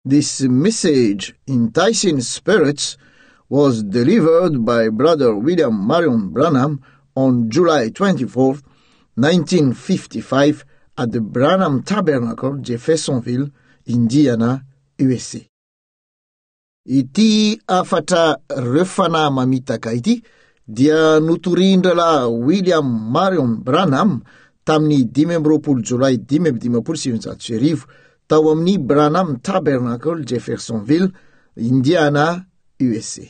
This message, Enticing Spirits, was delivered by Brother William Marion Branham on July 24th, 1955 at the Branham Tabernacle, Jeffersonville, Indiana, USA. Ity afatra refana mamitaka ity dia notorindra William Marion Branham tamin'ny 5 Jolay 5 tao amin'ny Branham Tabernacle, Jeffersonville, Indiana, USA.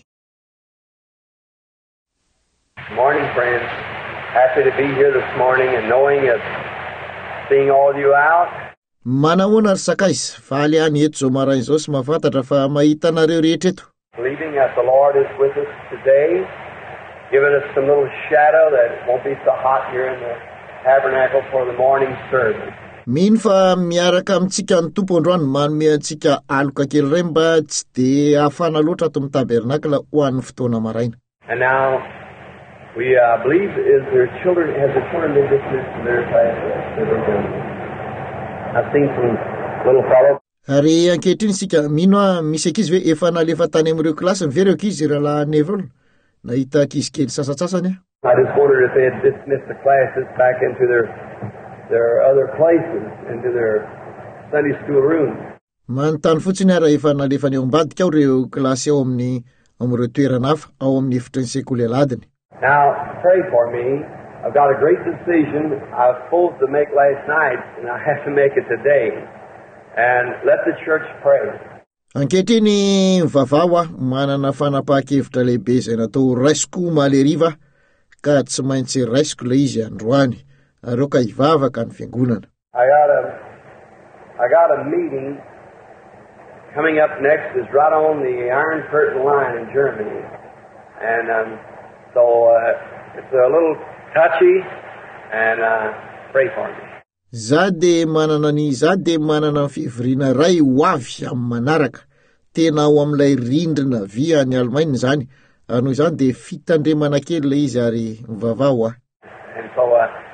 Good morning, friends. Happy to be here this morning and knowing of seeing all you out. Manahoana ry sakaiza, faly any eto zao maraina izao sy mahafantatra fa mahita anareo rehetra eto. Believing that the Lord is with us today, giving us some little shadow that it won't be so hot here in the tabernacle for the morning service. Mino fa miaraka amintsika ny tompo androany manome antsika aloka kely iray mba tsy dia hafana loatra ato amin'ny tabernakla ho an'ny fotoana maraina. And now we believe has the children been dismissed from their classes? I've seen some little fellows. Ary ankehitriny sika mino misy ankizy ve efa nalefa tany amin'ireo kilasy very ankizy raha Neville nahita ankizy kely sasatsasany. I just wondered if they had dismissed the classes back into their other places, into their Sunday school rooms. Manontany fotsiny raha efa nalefa ny ao ambadika ao ireo kilasy ao amin'ireo toerana hafa ao amin'ny efitry ny sekoly aladiny. Now pray for me. I've got a great decision I was supposed to make last night, and I have to make it today. And let the church pray. Ankehitriny vavao manana fanapahan-kevitra lehibe izay natao raisiko maleriva ka tsy maintsy raisiko ilay izy androany. Areo ka hivavaka ny fiangonana. I got a meeting coming up next is right on the Iron Curtain line in Germany. And so it's a little touchy, and pray for me. Za de manana fivoriana ray ho avy amin'ny manaraka tena ao amin'ilay rindrina vy any Allemagne zany. Ano zany de fitandremana kely ilay izy ary mivavao. And so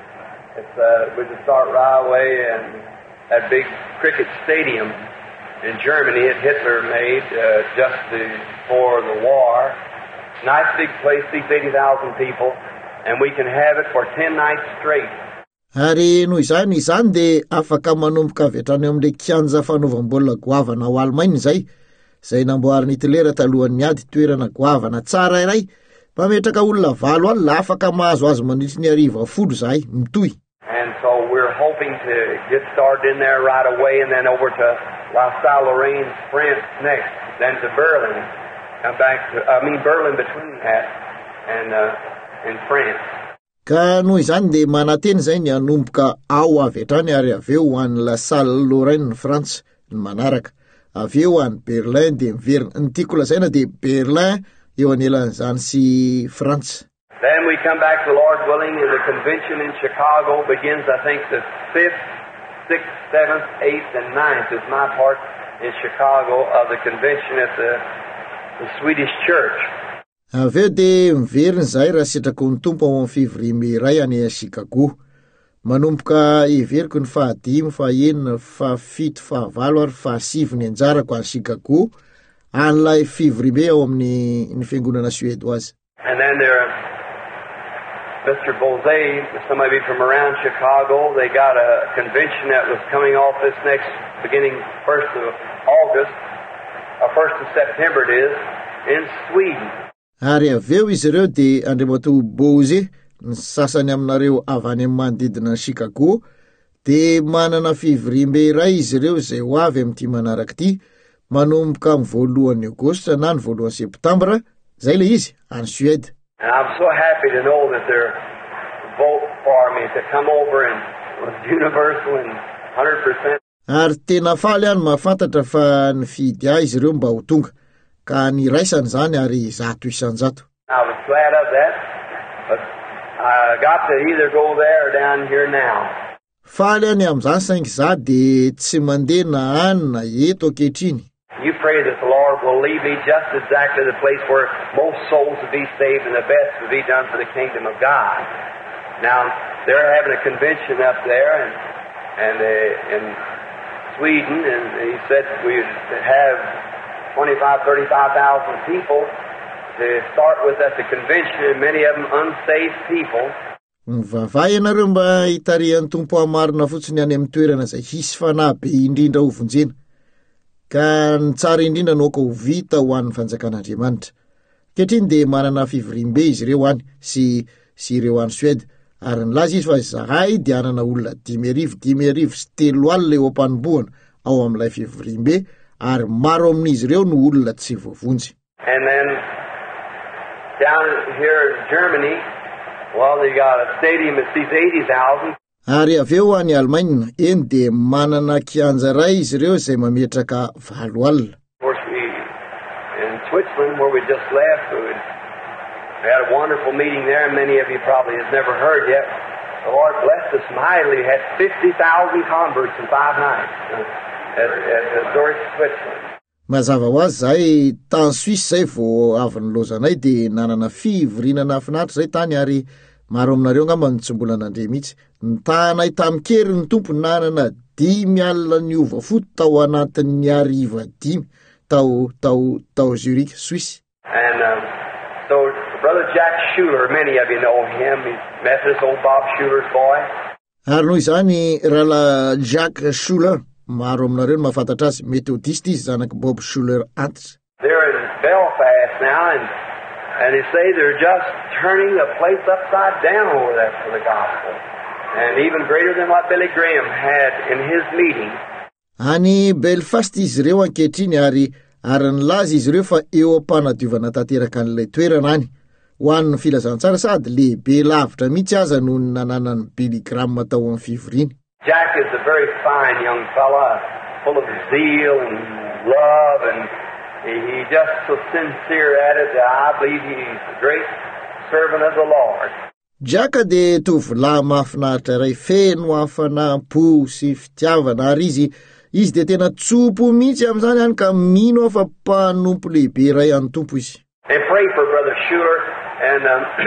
we just start right away and that big cricket stadium in Germany that Hitler made just before the war. Nice big place, seats 80,000 people, and we can have it for 10 nights straight. Ary noho izany de afaka manomboka avy hatrany amin'ilay kianja fanaovam-baolina goavana ao Allemagne zay namboarin'ny Hitler talohan'ny miady toerana goavana tsara iray. Mametraka olona 7 alina afaka mahazo azy mandritra ny arivo folo zahay mitohy. And so we're hoping to get started in there right away and then over to La Salle-Lorraine, France next, then to Berlin. Come back to, Berlin between that and in France. Ka noho izany de manateny zay ny anomboka ao avy hatrany ary aveo ho an'ny La Salle-Lorraine France ny manaraka. Aveo ho an'ny Berlin de miverina. Ny tiako lazaina de Berlin eo anelan'izany sy France. Then we come back, the Lord willing, and the convention in Chicago begins, I think, the 5th, 6th, 7th, 8th, and 9th is my part in Chicago of the convention at the Swedish church. Aveo de miverina zay raha sitrako ny tompo ao amin'ny fivorimy iray any Chicago. Manomboka iveriko ny 5, 9, 7, 8, ary 7 ny anjarako any Chicago. An'ilay fivorime ao amin'ny fiangonana suédoise. And then there, Mr. Bose, some of you from around Chicago, they got a convention that was coming off this next beginning 1st of August, or 1st of September it is, in Sweden. Ary aveo izy ireo de Andriamato Bose, ny sasany aminareo avy any amin'ny manodidina Chicago, de manana fivorime iray izy ireo zay ho avy amin'ity manaraka ity, manomboka amin'ny 2 Aogositra na ny 2 Septambra, zay le izy, any Suède. And I'm so happy to know that they're vote for me to come over and was universal and 100%. Ary tena faly any mahafantatra fa nifidy izy ireo mba ho tonga, ka niraisany zany ary 100%. I was glad of that, but I got to either go there or down here now. Faly any amin'izany saingy za de tsy mandeha na any na eto ankehitriny. You pray that the Lord will lead me just exactly the place where most souls will be saved and the best will be done for the kingdom of God. Now, they're having a convention up there in Sweden, and he said we'd have 25,000-35,000 people to start with at the convention, and many of them unsafe people. Vavay ianareo mba hitarian'ny tompo hamarina fotsiny any amin'ny toerana izay hisy fanahy be indrindra ho vonjena, ka ny tsara indrindra no ka ho vita ho an'ny fanjakan'Andriamanitra. Ankehitriny dia manana fivorim-be izy ireo any sy ireo any Suède, ary nilaza izy fa izahay dia anana olona 5,000 sy 3 alina eo am-panombohana ao amin'ilay fivorim-be, ary maro amin'izy ireo no olona tsy voavonjy. And then down here in Germany, well, they got a stadium that seats 80,000. Ary aveo any Alemaina, eny dia manana kianja ray izy ireo izay mametraka 7 alina. Of course, in Switzerland, where we just left, we had a wonderful meeting there. Many of you probably have never heard yet. The Lord blessed us mightily. We had 50,000 converts in 5 nights at Zurich, Switzerland. Mazava ho azy zahay tany Suisse zay vao avy nilozanay dia nanana fivorinana finaritra zay tany, ary maro aminareo ngamba ny tsy mbola nandre mihitsy. Nitanay tamikery ny tompo nanana 5 alina ny ova foto tao anatin'ny 5 tao Zurich, Suisse. And so Brother Jack Schuler, many of you know him. He's Methodist, old Bob Schuler's boy. Ary noho izany rahala Jack Schuler, maro aminareo mahafantatra azy, metodiste izy, zanaky Bob Schuler antitra. They're in Belfast now, and they say they're just turning the place upside down over there for the gospel. And even greater than what Billy Graham had in his meeting. Any Belfast izy ireo ankehitriny, ary nilaza izy ireo fa eo am-panadiovana tanteraka an'ilay toerana any ho an'ny filazantsara, sady lehibe lavitra mihitsy aza noho ny nananany Billy Graham tao amin'ny fivoriany. Jack is a very fine young fella, full of zeal and love, and he's just so sincere at it that I believe he's a great servant of the Lord. Jack de tovolahy mahafinaritra ray, feno hafanampo sy fitiavana, ary izy de tena tsopo mihitsy amin'izany any, ka mino fa mpanompo lehibe ray any tompo izy. And pray for Brother Schuler and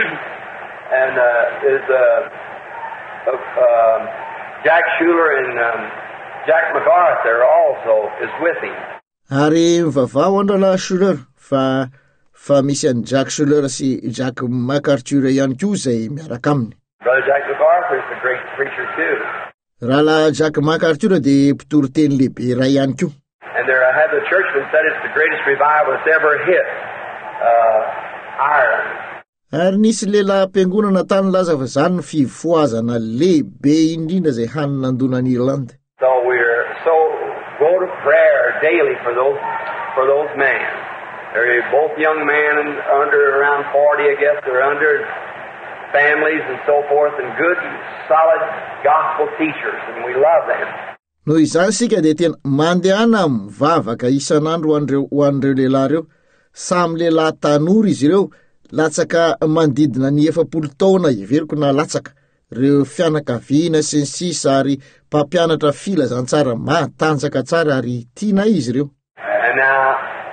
Jack Schuler and Jack MacArthur also is with him. Ary mivavao andrala Schuler fa misy an Jack Schuler sy Jack MacArthur ihany koa zay miaraka aminy. Brother Jack MacArthur is a great preacher too. Rahala Jack MacArthur de mpitoro teny lehibe ray ihany koa. And there I have the churchman said it's the greatest revival that's ever hit Ireland. Ary nisy lehilahy am-piangonana tany laza fa zany fifoazana lehibe indrindra zay haninandonan'i Irlande. So we're so go to prayer daily for those men. They're both young men and under around 40, I guess. They're under families and so forth, and good, solid gospel teachers, and we love them. No izany sika de tena mandehana mivavaka isanandro ho an'ireo lehilahy reo, samy lehilahy tanora izy ireo, latsaka mandidina ny 70 taona iveriko na latsaka, reo fianakaviana sy ny sisa, ary mpampianatra filazantsara matanjaka tsara, ary tiana izy ireo. And now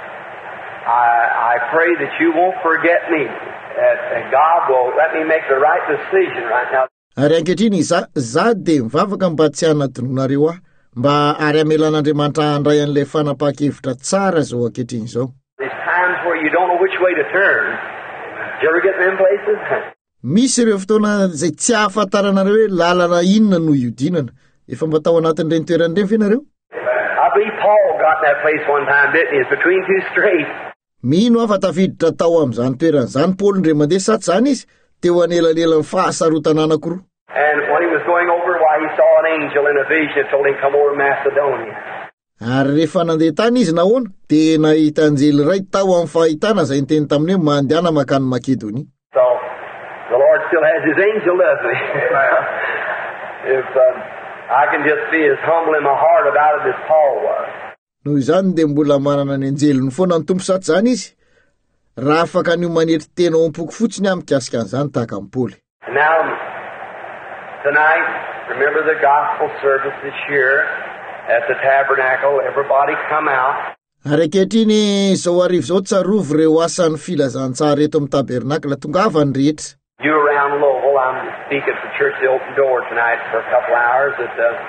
I pray that you won't forget me, and God will let me make the right decision right now. Ary ankehitriny za de mivavaka mba tsy hanadinonareo mba ary amelan'Andriamanitra handray an'ilay fanapahan-kevitra tsara zao ankehitriny zao. There's times where you don't know which way to turn. Did you ever get in them places? Misy ireo fotoana zay tsy ahafantaranareo hoe lalana inona no iodinana. Efa mba tao anatin'ireny toeran'ireny ve nareo? I believe Paul got in that place one time, didn't he? It's between two straits. Mino afa tafiditra tao amin'izany toerana zany Paul ndre mandeha satsy zany izy teo anelanelan'ny fahasarotana anankiroa. And when he was going over, why he saw an angel in a vision that told him come over Macedonia. Ary rehefa nandeha tany izy nahoana dia nahita anjely ray tao amin'ny fahitana zay niteny taminy hoe mandehana makany Makedonia. So the Lord still has his angel, doesn't he? If I can just be as humble in my heart about it as Paul was. Noho izany dia mbola manana ny anjeliny foana ny tompo satsy zany izy, raha afaka ny manetry tena ao am-poko fotsiny amikasika an'izany tahaka amin'ny Paoly. Now, tonight, remember the gospel service this year at the tabernacle. Everybody come out. Ary ankehitriny zao arivo zao tsarovy ireo asan'ny filazantsara eto amin'ny tabernakla, tongava ny rehetra. You around Louisville, I'm speaking at the Church of the Open Door tonight for a couple hours at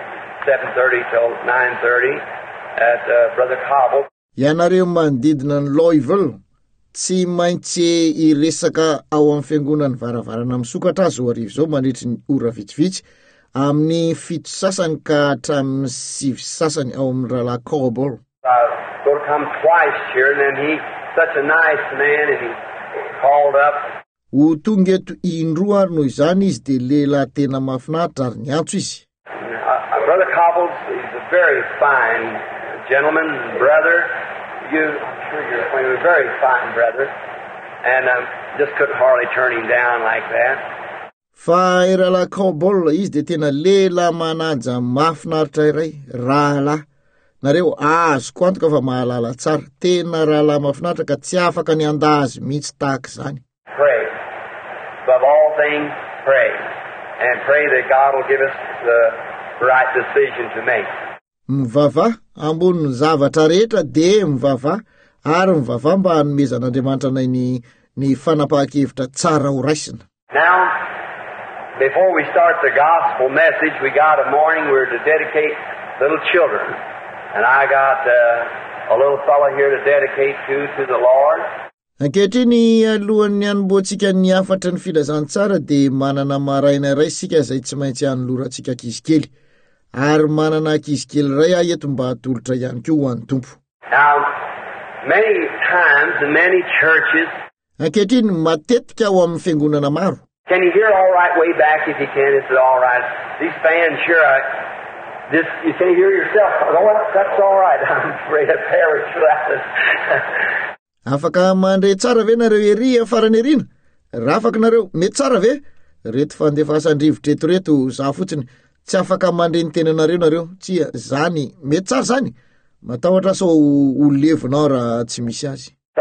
7:30 till 9:30 at Brother Cobble. Ianareo manodidina ny Louisville, tsy maintsy iresaka ao amin'ny fiangonany varavarana misokatra azo arivo zao mandritry ny ora vitsivitsy amin'ny 7 sasany ka hatramin'ny 9 sasany ao amin'ny rahalahy Cobble. Go to come twice here, and then he's such a nice man, and he called up. Ho tonga eto indroa ary noho izany izy dia lehilahy tena mahafinaritra ary niantso izy. Brother Cobble, he's a very fine gentleman, brother. I'm sure you're acquainted with a very fine brother, and just couldn't hardly turn him down like that. Fa rahalahy Cobble izy dia tena lehilahy manaja mahafinaritra iray, rahalahy. Nareo azoko antoka fa mahalala tsara, tena rahalahy mahafinaritra ka tsy afaka ny andazy mihitsy tahaka izany. Pray. Above all things, pray. And pray that God will give us the right decision to make. Mivava ambonin'ny zavatra rehetra dia mivava ary mivava mba hanomezan'Andriamanitra anay ny fanapahan-kevitra tsara ho raisina. Now, before we start the gospel message, we got a morning we're to dedicate little children. And I got a little fellow here to dedicate to the Lord. Ankehitriny alohan'ny hanomboantsika ny afatra ny filazantsara dia manana maraina iray sika izay tsy maintsy hanolorantsika ankizikely. Ary manana ankizikely iray eto mba hatolotra ihany koa ho an'ny Tompo. Now, many times in many churches, ankehitriny matetika ao amin'ny fiangonana maro. Can you hear all right way back if you can? Is it all right? These fans, sure, you can hear yourself. Oh, that's all right. I'm afraid of perish for that. Afaka mandre tsara ve nareo ery farany erina? Raha afaka nareo mety tsara ve? Reto fandefasandrivotra eto reto za fotsiny tsy afaka mandre ny tenanareo nareo. Tsia zany mety tsara zany. Matahotra sao ho levonao raha tsy misy azy. So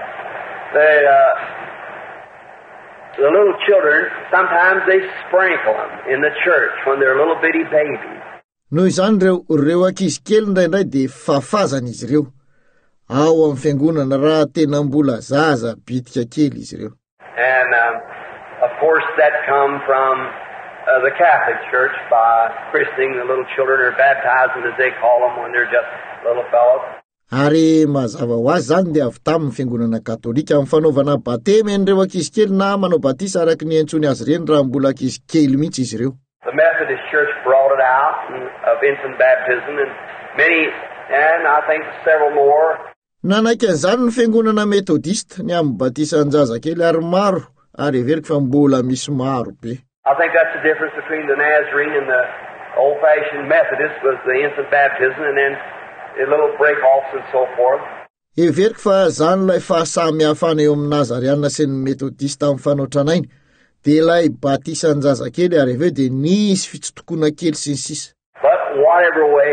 the little children, sometimes they sprinkle them in the church when they're little bitty babies. Noho izany reo ankizy kely indraindray dia fafazana izy ireo ao amin'ny fiangonana raha tena mbola zaza bitika kely izy ireo. And of course that come from the Catholic Church by christening the little children or baptizing as they call them when they're just little fellows. Ary mazava ho azy zany dia avy tamin'ny fiangonana katolika amin'ny fanaovana batemy an'ireo ankizy kely na manao batisa araka ny antsony azy ireny raha mbola ankizy kely mihitsy izy ireo. The Methodist Church brought it out of infant baptism, and many, and I think several more. Nanaiky an'izany ny fiangonana metodista ny amin'ny batisan-jazakely ary maro, ary everiko fa mbola misy maro be. I think that's the difference between the Nazarene and the old-fashioned Methodist was the infant baptism, and then the little break-offs and so forth. Everiko fa zany ilay fahasamihafana eo amin'ny Nazariana sy ny metodista amin'ny fanotranainy. Dia ilay batisan-jazakely ary aveo dia nisy fitsotokoana kely sy ny sisa. But whatever way,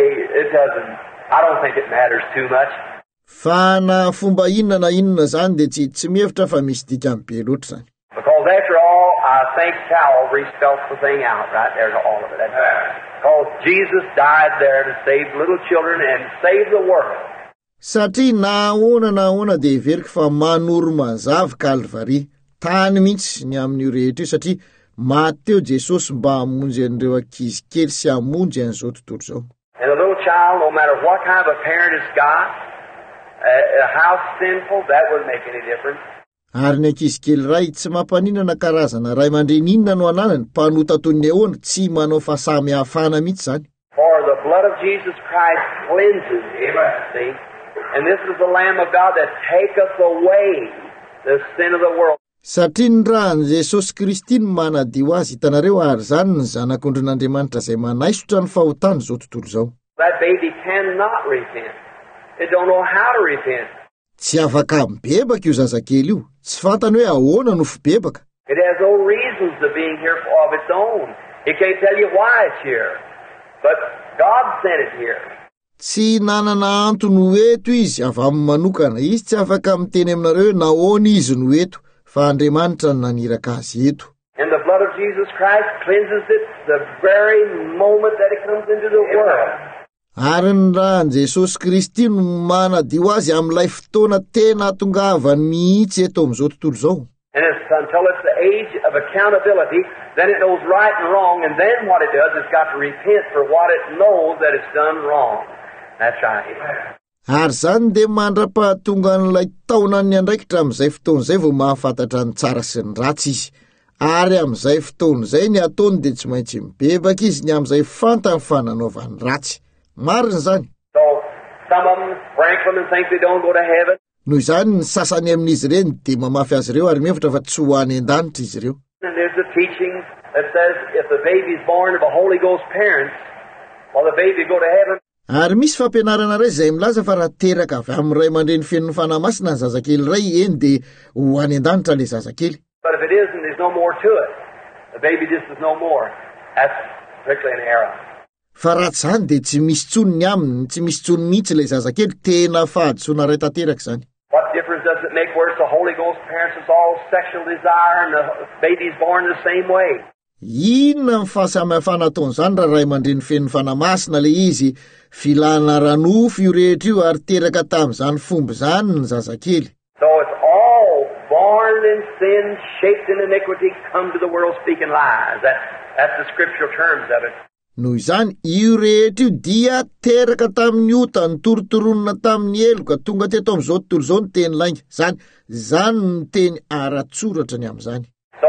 I don't think it matters too much. Fa na fomba inona zany dia tsy mihevitra fa misy dikany be loatra zany. Because after all, I think Calvary spells the thing out right there to all of it. Because Jesus died there to save little children and save the world. Satria na ahoana dia everiko fa manoro mazava Kalvari. Tany mihitsy ny amin'io rehetra io satria mateo Jesosy mba hamonjy an'ireo ankizy kely sy hamonjy an'izao tontolo zao. And a little child, no matter what kind of a parent it's got, how sinful, that wouldn't make any difference. Ary ny ankizy kely ray tsy mampaninana karazana ray aman-dreninona no ananany, mpanota toy ny ahoana tsy manao fahasamihafana mihitsy zany. For the blood of Jesus Christ cleanses, see? And this is the Lamb of God that taketh away the sin of the world. Satria ny rahan'i Jesosy Kristy no manadio azy, hitanareo ary zany ny zanak'ondrin'Andriamanitra izay manaisotra ny fahotany zao tontolo zao. That baby cannot repent. They don't know how to repent. Tsy afaka mibebaka io zazakely io, tsy fantany hoe ahoana no fibebaka. It has no reasons to being here of its own. It can't tell you why it's here. But God sent it here. Tsy nanana antony eto izy avy amin'ny manokana, izy tsy afaka miteny aminareo nahoana izy no eto. Fa Andriamanitra naniraka azy eto. And the blood of Jesus Christ cleanses it the very moment that it comes into the world. Ary ny rahan'i Jesosy Kristy no manadio azy amin'ilay fotoana tena tongavany mihitsy eto amin'izao tontolo zao. And it's until it's the age of accountability. Then it knows right and wrong, and then what it does, it's got to repent for what it knows that it's done wrong. That's right. Ary zany dia mandra-pahatonga an'ilay taona ny andraikitra amin'izay fotoan'izay vao mahafantatra ny tsara sy ny ratsy izy. Ary amin'izay fotoan'izay ny ataony dia tsy maintsy mibebaka izy ny amin'izay fantany fananaovany ratsy. Marina zany. So, some of them sprinkle and think they don't go to heaven. Noho izany ny sasany amin'izy ireny dia mamafy azy ireo ary mihevitra fa tsy ho any an-danitra izy ireo. And there's a teaching that says if the baby is born of a Holy Ghost parents, will the baby go to heaven? Ary misy fampianarana iray izay milaza fa raha teraka avy amin'ny ray aman-dreny fenony fanahymasina ny zazakely iray eny dia ho any an-danitra ilay zazakely. But if it isn't, there's no more to it. The baby just is no more. That's strictly an error. Fa raha tsy zany dia tsy misy tsonony aminy, tsy misy tsony mihitsy ilay zazakely, tena fahadisoana ray tanteraka zany. What difference does it make where it's the Holy Ghost parents, it's all sexual desire, and the baby's born the same way? Inona ny fahasamihafana ataon'izany raha ray aman-dreny fenony fanahymasina ilay izy, filana ranofo io rehetra io ary teraka tamin'izany fomba zany ny zazakely. So it's all born in sin, shaped in iniquity, come to the world speaking lies. That's the scriptural terms of it. Noho izany io rehetra io dia teraka tamin'ny ota, ny torotoronona tamin'ny eloka, tonga teto amin'izao tontolo izao ny teny lainga. Zany ny teny ara-tsoratra ny amin'izany. So,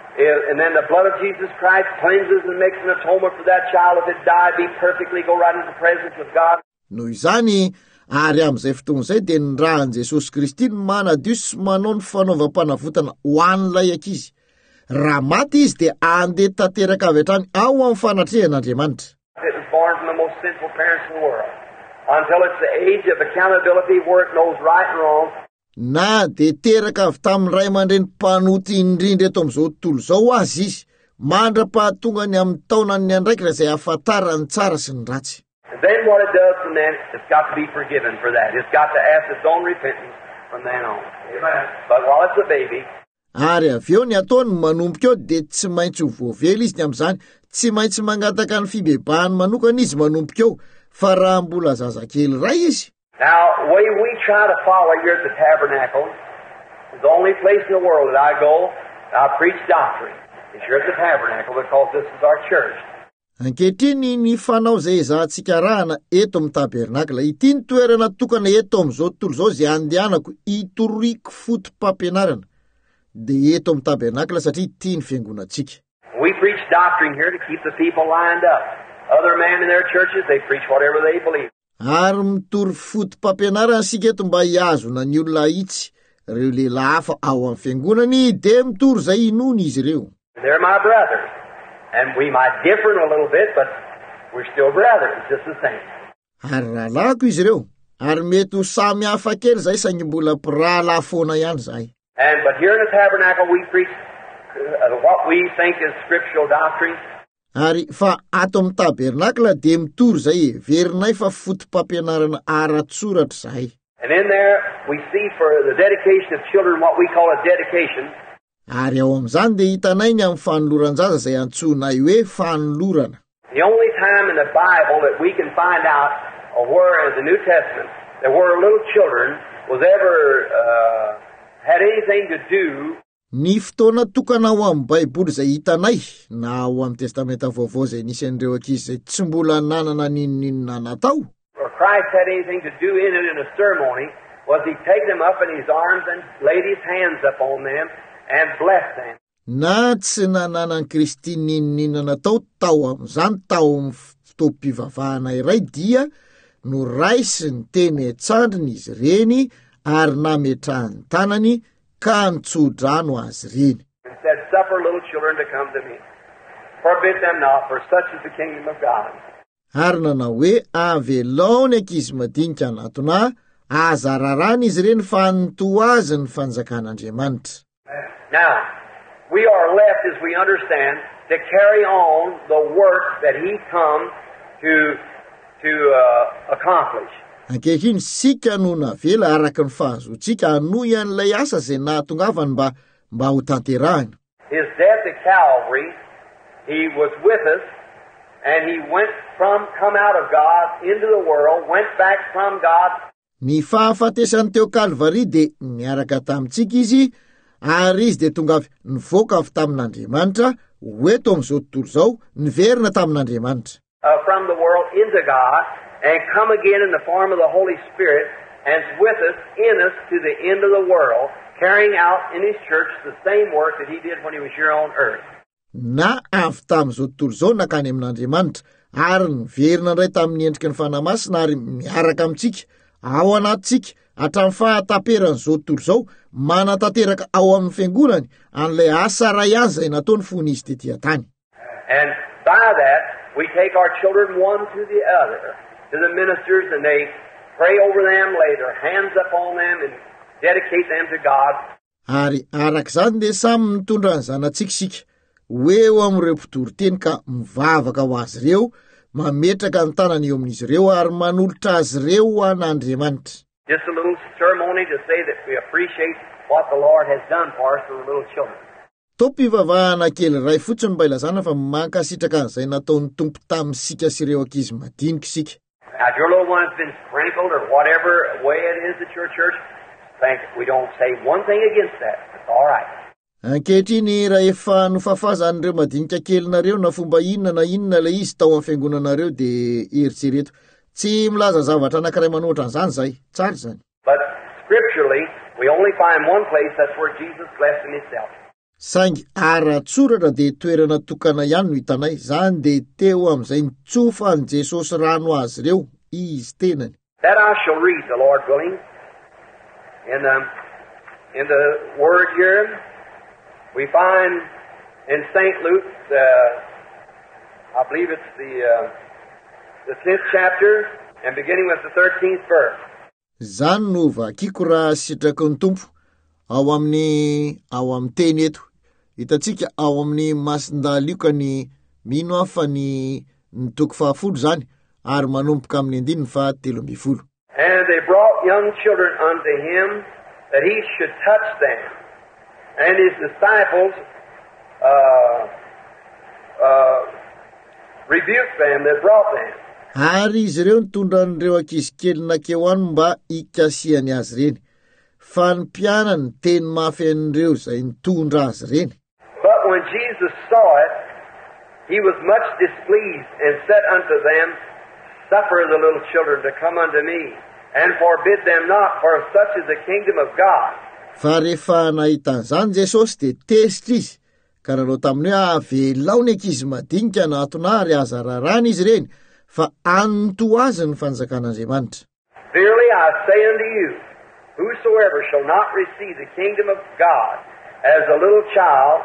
and then the blood of Jesus Christ cleanses and makes an atonement for that child. If it died, be perfectly, go right into the presence of God. Noho izany ary amin'izay fotoan'izay dia ny rahan'i Jesosy Kristy ny manadio sy manao ny fanaovam-panavotana ho an'ilay ankizy. Raha maty izy dia andeha tanteraka avy hatrany ao amin'ny fanatrehan'Andriamanitra. It was born from the most sinful parents in the world. Until it's the age of accountability where it knows right and wrong. Na dia teraka avy tamin'ny ray aman-dreny mpanoty indrindra eto amin'izao tontolo izao azy izy, mandra-pahatonga ny amin'ny taonany ny andraikitra izay ahafantarany tsara sy ny ratsy. And then what it does from then, it's got to be forgiven for that. It's got to ask its own repentance from then on. Amen. But while it's a baby, ary avy eo ny ataony manomboka eo dia tsy maintsy ho voavely izy ny amin'izany, tsy maintsy mangataka ny fibebahany manokana izy manomboka eo, fa raha mbola zazakely ray izy. now, the way we try to follow here at the tabernacle is the only place in the world that I go, I preach doctrine. It's here at the tabernacle because this is our church. Ankehitriny ny fanao izay izahantsika rahana eto amin'ny tabernakla, ity ny toerana tokana eto amin'izao tontolo izao izay andehanako hitoriako fotom-pampianarana dia eto amin'ny tabernakla satria ity ny fiangonantsika. We preach doctrine here to keep the people lined up. Other men in their churches, they preach whatever they believe. Ary mitory fotom-pampianarana sika eto mba hiazona ny olona hitsy, ireo lehilahy hafa ao amin'ny fiangonany dia mitory izay inony izy ireo. They're my brothers. And we might differ a little bit, but we're still brothers, just the same. Ary rahalahako izy ireo, ary mety ho samy hafa kely zay saingy mbola mpirahalahy foana ihany zay. But here in the tabernacle, we preach what we think is scriptural doctrine. Ary fa ato amin'ny tabernakla dia mitory zay verinay fa fotom-pampianarana ara-tsoratra zay. And in there, we see for the dedication of children what we call a dedication. Ary ao amin'izany dia hitanay ny amin'ny fanoloran-jaza izay antsonay hoe fanolorana. The only time in the Bible that we can find out where in the New Testament that where little children was ever had anything to do. Ny fotoana tokana ao amin'ny Baiboly izay hitanay na ao amin'ny testamenta vaovao izay nisy an'ireo ankizy izay tsy mbola nanana n'inona natao. Or Christ had anything to do in it in a ceremony was he take them up in his arms and laid his hands upon them and blessed them. Na tsy nanana ny Kristy n'inona natao tao amin'izany tao amin'ny fotoam-pivavahana iray dia no raisy ny teny etsandriny izy reny ary nametrahany tanany ka nitsodrano azy reny. And said, suffer little children to come to me. Forbid them not, for such is the kingdom of God. Ary nanao hoe avelao ny ankizy madinika anatona, aza rarana izy reny fa nitoa azy ny fanjakan'Andriamanitra. Now, we are left, as we understand, to carry on the work that he come to accomplish. Ankehitriny sika no navela araka ny fahazontsika hanohy an'ilay asa izay nahatongavany mba ho tanterahana. His death at Calvary, he was with us, and he come out of God into the world, went back from God. Ny fahafatesany teo Kalvari dia niaraka tamintsika izy ary izy dia tonga avy nivoaka avy tamin'Andriamanitra hoeto amin'izao tontolo izao niverina tamin'Andriamanitra. From the world into God and come again in the form of the Holy Spirit and is with us, in us, to the end of the world, carrying out in His church the same work that He did when He was here on earth. Na avy tamin'izao tontolo izao nakany amin'Andriamanitra ary niverina indray tamin'ny endrika ny fanahy masina ary miaraka amintsika ao anatintsika hatramin'ny fahataperan'izao tontolo izao manatanteraka ao amin'ny fiangonany an'ilay asa ray azy izay nataony fony izy tetỳ tany. And by that we take our children one to the other, to the ministers, and they pray over them, lay their hands upon them, and dedicate them to God. Ary arak'izany dia samy mitondra ny zanantsika hoe eo amin'ireo mpitory-teny ka mivavaka ho azy ireo, mametraka ny tanany eo amin'izy ireo ary manolotra azy ireo ho an'Andriamanitra. Just a little ceremony to say that we appreciate what the Lord has done for us for the little children. Tompivavahana kely ray fotsiny mba ilazana fa mankasitraka an'izay nataon'ny Tompo tamin'isika sy ireo ankizy madinika isika. Now, if your little one has been sprinkled or whatever way it is at your church, we don't say one thing against that. It's all right. Ankehitriny raha efa nofafazan'ireo madinika kelinareo na fomba inona na inona ilay izy tao amin'ny fiangonanareo dia eritsereto. Tsy milaza zavatra anankiray manoatra an'izany zay, tsara zany. But scripturally, we only find one place, that's where Jesus blessed Himself. Saingy ara-tsoratra dia toerana tokana ihany no hitanay, zany dia teo amin'izay nitsofa ny Jesosy rano azy ireo, izy tenany. That I shall read, the Lord willing. In the word here, we find in St. Luke, I believe it's the 10th chapter, and beginning with the 13th verse. Zany no vakiko raha sitraky ny Tompo ao amin'ny teny eto. Hitantsika ao amin'ny masin-daly io ka ny mino afa ny toko 10 zany ary manomboka amin'ny 13. And they brought young children unto Him that He should touch them. And His disciples rebuked them that brought them. Ary izy ireo nitondra an'ireo ankizy kely nakeo any mba hikasiany azy ireny. Fa ny mpianany teny mafy an'ireo izay nitondra azy ireny. But when Jesus saw it, He was much displeased and said unto them, Suffer the little children to come unto me, and forbid them not, for such is the kingdom of God. Fa rehefa nahitan'izany Jesosy dia tesitra izy, ka nanao taminy hoe avelao ny ankizy madinika anatona ary aza rarana izy ireny, fa anto azy ny fanjakan'Andriamanitra. Verily I say unto you, whosoever shall not receive the kingdom of God as a little child,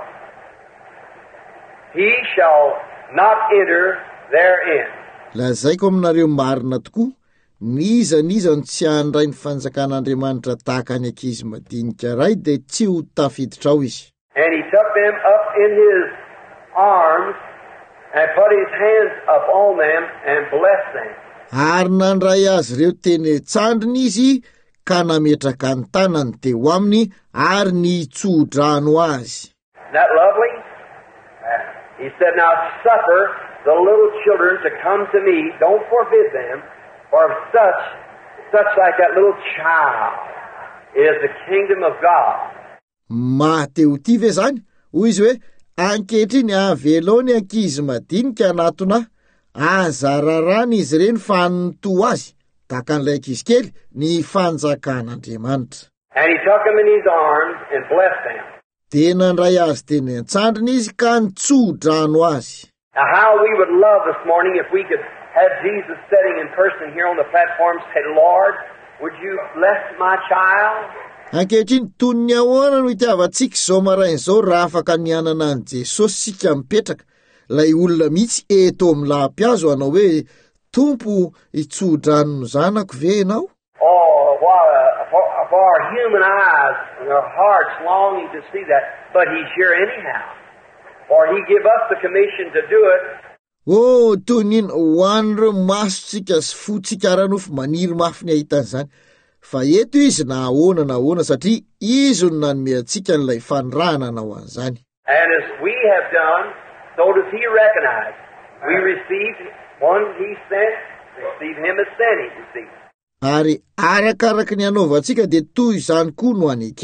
he shall not enter therein. Lazaiko aminareo marina tokoa, niza no tsy handray ny fanjakan'Andriamanitra tahaka ny ankizy madinika ray dia tsy ho tafiditra ao izy. And He took them up in His arms and put His hands upon them and blessed them. Ary nandray azy ireo teny tsandriny izy ka nametraka ny tanany teo aminy ary nitsodrano azy. Isn't that lovely? He said, Now suffer the little children to come to me. Don't forbid them, for such like that little child is the kingdom of God. Mateo ty ve zany? Hoy izy hoe, ankehitriny avelao ny ankizy madinika anatona, aza rarana izy ireny fa nito azy, tahaka an'ilay ankizy kely ny fanjakan'Andriamanitra. And He took them in His arms and blessed them. Tena nandray azy teny an-tsandriny izy ka nitsodrano azy. Now how we would love this morning if we could have Jesus sitting in person here on the platform, say, Lord, would you bless my child? Ankehitriny toy ny ahoana no itiavantsika izao marain'izao raha afaka nianana an' Jesosy sika mipetraka, lay olona mihitsy eto amin'ny lahampiazo hanao hoe Tompo itsodrano ny zanako ve ianao? Oh, for our human eyes and our hearts longing to see that, but He's here anyhow. For He give us the commission to do it. Oh, toy nino ho an'ireo masontsika sy fotsika ara-nofo maniry mafy ny ahitan'izany. Fa eto izy na ahoana satria izy no nanome antsika n'ilay fanirahana anao an'izany. And as we have done, so does He recognize. We received one He sent, receive Him as sent, you see. Ary arakaraka ny anaovantsika dia toy izany koa no anekeny.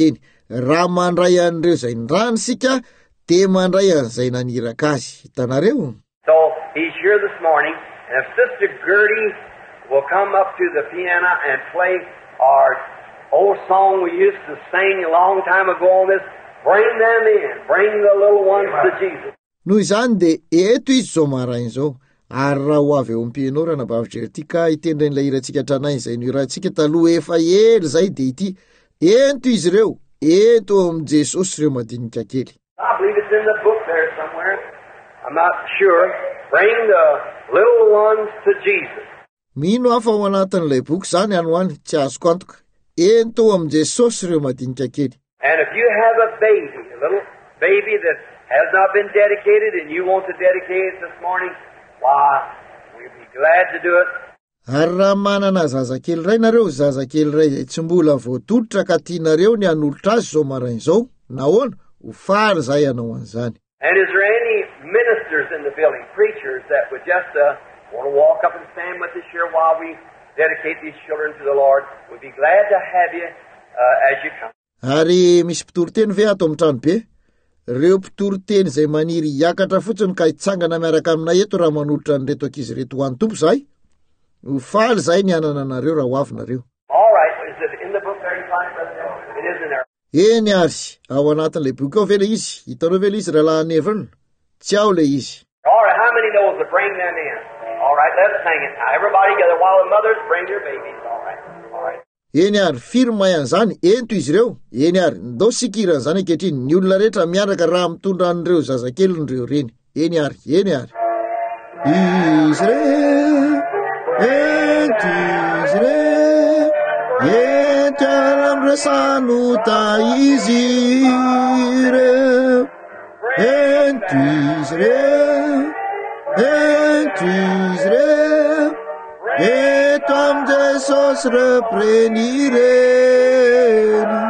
raha mandray an'ireo zay ndranisika dia mandray an'izay naniraka azy. Hitanareo? So he's here this morning, and if Sister Gertie will come up to the piano and play our old song we used to sing a long time ago on this, bring them in, bring the little ones to Jesus. Noho izany dia eto izy zao maraina izao, ary raha ho avy eo am-pianorana bavijery ity ka hitendra n'ilay hirantsika tranainy izay nirantsika taloha efa ely zay dia ity ento izy ireo eto am' Jesosy ireo madinika kely. I believe it's in the book there somewhere. I'm not sure. Bring the little ones to Jesus. Mino afa ao anatin'ilay boky zany anoany tsy azoko antoka. Ento am' Jesosy ireo madinika kely. And if you have a little baby that has not been dedicated and you want to dedicate it this morning, why, we'll be glad to do it. Ary raha manana zazakely ray nareo, zazakely ray tsy mbola voatolotra ka tianareo ny hanolotra azy zao maraina izao, nahoana ho fary zay ianao an'izany. And is there any ministers in the building, preachers that would just want to walk up and stand with us here while we dedicate these children to the Lord? We'll be glad to have you as you come. Ary misy mpitoroteny ve ato amin'ny trano be? Reo mpitoroteny zay maniry hiakatra fotsiny ka hitsangana miaraka aminay eto raha manolotra an'ireto ankizy reto ho an'ny tompo zay. Ho faly zay ny anana anareo raha ho avy nareo. All right, is it in the book there you find it? It is in there. Eny ary, ao anatin'ilay boky ao ve le izy? Hitanao ve le izy raha lahanevina? Tsy ao le izy. All right, how many knows to bring them in? All right, let's sing it now. Everybody together while the mothers bring their babies. All right, all right. Eny ary, firma ian'izany, ento izy ireo. Eny ary, ndao sikirana zany ankehitriny, ny olona rehetra miaraka raha mitondra an'ireo zazakelindreo reny. Eny ary, eny ary. Israel, ento Israel, ento ara amresanota izy ireo. Ento Israel, ento Israel, eto am' Jesosy reprenireny.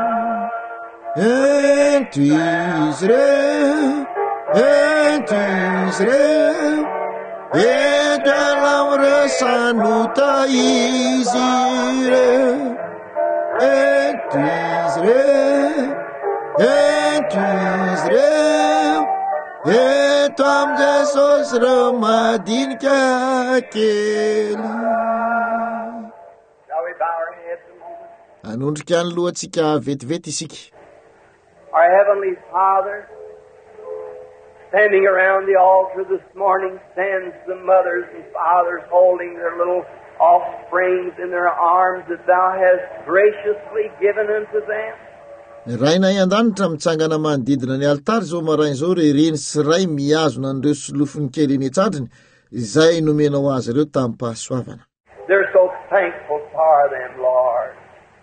Ento Israel, ento Israel, eto ara amresanota izy ireo. Ento Israel, ento Israel, eto am' Jesosy reo madinika kely. Shall we bow our heads a moment? Anondrika ny lohantsika vetivety isika. Our Heavenly Father, standing around the altar this morning, stands the mothers and fathers holding their little offsprings in their arms that Thou hast graciously given unto them. Rainay an-danitra mitsangana manodidina ny altary zao maraina zao reny sy ray mihazona an'ireo solofiny kely eny an-trandriny izay nomenao azy ireo tamin'ny pahasoavana. They're so thankful for them, Lord.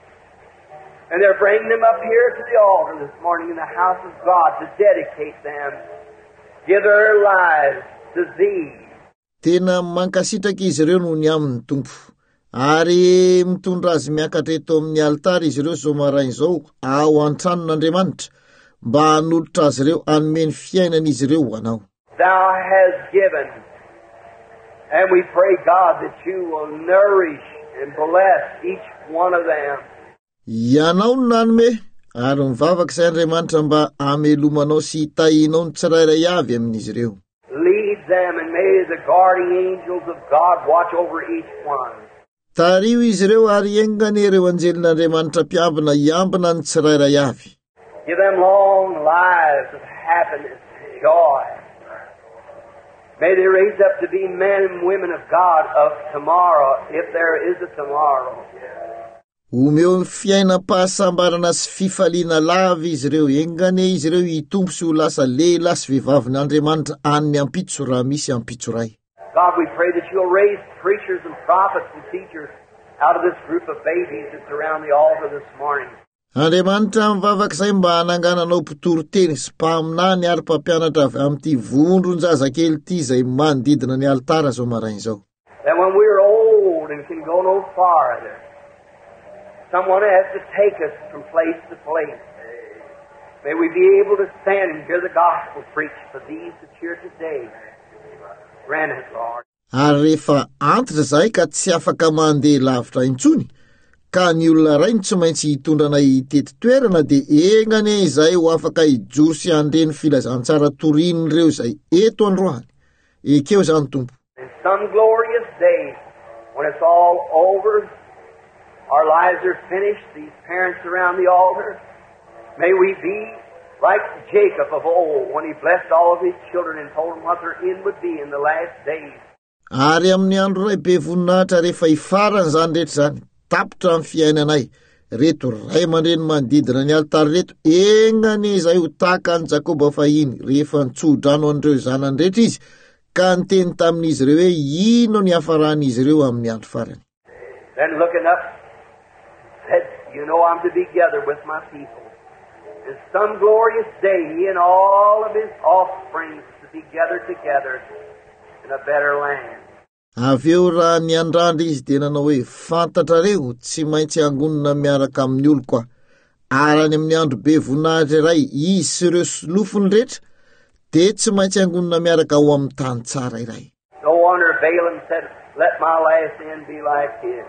And they're bringing them up here to the altar this morning in the house of God to dedicate them, give their lives to Thee. Tena mankasitraka izy ireo noho ny amin'ny tompo. Ary mitondra azy miakatra eto amin'ny altary izy ireo zao maraina izao ao an-tranon'Andriamanitra mba hanolotra azy ireo hanome ny fiainan'izy ireo ho anao. Thou hast given, and we pray, God, that You will nourish and bless each one of them. Ianao no nanome, ary mivavaka izay Andriamanitra mba hamelomanao sy hitahinao ny tsirairay avy amin'izy ireo. Lead them, and may the guarding angels of God watch over each one. Tario izy ireo ary engane ireo anjelin'Andriamanitra mpiambina hiambina ny tsirairay avy. Give them long lives of happiness and joy. May they raise up to be men and women of God of tomorrow, if there is a tomorrow. Omeo fiainam-pahasambarana sy fifaliana lava izy ireo, engane izy ireo hitompo sy ho lasa lehilahy sy vehivavin'Andriamanitra any ampitso raha misy ampitso ray. God, we pray that You'll raise preachers and prophets and teachers out of this group of babies that's around the altar this morning. Andriamanitra mivavaka izay mba hanangananao mpitoroteny sy mpaminany ary mpampianatra avy amin'ity vondron-jazakely ity izay manodidina ny altara zao maraina izao. That when we're old and can go no farther, someone has to take us from place to place. May we be able to stand and hear the gospel preached for these that's here today. Grant it, Lord. Ary rehefa antitra zahay ka tsy afaka mandeha lavitra intsony, ka ny olona ray tsy maintsy hitondrana itety toerana dia engany izay ho afaka hijoro sy handreny filazantsara torin'ireo izay eto androany. Ekeo zany Tompo. In some glorious day, when it's all over, our lives are finished, these parents around the altar, may we be like Jacob of old, when he blessed all of his children and told them what their end would be in the last days. Ary amin'ny andro ray be voninahitra rehefa ifarany zany rehetra zany, tapitra amin'ny fiainanay, reto ray aman-dreny manodidina ny altary reto, engany izay ho tahaka any Jakoba fahiny, rehefa nitsodrano an'ireo zanany rehetra izy, ka niteny tamin'izy ireo hoe ino ny hafaran'izy ireo amin'ny andro farany. Then looking up, said, you know I'm to be together with my people. In some glorious day, he and all of his offspring to be gathered together in a better land. Avy eo raha ny andrandra izy dia nanao hoe fantatra reo tsy maintsy angonina miaraka amin'ny olo koa. Arany amin'ny andro be voninahitra iray izy sy ireo solofony rehetra dia tsy maintsy angonina miaraka ao amin'ny tany tsara iray. No wonder Balaam said, let my last end be like his.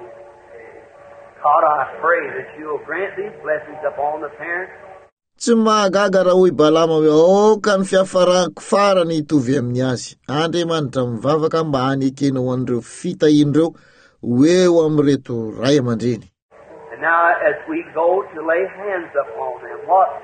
God, I pray that you'll grant these blessings upon the parents. Tsy mahagaga raha hoy Balama hoe ka ny fiafarako farany hitovy amin'ny azy. Andriamanitra mivavaka mba hanekena ho an'ireo fitahian'ireo eo amin'ireto ray aman-dreny. And now as we go to lay hands upon them,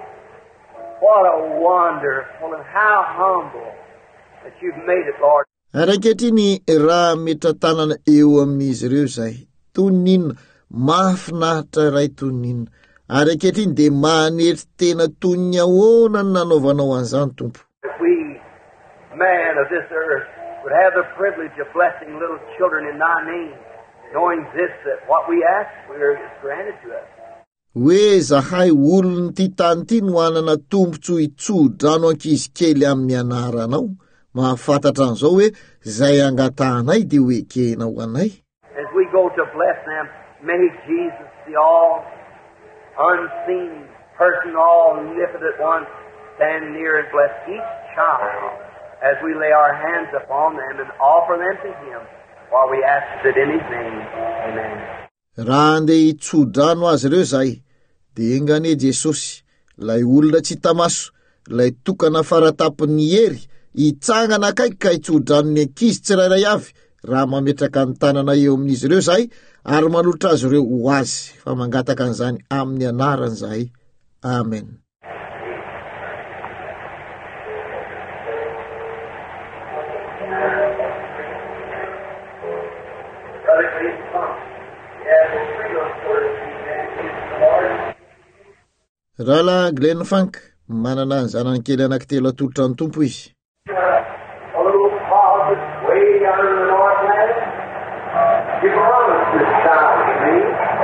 what a wonderful and how humble that you've made it, Lord. Araketriny raha mitra tanana eo amin'izy ireo zay, toninina mahafinaritra ray toninina. Araketriny dia mahanetry tena toniny ahoana ny nanaovanao an'izany Tompo. If we, man of this earth, would have the privilege of blessing little children in thy name, knowing this, that what we ask is granted to us. Hoe zahay olony ty tany ty no anana tombontso hitsodrano ankizy kely amin'ny anaranao, mahafantatra an'izao hoe zay angatahanay dia ho ekena ho anay. As we go to bless them, may Jesus, the all unseen person, all omnipotent one, stand near and bless each child as we lay our hands upon them and offer them to him, while we ask it in his name. Amen. Raha andeha hitsodrano azy ireo zay, dia engane Jesosy, lay olona tsy tamaso, lay tokana faratapony hery, hitsangana akaiky ka hitsodrano ny ankizy tsirairay avy, raha mametraka ny tanana eo amin'izy ireo zay, ary manolotra azy ireo ho azy, fa mangataka an'izany amin'ny anarany zay. Amen. Rahala Glenn Funk, manana ny zanany kely anankitelo atolotra ny Tompo izy. A little closet way down in the Northland. You promised this child to me.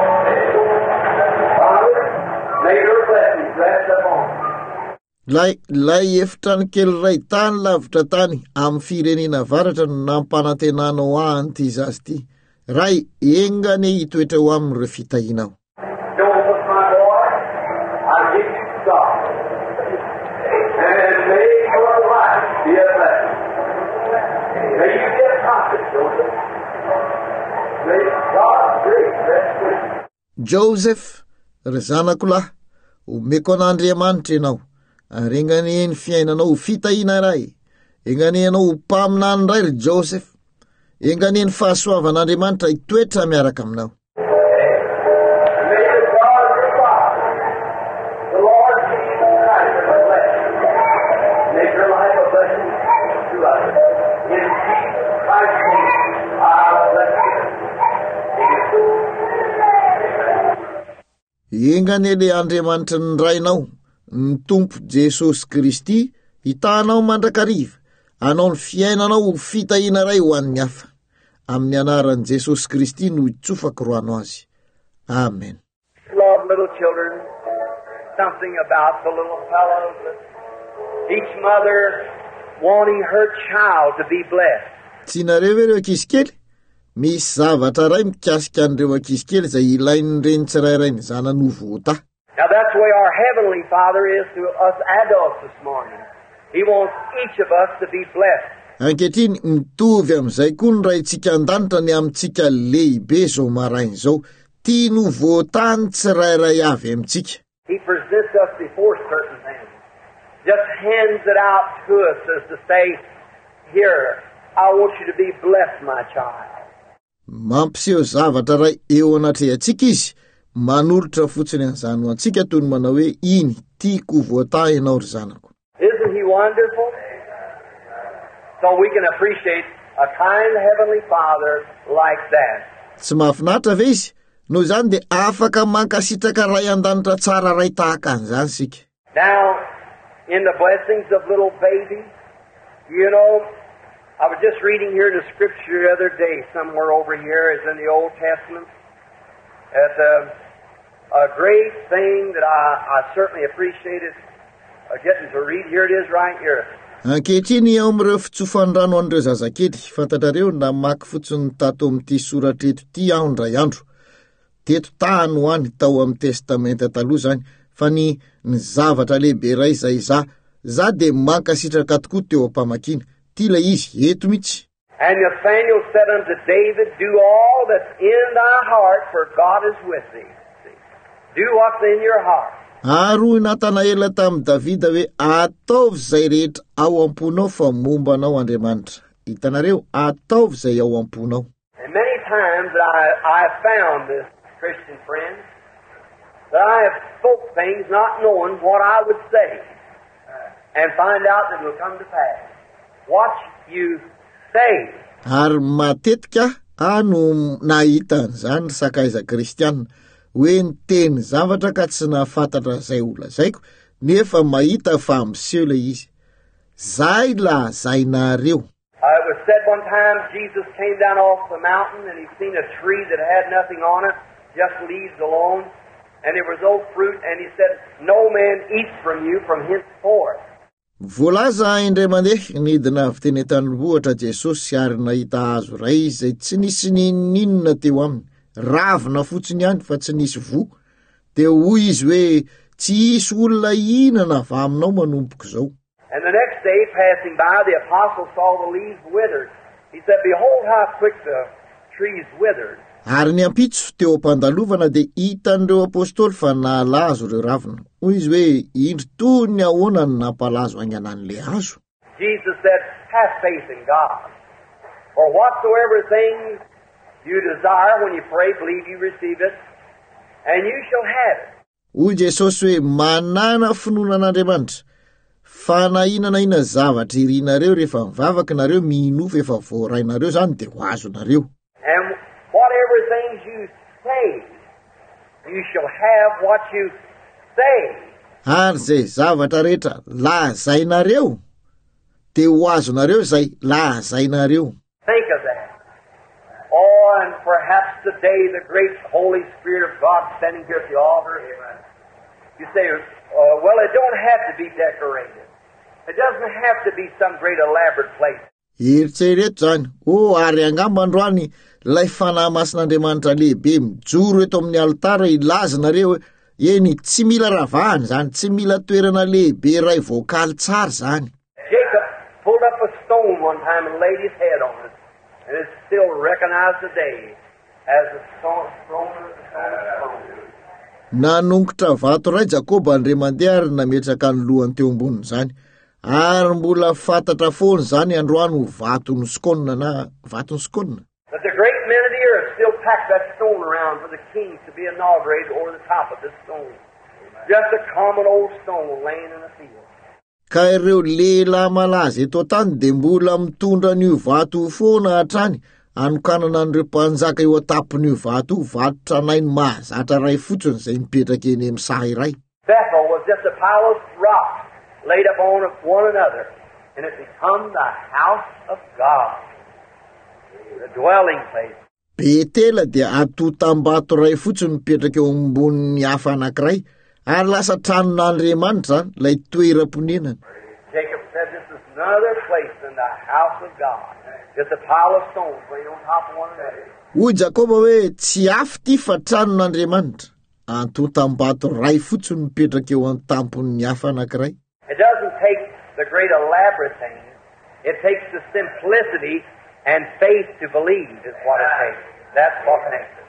Father, may your blessings rest upon me. Lay efitrano kely ray tany lavitra tany amin'ny firenena varatra no nampanantenanao ahany ty zazy ty. Ray engane hitoetra ho amin'ireo fitahinao. Joseph, my boy, I give you God. And may your life be a blessing. May you be a prophet, Joseph. May God's grace rest with you. Joseph, ry zanako lahy, omeko an'Andriamanitra ianao. Ary engane ny fiainanao fitahina ray. Engane ianao mpaminany ray ry Joseph. Engane ny fahasoavan'Andriamanitra hitoetra miaraka aminao. May the God of your Father, the Lord Jesus Christ, bless you. Make your life a blessing to us. In Jesus Christ's name, I bless you. Engane le Andriamanitra ny rainao, ny Tompo Jesosy Kristy, hitanao mandrakariva, anao ny fiainanao fitahina ray ho an'ny hafa. Amin'ny anaran'i Jesosy Kristy no hitsofako roano azy. Amen. Love little children, something about the little fellows, each mother wanting her child to be blessed. Tsy nareo ve ireo ankizy kely? Misy zavatra ray mikasika an'ireo ankizy kely izay ilainy reny tsirairay ny zanany ho vota. Now that's the way our Heavenly Father is to us adults this morning. He wants each of us to be blessed. Ankehitriny mitovy amin'izay koa ny raintsika an-danitra ny amintsika lehibe zao maraina zao. tia no voatany tsirairay avy amintsika. He presents us before certain things. Just hands it out to us as to say, here, I want you to be blessed, my child. Mampiseho zavatra ray eo anatry antsika izy, manolotra fotsiny an'izany ho antsika toy ny manao hoe iny tiako voatany ianao ry zanako. Isn't he wonderful? So we can appreciate a kind Heavenly Father like that. Tsy mahafinaritra ve izy? No zany dia afaka mankasitraka ray an-danitra tsara ray tahaka an'izany sika. Now, in the blessings of little babies, you know, I was just reading here the scripture the other day, somewhere over here, is in the Old Testament. It's a great thing that I certainly appreciated getting to read. Here it is right here. Ankehitriny ao amin'ireo fitsofandrano an'ireo zazakely, fantatrareo na maky fotsiny tato amin'ity soratra eto ity aho indray andro. Teto tany ho any tao amin'ny testamenta taloha zany, fa ny zavatra lehibe ray izay za dia mankasitraka tokoa teo am-pamakiana. Ty ilay izy eto mihitsy. And Nathanael said unto David, do all that's in thy heart, for God is with thee. Do what's in your heart. Ary Natanaela tamin'ny Davida hoe ataovy izay rehetra ao am-ponao fa momba anao Andriamanitra. Hitanareo, ataovy izay ao am-ponao. And many times I found this, Christian friends, that I have spoke things not knowing what I would say, and find out that it will come to pass. What you say. Ary matetika no nahita an'izany sakaiza kristianina hoe niteny zavatra ka tsy nahafantatra izay ho lazaiko nefa mahita fa miseho ilay izy. Zay lazainareo. It was said one time Jesus came down off the mountain and he seen a tree that had nothing on it, just leaves alone, and there was no fruit, and he said, no man eats from you from henceforth. Voalaza indray mandeha nidina avy teny an-tanivohitra Jesosy ary nahita hazo ray izay tsy nisy ninona teo aminy, ravina fotsiny ihany fa tsy nisy vo. Dia hoy izy hoe tsy hisy olona ihinana avy aminao manomboka izao. And the next day, passing by, the apostle saw the leaves withered. He said, behold how quick the trees withered. Ary ny ampitso teo am-pandalovana dia hitan'ireo apôstôly fa nahalazo ireo ravina. Hoy izy hoe indro toy ny ahoana no nampalazo ainganan'ilay hazo. Jesus said, have faith in God. For whatsoever things you desire when you pray, believe you receive it, and you shall have it. Hoy Jesosy hoe manana finoana an'Andriamanitra. Fa na inana zavatra irinareo rehefa mivavaka nareo minofy efa voarainareo zany dia ho azonareo. And whatever things you say, you shall have what you say. Ary zay zavatra rehetra lazainareo dia ho azonareo zay lazainareo. Think of that. Oh, and perhaps today the great Holy Spirit of God standing here at the altar. You say, well, it don't have to be decorated. It doesn't have to be some great elaborate place. Eritsereto zany, ary angamba androany lay fanahy masin'Andriamanitra lehibe mijoro eto amin'ny altara ilazanareo eny tsy mila ravahana zany, tsy mila toerana lehibe ray voakaly tsara zany. Jacob pulled up a stone one time and laid his head on it, and it's still recognized today as the stone of the stone. Nanongotra vato ray Jakoba andre mandeha ary nametraka ny lohany teo amboniny zany. Ary mbola fantatra foana zany androany ho vaton'ny skonina na vaton'ny skonina. But the great men of the earth still pack that stone around for the king to be inaugurated over the top of this stone. Just a common old stone laying in the field. Ka ireo lehilahy malaza eto tany dia mbola mitondra an'io vato foana hatrany anokanana an'ireo mpanjaka eo atapon'io vato vato tranainy mahazatra ray fotsiny izay mipetraka eny amin'ny saha iray. Bethel was just a pile of rocks laid upon one another, and it became the house of God, the dwelling place. Betela dia atotam-bato ray fotsiny mipetraka eo ambonin'ny hafa anankiray ary lasa tranon'Andriamanitra lay toeram-ponenana. Jacob said, this is another place than the house of God. Just a pile of stones laying on top of one another. Hoy Jakoba hoe tsy afy ty fa tranon'Andriamanitra, atotam-bato ray fotsiny mipetraka eo an-tampon'ny hafa anankiray. It doesn't take the great elaborate things. It takes the simplicity and faith to believe is what it takes. That's what makes it.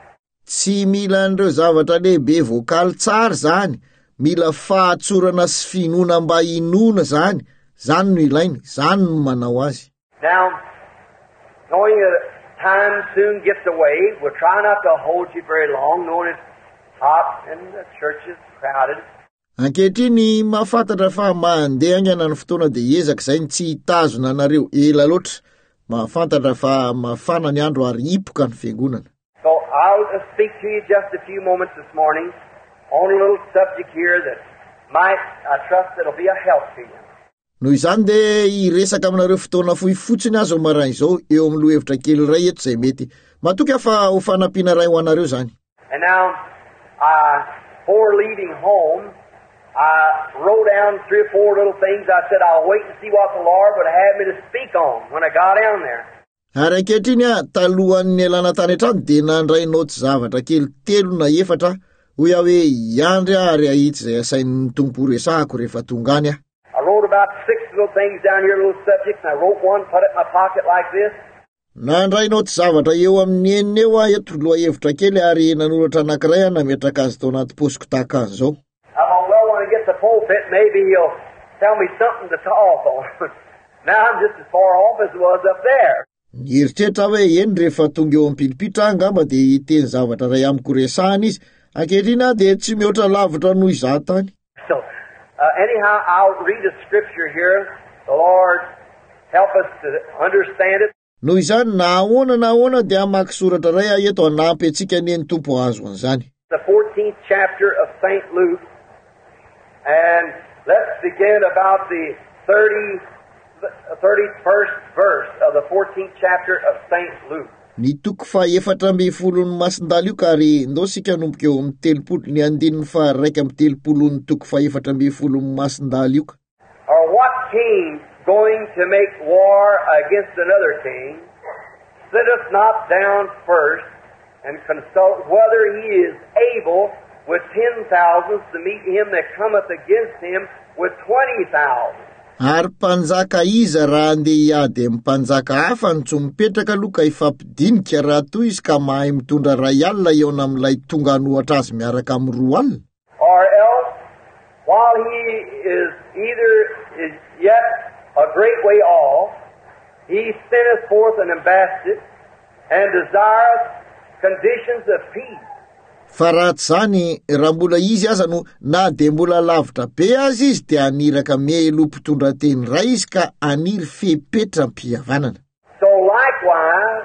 tsy mila an'ireo zavatra lehibe voakaly tsara zany, mila fahatsorana sy finona mba inona zany no ilainy, zany no manao azy. Now, knowing that time soon gets away, we'll try not to hold you very long, knowing it's hot and the church is crowded. Ankehitriny mahafantatra fa mandeha angana ny fotoana dia ezaka izay tsy hitazona anareo ela loatra, mahafantatra fa mafana ny andro ary hipoka ny fiangonana. So I'll speak to you just a few moments this morning on a little subject here that might, I trust it'll be a help to you. Noho izany dia iresaka aminareo fotoana fohy fotsiny azo maraina izao eo amin'ny lohevitra kely iray eto izay mety matoky afa ho fanampiana ray ho anareo zany. And now, before leaving home, I wrote down 3 or 4 little things. I said I'll wait and see what the Lord would have me to speak on when I got down there. Ary ankehitriny talohan'ny alana tany an-trano dia nandray noty zavatra kely 3 na 4 hoy aho hoe iandry ary ahitsy izay asain'ny tompo resahako rehefa tonga any aho. I wrote about 6 little things down here, little subjects, and I wrote one, put it in my pocket like this. Nandray noty zavatra eo amin'ny enina eo eto lohahevitra kely ary nanoratra anankiray nametraka azy tao anaty posiko tahaka an'izao. I thought, well, when I get to the pulpit, maybe he'll tell me something to talk on. Now I'm just as far off as it was up there. Eritreritra hoe eny rehefa tonga eo am-pilipitra angamba dia hiteny zavatra ray amiko resahana izy, ankehitriny dia tsy mihoatra lavitra noho izaho tany. So, anyhow, I'll read a scripture here. The Lord help us to understand it. Noho izany nahoana dia amaky soratra ray aho eto hanampy antsika neny tompo azo an'izany. The 14th chapter of St. Luke, and let's begin about the 31st verse of the 14th chapter of St. Luke. Ny toko fa 4:10 masindalo io ka ry ndao sika nomboka eo amin'ny 30 ny andininy fa 1:30 ny toko fa 4:10 masindalo io ka. Or what king going to make war against another king sitteth not down first and consult whether he is able with 10,000 to meet him that cometh against him with 20,000. Ary mpanjaka iza raha andeha hiady amin'ny mpanjaka hafa ny tsy mipetraka aloha ka ifampidinika raha toy izy ka mahay mitondra ray alina eo amin'ilay tonga anohatra azy miaraka amin'ny 2 alina. Or else, while he is yet a great way off, he sendeth forth an ambassador and desireth conditions of peace. Fa ratsy zany raha mbola izy aza no na dia mbola lavitra be azy izy dia aniraka melo mpitondra teny ray izy ka aniry fepetra mpihavanana. So likewise,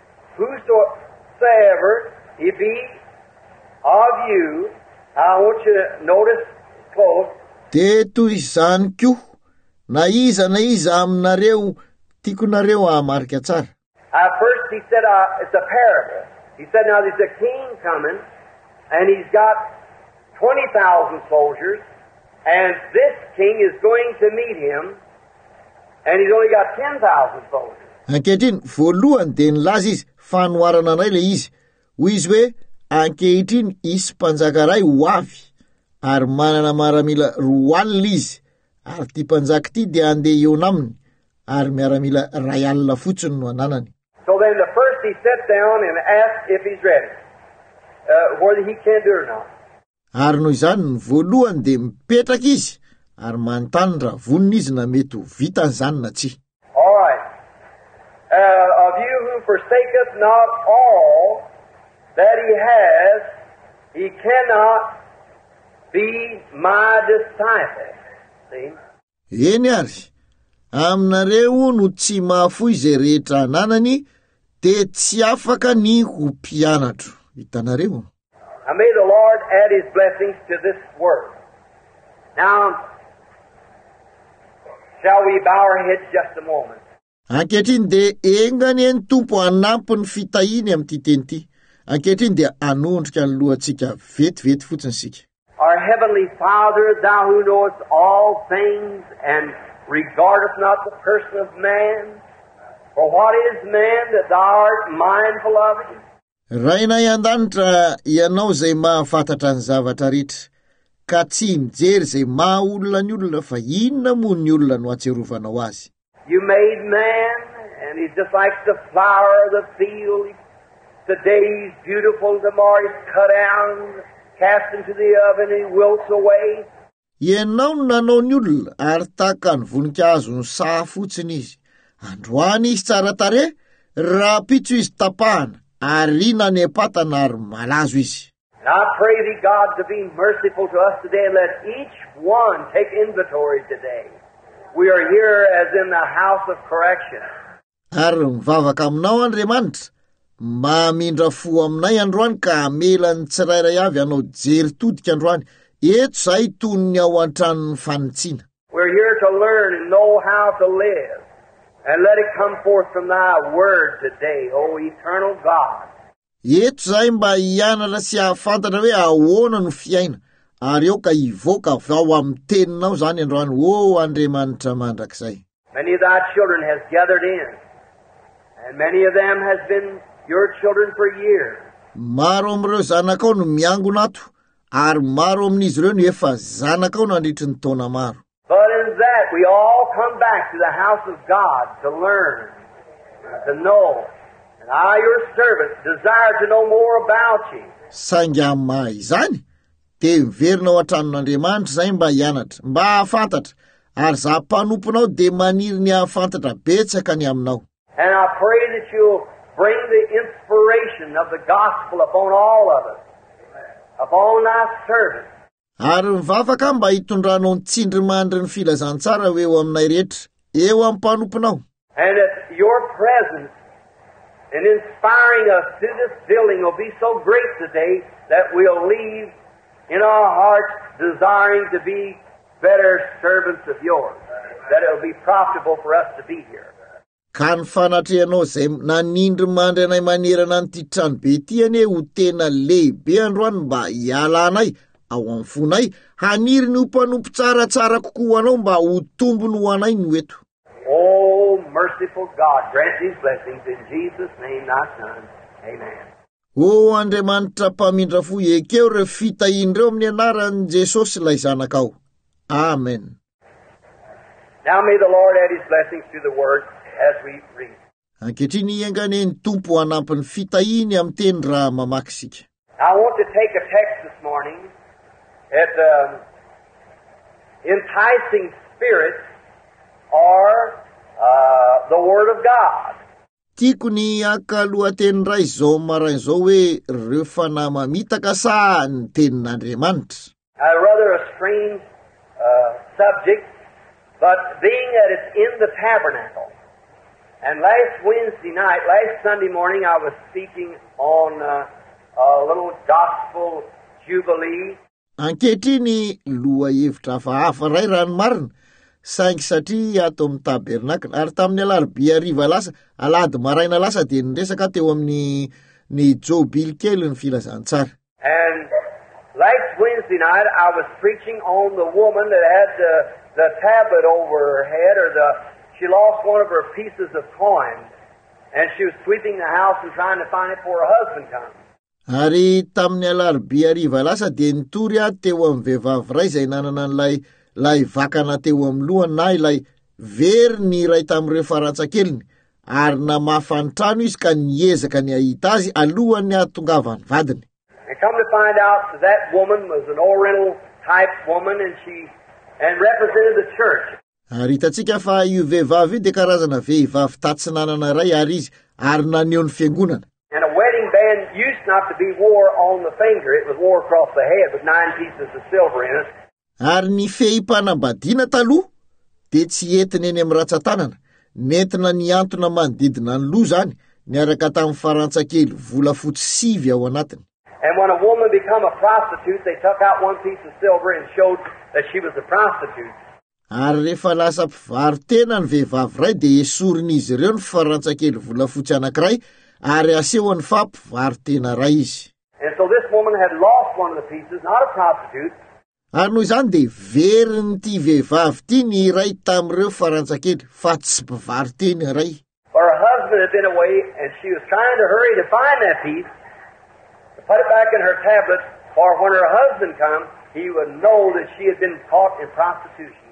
whosoever he be of you, I want you to notice close. De toy izany koa, na iza aminareo tiakonareo amarika tsara. First he said, it's a parable. He said, now there's a king coming, and he's got 20,000 soldiers, and this king is going to meet him, and he's only got 10,000 soldiers. Ankehitriny voalohany dia nilaza izy fanoharana anay le izy, hoy izy hoe ankehitriny isy mpanjaka ray ho avy, ary manana maramila 2 alina izy, ary ty mpanjaka ty dia andeha eo aminy, ary miaramila 2 alina fotsiny no ananany. So then the first he sat down and asked if he's ready, whether he can do it or not. Ary noho izany ny voalohany dia mipetraka izy ary manontany raha vonona izy na mety ho vitany zany na tsy. All right. Of you who forsaketh not all that he has, he cannot be my disciple. See? Eny ary, aminareo no tsy mahafoy izay rehetra ananany dia tsy afaka ny ho mpianatro. Hitanareo. And may the Lord add his blessings to this word. Now, shall we bow our heads just a moment? Ankehitriny dia engany ny tompo hanampy ny fitahiny amin'ity teny ity. Ankehitriny dia anondrika ny lohantsika vetivety fotsiny sika. Our heavenly Father, thou who knowest all things and regardeth not the person of man, for what is man that thou art mindful of him? Rainay an-danitra ianao zay mahafantatra ny zavatra rehetra, ka tsy mijery zay maha olona ny olona fa inona moa ny olona no atserovanao azy. You made man, and he's just like the flower of the field. He Today he's beautiful, tomorrow he's cut down, cast into the oven, he wilts away. Ianao no nanaony olona ary tahaka ny voninkazo ny saha fotsiny izy. Androany izy tsara tarehy, raha pitso izy tapahana, ary nanepatana ary malazo izy. And I pray thee, God, to be merciful to us today and let each one take inventory today. We are here as in the house of correction. Ary mivavaka aminao Andriamanitra, mamindra fo aminay androany ka amela ny tsirairay avy anao jery todika androany. Eto zay tony ao an-tranon'ny fanitsiana. We're here to learn and know how to live. And let it come forth from thy word today, O eternal God. Eto zay mba hianatra sy hahafantatra hoe ahoana no fiaina, ary eo ka hivoaka avy ao amin'ny teninao zany androany, o Andriamanitra mandrakizay. Many of thy children has gathered in, and many of them has been your children for years. Maro amin'ireo zanakao no miangona ato, ary maro amin'izy ireo no efa zanakao nandritry ny taona maro. But in that, we all come back to the house of God to learn, to know. And I, your servant, desire to know more about you. Saingy amin'ny izany, dia miverinao an-tranon'Andriamanitra zay mba hianatra, mba hahafantatra, ary za mpanomponao dia maniry ny hahafantatra betsaka ny aminao. And I pray that you'll bring the inspiration of the gospel upon all of us, upon thy servant. Ary mivavaka mba hitondranao ny tsindrimandry ny filazantsara ho eo aminay rehetra, eo amin'ny mpanomponao. And that your presence in inspiring us through this building will be so great today that we'll leave in our hearts desiring to be better servants of yours, that it will be profitable for us to be here. Ka ny fanatrehanao zay nanindry mandry anay manerana n'ity trano be ity anie ho tena lehibe androany mba hiala anay ao amin'ny fonay, haniry ny ho mpanompo tsaratsara kokoa anao mba ho tombony ho anay no eto. Oh, merciful God, grant these blessings in Jesus' name, thy Son. Amen. O Andriamanitra mpamindra fo, ekeo re fitahian'ireo amin'ny anaran'i Jesosy ilay zanakao. Amen. Now may the Lord add his blessings to the word as we read. Ankehitriny iangane ny tompo hanampiny fitahiny amin'ny teny raha mamaky sika. I want to take a text this morning at enticing spirits or the Word of God. Tiako ny aka lohateny ray zao marain'izao hoe reo fanahy mamitaka sa ny tenin'Andriamanitra. Rather a strange subject, but being that it's in the tabernacle. And last Sunday morning, I was speaking on a little gospel jubilee. Ankehitriny loha hevitra hafahafa ray raha ny marina, saingy satria ato amin'ny tabernakla, ary tamin'ny alarobia hariva lasa, alahady maraina lasa dia niresaka teo amin'ny ny jobily kely ny filazantsara. And last Wednesday night, I was preaching on the woman that had the tablet over her head, or she lost one of her pieces of coin, and she was sweeping the house and trying to find it before her husband comes. Ary tamin'ny alarobia hariva lasa dia nitory teo amin'ny vehivavy ray izay nanana lay vakana teo amin'ny lohany na ilay very ny ray tamin'ireo farantsakeliny, ary namafy ny trano izy ka niezaka ny ahita azy alohan'ny ahatongavany vadiny. And come to find out that woman was an Oriental type woman, and represented the church. Ary hitatsika fa io vehivavy dia karazana vehivavy tatsinanana ray ary izy, ary naneho ny fiangonana. And a wedding band used not to be wore on the finger, it was wore across the head with 9 pieces of silver in it. Ary ny fehi-panambadiana taloha dia tsy entiny eny amin'ny ratsan-tanana, nentina niantona manodidina ny loha zany, niaraka tamin'ny farantsakely volafotsy 7 ao anatiny. And when a woman became a prostitute, they took out 1 piece of silver and showed that she was a prostitute. Ary rehefa lasa mpivaro tena ny vehivavy ray dia esorin'izy ireo ny farantsakely volafotsy anankiray, ary asehony fa mpivaro tena ray izy. And so this woman had lost one of the pieces, not a prostitute. Ary noho izany dia veriny vehivavy ty ny iray tamin'ireo farantsakely, fa tsy mpivaro tena ray. For her husband had been away, and she was trying to hurry to find that piece, to put it back in her tablet, for when her husband comes, he would know that she had been caught in prostitution.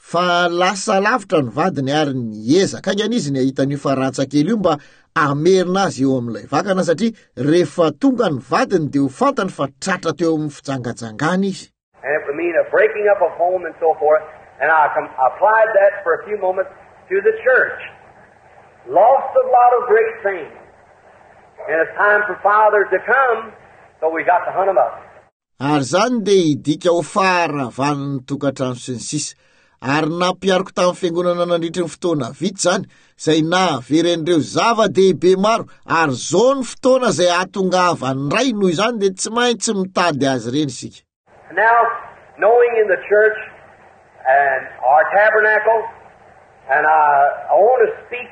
fa lasa lavitra ny vadiny ary niezaka angany izy ny ahitany fa ratsakely io mba amerina azy eo amin'ilay vakana satria rehefa tonga ny vadiny dia ho fantany fa tratra teo amin'ny fijangajangana izy. And it would mean a breaking up of home and so forth. And I applied that for a few moments to the church. Lost a lot of great things. And it's time for fathers to come, so we got to hunt them up. Ary zany dia hidika ho faharavan'ny tokantrano sy ny sisa. Ary nampiariko tamin'ny fiangonana nandritra ny fotoana vitsy zany, izay nahaveren'ireo zava-dehibe maro, ary zao ny fotoana izay ahatongavan'ny ray noho izany dia tsy maintsy mitady azy reny isika. Now, knowing in the church and our tabernacle, and I want to speak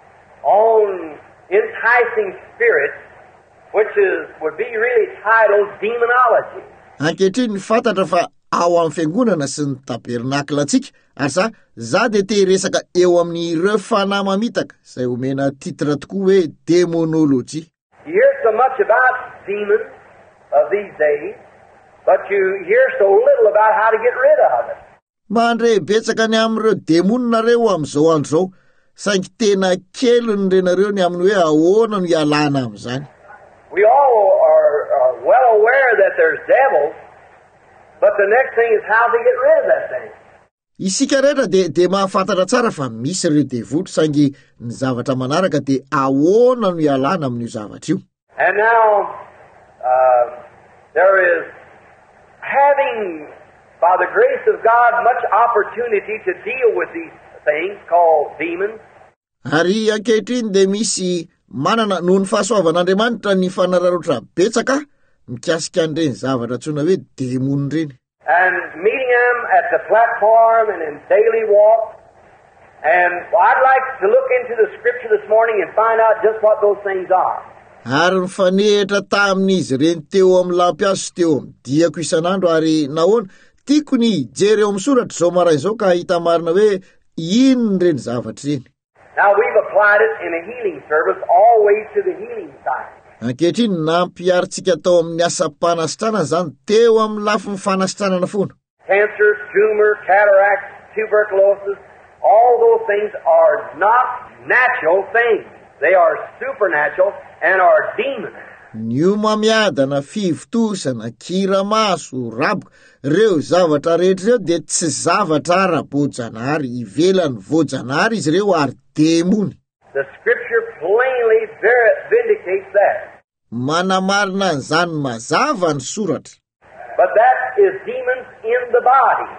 on enticing spirits, which would be really titled demonology. Ankehitriny ny fantatra fa ao amin'ny fiangonana sy ny tabernakla antsika, ary za dia te resaka eo amin'ireo fanahy mamitaka, izay omena titra tokoa hoe démonologie. You hear so much about demons of these days, but you hear so little about how to get rid of it. Mandre betsaka ny amin'ireo demoninareo amin'izao andro zao, saingy tena kely ny renareo ny amin'ny hoe ahoana no ialana amin'izany. We all are well aware that there's devils, but the next thing is how to get rid of that thing. Isika rehetra dia mahafantatra tsara fa misy ireo devotro, saingy ny zavatra manaraka dia ahoana no ialana amin'io zavatra io. And now there is having, by the grace of God, much opportunity to deal with these things called demons. Ary ankehitriny dia misy manana noho ny fahasoavan'Andriamanitra ny fanararotra betsaka mikasika an'ireny zavatra tsona hoe demony reny. And meeting them at the platform and in daily walk. And I'd like to look into the scripture this morning and find out just what those things are. Ary nifanehitra tamin'izy ireny teo amin'ny lampiaso teo amin'ny diako isan'andro, ary nahoana tiako ny jery eo amin'ny soratra zao marain'izao ka hita marina hoe ino reny zavatra reny. Now we've applied it in a healing service always to the healing side. Ankehitriny nampiaritsika tao amin'ny asa-panasitranana zany teo amin'ny lafiny fanasitranana foana. Cancer, tumor, cataract, tuberculosis, all those things are not natural things. They are supernatural and are demons. Ny mamiadana, fivotosana, kiramaso, raboka, reo zavatra rehetra reo dia tsy zavatra ara-boajanahary, ivelan'ny voajanahary izy reo ary demony. The scripture plainly vindicates that. Manamarina an'izany mazava ny soratra. But that is demons in the body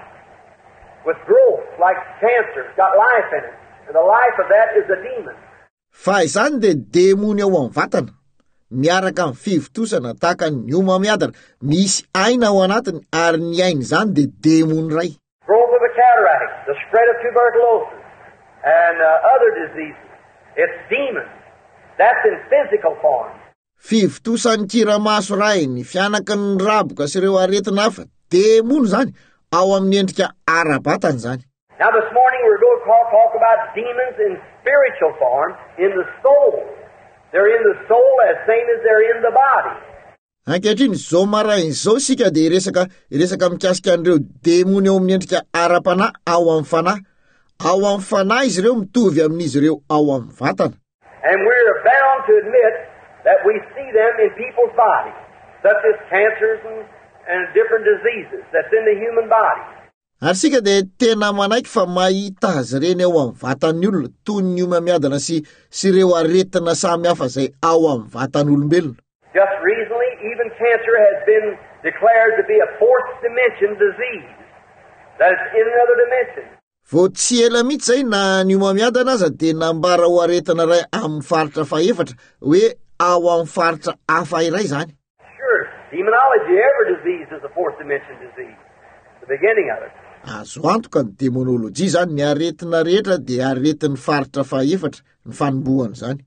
with growth like cancer. It's got life in it. And the life of that is a demon. Fa izany dia demony ao amin'ny vatana, miaraka amin'ny fivotosana tahaka ny mamiadana, misy aina ao anatiny ary ny aina izany dia demony ray. Growth of a cataract, the spread of tuberculosis, and other diseases. It's demons. That's in physical form. Fivotosan'ny kiramaso ray, ny fianaka ny raboka sy ireo aretina hafa, demony zany, ao amin'ny endrika ara-batana zany. Now this morning we're going to talk about demons in spiritual form in the soul. They're in the soul as same as they're in the body. Ankehitriny zao marain'izao sika dia resaka mikasika an'ireo demony ao amin'ny endrika ara-panahy ao amin'ny fanahy. Ao amin'ny fanahy izy ireo mitovy amin'izy ireo ao amin'ny vatana. And we're bound to admit that we see them in people's bodies, such as cancers and different diseases that's in the human body. Ary sika dia tena manaiky fa mahita azy ireny ao amin'ny vatan'ny olona, toy ny mamiadana sy ireo aretina samy hafa izay ao amin'ny vatan'olombelona. Just recently, even cancer has been declared to be a fourth dimension disease. That's in another dimension. Vao tsy ela mihitsy zay na ny mamiadana aza dia nambara ho aretina ray amin'ny faritra faefatra hoe ao amin'ny faritra hafa iray zany. Sure, demonology, every disease is a fourth dimension disease. The beginning of it. Azo antoka ny demonolojia zany, ny aretina rehetra dia aretin'ny faritra faefatra, ny fanombohany zany.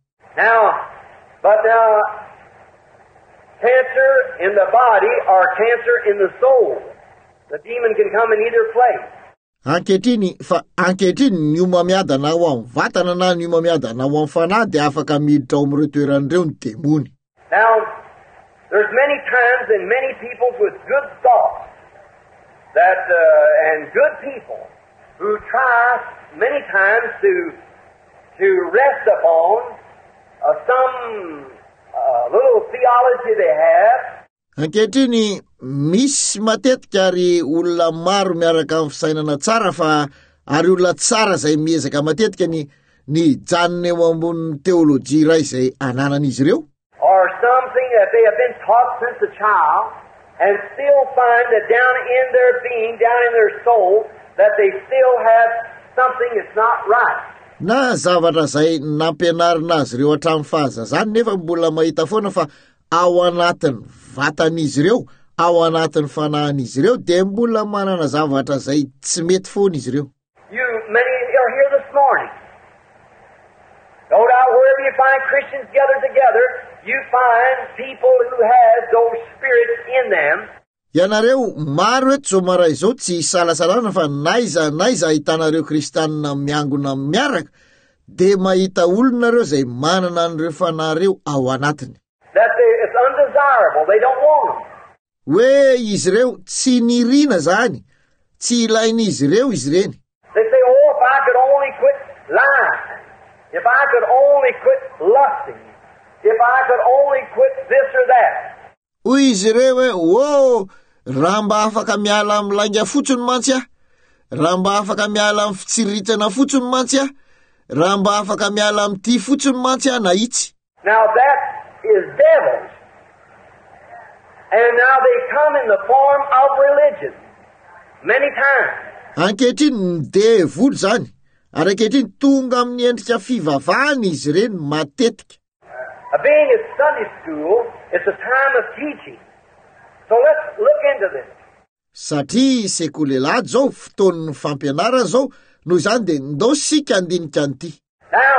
But cancer in the body or cancer in the soul. The demon can come in either place. Ankehitriny ny mamiadana ao amin'ny vatana na ny mamiadana ao amin'ny fanahy dia afaka miditra ao amin'ireo toeran'ireo ny demony. Now, there's many times in many people with good thoughts that and good people who try many times to rest upon some little theology they have. Ankehitriny misy matetika ary olona maro miaraka amin'ny fisainana tsara fa ary olona tsara izay miezaka matetika ny janona eo ambonin'ny teolojia iray izay ananan'izy ireo. Or something that they have been taught since a child and still find that down in their being, down in their soul, that they still have something that's not right. Na zavatra izay nampianarina azy ireo hatramin'ny fahazazany nefa mbola mahita foana fa ao anatin'ny vatan'izy ireo, ao anatin'ny fanahin'izy ireo dia mbola manana zavatra izay tsy mety foana izy ireo. Many are here this morning. No doubt wherever you find Christians gathered together, you find people who have those spirits in them. Ianareo maro eto zao mara izao tsy salasalana fa naiza hitanareo kristianina miangona miaraka dia mahita olonareo izay manana an'ireo fanareo ao anatiny. It's undesirable. They don't want them. Hoe izy ireo tsy nirina zany, tsy ilain'izy ireo izy ireny. They say, oh, if I could only quit lying, if I could only quit lusting, if I could only quit this or that. Hoy izy ireo hoe, raha mba afaka miala amin'ny langa fotsiny mantsy aho, raha mba afaka miala amin'ny fitsiritsana fotsiny mantsy aho, raha mba afaka miala amin'ny ty fotsiny mantsy aho na itsy. Now that is devils. And now they come in the form of religion. Many times. Ankehitriny devoly zany, ary ankehitriny tonga amin'ny endrika fivavahana izy ireny matetika. Being at Sunday school, it's a time of teaching. So let's look into this. Satria sekoly lehilahy zao, fotoan'ny fampianarana zao, noho izany dia ndao sika andinika an'ity. Now,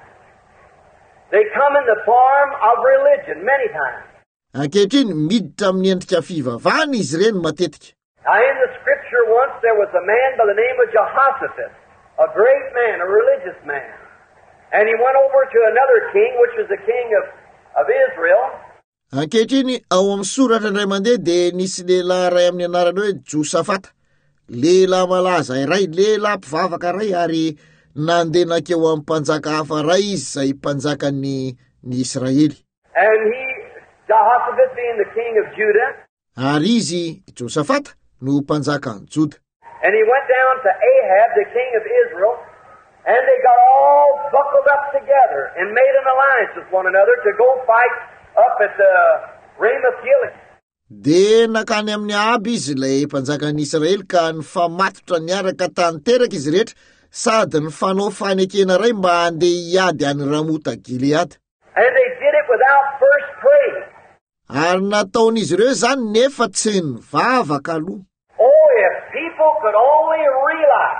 they come in the form of religion many times. Ankehitriny miditra amin'ny endrika fivavahana izy ireny matetika. Now, in the scripture once there was a man by the name of Jehoshaphat, a great man, a religious man. And he went over to another king, which was the king of Israel. Ankehitriny ao amin'ny soratra indray mandeha dia nisy lehilahy ray amin'ny anarany hoe Josafata, lehilahy malaza iray, lehilahy mpivavaka ray ary nandeha nakeo amin'ny mpanjaka hafa ray izy izay mpanjakan'ny Israely. And Jehoshaphat being the king of Judah. Ary izy Josafata no mpanjakan'i Juda. And he went down to Ahab, the king of Israel, and they got all buckled up together and made an alliance with one another to go fight up at the Ramoth Gilead. Dia nakany amin'ny Aby izy ilay mpanjakan'ny Israely ka nifamatotra niaraka tanteraka izy rehetra sady nifanao fanekena ray mba handeha hiady any Ramota Gilead. And they did it without first praying. Ary nataon'izy ireo zany nefa tsy nivavaka aloha. Oh, if people could only realize.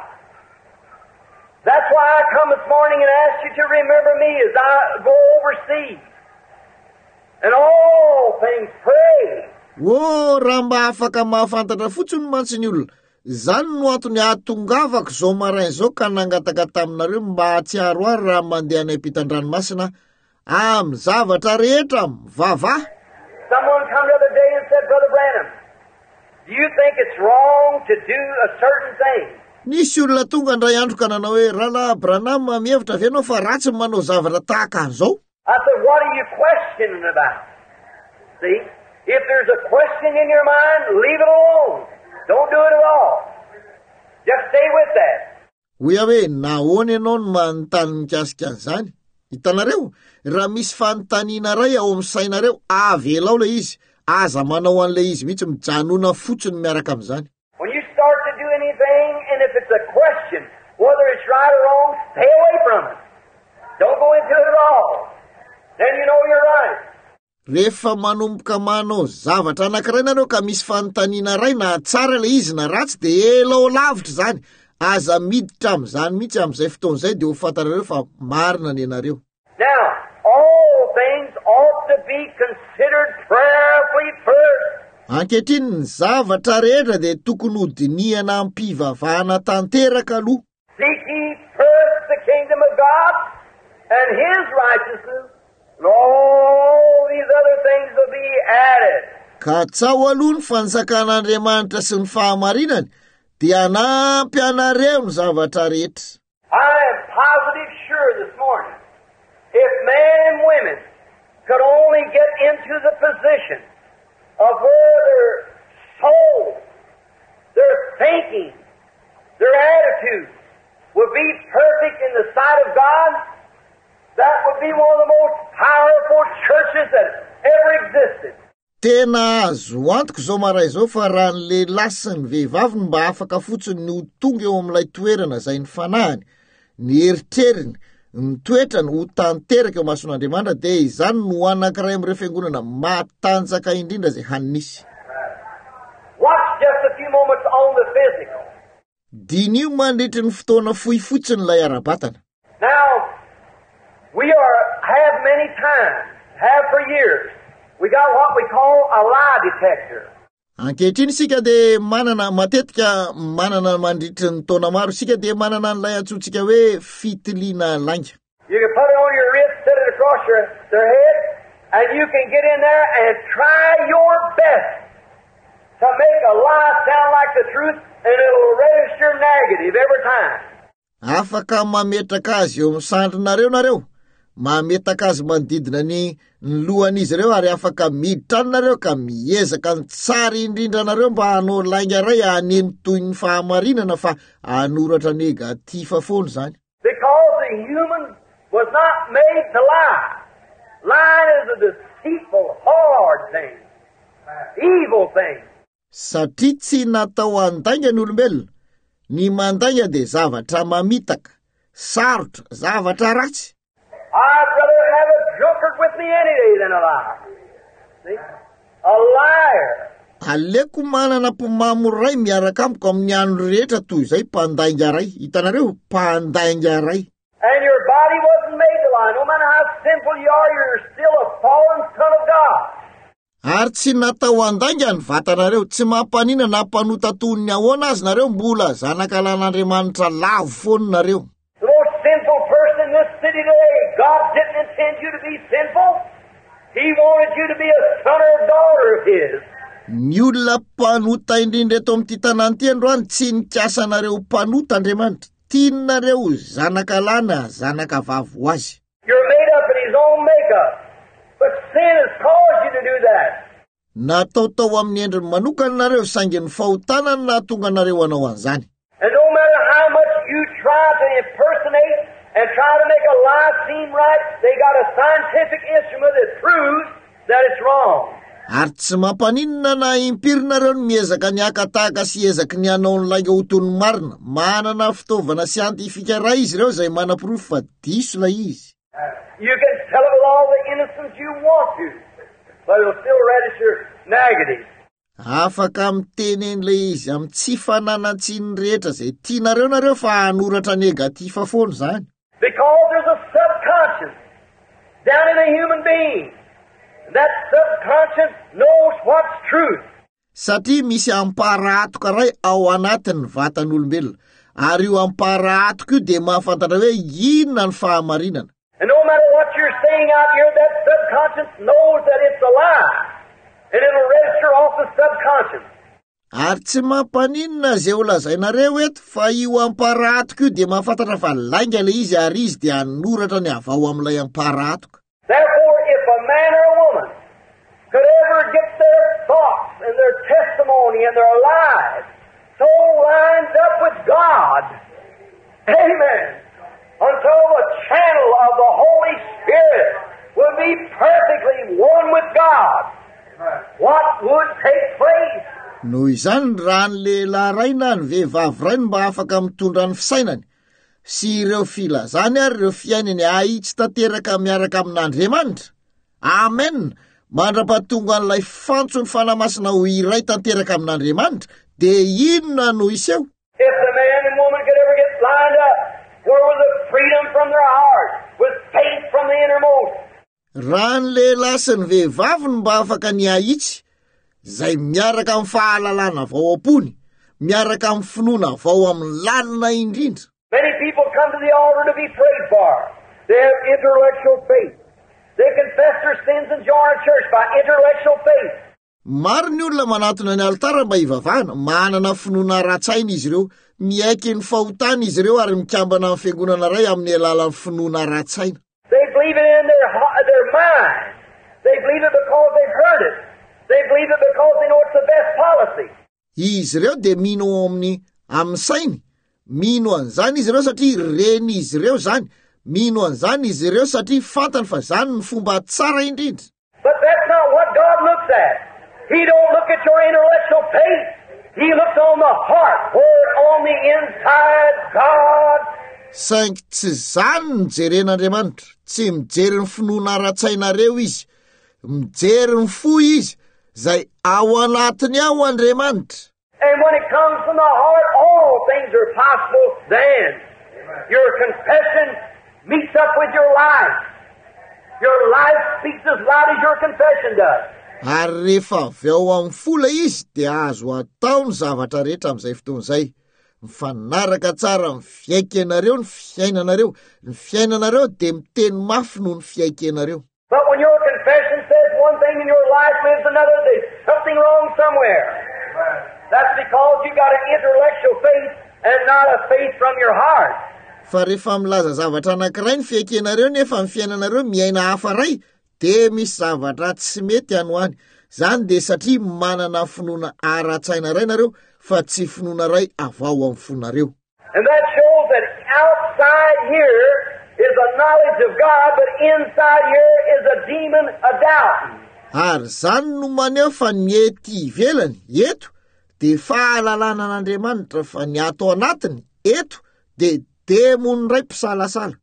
That's why I come this morning and ask you to remember me as I go overseas. And all things pray. Raha mba afaka mahafantatra fotsiny mantsy ny olona. Zany no antony ahatongavako zao maraina zao ka nangataka taminareo mba hatsiaro ary raha mandeha any ampitan-dranomasina amin'ny zavatra rehetra mivavaha. Someone come the other day and said, Brother Branham, do you think it's wrong to do a certain thing? Nisy olona tonga indray andro ka nanao hoe rahalahy Branham mihevitra ve ianao fa ratsy manao zavatra tahaka an'izao? I said, what are you questioning about? See, if there's a question in your mind, leave it alone. Don't do it at all. Just stay with that. Hoy hoe nahoana ianao no manontany mikasika an'izany? Hitanareo, raha misy fanontaniana ray ao amin'ny sainareo, avela ao ilay izy, aza manao an'ilay izy mihitsy mijanona fotsiny miaraka amin'izany. When you start to do anything, and if it's a question, whether it's right or wrong, stay away from it. Don't go into it at all. Then you know you're right. Rehefa manomboka manao zavatra anankiray nareo ka misy fanontaniana ray na tsara ilay izy na ratsy dia elao lavitra zany, aza miditra amin'izany mihitsy amin'izay fotoan'izay dia ho fantarareo fa marina ny ianareo. Now, all things ought to be considered prayerfully first. Ankehitriny ny zavatra rehetra dia tokony ho dinihana am-pivavahana tanteraka aloha. Seek ye first the kingdom of God and His righteousness, and all these other things will be added. Ka tsao aloha ny fansakan'Andriamanitra sy ny fahamarinany, dia anampy anareo ny zavatra rehetra. I am positive sure this morning, if men and women could only get into the position of where their soul, their thinking, their attitude would be perfect in the sight of God, that would be one of the most powerful churches that ever existed. Tena azo antoko zao maray zao fa raha ny lehilahy sy ny vehivavy mba afaka fotsiny ny ho tonga eo amin'ilay toerana zay ny fanahiny, ny eritreriny, ny toetrany ho tanteraka eo mason'Andriamanitra, dia izany no anankiray amin'ireo fiangonana matanjaka indrindra zay haninisy. Watch just a few moments on the physical. Dinio mandritry ny fotoana fohy fotsiny ilay ara-batana. Now, we have many times, have for years, we got what we call a lie detector. Ankehitriny sika dia matetika manana mandritry ny taona maro sika dia manana an'ilay antsointsika hoe fitiliana langa. You can put it on your wrist, set it across their head, and you can get in there and try your best to make a lie sound like the truth, and it'll register negative every time. Afaka mametraka azy eo misandrinareo nareo, mametaka azy manodidina ny lohan'izy ireo, ary afaka miditranareo ka miezaka ny tsara indrindra nareo mba hanao lainga iray aneno toy ny fahamarinana fa anoratra negativa foana zany. Because the human was not made to lie. Lying is a deceitful, hard thing, evil thing. Satria tsy natao andainga ny olombelona, ny mandainga dia zavatra mamitaka, sarotra, zavatra ratsy. I'd rather have a drunkard with me any day than a liar. See? A liar. Aleko manana mpamamo ray miaraka amiko amin'ny andro rehetra toy izay mpandainga ray. Hitanareo, mpandainga ray. And your body wasn't made to lie. No matter how sinful you are, you're still a fallen son of God. Ary tsy natao andainga ny vatanareo, tsy mampanina na mpanota toy ny ahoana azy nareo, mbola zanakalan'Andriamanitra lavo foana nareo. The most sinful person in this city today, God didn't intend you to be sinful. He wanted you to be a son or daughter of His. Ny olona mpanota indrindra eto amin'ity tanàna ity androany tsy nikasa nareo mpanota Andriamanitra, tianareo zanakalana, zanakavavy ho azy. You're made up in His own makeup, but sin has caused you to do that. Natao tao amin'ny endriny manokana nareo, saingy ny fahotana no nahatonga nareo hanao an'izany. And no matter how much you try to impersonate and try to make a lie seem right, they got a scientific instrument that proves that it's wrong. Ary tsy mampaninona na impirinareo ny miezaka ny akataka sy ezaky ny hanao ny lainga ho toy ny marina. Manana fitaovana siantifika ray izy ireo zay manapirofo fa diso la izy. You can tell it with all the innocence you want to, but it'll still register negative. Afaka mitenen'le izy amin'ny tsy fananatsiny rehetra zay tianareo nareo fa hanoratra negativa foana zany. Because there's a subconscious down in a human being. That subconscious knows what's truth. Satria misy amparatoka ray ao anatin'ny vatan'olombelona, ary io amparatoka io dia mahafantatra hoe inona ny fahamarinana. And no matter what you're saying out here, that subconscious knows that it's a lie. And it'll register off the subconscious. Ary tsy mampaninona zay ho lazainareo eto fa io amparatoka io dia mahafantatra fa lainga le izy, ary izy dia hanoratra ny avao amin'ilay amparatoka. Therefore, if a man or a woman could ever get their thoughts and their testimony and their lives so lined up with God, amen, until the channel of the Holy Spirit will be perfectly one with God, what would take place? Noho izany raha ny lehilahy ray na ny vehivavy ray mba afaka mitondra ny fisainany sy ireo filazany ary ireo fiainany ahitsy tanteraka miaraka amin'Andriamanitra. Amen. Mandra-pahatonga an'ilay fantso ny fanamasina ho iray tanteraka amin'Andriamanitra, dia inona no iseho? If the man and woman could ever get lined up, where was the freedom from their heart, with faith from the innermost? Raha ny lehilahy sy ny vehivavy mba afaka ny ahitsy, zay miaraka amin'ny fahalalana avao am-pony, miaraka amin'ny finoana avao amin'ny lalina indrindra. Many people come to the altar to be prayed for. They have intellectual faith. They confess their sins and join a church by intellectual faith. Maro ny olona manatona ny altara mba hivavahana, manana finoana ratsaina izy ireo, miaiky ny fahotana izy ireo ary mikambana amin'ny fiangonana ray amin'ny alalan'ny finoana ratsaina. They believe it in their mind. They believe it because they've heard it. They believe it because they know it's the best policy. Izy ireo de mino amin'ny sainy, mino an'izany izy ireo satria reny izy ireo zany, mino an'izany izy ireo satria fantany fa zany ny fomba tsara indrindra. But that's not what God looks at. He don't look at your intellectual faith. He looks on the heart, where on the inside God. Saingy tsy zany ny jeren'Andriamanitra, tsy mijery ny finoana ratsainareo izy, mijery ny fo izy, zay ao anatiny ao Andriamanitra. And when it comes from the heart, all things are possible then. Your confession meets up with your life. Your life speaks as loud as your confession does. Ary rehefa avy ao amin'ny fola izy, dia azo atao ny zavatra rehetra amin'izay fotoan'izay. Mifanaraka tsara ny fiaikenareo, ny fiainanareo dia miteny mafy noho ny fiaikenareo. But when your confession says one thing and your life lives another, there's something wrong somewhere. That's because you got an intellectual faith and not a faith from your heart. Fa rehefa milaza zavatra anankiray ny fiaikenareo nefa ny fiainanareo miaina hafa ray, dia misy zavatra tsy mety any hoany. Zany dia satria manana finoana ara-tsaina ray nareo, fa tsy finoana ray avao amin'ny fonareo. And that shows that outside here is a knowledge of God, but inside here is a demon, a doubt. Ary zany no maneho fa ny ety ivelany eto dia fahalalana an'Andriamanitra, fa ny ato anatiny eto dia demon ray mpisalasala.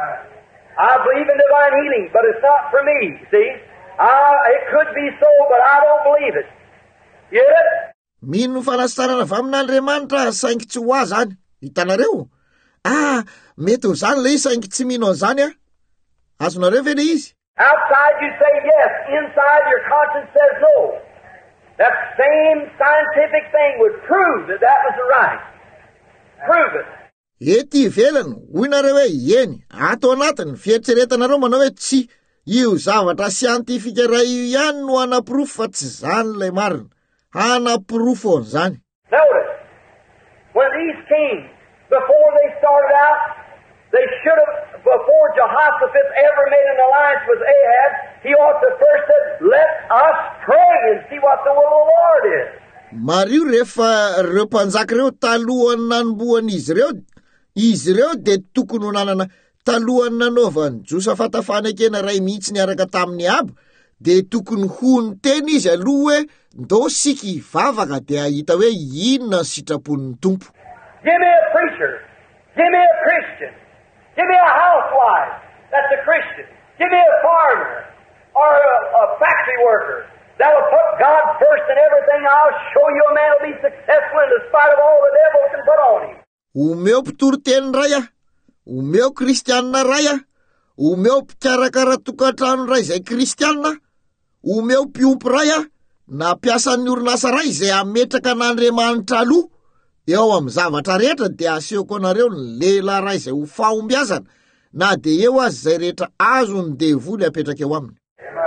I believe in divine healing, but it's not for me, see? It could be so, but I don't believe it. You get it? Mino fanasarana avy amin'Andriamanitra saingy tsy ho azy zany. Hitanareo? Mety ho zany le saingy tsy mino an'izany. Azonareo ve le izy? Outside you say yes, inside your conscience says no. That same scientific thing would prove that that was right. Prove it. Ety ivelany, hoy nareo hoe eny, ato anatiny fieritseretanareo manao hoe tsy, io zavatra siantifika ray io ihany no hanapirofo fa tsy zany ilay marina. Hanapirofo an'izany. Notice, when these kings, before they started out, they should have, before Jehoshaphat ever made an alliance with Ahab, he ought to first said, let us pray and see what the will of the Lord is. Mario rehefa reo mpanjaka reo talohany nanomboan'izy ireo dia tokony ho nanana talohany nanaovany Josafata fanekena ray mihitsy niaraka tamin'ny Aba, dia tokony ho ny teny izy aloha hoe ndao sika hivavaka dia hita hoe inona ny sitrapon'ny tompo. Give me a preacher. Give me a Christian. Give me a housewife that's a Christian. Give me a farmer or a factory worker that will put God first in everything. I'll show you a man will be successful in spite of all the devil can put on him. Omeo mpitoroteny ray omeo kristianina ray omeo mpikarakara tokantrano ray zay kristianina, omeo mpiompy ray na piasan'ny orinasa ray zay ametraka n'Andriamanitra aloha. Eo amin'ny zavatra rehetra dia asehoko anareo ny lehilahy ray zay ho fahombiazana, na dia eo azy zay rehetra azo ny devoly apetraka eo aminy.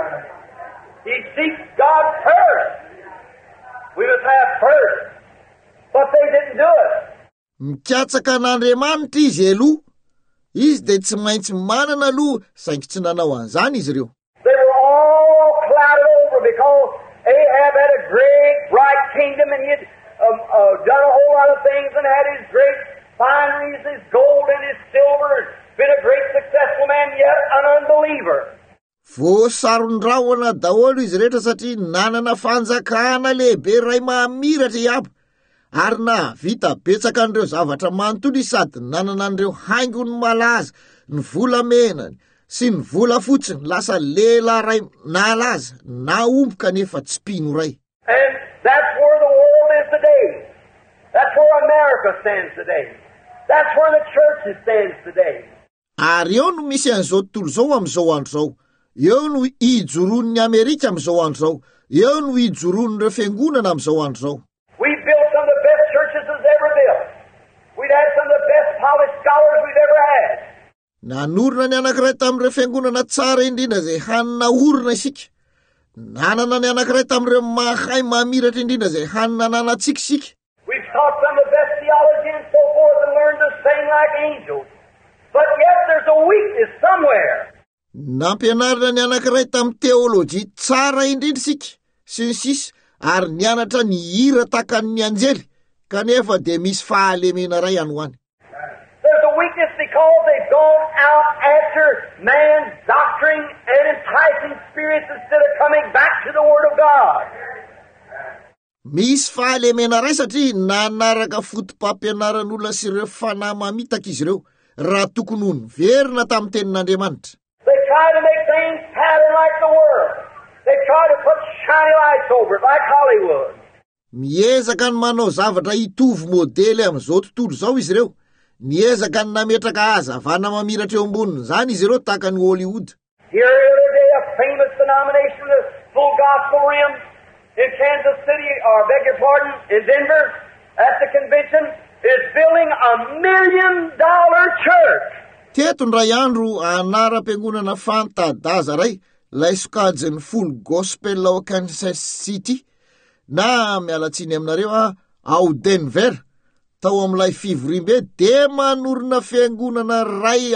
He seeks God first. We must have first. But they didn't do it. Mikatsaka n'Andriamanitra izy aloha, izy dia tsy maintsy manana aloha saingy tsy nanao an'izany izy ireo. They were all clouded over because Ahab had a great bright kingdom and he had done a whole lot of things and had his great fineries, his gold and his silver, and been a great successful man, yet an unbeliever. Voasaron-drahona daholo izy rehetra satria nanana fanjakana lehibe ray mamiratra iaba, ary na vita betsaka an'ireo zavatra manontolo sady nanana an'ireo haingony malaza, ny volamena sy ny volafotsiny, lasa lehilahy ray nalaza na omboka nefa tsy mpino ray. And that's where the world is today. That's where America stands today. That's where the church stands today. Ary eo no misy an'izao tontolo zao amin'izao andro zao. Eo no ijoron'ny Amerika amin'izao andro zao. Eo no ijoron'ireo fiangonana amin'izao andro zao. We built some of the best churches that's ever built. We've had some of the best polished scholars we've ever had. Nanorina ny anankiray tamin'ireo fiangonana tsara indrindra zay hanina orina isika. nanana ny anankiray tamin'ireo mahay mamiratra indrindra zay hananana tsikisika. We've taught some of the best theology and so forth and learned to sing like angels. But yet there's a weakness somewhere. Nampianarina ny anankiray tamin'ny teolojia tsara indrindra sika sy ny sisa ary nianatra ny hira takan'ny anjely kanefa dia misy fahalemena ray any hoany. There's a weakness because they've gone out after man's doctrine and enticing spirits instead of coming back to the Word of God. Misy fahalemena ray satria nanaraka fotom-pampianaran'olona sy ireo fanahy mamitaka izy ireo raha tokony ho niverina tamin'ny tenin'Andriamanitra. They try to make things pattern like the world. They try to put shiny lights over it like Hollywood. Miezaka ny manao zavatra hitovy modely amin'izao tontolo izao izy ireo. Miezaka ny nametraka hazavana mamiratra eo amboniny zany izy ireo tahaka ny Hollywood. Here the other day, a famous denomination, the Full Gospel Rim in Kansas City, or beg your pardon, in Denver, at the convention, is building $1 million church. Teto ndray andro anara-piangonana fantadaza ray lay sokajiny Full Gospel ao Kansas City na mialatsiny aminareo ao Denver tao amin'ilay fivorimbe de manorina fiangonana ray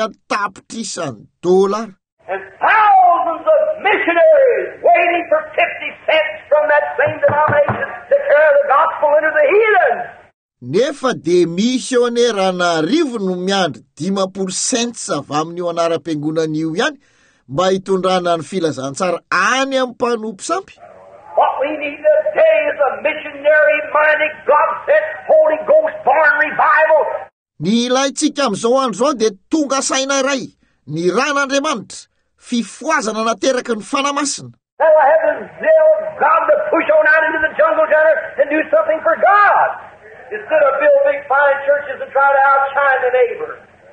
$1,000,000. And thousands of missionaries waiting for 50 cents from that same denomination to carry the gospel into the heathen. Nefa de misionera anarivo no miandry 50 cents avy amin'io anara-piangonana io ihany mba hitondrana ny filazantsara any amin'ny mpanompo sampy. What we need today is a missionary-minded, God-sent, Holy Ghost-born revival. Ny ilayntsika amin'izao andro zao de tonga saina iray ny ran'Andriamanitra fifoazana nateraky ny fanamasina. Now I have the zeal of God to push on out into the jungle jungle and do something for God instead of build big fine churches and try to outshine the neighbor.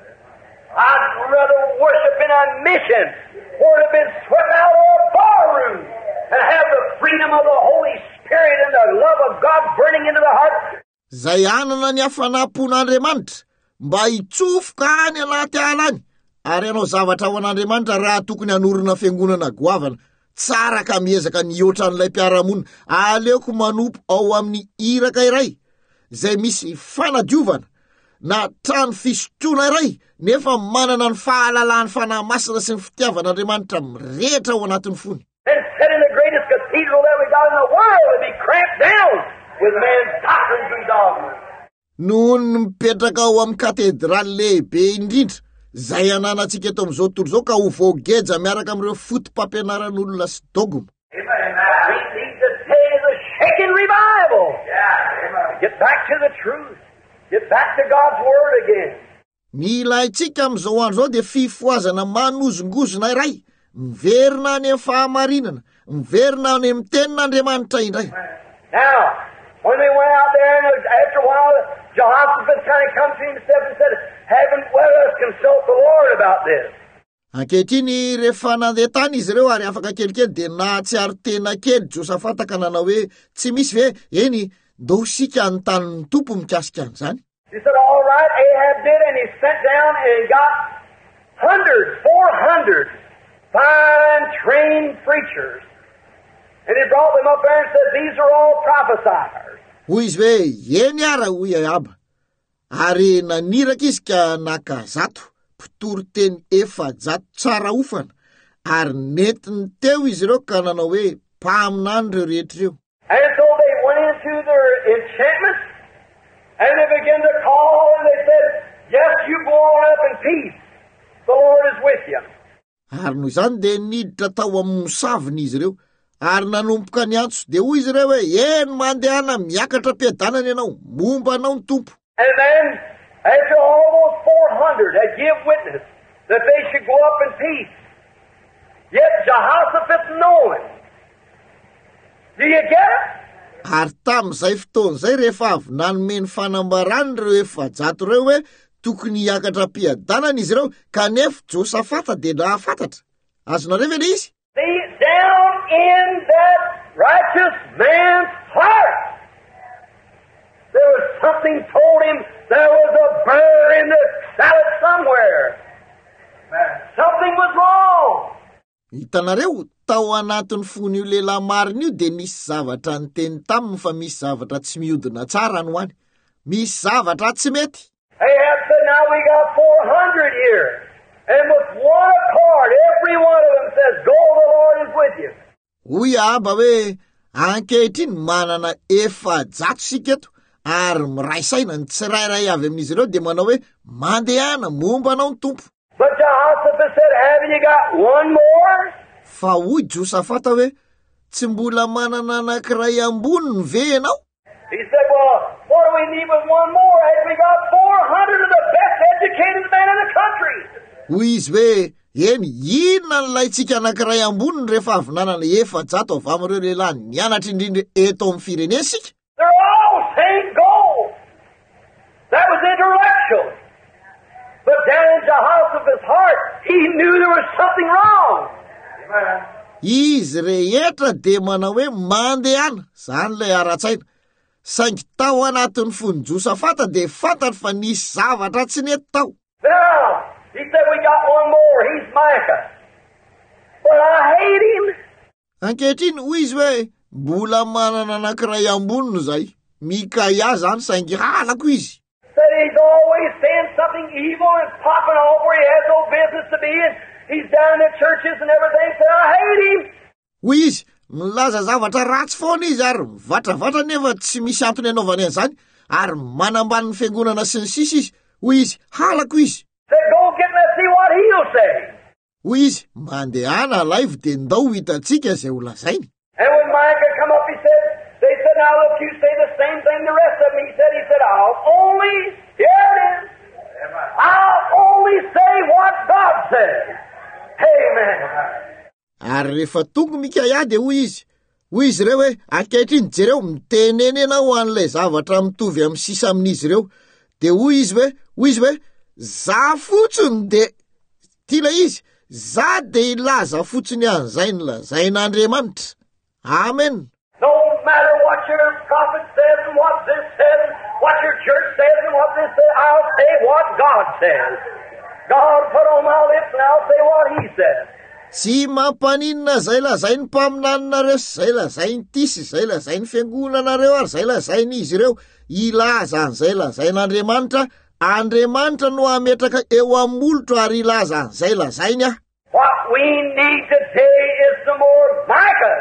I'd rather worship in a mission or have been swept out of a barroom and have the freedom of the Holy Spirit and the love of God burning into the heart. Zay anana ny hafanampon'Andriamanitra mba hitsofoka any anaty ala any ary anao zavatra ho an'Andriamanitra raha tokony hanorina fiangonana goavana tsara ka miezaka nihoatra an'ilay mpiaramonina aleoko manompo ao amin'ny iraka iray zay misy fanadiovana na trano fisotroana iray nefa manana ny fahalalahany fanahy masina sy ny fitiavan'Andriamanitra mirehitra ao anatin'ny fony. And set in the greatest cathedral that we got in the world and be cramped down with man's doctrines and dogmas. Nohony mipetraka ao amin'ny katedraly lehibe indrindra zay ananantsika eto amin'izao tontolo izao ka ho voageja miaraka amin'ireo fotom-pampianaran'olona sy dogma. We need today is a shaking revival. Get back to the truth. Get back to God's Word again. Ny ilayntsika amin'izao andro zao de fifoazana manozongozona iray miverina any amin'ny fahamarinana miverina any amin'ny tenin'Andriamanitra indray. Now, when we went out there, and after a while, Jehoshaphat kind of come to himself and said, "Haven't let us consult the Lord about this." Ankehitriny rehefa nandeha tany izy ireo ary afaka kelikely de nahatsiaro tena kely Josafata ka nanao hoe tsy misy ve eny ndao sika anontany ny tompo mikasika an'izany. He said, "All right." Ahab did, and he sent down and got 400 fine trained preachers, and he brought them up there and said, "These are all prophesiers." Hoy izy hoe eny ara hoy Ahab ary naniraka izy ka naka 100 mpitoro teny 400 tsara ofana ary netiny teo izy ireo ka nanao hoe mpaminany ireo rehetra ireo. And so they went into their enchantments and they began to call and they said, "Yes, you go on up in peace. The Lord is with you." Ary noho izany de niditra tao amin'ny mosaviny izy ireo ary nanompoka ny antso de hoy izy ireo hoe eny mandehana miakatra mpiadanana ianao momba anao ny tompo. And then after all those 400 had give witness that they should go up in peace, yet Jehoshaphat knowing. Do you get it? Ary tamin'izay fotoan'izay rehefa avy nanome ny fanambarany ireo 400 ireo hoe tokony hiakatra mpiadanana izy ireo kanefa Josafata de nahafantatra. Azonareo ve izy? Deep down in that righteous man's heart, there was something told him there was a burr in the salad somewhere. Something was wrong. Hitanareo, tao anatin'ny fon'io lehilahy marina io de nisy zavatra nyteny taminy fa misy zavatra tsy mihodina tsara no any. Misy zavatra tsy mety. Ahab said, now we got 400 here. And with one accord, every one of them says, go, the Lord is with you. Hoy Ahaba hoe ankehitriny manana 400 siketo ary miraisaina ny tsirairay avy amin'izy ireo de manao hoe mandehana momba anao ny tompo. But Jehoshaphat said, haven't you got one more? Fa hoy Josafata hoe tsy mbola manana anankiray amboniny ve ianao? He said, well, what do we need with one more? As we got 400 of the best educated men in the country. Hoy izy hoe eny inona no laitsika anankiray amboniny rehefa avy nanana 400 avy amin'ireo lehilahy nianatra indrindra eto amin'ny firenesika? They're all saying go. That was intellectual. But down in Jehoshaphat's heart, he knew there was something wrong. Amen. Izy rehetra de manao hoe mandehana, zany lay ara-tsaina. Saingy tao anatin'ny fony Josafata de fantany fa nisy zavatra tsy nety tao. Now, he said, we got one more. He's Micah. But I hate him. Ankehitriny hoy izy hoe mbola manana anankiray amboniny zay. Mikaia zany saingy halako izy. Said he's always saying something evil and popping off where he has no business to be, and he's down in the churches and everything. Said, I hate him. Hoy izy, milaza zavatra ratsy foana izy ary mivatravatra nefa tsy misy antony anaovany an'izany ary manambany ny fiangonana sy ny sisa izy. Hoy izy, halako izy. Said, go get him and see what he'll say. Hoy izy, mandehana live de ndao hitatsika zay ho lazainy. And when Micah come up, they said, now look, you say the same thing the rest of them. He said, I'll only, here it is, I'll only say what God says. Amen. Ary rehefa tonga Mikaia de hoy izy reo hoe ankehitriny jereo mitenenena ho an'ilay zavatra mitovy amin'ny sisa amin'izy ireo. De hoy izy hoe za fotsiny de tila izy, za de ilaza fotsiny an'izay ny lazain'Andriamanitra. Amen. No matter what your prophet says and what this says, what your church says and what this says, I'll say what God says. God put on my lips and I'll say what He says. Tsy mampaninona zay lazainy mpaminanareo, zay lazainy tisy, zay lazainy fiangonanareo ary zay lazainy izy ireo. Ilaza an'izay lazain'Andriamanitra, Andriamanitra no ametraka eo amolotro ary ilaza an'izay lazainy ah. What we need today is some more Micah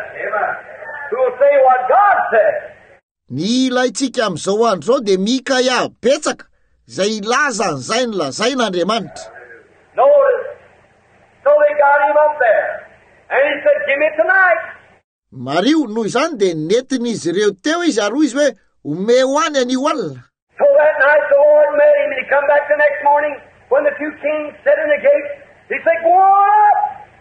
who will say what God says. Ny ilaitsika amin'izao andro zao de Mikaia betsaka zay ilaza an'izay ny lazain'Andriamanitra. Notice, so they got him up there. And he said, give me tonight. Mario, noho izany de netin'izy ireo teo izy ary hoy izy hoe ome ho any anio alina. So that night the Lord met him, and he come back the next morning when the two kings sat in the gate. He said, go on up.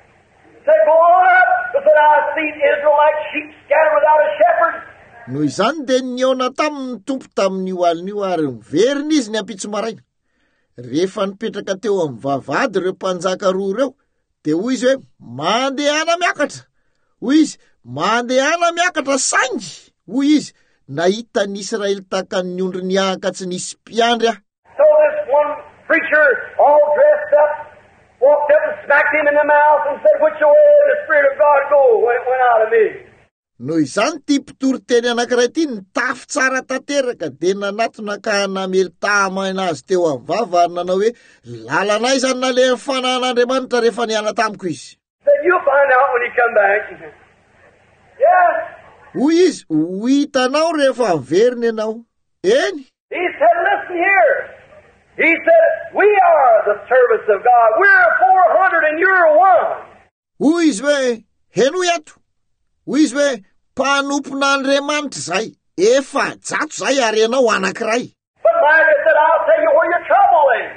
He said, go on up. He said, I've seen Israel like sheep scattered without a shepherd. Noho izany de niona tamin'ny tompo tamin'io alina io ary miverina izy ny ampitso maraina. Rehefa nipetraka teo amin'ny vavahady ireo mpanjaka roa ireo, de hoy izy hoe mandehana miakatra. Hoy izy, mandehana miakatra saingy. Hoy izy, nahita ny Israely taka ny ondry niaka tsy nisy mpiandry ah. So this one preacher, all dressed up, walked up and smacked him in the mouth and said, which way did the Spirit of God go when it went out of me? Noho izany ty mpitory-teny anankiray ty nitafy tsara tanteraka de nanatona ka namely tamana azy teo amin'ny vava ary nanao hoe lalanay zany naleha fanan'Andriamanitra rehefa niana tamiko izy. Said, you'll find out when you come back. Yes. Hoy izy, ho hitanao rehefa veriny ianao. Eny. He said, listen here. He said, we are the servants of God. We're 400 and you're one. Hoy izy hoe, heno ato. Hoy izy hoe, mpanompon'Andriamanitra zay. 400 zay ary ianao anankiray. But Micah said, I'll tell you where your trouble is.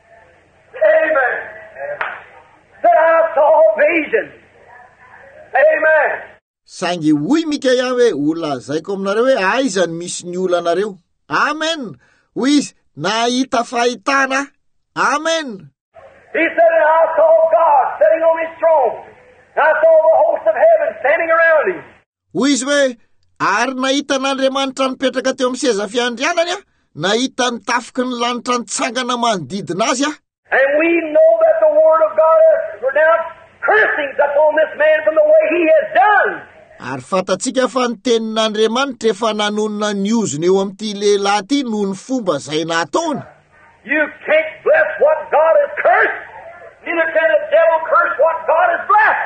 Amen. Said, I saw vision. Amen. Saingy hoy Mikaia hoe ho lazaiko aminareo hoe aiza ny misy ny olanareo. Amen. Hoy izy, nahita fahitana. Amen. He said, and I saw God sitting on his throne. And I saw the host of heaven standing around him. Hoy izy hoe, ary nahita n'Andriamanitra nipetraka teo amin'ny seza fiandrianany ah, nahita ny tafiky ny lanitra nitsangana manodidina azy ah. And we know that the word of God is pronounced cursings upon this man from the way he has done. Ary fatatsika fa ny tenin'Andriamanitra efa nanonona ny ozony eo amin'ity lehilahy ity noho ny fomba izay nataony. You can't bless what God has cursed, neither can the devil curse what God has blessed.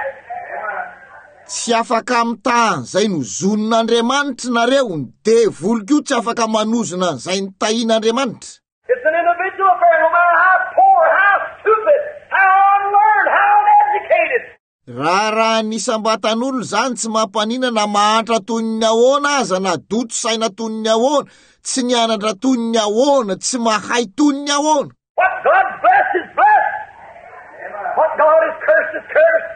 Tsy afaka mitahan'izay no zonon'Andriamanitra nareo, ny devoly koa tsy afaka manozona an'izay ny tahian'Andriamanitra. It's an individual affair, no matter how poor, how stupid, how unlearned, how uneducated. Raha nisambatan'olo zany tsy mampanina na mahantra toy ny ahoana aza na doto saina toy ny ahoana, tsy nianatra toy ny ahoana, tsy mahay toy ny ahoana. What God blessed is blessed. What God has cursed is cursed.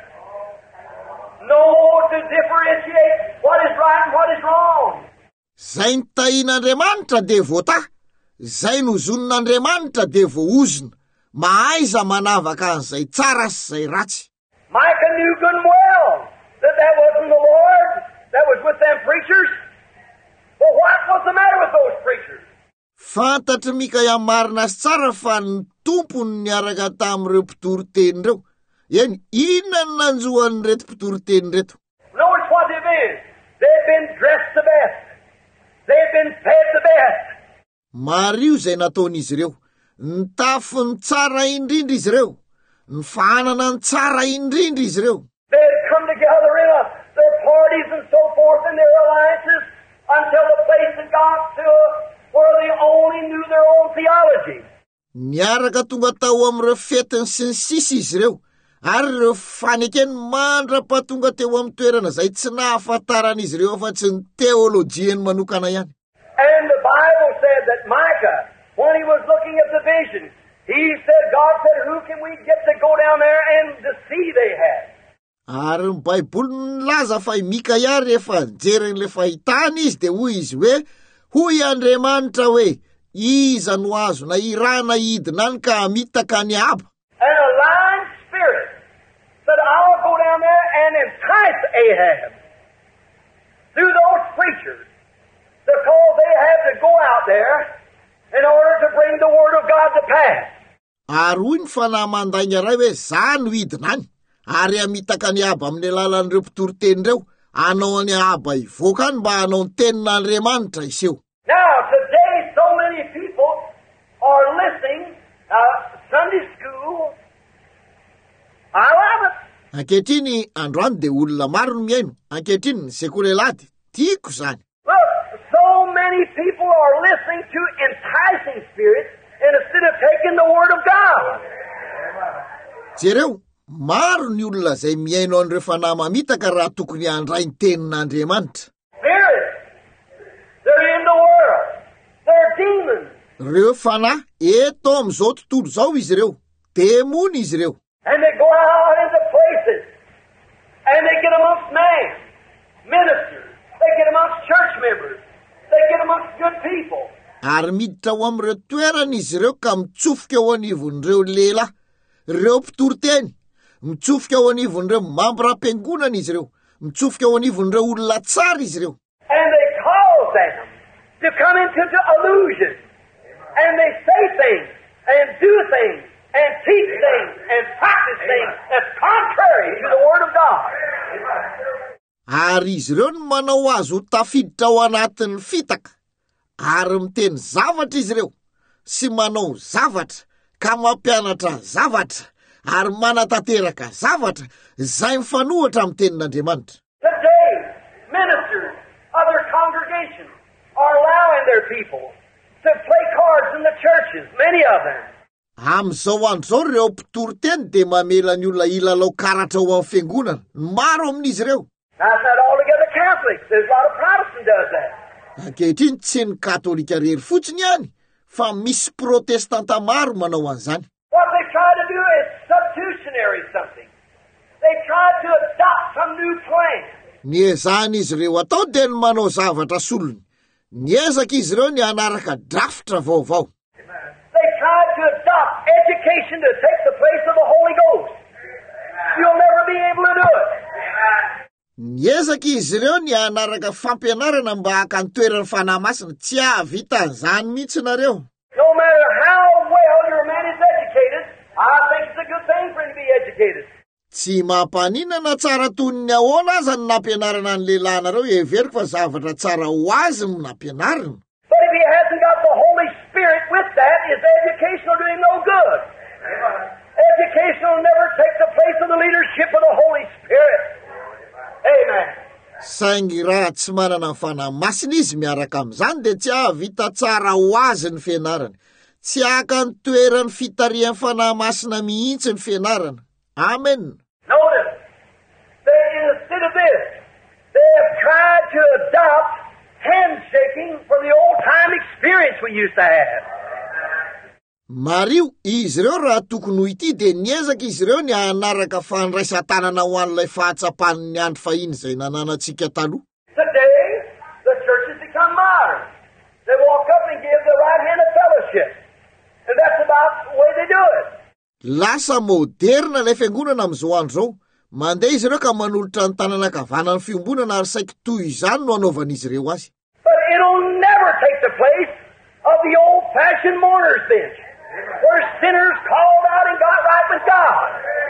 No to differentiate what is right and what is wrong. Zay ny tahian'Andriamanitra de voata, zay no zonon'Andriamanitra de voozona, mahaiza manavaka an'izay tsara sy zay ratsy. Micah knew good and well that wasn't the Lord that was with them preachers. But what was the matter with those preachers? Fantatry Mikaia marina sy tsara fa ny tompony niaraka tamin'ireo mpitory-teny reo. Eny, inona ny nanjoan'ny reto mpitory-teny reto? Notice what they've been. They've been dressed the best. They've been fed the best. Mario zay nataon'izy ireo. Ny tafony tsara indrindra izy ireo. Ny fahanana ny tsara indrindra izy ireo. They had come together in their parties and so forth and their alliances until the place had got to where they only knew their own theology. Niaraka tonga tao amin'ireo fetiny sy ny sisa izy ireo, ary ireo fanekeny mandra-patonga teo amin'ny toerana zay tsy nahafantaran'izy ireo fa tsy ny teolojiany manokana ihany. And the Bible said that Micah, when he was looking at the vision, he said, God said, who can we get to go down there and to see they had? Ary ny Baiboly nilaza fa Mikaia rehefa nijery le fahitana izy de hoy izy hoe, hoy Andriamanitra hoe, iza no azo na irana idina any ka mitaka ny aba. And a lying spirit said, I'll go down there and entice Ahab through those preachers because they had to go out there in order to bring the word of God to pass. Ary hoy ny fanahy mandaina iray hoe, za no idina any, ary amitaka ny aba amin'ny alalan'ireo mpitory-teny reo, anao any aba ivoaka any mba anao ny tenin'Andriamanitra iseho. Now, today so many people are listening Sunday school. I love it. Ankehitriny androany de olona maro no miaino. Ankehitriny ny sekoly lady, tiako zany. Look, so many people are listening to enticing spirits instead of taking the word of God. Jereo, maro ny olona zay miaino an'ireo fanahy mamitaka raha tokony handray ny tenin'Andriamanitra. Spirits, they're in the world. They're demons. Reo fanahy eto amin'izao tontolo zao izy ireo, demony izy ireo. And they go out into places and they get amongst men, ministers. They get amongst church members. They get amongst good people. Ary miditra ao amin'ireo toerana izy ireo ka mitsofoka eo anivon'ireo lehilahy, ireo mpitory-teny, mitsofoka eo anivon'ireo mampiram-piangonana izy ireo, mitsofoka eo anivon'ireo olona tsara izy ireo. And they cause them to come into the illusion. And they say things and do things and teach things and practice things that's contrary to the Word of God. Ary izy ireo no manao azy ho tafiditra ao anatin'ny fitaka, ary miteny zavatra izy ireo, sy manao zavatra, ka mampianatra zavatra, ary manatanteraka zavatra, zay mifanohatra amin'ny tenin'Andriamanitra. Today, ministers of their congregations are allowing their people to play cards in the churches, many of them. Amin'izao andro zao ireo mpitory-teny de mamela ny olona ilalao karatra ao amin'ny fiangonana, maro amin'izy ireo. That's not altogether Catholics. There's a lot of Protestants does that. Ankehitriny tsy ny katolika rery fotsiny ihany, fa misy protestanta maro manao an'izany. What they try to do is substitutionary something. They try to adopt some new plan. Niezahana izy ireo atao de ny manao zavatra solony. Niezaka izy ireo ny anaraka draftra vaovao. They try to adopt education to take the place of the Holy Ghost. You'll never be able to do it. Niezaka izy ireo ny anaraka fampianarana mba haka ny toeran'ny fanahy masina, tsy ahavita an'izany mihitsy nareo. No matter how well your man is educated, I think it's a good thing for him to be educated. Tsy mampaninana tsara toniny ahoana aza ny nampianarana ny lehilahinareo everiko fa zavatra tsara ho azy ny nampianarana. But if he hasn't got the Holy Spirit with that, his education will do him no good. Education will never take the place of the leadership of the Holy Spirit. Amen. Saingy raha tsy manana ny fanahy masina izy miaraka amin'izany dia tsy ahavita tsara ho azy ny fianarana. Tsy aka ny toeran'ny fitarian'ny fanahy masina mihitsy ny fianarana. Amen. Notice, instead of this, they have tried to adopt handshaking from the old-time experience we used to have. Mario, izy ireo raha tokony ho ity dia niezaka izy ireo ny hanaraka fandraisan-tanana ho an'ilay fahatsapan'ny andro fahiny izay nananantsika taloha. Today, the church has become modern. They walk up and give the right hand of fellowship. And that's about the way they do it. Lasa moderna ilay fiangonana amin'izao andro izao. Mandeha izy ireo ka manolotra ny tanana kavanana fiombonana ary saika toy izany no anaovan'izy ireo azy. But it'll never take the place of the old-fashioned mourner's bench, where sinners called out and got right with God.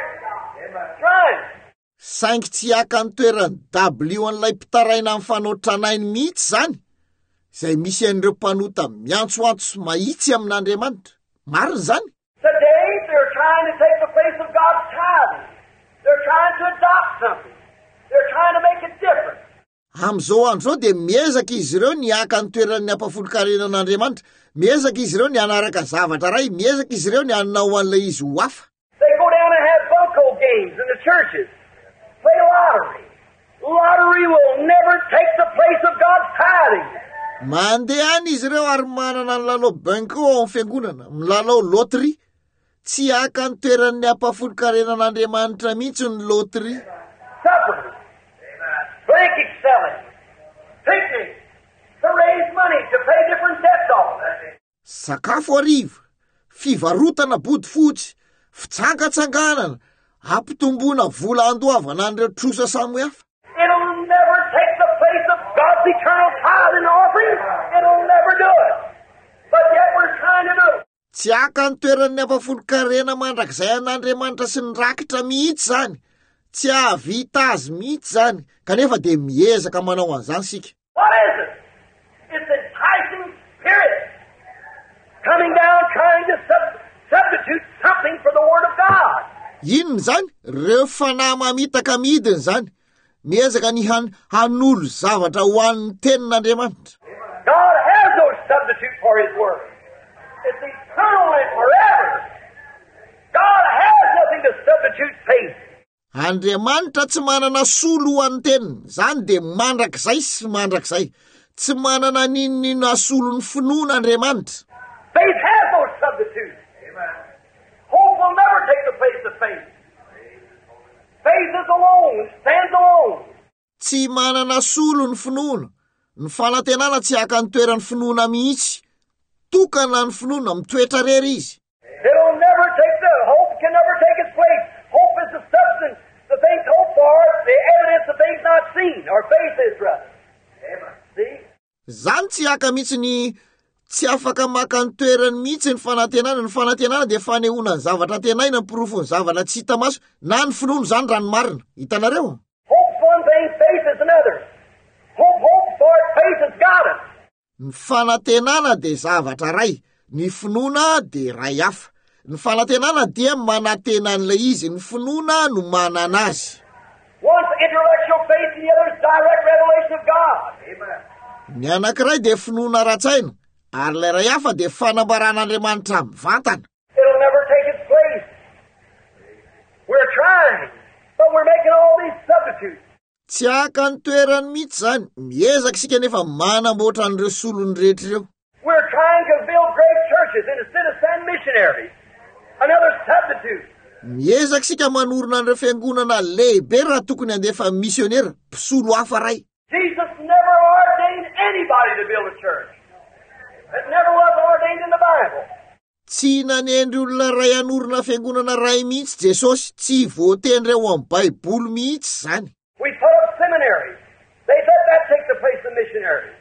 That's right. Saingy tsy aka ny toerany dabli an'ilay mpitaraina amin'ny fanotranainy mihitsy zany, izay misy an'ireo mpanota miantsoantso sy mahitsy amin'Andriamanitra. Marina zany. Today, they're trying to take the place of God's tithing. They're trying to adopt something. They're trying to make it different. Amin'izao andro izao dia miezaka izy ireo ny aka ny toeran'ny ampafolo-karenan'Andriamanitra. Miezaka izy ireo ny hanaraka zavatra ray. Miezaka izy ireo ny hanao an'ilay izy ho hafa. They go down and have bunco games in the churches. Play lottery. Lottery will never take the place of God's tithing. Mandeha any izy ireo ary manana ny lalao banko ao amin'ny fiangonana, milalao loterie. Tsy aka ny toeran'ny ampafolo-karenan'Andriamanitra mihitsy ny loterie. Suppers. Blanket selling. Picnics. To raise money to pay different debts off. Sakafo hariva, fivarotana bodifotsy, fitsangatsanganana, hampitombona vola andoavana an'ireo trosa samy hafa. It'll never take the place of God's eternal tithe and offering. It'll never do it. But yet we're trying to do it. Tsy aka ny toeran'ny ampafolo-karena mandrakizay an'Andriamanitra sy ny rakitra mihitsy zany. Tsy ahavita azy mihitsy zany, kanefa dia miezaka manao an'izany sika. What is it? It's enticing spirits coming down trying to substitute something for the Word of God. Inona zany? Reo fanahy mamitaka midiny zany. Miezaka ny hanolo zavatra ho an'ny tenin'Andriamanitra. God has no substitute for His Word. It's eternal and forever. God has nothing to substitute faith. Andriamanitra tsy manana solo ho an'ny teniny. Zany dia mandrakizay sy mandrakizay. Tsy manana ninonino asolo ny finoana Andriamanitra. Faith has no substitute. Hope will never take the place of faith. Faith is alone, stands alone. Tsy manana solo ny finoana. Ny fanantenana tsy aka ny toeran'ny finoana mihitsy. Tokana ny finoana mitoetra rery izy. It'll never take hope can never take its place. Hope is the substance, the things hoped for, the evidence of things not seen, or faith is rather. See? Zany tsy aka mihitsy ny tsy afaka maka ny toerany mihitsy ny fanantenana. Ny fanantenana dia fanehoana ny zavatra tenaina, ny porofo ny zavatra tsy hita maso, na ny finoana zany raha ny marina. Hitanareo? Hope's one thing, faith is another. Hope hopes for it, faith has got it. Ny fanantenana dia zavatra ray, ny finoana dia ray hafa. Ny fanantenana dia manantena an'ilay izy, ny finoana no manana azy. One's intellectual faith and the other's direct revelation of God. Amen. Ny anankiray dia finoana ara-tsaina, ary ilay ray hafa dia fanambaran'Andriamanitra mivantana. It'll never take its place. We're trying, but we're making all these substitutes. Tsy aka ny toerany mihitsy zany, miezaka sika nefa manamboatra an'ireo solony rehetra ireo. We're trying to build great churches instead of send missionaries. Another substitute. Miezaka sika manorina an'ireo fiangonana lehibe raha tokony handefa misionera, mpisolo hafa ray. Jesus never ordained anybody to build a church. It never was ordained in the Bible. Tsy nanendry olona ray hanorina fiangonana ray mihitsy Jesosy, tsy voatendry eo amin'ny Baiboly mihitsy zany. We put up seminaries. They let that take the place of missionaries.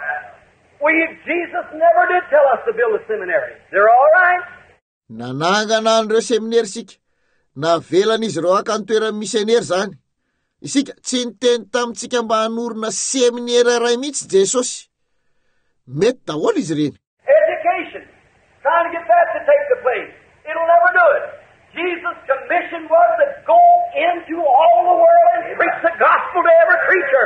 Jesus never did tell us to build a seminary. They're all right. Nanangana an'ireo seminary sika. navelana izy ireo akany toerana missionnaire zany. Isika tsy niteny tamintsika mba hanorina seminaire ray mihitsy Jesosy. Mety daholo izy ireny. Education, trying to get that to take the place. It'll never do it. Jesus' commission was to go into all the world and preach the gospel to every creature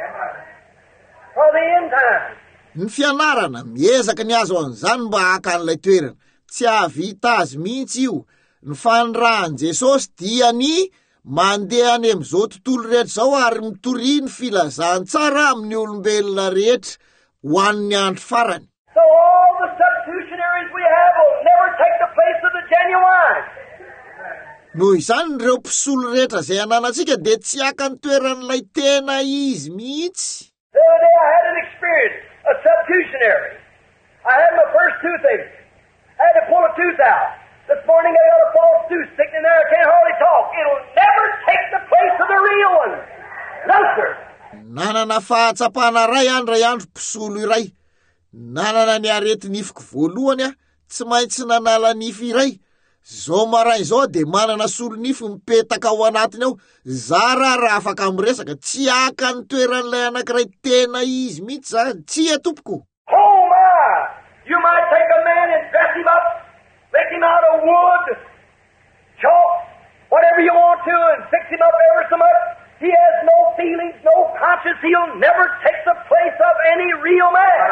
for the end time. Ny fianarana miezaka ny azo an'izany mba haka an'ilay toerana. Tsy havita azy mihitsy io. Ny fanrahan Jesosy dia ny mandeha any amin'izao tontolo rehetra zao ary mitoriny filazany tsara amin'ny olombelona rehetra ho an'ny andro farany. So all the substitutionaries we have will never take the place of the genuine. Noho izany ireo mpisolo rehetra zay ananantsika dia tsy haka ny toeran'ilay tena izy mihitsy. The other day I had an experience, a substitutionary. I had my first toothache. I had to pull a tooth out. This morning I got a false tooth sticking in there. I can't hardly talk. It'll never take the place of the real one. No, sir. Nanana fahatsapana ray andro mpisolo iray. Nanana ny arety nifiko voalohany tsy maintsy nanala nify iray. Zao maray zao de manana solo nify mipetaka ao anatiny ao. Zara raha afaka miresaka tsy haka ny toeran'ilay anankiray tena izy mihitsy zany. Tsy tompoko. Oh my! You might take a man and dress him up, make him out of wood, chalk, whatever you want to, and fix him up ever so much. He has no feelings, no conscience. He'll never take the place of any real man.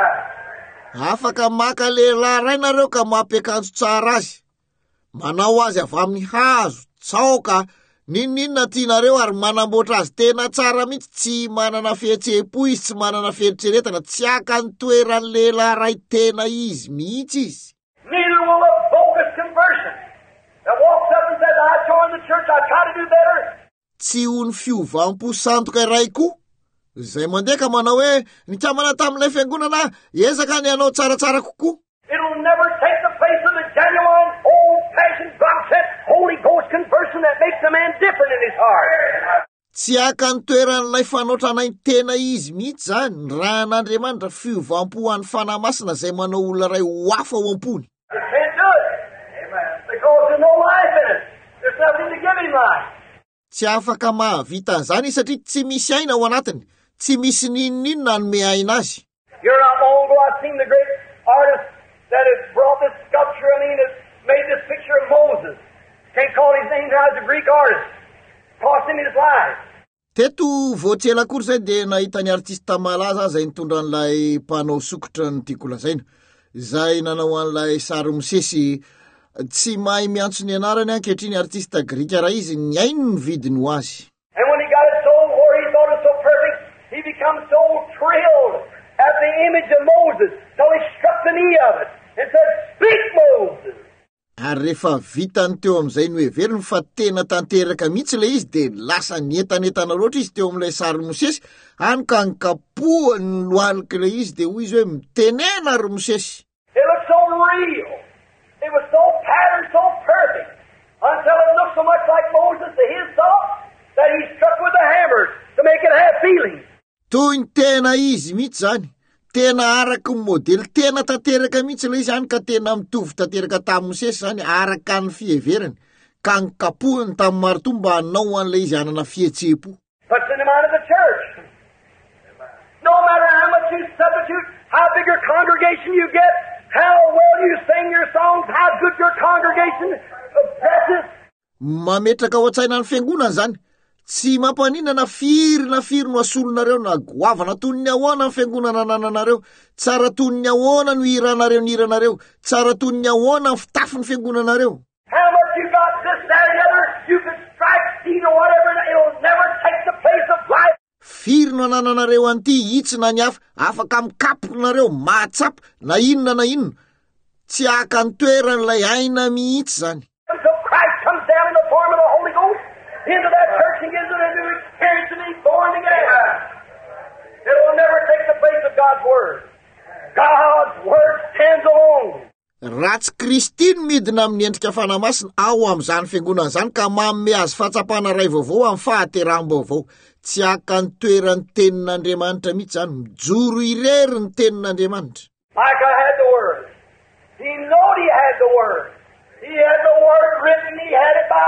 Afaka maka lehilahy ray nareo ka mampiakanjo tsara azy. Manao azy avy amin'ny hazo, tsaoka, ninona tianareo ary manamboatra azy tena tsara mihitsy. Tsy manana fihetseham-po izy, tsy manana fieritreretana, tsy haka ny toeran'ny lehilahy ray tena izy mihitsy izy. Neither will a bogus conversion that walks up and says, I joined the church, I try to do better. Tsy ho ny fiovampo sandoka iray koa zay mandeha ka manao hoe nikamana tamin'ilay fiangonana ezaka ny anao tsaratsara kokoa. It'll never take the place of the genuine, old-fashioned, God-sent, Holy Ghost conversion that makes a man different in his heart. Tsy haka ny toeran'ilay fanotrana ny tena izy mihitsy zany. Raha n'Andriamanitra fiovampo an'ny fanahy masina zay manao olona ray ho hafa ao am-pony. You can't do it. Amen. Because there's no life in it. There's nothing to give him life. Tsy afaka mahavita an'izany satria tsy misy aina ao anatiny. Tsy misy ninona nanome aina azy. You're not long ago I've seen the great artist that has brought this sculpture, has made this picture of Moses. Can't call his name now, he's a Greek artist. Cost him his life. Teto voatsela kory zay dia nahita ny artista malaza zay nitondra an'ilay mpanao sokotra ny tiako lazaina. Zay nanao an'ilay sary Mosesy. Tsy mahay miantso ny anarany ankehitriny artista Grika raha izy ny aino ny vidiny ho azy. And when he got it so where he thought it so perfect, he becomes so thrilled at the image of Moses, so he struck the knee of it and said, Speak, Moses. Ary rehefa vitany teo amin'izay ny hoe veriny fa tena tanteraka mihitsy le izy dia lasa nientanetana loatra izy teo amin'ilay sary Mosesy any ka nikapohany ny lohalika le izy dia hoy izy hoe mitenena ry Mosesy. It looked so real. It was so patterned, so perfect, until it looked so much like Moses to his thought that he struck with a hammer to make it have feelings. Toy ny tena izy mihitsy zany. Tena araka ny modely tena tanteraka mihitsy le izy any ka tena mitovy tanteraka tamin'ny Mosesy zany araka ny fiheverany ka nikapohany tamin'ny marito mba hanao an'le izy hanana fihetseham-po. Puts in the mind of the church. No matter how much you substitute, how big your congregation you get, how well you sing your songs, how good your congregation dresses. Mametraka ao an-tsaina ny fiangonana zany. Tsy mampanina firy no asolonareo na goavana toy ny ahoana ny fiangonana nananareo, tsara toy ny ahoana no hiranareo, tsara toy ny ahoana ny fitafy ny fiangonanareo. How much you got this, that, and the other, you can strike seed or whatever, it'll never take the place of life. Firy no anananareo anty hitsy na ny hafa, afaka mikaponareo, mahatsapa, na inona. Tsy haka ny toeran'ilay aina mihitsy zany. Until Christ comes down in the form of the Holy Ghost into that church and gives it a new experience of being born again. It will never take the place of God's Word. God's Word stands alone. Raha tsy Kristy no midina amin'ny endrika fanamasina ao amin'izany fiangonana zany ka manome azy fahatsapana ray vaovao amin'ny fahateram-baovao. Tsy haka ny toeran'ny tenin'Andriamanitra mihitsy zany, mijoro irery ny tenin'Andriamanitra. Micah had the Word. He knew he had the Word. He had the Word written. He had it by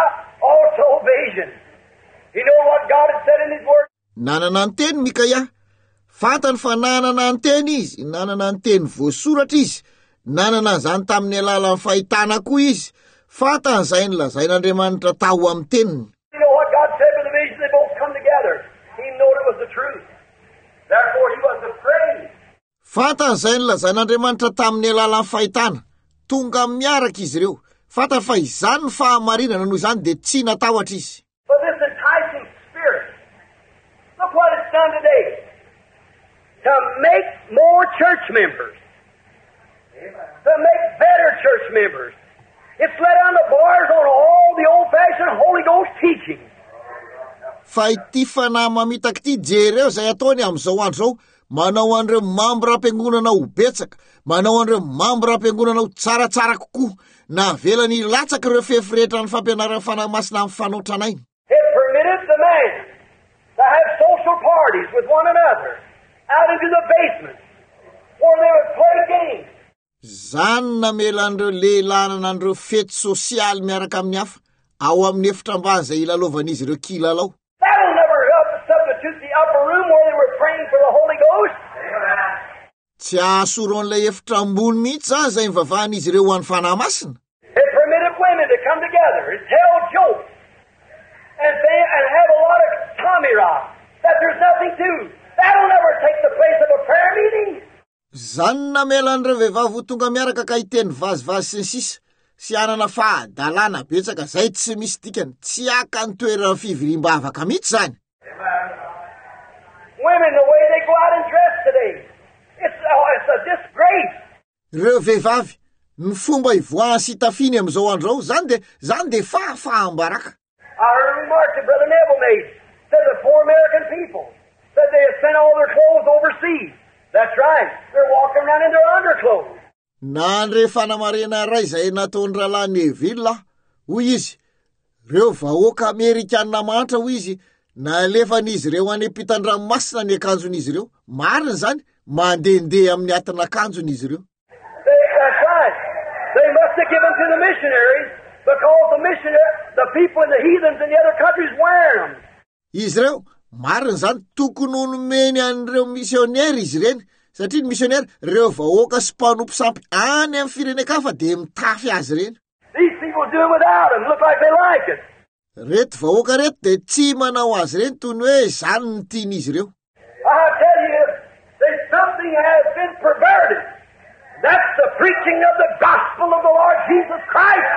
also vision. He knew what God had said in His Word. Nanana anteny Mikaia, fantany fa nanana anteny izy, nanana anteny voasoratra izy, nanana zany tamin'ny alalan'ny fahitana koa izy, fantany zay nolazain'Andriamanitra tao amin'ny teniny. You know what God said with the vision? They both come together. He knew it was the truth. Therefore, he was afraid. Fantany zay nolazain'Andriamanitra tamin'ny alalan'ny fahitana, tonga miaraka izy ireo, fantany fa izany ny fahamarinana noho izany dia tsy natahotra izy. But this enticing spirit, look what it's done today. To make more church members. To make better church members. It's let down the bars on all the old-fashioned Holy Ghost teaching. Fa ity fanahy mamitaka ity jereo zay ataony amin'izao andro zao, manao an'ireo mambo-rampiangonana ho betsaka, manao an'ireo mambo-rampiangonana ho tsaratsara kokoa, navelany latsaka ireo fefretra ny fampianaran'ny fanahy masina amin'ny fanontranay. It permitted the man to have social parties with one another out into the basement where they would play games. Zany namela an'ireo lehilahy nan'ireo fety sosialy miaraka amin'ny hafa ao amin'ny efitram-bany zay ilalaovan'izy ireo kilalao. That'll never help to substitute the upper room where they were praying for the Holy Ghost. Tsy ahasoro an'ilay efitra ambony mihitsy zany zay mivavahan'izy ireo ho an'ny fanahy masina. It permitted women to come together and tell jokes and have a lot of tommy rock that there's nothing to. That'll never take the place of a prayer meeting. Zany namela an'ireo vehivavy ho tonga miaraka ka hiteny vazivazy sy ny sisa, sy anana fahadalana betsaka zay tsy misy dikany, tsy aka ny toerana fivoriam-bavaka mihitsy zany. Women, the way they go out and dress today, it's a disgrace. Ireo vehivavy, ny fomba ivoahan sy tafiny amin'izao andro zany de fahambaraka. I heard a remark that Brother Neville made, said the poor American people said they had sent all their clothes overseas. That's right. They're walking around in their underclothes. Nandre fanamarena ray zay nataon'ny rahalahy Neville, hoy izy, reo vahoaka Amerikanina mantra hoy izy, nalefan'izy ireo any ampitan-dranomasina ny akanjon'izy ireo. Marina zany, mandehandeha amin'ny atina akanjon'izy ireo. That's right. They must have given to the missionaries because the people in the heathens in the other countries wear them. Izy ireo, marina zany, tokony nomeny an'ireo misionera izy ireny, satria ny misionera reo vahoaka sy mpanompo sampy any amin'ny firenekafa de mitafy azy ireny. These people do it without them, look like they like it. Reto vahoaka reto de tsy manao azy ireny toy ny hoe zany ny tian'izy ireo. I tell you, that something has been perverted. That's the preaching of the gospel of the Lord Jesus Christ.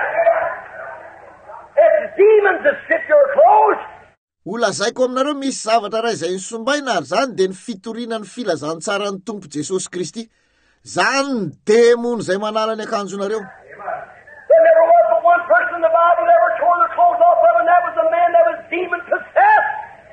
It's demons that strip your clothes. Olazaiko aminareo misy zavatra ray zay nisombaina ary zany de ny fitoriana ny filazantsara ny Tompo Jesosy Kristy. Zany ny demony zay manala ny akanjonareo. There never was but one person in the Bible that ever tore their clothes off of, and that was a man that was demon possessed.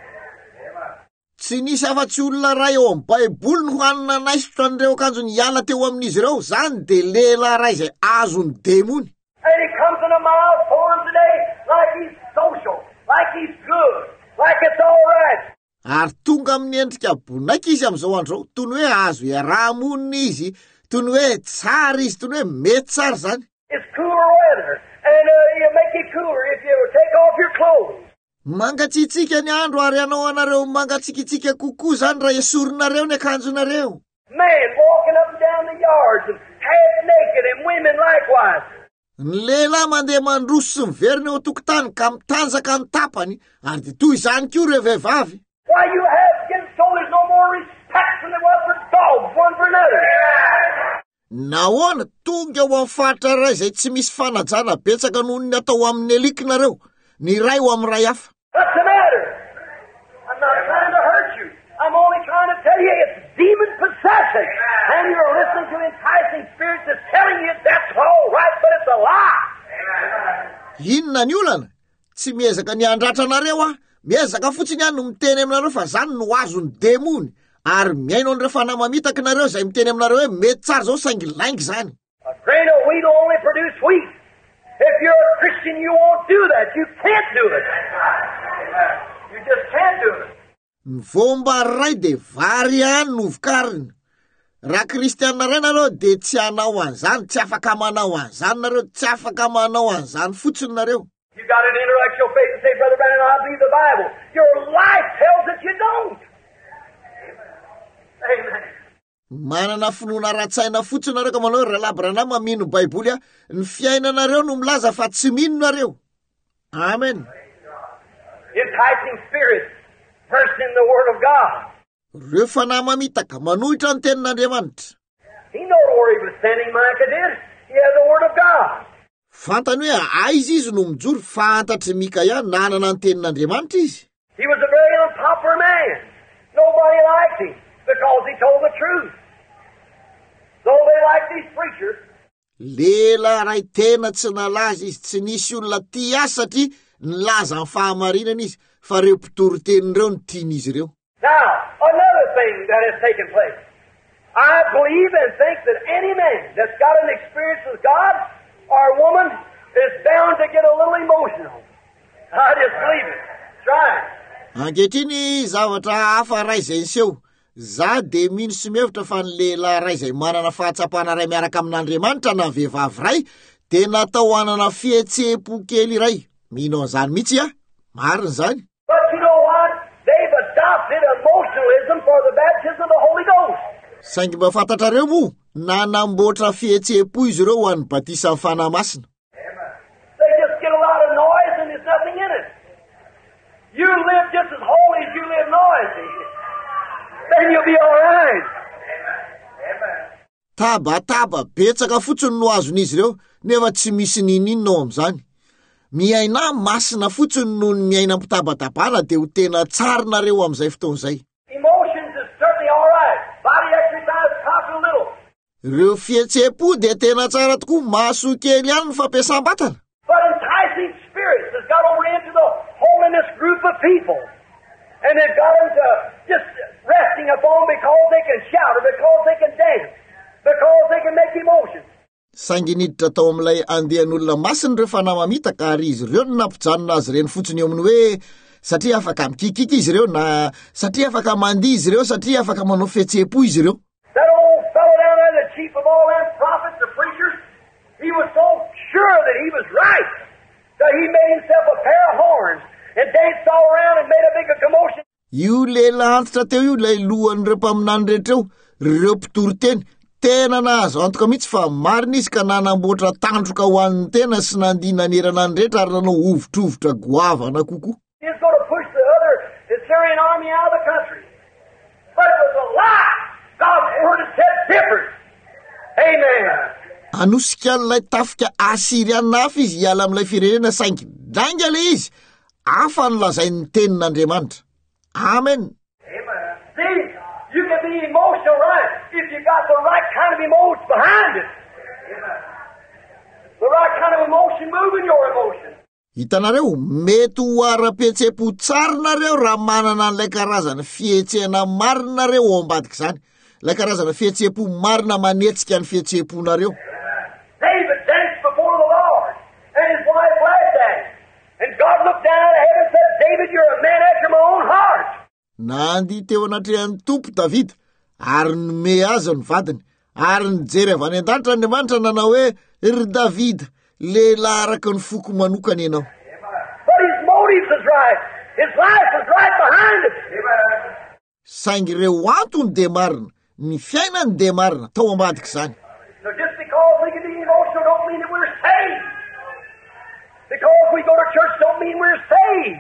Tsy nisy afa-tsy olona ray eo amin'ny Baiboly ny hoanina naisitra an'ireo akanjony hiala teo amin'izy ireo, zany de lehilahy ray zay azony demony. And he comes in a mild form today like he's social, like he's good, like it's all right. Ary tonga amin'ny endrika bonaika izy amin'izao andro, toy ny hoe azo iaraha-monina izy, toy ny hoe tsara izy, toy ny hoe mety tsara zany. It's cooler weather, and it'll make you cooler if you take off your clothes. Mangatsitsika ny andro ary anao anareo mangatsikitsika kokoa zany raha esorinareo ny akanjonareo. Men walking up and down the yards and half naked, and women likewise. Ny lehilahy mandeha mandroso sy miverina eo tokotany ka mitanjaka ny tapany, ary de toy izany koa ireo vehivavy. Why you have getting so there's no more respect than there was for dogs, one for another. Nahoana tonga eo amin'ny faritra ray zay tsy misy fanajana betsaka noho ny atao amin'ny elikinareo, ny ray ho amin'ny ray hafa. What's the matter? I'm not trying to hurt you. I'm only trying to tell you it's demon possession. And you're listening to enticing spirits that's telling you that's all right, but it's a lie. Inona ny olana? Tsy miezaka ny andratra anareo miezaka fotsiny no miteny aminareo fa zany no azony demony, ary miaino an'ireo fanahy mamitaka nareo zay miteny aminareo hoe mety tsara zao saingy laingy zany. A grain of wheat will only produce wheat. If you're a Christian, you won't do that. You can't do it. You just can't do it. Ny vomba ray de vary any no vokariny. Raha kristianina ray nareo de tsy hanao an'izany, tsy afaka manao an'izany nareo, tsy afaka manao an'izany fotsiny nareo. You got an intellectual faith say, Brother Branham, I believe the Bible. Your life tells that you don't. Amen. Manana finoana ratsaina fotsiny nareo ka manao Rahalahy Branham mamino Baiboly a, ny fiainanareo no milaza fa tsy mino nareo. Amen. Enticing spirits versed in the Word of God. Reo fanahy mamitaka manohitra ny tenin'Andriamanitra. He knew where he was standing, Micah did. He had the Word of God. Fantany hoe aiza izy no mijoro, fantatry Mikaia nanana ny tenin'Andriamanitra izy. He was a very unpopular man. Nobody liked him because he told the truth. Though they liked these preachers. Lehilahy ray tena tsy nalaza izy, tsy nisy olona tia azy satria nilaza ny fahamarinana izy, fa reo mpitoro tenin'ireo no tian'izy ireo. Now, another thing that has taken place. I believe and think that any man that's got an experience with God or woman is bound to get a little emotional. I just believe it. Try it. Ankehitriny zavatra hafa ray izay niseho. Za de mino sy mihevitra fa ny lehilahy ray izay manana fahatsapana ray miaraka amin'Andriamanitra na vehivavy ray de natao hanana fihetseham-po kely iray. Mino an'izany mihitsy a, marina zany. But you know what? They've adopted emotionalism for the baptism of the Holy Ghost. Saingy mba fantatrareo moa, nanamboatra fihetseham-po izy ireo ho an'ny batisa amin'ny fanahy masina. They just get a lot of noise and there's nothing in it. You live just as holy as you live noisy. Then you'll be all right. Tabataba betsaka fotsiny no azon'izy ireo, nefa tsy misy ninino amin'izany. Miaina masina fotsiny no ny miaina mpitabatabana de ho tena tsara nareo amin'izay fotoan'izay. Emotions is certainly all right. Body exercise costs a little. Reo fihetseham-po de tena tsara tokoa, mahasoa kely ihany ny fampiasam-batana. But enticing spirits has got over into the holiness group of people. And they've got them to just resting upon because they can shout or because they can dance, because they can make emotions. Saingy niditra tao amin'ilay andehan'olona masiny reo fanahy mamitaka ary izy ireo no nampijanona azy ireny fotsiny eo amin'ny hoe satria afaka mikikika izy ireo na satria afaka mandihy izy ireo satria afaka manao fihetseham-po izy ireo. That old fellow down there, the chief of all them prophets, the preachers, he was so sure that he was right that he made himself a pair of horns and danced all around and made a big commotion. Io lehilahy antitra teo io lay lohan'ireo mpaminany rehetra reo mpitoro teny, tena nahazo antoka mihitsy fa marina izy ka nanamboatra tandroka ho an'ny tena sy nandinanerana ny rehetra ary nanao ovitrovitra goavana kokoa. He was going to push the other Assyrian army out of the country. But it was a lie. God's word has said different. Amen. Anosika an'ilay tafika Asiriana hafa izy hiala amin'ilay firenena saingy dranga le izy, hafa nolazain'ny tenin'Andriamanitra. Amen. Amen. See, you can be emotional right if you got the right kind of emotion behind it. Amen. The right kind of emotion moving your emotion. Hitanareo, mety ho ara-pihetseham-po tsara nareo raha manana an'ilay karazana fihetsehana marina nareo ao ambadika izany. Ilay karazana fihetseham-po marina manetsika ny fihetseham-ponareo. David danced before the Lord, and his wife laughed at him. And God looked down out of heaven and said, David, you're a man after my own heart. Nandi teo anatrehan'ny tompo David, ary nome azy ny vadiny, ary nijery avy any an-danitra Andriamanitra nanao hoe, ry David, lehilahy araka ny foko manokana ianao. But his motives was right. His life was right behind it. Saingy reo antony de marina, ny fiainany de marina, tao ambadika izany. So just because we can be emotional don't mean that we're saved. Because we go to church don't mean we're saved.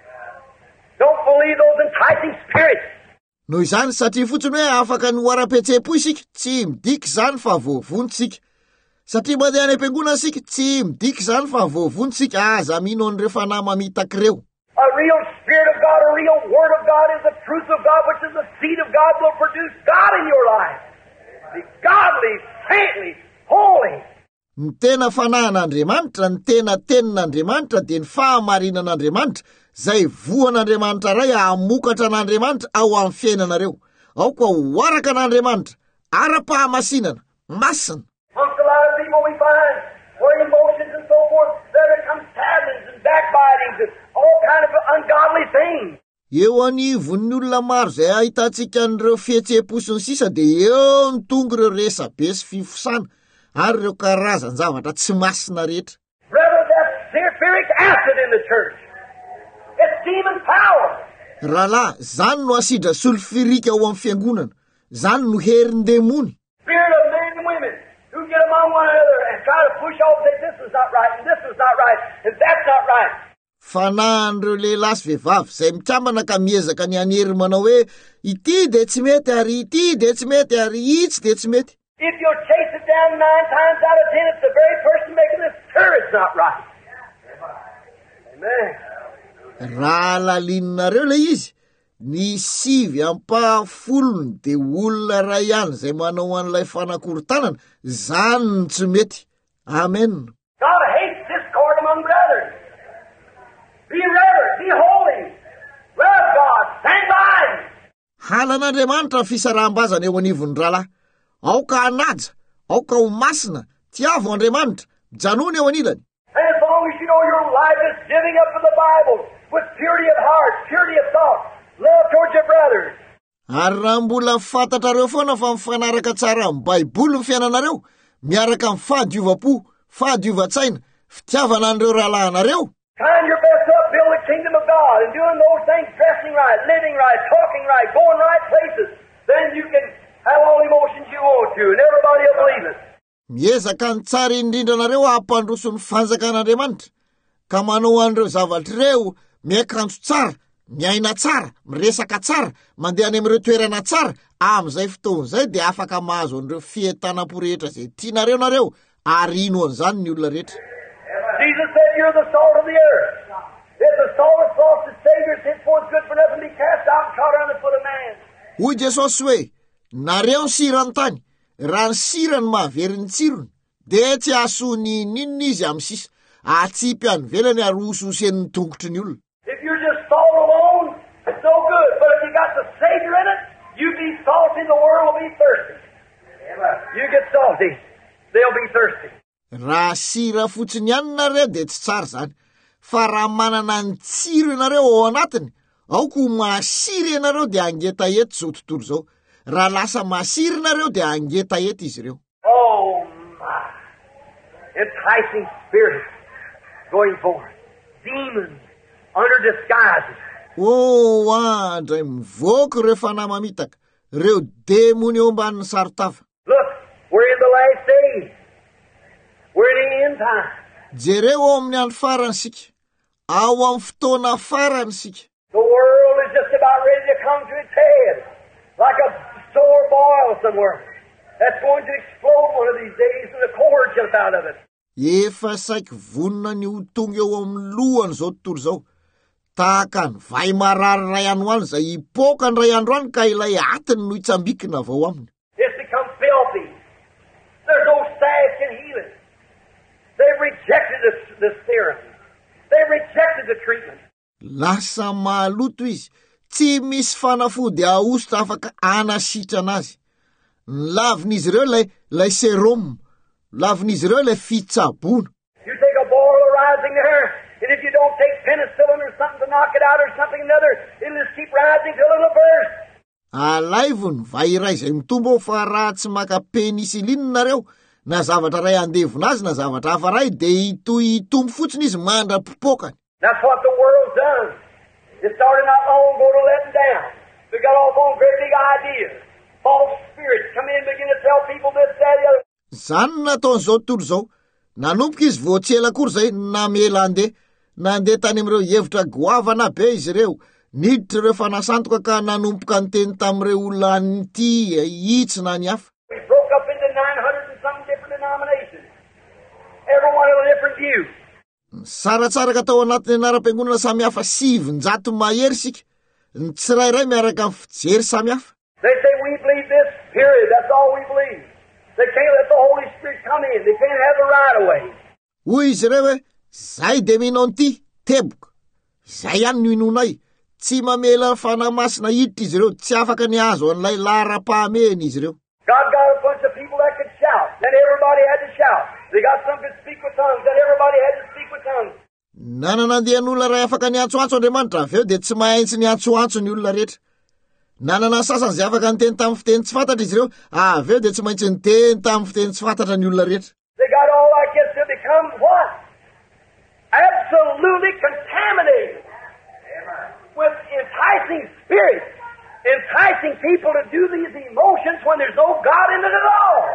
Don't believe those enticing spirits. Noho izany satria fotsiny hoe afaka ny ara-pihetseham-po isika, tsy midika izany fa voavontsika. Satria mandeha any am-piangonana isika, tsy midika izany fa voavontsika. Aza mino an'ireo fanahy mamitaka ireo. A real Spirit of God, a real Word of God is the truth of God, which is the seed of God, will produce God in your life. Be godly, saintly, holy. Ny tena fanahin'Andriamanitra, ny tena tenin'Andriamanitra dia ny fahamarinan'Andriamanitra, zay voan'Andriamanitra ray hamokatra an'Andriamanitra ao amin'ny fiainanareo. Ao koa ho araka an'Andriamanitra, ara-pahamasinana, masina. Amongst a lot of people we find where emotions and so forth, there becomes sadness and backbitings and all kind of ungodly things. Eo anivon'ny olona maro zay ahitantsika an'ireo fihetseham-po sy ny sisa dia eo ny tonga ireo resabe sy fifosana ary ireo karazan-javatra tsy masina rehetra. Brother, that's sulfuric acid in the church. It's demon power. Rahalahy, zany no asidra solofirika ao amin'ny fiangonana. Zany no herin-demony. Spirit of men and women who get among one another and try to push off, say this is not right, and this is not right, and that's not right. Fanahan'ireo lehilahy sy vehivavy zay mitambana ka miezaka ny hanery manao hoe ity de tsy mety ary ity de tsy mety ary itsy de tsy mety. If you'll chase it down 9 times out of 10, it's the very person making this sure it's not right. Amen. Raha lalininareo le izy, ny 7 ampahafulony de olona ray ihany zay manao an'ilay fanakorontanana, zany tsy mety. Amen. God hates discord among brothers. Be reverent, be holy, love God, stand by Him. Halan'Andriamanitra ny fisaraham-bazana eo anivon'ny rahalahy. Aoka hanaja, aoka ho masina, tiavo Andriamanitra, mijanona eo anilany. And as long as you know your life is giving up to the Bible with purity of heart, purity of thought, love towards your brothers. Ary raha mbola fantatrareo foana fa mifanaraka tsara amin'ny Baiboly ny fiainanareo, miaraka amin'ny fahadiovam-po, fahadiovan-tsaina, fitiavana an'ireo rahalahinareo. Trying your best to upbuild the kingdom of God and doing those things, dressing right, living right, talking right, going right places, then you can have all the emotions you want to, and everybody will believe it. Miezaka ny tsara indrindranareo hampandroso ny fanjakan'Andriamanitra, ka manao an'ireo zavatr'ireo miakanjo tsara, miaina tsara, miresaka tsara, mandeha any amin'ireo toerana tsara, amin'izay fotoan'izay de afaka mahazo an'ireo fientanam-po rehetra zay tianareo nareo, ary ino an'izany ny olona rehetra. Jesus said, you're the salt of the earth. If the salt is lost its Savior, it's henceforth good for nothing, be cast out and trod under the foot of man. Hoy Jesosy hoe, nareo ny sirany tany, raha ny sirany mahavery ny tsirony, de tsy asony ninona izy amin'ny sisa, atsipy any velany ary ososen'ny tongotry ny olona. If you're just salt alone, it's no good. But if you got the Savior in it, you be salty, the world will be thirsty. You get salty, they'll be thirsty. Raha sira fotsiny ihany nareo de tsy tsara zany, fa raha manana ny tsiro ianareo ao anatiny, aoko masiry ianareo de angeta eto zao tontolo zao. Raha lasa masiry nareo de angeta eto izy ireo. Oh my! Enticing spirits going forth. Demons under disguises. Oh, andray mivoaka ireo fanahy mamitaka, reo demony eo ambanin'ny sarotava. Look, we're in the last days. We're in the end time. Jereo ao amin'ny andro farany sika, ao amin'ny fotoana farany sika. The world is just about ready to come to its head, like a sore boil somewhere. That's going to explode one of these days, and the core jump out of it. Efa saiky vonona ny ho tonga eo amin'ny lohany zao tontolo zao, tahaka ny vai marary ray andro any zay hipoka ny ray andro any ka ilay atiny no hitsambikina avao aminy. It's become filthy. There's no salve can heal it. They've rejected the serum. They've rejected the treatment. Lasa maloto izy, tsy misy fanafody ahosotra afaka anasitra anazy. Ny lavin'izy ireo lay serum, lavin'izy ireo lay fitsabona. You take a boil arising there, and if you don't take penicillin or something to knock it out or something another, it'll just keep rising till it'll burst. Alaivony vai iray zay mitombo fa raha tsy maka penicilline nareo, na zavatra ray andevona azy na zavatra hafa ray de hitombo fotsiny izy mandra-pipokany. That's what the world's done. It started not long ago to let them down. They got off on great big ideas. False spirits come in and begin to tell people this, that, the other. Zany nataon'izao tontolo zao, nanomboka izy vao tsy ela akory zay namela nandeha tany amin'ireo hevitra goavana be izy ireo, niditra ireo fanasantoka ka nanomboka ny teny tamin'ireo olona an'ity itsy na ny hafa. We broke up into 900 and some different denominations. Everyone had a different view. Saratsaraka tao anatin'ny anaram-piangonana samy hafa 700 mahery sika, ny tsirairay miaraka amin'ny fijery samy hafa. They say we believe this, period. That's all we believe. They can't let the Holy Spirit come in. They can't have the right of way. Hoy izy ireo hoe, zay de minao an'ity, teboka. Zay ihany no inonay. Tsy mamela fanahy masina hiditra izy ireo, tsy afaka ny azo an'ilay lara-pahameny izy ireo. God got a bunch of people that could shout. Then everybody had to shout. They got some could speak with tongues. Then everybody had to speak with tongues. Nananandian'olona ray afaka ny antsoantso Andriamanitra, aveo de tsy mahaitsy ny antsoantso ny olona rehetra. Nanana sasany zay afaka niteny tamin'ny fiteny tsy fantatra izy ireo, aveo de tsy maintsy niteny tamin'ny fiteny tsy fantatra ny olona rehetra. They got all I guess to become what? Absolutely contaminated. with enticing spirits, enticing people to do these emotions when there's no God in it at all.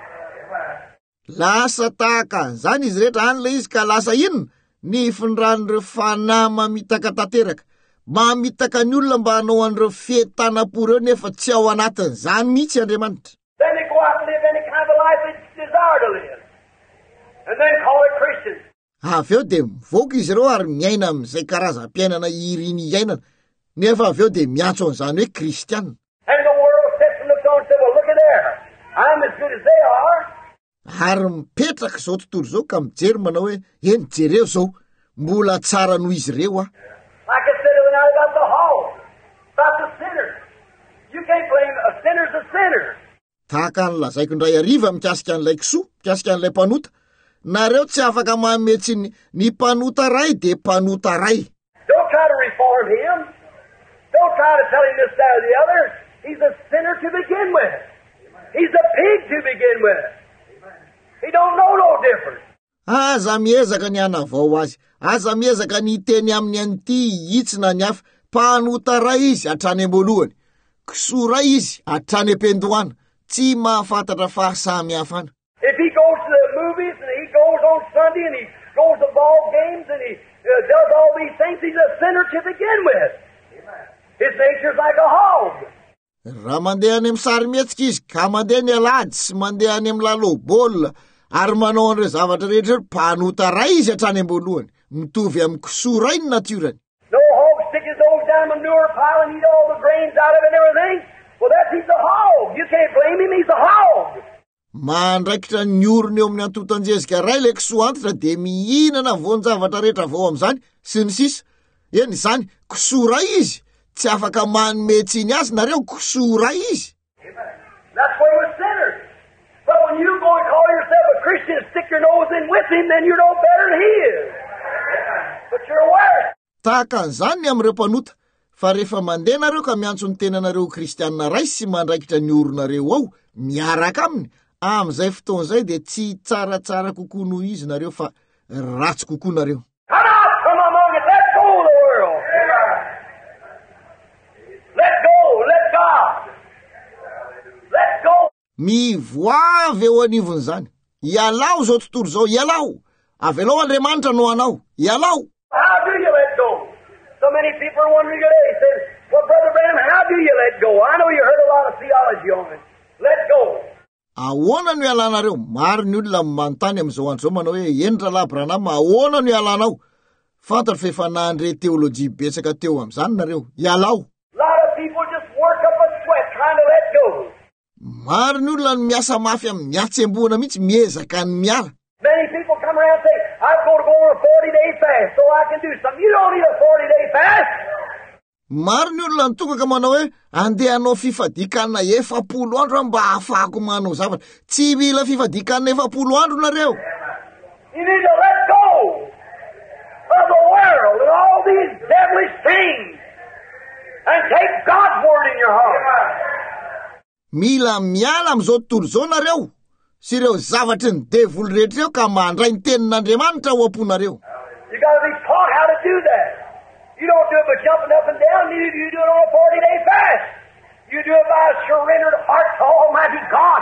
Lasa tahaka an'izany izy rehetra any le izy ka lasa inona ny findran'ireo fanahy mamitaka tanteraka, mamitaka ny olona mba hanao an'ireo fientanam-po reo nefa tsy ao anatin'izany mihitsy Andriamanitra. Then they go out and live any kind of life they desire to live, and then call it Christian. Avy eo de mivoaka izy ireo ary miaina amin'izay karazam-piainana iriny iainana, nefa avy eo de miantso an'izany hoe kristianina. And the world sits and looks on and says, well, look at there. I'm as good as they are. Ary mipetraka izao tontolo izao ka mijery manao hoe eny jereo izao mbola tsara noho izy ireo ah. Like I said the other night about the hog, about the sinner. You can't blame a sinner's a sinner. Tahaka ny lazaiko indray hariva mikasika an'ilay kisoa, mikasika an'ilay mpanota. Nareo tsy afaka mametsy ny mpanota ray de mpanota ray. Don't try to reform him. Don't try to tell him this, that, or the other. He's a sinner to begin with. He's a pig to begin with. He don't know no difference. Aza miezaka ny hanavao azy, aza miezaka ny teny amin'ny an'ity hitsina ny hafa, mpanota ray izy hatrany am-boalohany, kisoa ray izy hatrany am-pendohana, tsy mahafantatra fahasamihafana. If he goes to the movies and he goes on Sunday and he goes to ball games and he does all these things, he's a sinner to begin with. His nature's like a hog. Raha mandeha any amin'ny sarimihetsika izy ka mandeha ny alady sy mandeha any amin'ny lalao baolina ary manao an'ireo zavatra rehetra mpanota ray izy hatrany am-boalohany, mitovy amin'ny kisoa ray ny naturany. No hog stick his nose down the manure pile and eat all the grains out of it and everything. Well, he's a hog. You can't blame him. He's a hog. Mandraikitra ny orony eo amin'ny antotanjezika ray le kisoa antitra de mihinana voan-javatra rehetra vao amin'izany sy ny sisa. Eny izany kisoa ray izy, tsy afaka manome tsiny azy nareo kisoa ray izy. That's why we're sinners. But when you go and call yourself a Christian and stick your nose in with him, then you're no better than he is. But you're worse. Tahaka an'izany ny amin'ireo mpanota, fa rehefa mandeha nareo ka miantso ny tenanareo kristianina ray sy mandraikitra ny oronareo ao miaraka aminy, amin'izay fotoan'izay de tsy tsaratsara kokoa noho izy nareo fa ratsy kokoa nareo. Come out from among it. Let go of the world. Let go. Let God. Let go. Mivoavy eo anivon'izany. Ialao zao tontolo zao, ialao. Avelao Andriamanitra no anao, ialao. How do you let go? So many people are wondering today, saying, well, Brother Branham, how do you let go? I know you heard a lot of theology on it. Let go. Ahoana no ialanareo? Maro ny olona manontany amin'izao andro zao manao hoe endra la Branham, ahoana no ialanao? Fantatra fa efa nandre teolojia betsaka teo amin'izany nareo, ialao. A lot of people just work up a sweat trying to let go. Maro ny olona miasa mafy amin'ny miatsemboana mihitsy miezaka ny miala. Many people come around and say, I'm going to go on a 40-day fast so I can do something. You don't need a 40-day fast. Maro ny olona nitonga ka manao hoe andeha hanao fifadikana 100 andro mba ahafahako manao zavatra. Tsy mila fifadikana 100 andro nareo. You need to let go of the world and all these devilish things and take God's word in your heart. Mila miala amin'izao tontolo izao nareo sy ireo zavatry ny devoly rehetra eo ka mandray ny tenin'Andriamanitra ao am-ponareo. You got to be taught how to do that. You don't do it by jumping up and down. Neither do you do it on a 40-day fast. You do it by a surrendered heart to Almighty God.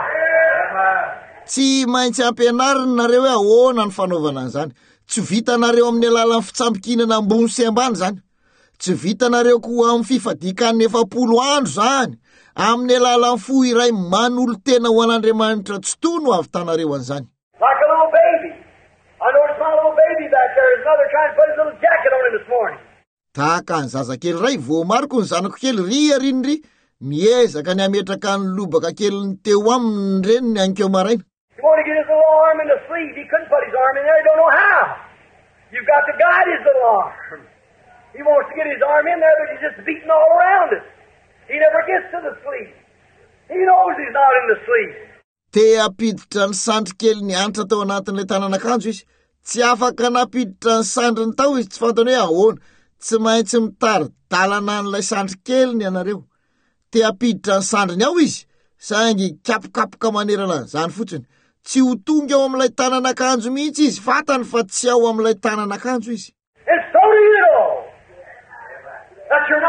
Tsy maintsy ampianarina nareo hoe ahoana ny fanaovana an'izany. Tsy vitanareo amin'ny alalan'ny fitsampikinana ambony sy ambany zany. Tsy vitanareo koa amin'ny fifadikan'ny 100 andro zany. Amin'ny alalan'ny fo iray manolo tena ho an'Andriamanitra tsy tono avy tanareo an'izany. Like a little baby. I noticed my little baby back there. His mother trying to put his little jacket on him this morning. Tahaka ny zazakely ray voamariko ny zanako kely ry arinry miezaka ny ametraka ny lobaka kely teo aminy reniny ankeo maraina. He wanted to get his little arm in the sleeve. He couldn't put his arm in there. He don't know how. You've got to guide his little arm. He wants to get his arm in there, but he's just beating all around it. He never gets to the sleeve. He knows he's not in the sleeve. Te apiditra ny sandry kely ny antitra tao anatin'ilay tananakanjo izy. Tsy afaka napiditra ny sandriny tao izy tsy fantany hoe ahoana. Tsy maintsy mitary-dalana an'ilay sandry kely ny anareo. Te apiditra ny sandriny ao izy, saingy kapokapoka manerana zany fotsiny. Tsy ho tonga ao amin'ilay tananakanjo mihitsy izy, fantany fa tsy ao amin'ilay tananakanjo izy. And so do you know that you're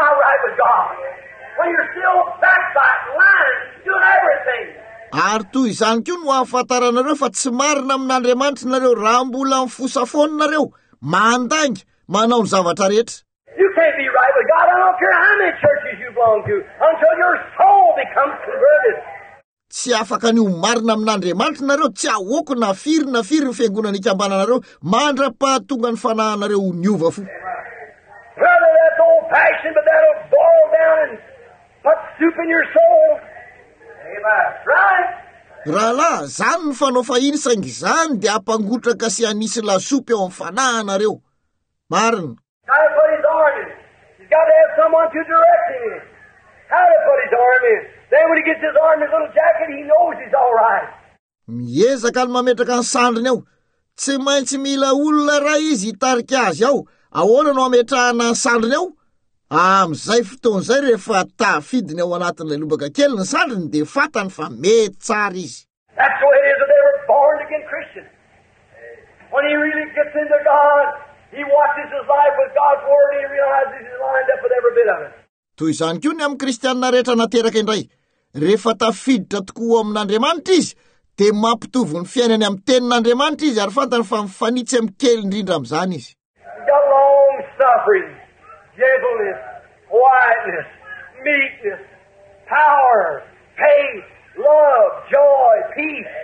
with God. When you're still backbiting, lying, doing everything. Ary toy izany koa no ahafantaranareo fa tsy marina amin'Andriamanitra nareo raha mbola mifosafoana nareo, mandainga, manao ny zavatra rehetra. You can't be right with God. I don't care how many churches you belong to until your soul becomes converted. Tsy afaka ny marina amin'Andriamanitra nareo, tsy ahoako na firy ny fiangonana ikambananareo mandra-pahatonga ny fanahinareo niova fo. Brother, that's old-fashioned, but that'll boil down and put soup in your soul. Amen. Right? Rahalahy, zany ny fanao fahiny saingy zany dia ampangotraka sy anisy lasopy eo amin'ny fanahinareo. Marina. How to put his arm in. He's got to have someone to direct him in. How to put his arm in. Then when he gets his arm in his little jacket, he knows he's all right. Miezaka ny mametraka ny sandriny ao. Tsy maintsy mila olona raha izy hitarika azy ao. Ahoana no ametrahana ny sandriny ao? Am'izay fotoan'izay rehefa tafidiny ao anatin'ilay lobaka kely ny sandriny dia fatany fa mety tsara izy. That's the way it is if they were born again Christians. When he really gets into God, he watches his life with God's Word and he realizes he's lined up with every bit of it. Toy izany koa ny amin'ny kristianina rehetra nateraka indray. Rehefa tafiditra tokoa amin'Andriamanitra izy, dia mampitovy ny fiainany amin'ny tenin'Andriamanitra izy ary fantany fa mifanitsy amin'ny kely indrindra amin'izany izy. He's got long suffering, gentleness, quietness, meekness, power, faith, love, joy, peace.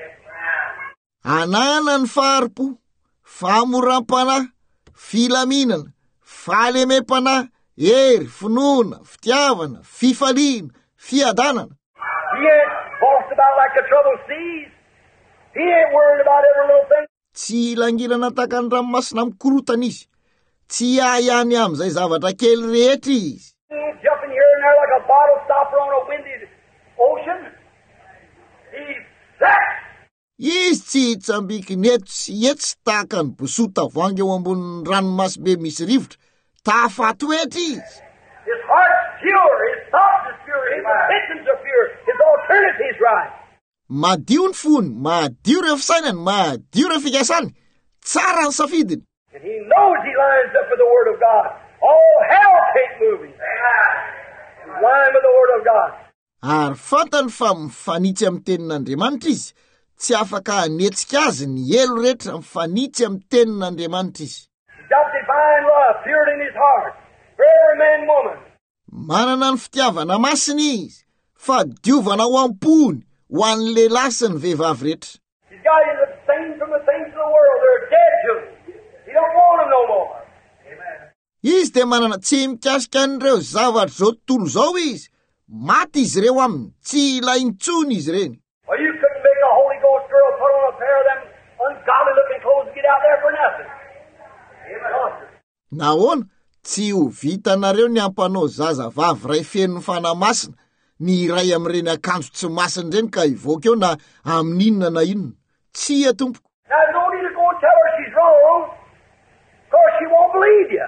Anana ny faripo, famoram-panahy, filaminana, fahalemem-panahy, hery, finoana, fitiavana, fifaliana, fiadanana. He ain't bossed about like the troubled seas. He ain't worried about every little thing. Tsy ilangilana taka ny ranomasina mikorotana izy. Tsy ihany amin'izay zavatra kely rehetra izy. Jumping here and there like a bottle stopper on a windy ocean. He's set. Izy tsy hitsambikiny eto sy etsy tahaka ny bosota voangy eo ambonin'ny ranomasimbe misy rivotra. Tafatoetra izy. His heart's pure. His thoughts is pure. His intentions are pure. His alternative's right. Madio ny fony, madio ireo fisainany, madio ireo fikasany. Tsara ny safidiny. And he knows he lines up with the Word of God. All hell can't move him. He's lined with the Word of God. Ary fantany fa mifanitsy amin'ny tenin'Andriamanitra izy. Tsy afaka hanetsika azy ny elo rehetra mifanitsy amin'ny tenin'Andriamanitra izy. He's got divine love, purity in his heart. For every man and woman. Manana ny fitiavana masiny izy, fa diovana ho am-pony, ho an'ny lehilahy sy ny vehivavy rehetra. He's got him abstained from the things of the world. They're dead to him. He don't want them no more. Amen. Izy dia manana tsy mikasika an'ireo zavatra zao tontolo zao izy. Maty izy ireo aminy, tsy ilay intsony izy ireny. Well, you couldn't make a Holy Ghost girl put on a pair of them ungodly looking clothes and get out there for nothing. Amen. Nahoana, tsy ho vitanareo ny ampanao zazavavy ray feno fanahy masina, ny iray amin'ireny akanjo tsy masina ireny ka hivoaka eo na amin'inona na inona. Tsy tompoko. Now, you don't need to go and tell her she's wrong, because she won't believe you.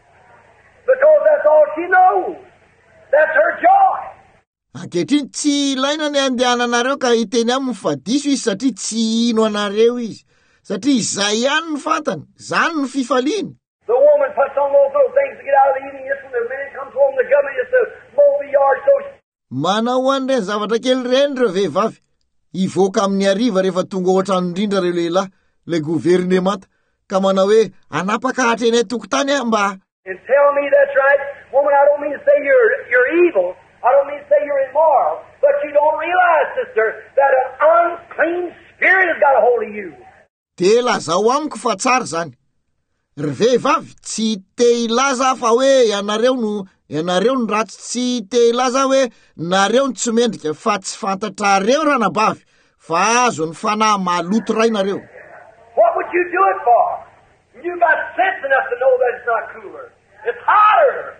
Because that's all she knows. That's her joy. Ankehitriny tsy ilaina ny andehananareo ka hiteny aminy fa diso izy satria tsy ino anareo izy. Satria izay ihany ny fantany, zany ny fifaliany. The woman puts on those little things to get out of the evening just when the man comes home, the government just to mow the yard so... Manao an'ireny zavatra kely reny ireo vehivavy. Hivoaka amin'ny hariva rehefa tonga ohatrany indrindra ireo lehilahy, le governemanta, ka manao hoe anapaka hatrenay tokotany mba. And tell me that's right. Woman, I don't mean to say you're evil. I don't mean to say you're immoral. But you don't realize, sister, that an unclean spirit has got a hold of you. De lazao amiko fa tsara zany. Ry vehivavy tsy te ilaza fa hoe ianareo no ratsy, tsy te ilaza hoe nareo no tsy mendrika fa tsy fantatrareo ranabavy fa azo ny fanahy maloto ray nareo. What would you do it for? You got sense enough to know that it's not cooler. It's hotter.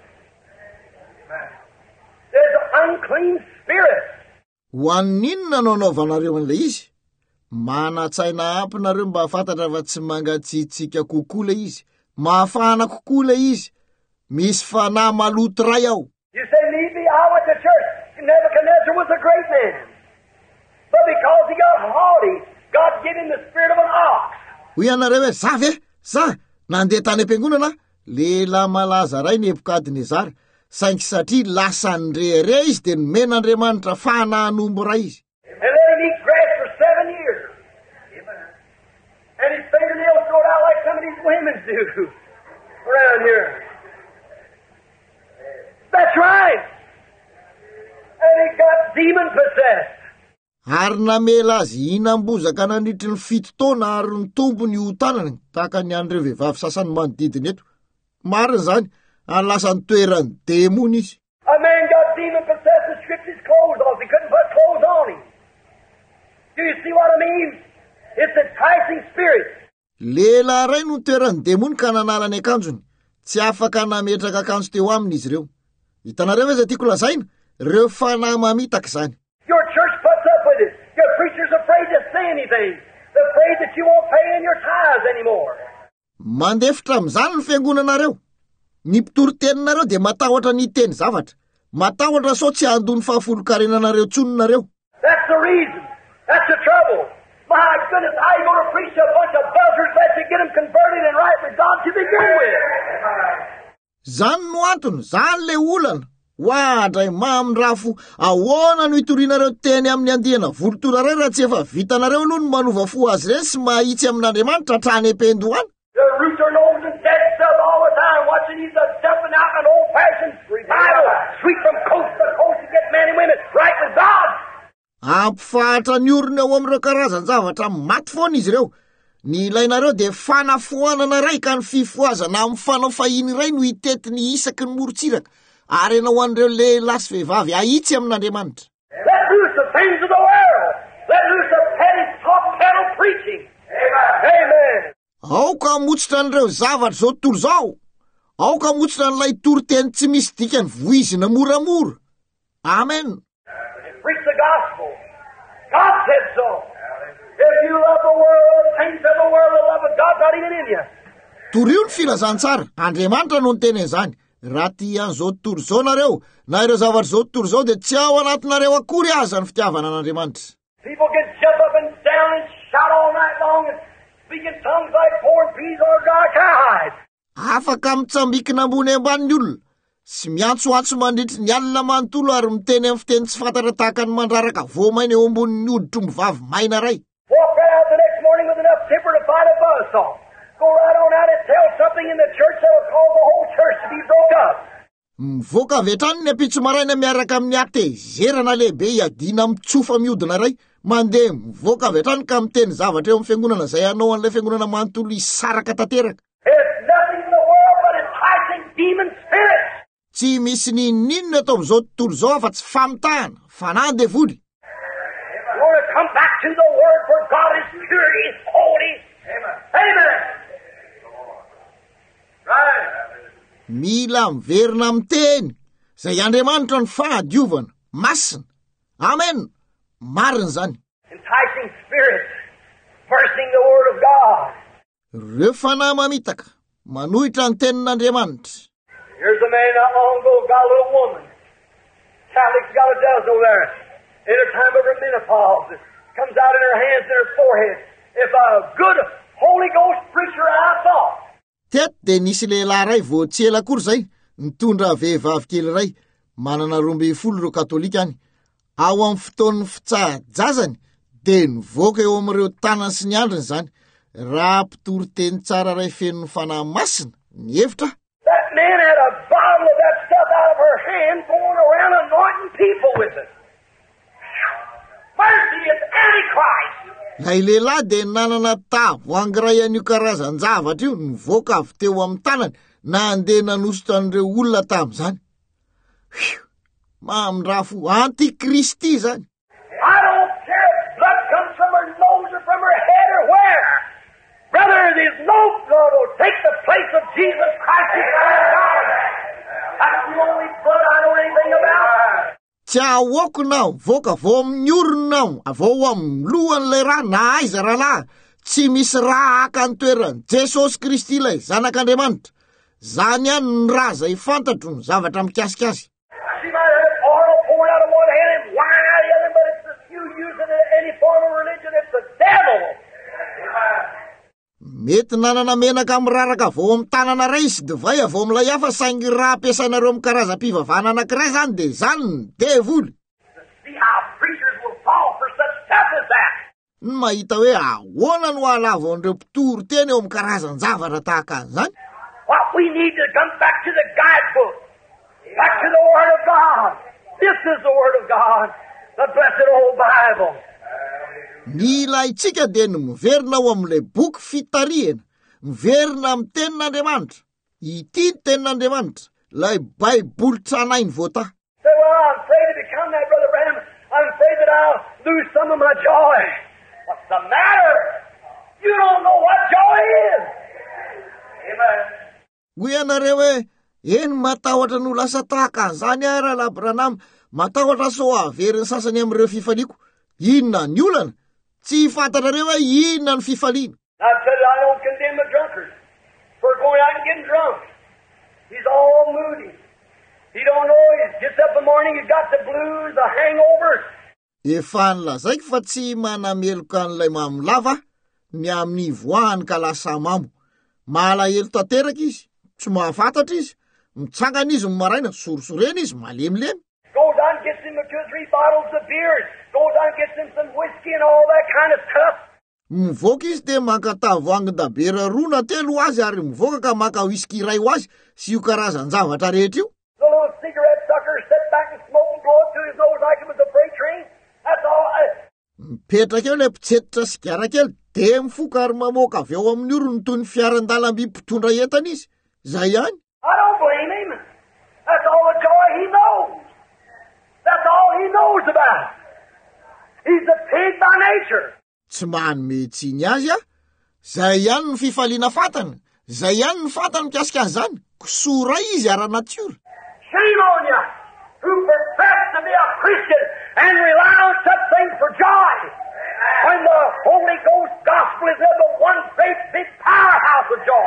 There's an unclean spirit. Ho an'inona no anaovanareo an'ilay izy? Mana-tsaina ampy nareo mba fantatra fa tsy mangatsiatsika kokoa le izy. Mafana kokoa le izy. Misy fanahy maloto ray ao. You say, maybe I went to church. Nebuchadnezzar was a great man. But because he got haughty, God gave him the spirit of an ox. Hoy anareo hoe, za nandeha tany am-piangonana, lehilahy malaza ray Nebukadnezara. saingy satria lasany rehare izy de nomen'Andriamanitra fanahanombo ray izy. And let him eat grass for 7 years. And his fingernails growed out like some of these women do around here. That's right. And he got demon possessed. Ary namela azy hinam-bozaka nanitry ny 7 taona ary ny tompony io tanany tahaka ny andreo vehivavy sasany manodidina eto. Marina zany, ary lasa nitoerany demony izy. A man got demon possessed and stripped his clothes off. He couldn't put clothes on him. Do you see what I mean? It's enticing spirit. Lehilahy ray no nitoerany demony ka nanala ny akanjony. Tsy afaka nametraka akanjo teo aminy izy ireo. Hitanareo ve zay tiako lazaina? Reo fanahy mamitaka zany. Your church puts up with it. Your preacher's afraid to say anything. They're afraid that you won't pay in your tithes anymore. Mandefitra amin'izany ny fiangonanareo. Ny mpitory-teninareo de matahotra ny teny zavatra. Matahotra sao tsy handony fahafolo-karenanareo tsononareo. That's the reason. That's the trouble. My goodness, how you going to preach to a bunch of buzzards that you get them converted and right with God to begin with? Zany no antony, zany le olana. Hoadray mamindrafo, ahoana no hitorinareo teny amin'ny andihana volotoraray raha tsy efa vitanareo aloha no manova fo azy ireny sy mahitsy amin'Andriamanitra hatrany am-pendohany. The roots are nose and dead stuff all the time, watching these jumping out an old-fashioned revival, sweep from coast to coast to get men and women right with God. Ampifahatra ny orina ao amin'ireo karazan-javatra maty foana izy ireo. Ny ilainareo de fanafoanana ray ka ny fifoazana amin'ny fanao fahiny ray no hitetiny isaky ny morontsiraka. Ary ianao an'ireo lehilahy sy vehivavy ahitsy amin'Andriamanitra. Let loose the things of the world. Let loose the petty talk pedal preaching. Amen. Aoka hamotsitra an'ireo zavatra zao tontolo zao. Aoka hamotsitra an'ilay toriteny tsy misy dikany voizina moramora. Amen. Preach the gospel. God said so. If you love the world, the things of the world, the love of God's not even in you. Torio ny filazantsara. Andriamanitra no niteny izany. Raha tia an'izao tontolo zao nareo, na ireo zavatra zao tontolo zao de tsy ao anatinareo akory aza ny fitiavana an'Andriamanitra. People can jump up and down and shout all night long and speak in tongues like corn peas or dry cowhide. Afaka mitsambikina ambony ambany ny olona. Sy miantsoantso mandritry ny alina manontolo ary miteny amin'ny fiteny tsy fantatra tahaka ny mandraraka voamaina eo ambonin'ny hoditro mivavy maina ray. Walk right out the next morning with enough temper to fight a buzzsaw. Go right on out and tell something in the church that will cause the whole church to be broke up. Mivoaka avy hatrany ny apitso maraina miaraka amin'ny ahatezerana lehibe hiadina mitsofa mihodina ray. Mandeha mivoaka avy hatrany ka miteny zavatra eo amin'ny fiangonana izay anao an'ilay fiangonana manontolo hisaraka tanteraka. It's nothing in the world but enticing demon spirits. Tsy misy ninona atao amin'izao tontolo zao afa tsy famitahana, fanahy devoly. You want to come back to the Word for God is pure, He's holy. Amen. Amen. Right. Mila miverina amin'ny teny, izay Andriamanitra ny fahadiovana, masina. Amen. Marina zany. Enticing spirits, bursting the Word of God. Reo fanahy mamitaka, manohitra ny tenin'Andriamanitra. Here's a man not long ago got a little woman. Catholic's got a dozen over there. In her time of her menopause, it comes out in her hands and her forehead. If a good Holy Ghost preacher I thought. Teto de nisy lehilahy ray vo tsy ela akory zay, nitondra vehivavy kely ray, manana 12 reo katolika any. Ao amin'ny fotoan'ny fitsahajazany, de nivoaka eo amin'ireo tanany sy ny andriny zany. Raha mpitory teny tsara ray feno fanahy masina, ny hevitra. That man had a bottle of that stuff out of her hand going around anointing people with it. Mercy is Antichrist. Lay lehilahy de nanana tavoahangy ray an'io karazan-javatra io nivoaka avy teo amin'ny tanany na andeha nanositra an'ireo olona tam'izany. Mamindrafo antikristy zany. I don't care if blood comes from her nose or from her head or where. Brother, there's no blood will take the place of Jesus Christ, the Son of God. That's the only blood I know anything about. Tsy ahoako nao, voaka avao amin'ny oronao, avao amin'ny lohan'ilay raha na aiza rahalahy. Tsy misy raha haka ny toerany Jesosy Kristy ilay zanak'Andriamanitra. Zany ihany ny raha zay fantatro ny zavatra mikasikasy. She might have oil poured out of one hand and wine out of the other, but it's you using it in any form of religion, it's the devil. mety nanana menaka miraraka avao amin'ny tanana ray sy divay avao amilay hafa saingy raha ampiasainareo amin'ny karazam-pivavahana anankiray zany de zany ny devoly. See how preachers will fall for such stuff as that. Ny mahita hoe ahoana no alavo an'ireo mpitoro teny eo amin'ny karazan-javatra tahaka an'izany. What we need to come back to the guidebook, back to the Word of God. This is the Word of God, the blessed old Bible. Ny ilaitsika dia ny miverina ao amin'ilay boky fitarihana, miverina amin'ny tenin'Andriamanitra. Ity ny tenin'Andriamanitra, ilay baiboly tranainy voata. Say, well, I'm afraid to become that, Brother Branham. I'm afraid that I'll lose some of my joy. What's the matter? You don't know what joy is. Amen. Hoy ianareo hoe, eny matahotra no lasa tahaka an'izany ara la Branham, matahotra so avery ny sasany amin'ireo fifaliako. Inona ny olana? Tsy fantanareo hoe inona ny fifaliana. I said I don't condemn a drunkard for going out and getting drunk. He's all moody. He don't know. He gets up in the morning, he's got the blues, the hangover. Efa nilazaiko fa tsy manameloka an'ilay mamolava ny amin'ny voahany ka lasa mamo. Malahelo tanteraka izy, tsy mahafantatra izy, mitsangana izy maraina, sorosorena izy, malemilemy. Goes out and gets him 2 or 3 bottles of beer. Goes out and gets him some whiskey and all that kind of stuff. Mivoaka izy de maka tavoangin-dabera 2 na 3 azy ary mivoaka ka maka whisky ray ho azy sy io karazan-javatra rehetra io. The little cigarette sucker sit back and smoke and blow it through his nose like it was a freight train. That's all. Mipetraka eo ilay mpitsetitra sigara kely de mifoka ary mamoaka avy eo amin'ny orony toy ny fiaran-dalamby mpitondra entana izy. Zay ihany. I don't blame him. That's all the joy he knows. That's all he knows about. He's a pig by nature. Tsy manome tsiny azy a. Zay ihany ny fifaliana fantany. Zay ihany ny fantany mikasika an'izany. Kosora izy ara-natiora. Shame on you who profess to be a Christian and rely on such things for joy. When the Holy Ghost gospel is in the one great big powerhouse of joy.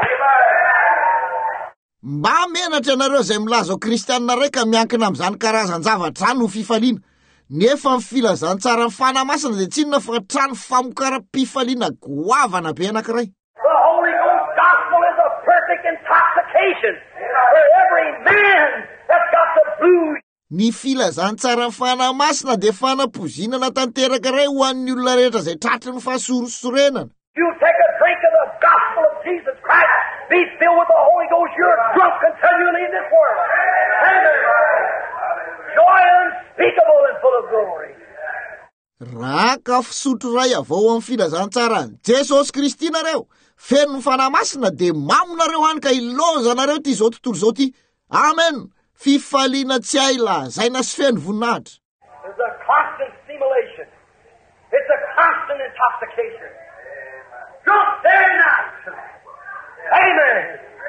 Mba menatra ianareo zay milaza ho kristianina raika miankina amin'izany karazan-javatra zany ho fifaliana. Nefa ny filazantsara ny fanamasina dia tsinona fa trano famokara-pifaliana goavana be anankiray. The Holy Ghost gospel is a perfect intoxication for every man that's got the blues. Ny filazantsara ny fanamasina dia fanapozinana tanteraka iray ho an'ny olona rehetra zay tratry ny fahasorosorenana. You take a drink of the gospel of Jesus Christ, be filled with the Holy Ghost, you're drunk until you leave this world. Amen. Joy unspeakable and full of glory. Raha ka fisotro ray avao amin'ny filazantsarany Jesosy Kristy nareo, feno ny fanamasina dia mamonareo hany ka ilozanareo ty zao tontolo zao ty. Amen. Fifaliana tsy hay lazaina sy feno voninahitra. There's a constant stimulation. It's a constant intoxication. Drunk day and night. Amen.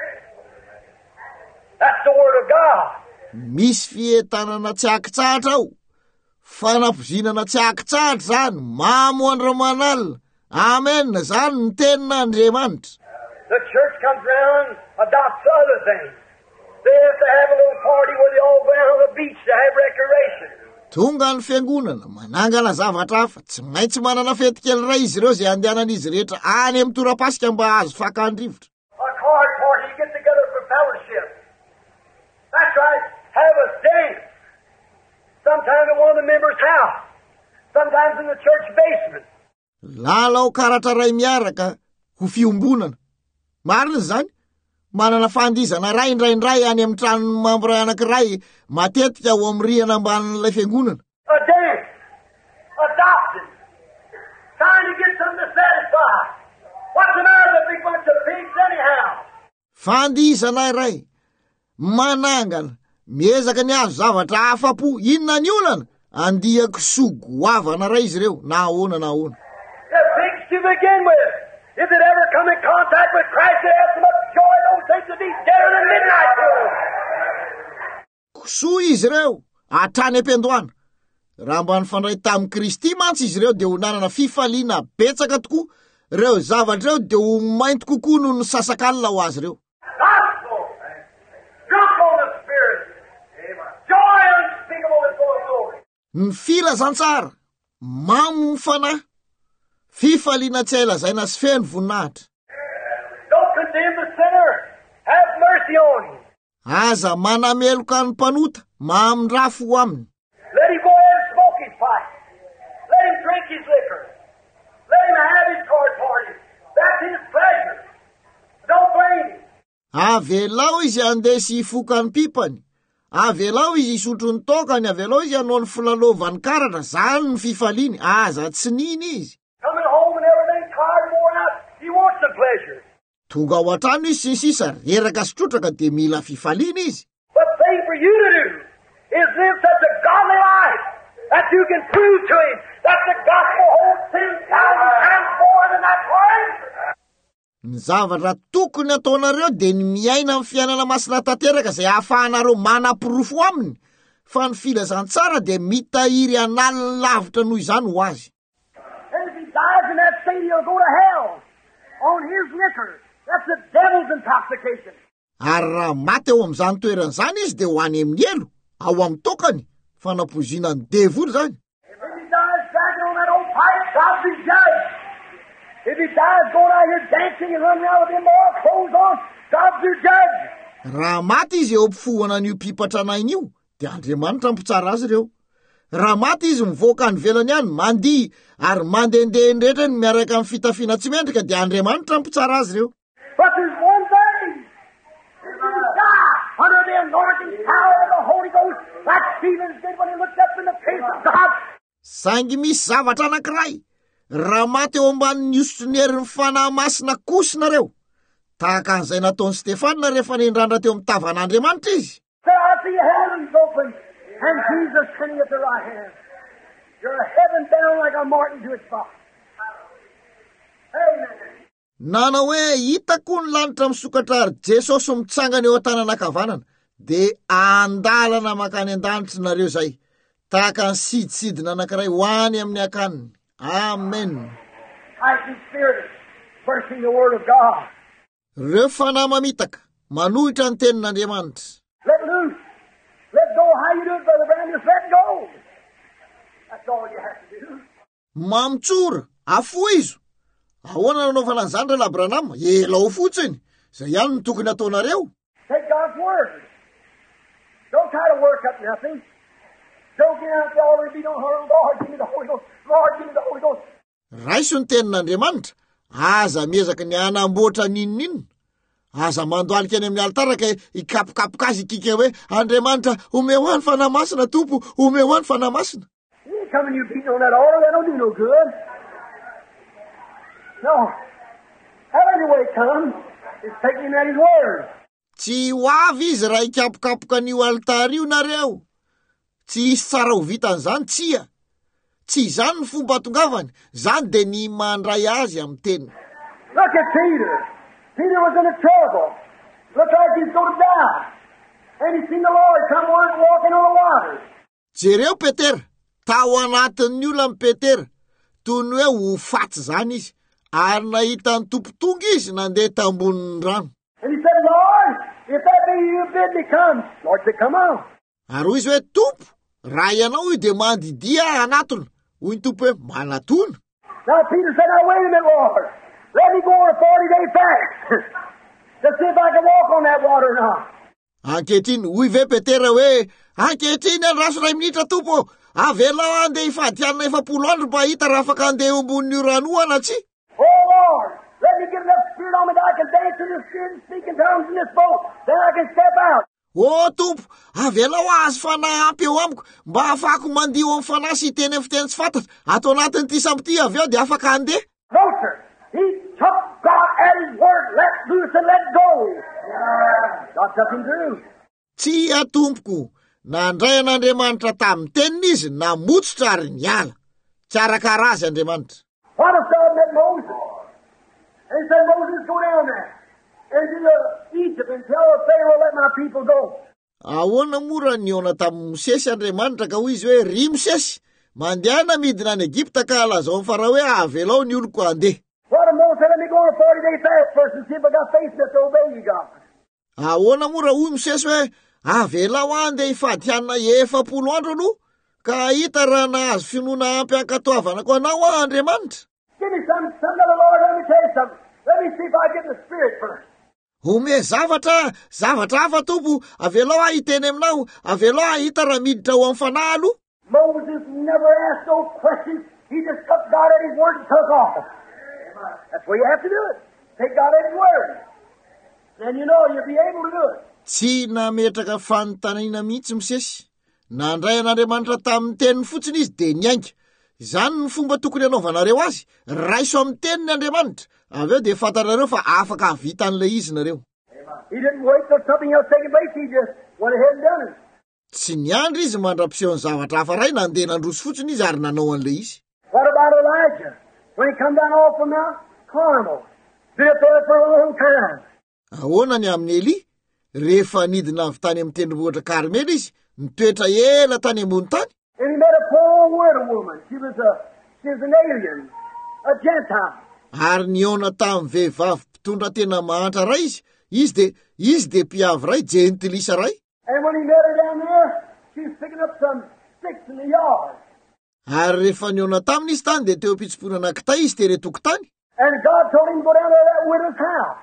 That's the Word of God. Misy fietanana tsy akitsahatra ao. Fanapozinana tsy akitsahatra zany, mamo andromanalina. Amen, zany ny tenin'Andriamanitra. The church comes around, adopts other things. They have to have a little party where they all go down on the beach to have recreation. Tonga ny fiangonana, manangana zavatra hafa, tsy maintsy manana fety kely ray izy ireo zay andehanan'izy rehetra any amin'ny torapasika mba azo fakandrivotra. A card party, get together for fellowship. That's right, have a dance. Sometimes at one of the members' house. Sometimes in the church basement. Lalao karatra ray miaraka ho fiombonana. Marina zany, manana fandizana ray indraindray any amin'ny tranony mambo anankiray matetika ho amin'ny rihana ambanin'ilay fiangonana. A dance. Adopted. Trying to get them to satisfy. What's the matter with a big bunch of pigs anyhow? Fandizana ray. Manangana. Miezaka ny azo zavatra afa-po. Inona ny olana? Andiako sogoavana ray izy reo. Na ahoana na ahoana. They're pigs to begin with. If it ever come in contact with Christ, it has so much joy, those things to be deader than midnight to them. Kosoa izy reo, hatrany am-piandohana. Raha mba nifandray tamin'i Kristy mantsy izy reo dia ho nanana fifaliana betsaka tokoa. Reo zavatra reo dia ho mainty kokoa noho ny sasakalina ho azy reo. Gospel. Drunk on the Spirit. Joy unspeakable and full of glory. Ny filazantsara, mamo ny fanahy. Fifaliana tsy hay lazaina sy feno voninahitra. aza manameloka ny mpanota mamindrafo aminy. Let him go ahead and smoke his pipe. Let him drink his liquor. Let him have his card party. That's his pleasure. Don't blame him. Avelao izy andesy ifoka ny pipany. Avelao izy isotro ny tokany. Avelao izy hanao ny filalovany karatra. Zany ny fifaliany. Aza tsy niny izy. Coming home and everything tired and worn out, he wants the pleasure. Tonga ao an-trano izy sisa reraka sy trotraka de mila fifaliana izy. But the thing for you to do is live such a godly life that you can prove to him that the gospel holds 10,000 times more than that coin. Ny zavatra tokony ataonareo de ny miaina amin'ny fiainana masina tanteraka zay ahafahanareo manam-pirofo aminy. Fa ny filazantsara de mitahiry analiny lavitra noho izany ho azy. And if he dies in that state, he'll go to hell on his liquor. That's the devil's intoxication. Ary raha maty eo amin'izany toerana zany izy de ho any amin'ny elo, ao amin'ny tokany, fanapozinany devoly zany. If he dies dragging on that old pipe, God's his judge. If he dies going out here dancing and running around with immoral clothes on, God's your judge. Raha maty izy eo ampifohana an'io pipatranainy io, de Andriamanitra mpitsara azy reo. Raha maty izy mivoaka ny velany any, mandihy ary mandehandeha ny rehetra ny miaraka amin'ny fitafiana tsy mendrika, de Andriamanitra mpitsara azy reo. But there's one thing. If you die under the anointing power of the Holy Ghost, like Stephen did when he looked up in the face of God. Saingy misy zavatra anankiray. Raha maty eo ambanin'ny osotry ny herin'ny fanahy masina kosinareo, tahaka an'izay nataon'ny Stefanina rehefa nindrandra teo amin'ny tavan'Andriamanitra izy. Say, I see heavens open and Jesus sitting at the right hand. You're heaven down like a martin to its box. Amen. Nana hoe hitako ny lanitra misokatra ary Jesosy mitsangana eo an-tananankavanana, de andalana makany an-danitra nareo zay, tahaka ny sidsidina anankiray ho any amin'ny akaniny. Amen. Mighty Spirit, bursting the Word of God. Reo fanahy mamitaka, manohitra ny tenin'Andriamanitra. Let loose. Let go. How you do it, Brother Branham? Just let go. That's all you have to do. Mamitsora, afo izo. Ahoana nanaovana an'izany Ray Branham? Elao fotsiny. Zay ihany no tokony ataonareo. Take God's Word. Don't try to work up nothing. Don't get out the altar and be no hurry. Lord, give me the Holy Ghost. Lord, give me the Holy Ghost. Raiso ny tenin'Andriamanitra. Aza miezaka ny anamboatra ninninina. Aza mandoalika any amin'ny altara ka ikapokapoka azy ikika hoe Andriamanitra, omeo any fanahy masina Tompo, omeo any fanahy masina. You come and you beating on that altar, that don't do no good. No. However way it comes, it's taking him at his word. Tsy ho avy izy raha ikapokapoka an'io altara io nareo. Tsy hisy tsara ho vitan'izany tsia. Tsy izany ny fomba atongavany, zany de ny mandray azy amin'ny teny. Look at Peter. Peter was in a trouble. Looked like he's going to die. And he seen the Lord come walking on the water. Jereo Petera, tao anatin'ny olona Petera, toy ny hoe ho fatsy zany izy, ary nahita ny tompotonga izy nandeha tambonin'ny rano. And he said, Lord, if that be you bid me come. Lord said, come on. Ary hoy izy hoe, Tompo, raha ianao io de mandidia anatona. Hoy ny Tompo hoe, manatona. Now Peter said, now wait a minute, Lord. Let me go on a 40-day fast to see if I can walk on that water or not. Ankehitriny, hoy ve Petera hoe, ankehitriny andraso 2 minitra Tompo, avelao andeha ifadianana 40 andro mba hita raha afaka andeha eo ambonin'io rano io ana tsy. Oh, Lord, let me get enough spirit on me that I can dance in the spirit and speak in tongues in this boat. Then I can step out. O Tompo, avelao azy fanahy ampy eo amiko, mba afako mandio amin'ny fanahy sy hiteny amin'ny fiteny tsy fantatra, ato anatin'ity samboty avy eo de afaka andeha. No, sir. He took God at his word, let loose and let go. God took him through. Tsy atompoko, nandray an'Andriamanitra tamin'ny teniny izy, namotsotra ary niala. Tsara karaha azy Andriamanitra. What if God met Moses? And he said, Moses, go down there into Egypt and tell Pharaoh, let my people go. Ahoana mora niona tamin'ny Mosesy Andriamanitra ka hoy izy hoe, ry Mosesy, mandehana midina any Egypta ka alazao amin'ny Farao hoe avelao ny oloko andeha. What if Moses said, let me go on a 40-day fast first and see if I got faith enough to obey you, God? Ahoana mora hoy Mosesy hoe, avelao andeha ifadianana 40 andro aloha, ka hita raha nahazo finoana ampy ankatoavana ko anao Andriamanitra. Give me some of the Lord, let me tell you something. Let me see if I get the Spirit first. ome zavatra hafa tompo, avelao ahiteny aminao, avelao ahita raha miditra ho amin'ny fanahy aloha. Moses never asked no questions. He just took God at His word and took off. That's the way you have to do it. Take God at His word. Then you know you'll be able to do it. Tsy nametraka fanontaniana mihitsy Mosesy. Nandray an'Andriamanitra tamin'ny teniny fotsiny izy de niainga. Izany ny fomba tokony anaovanareo azy. Raiso amin'ny teniny Andriamanitra. Aveo de fantarareo fa afaka havita an'ilay izy nareo. He didn't wait till something else taking place. He just went ahead and done it. Tsy niandry izy mandra-piseho ny zavatra hafa ray nandeha nandroso fotsiny izy ary nanao an'ilay izy. What about Elijah? When he come down off from Mount Carmel, been up there for a long time. Ahoana ny amin'ny Eli? Rehefa nidina avy tany amin'ny tendrombohitra Karmely izy, nitoetra ela tany ambony tany. And he met a poor widow woman. She was an alien, a Gentile. Ary niona tamin'ny vehivavy mpitondra tena mahantra ray izy de mpiavy ray, jentilisa ray. And when he met her down there, she was picking up some sticks in the yard. Ary rehefa niona taminy izy tany de teo am-pitsimponana kitay izy tere tokotany. And God told him to go down there to that widow's house.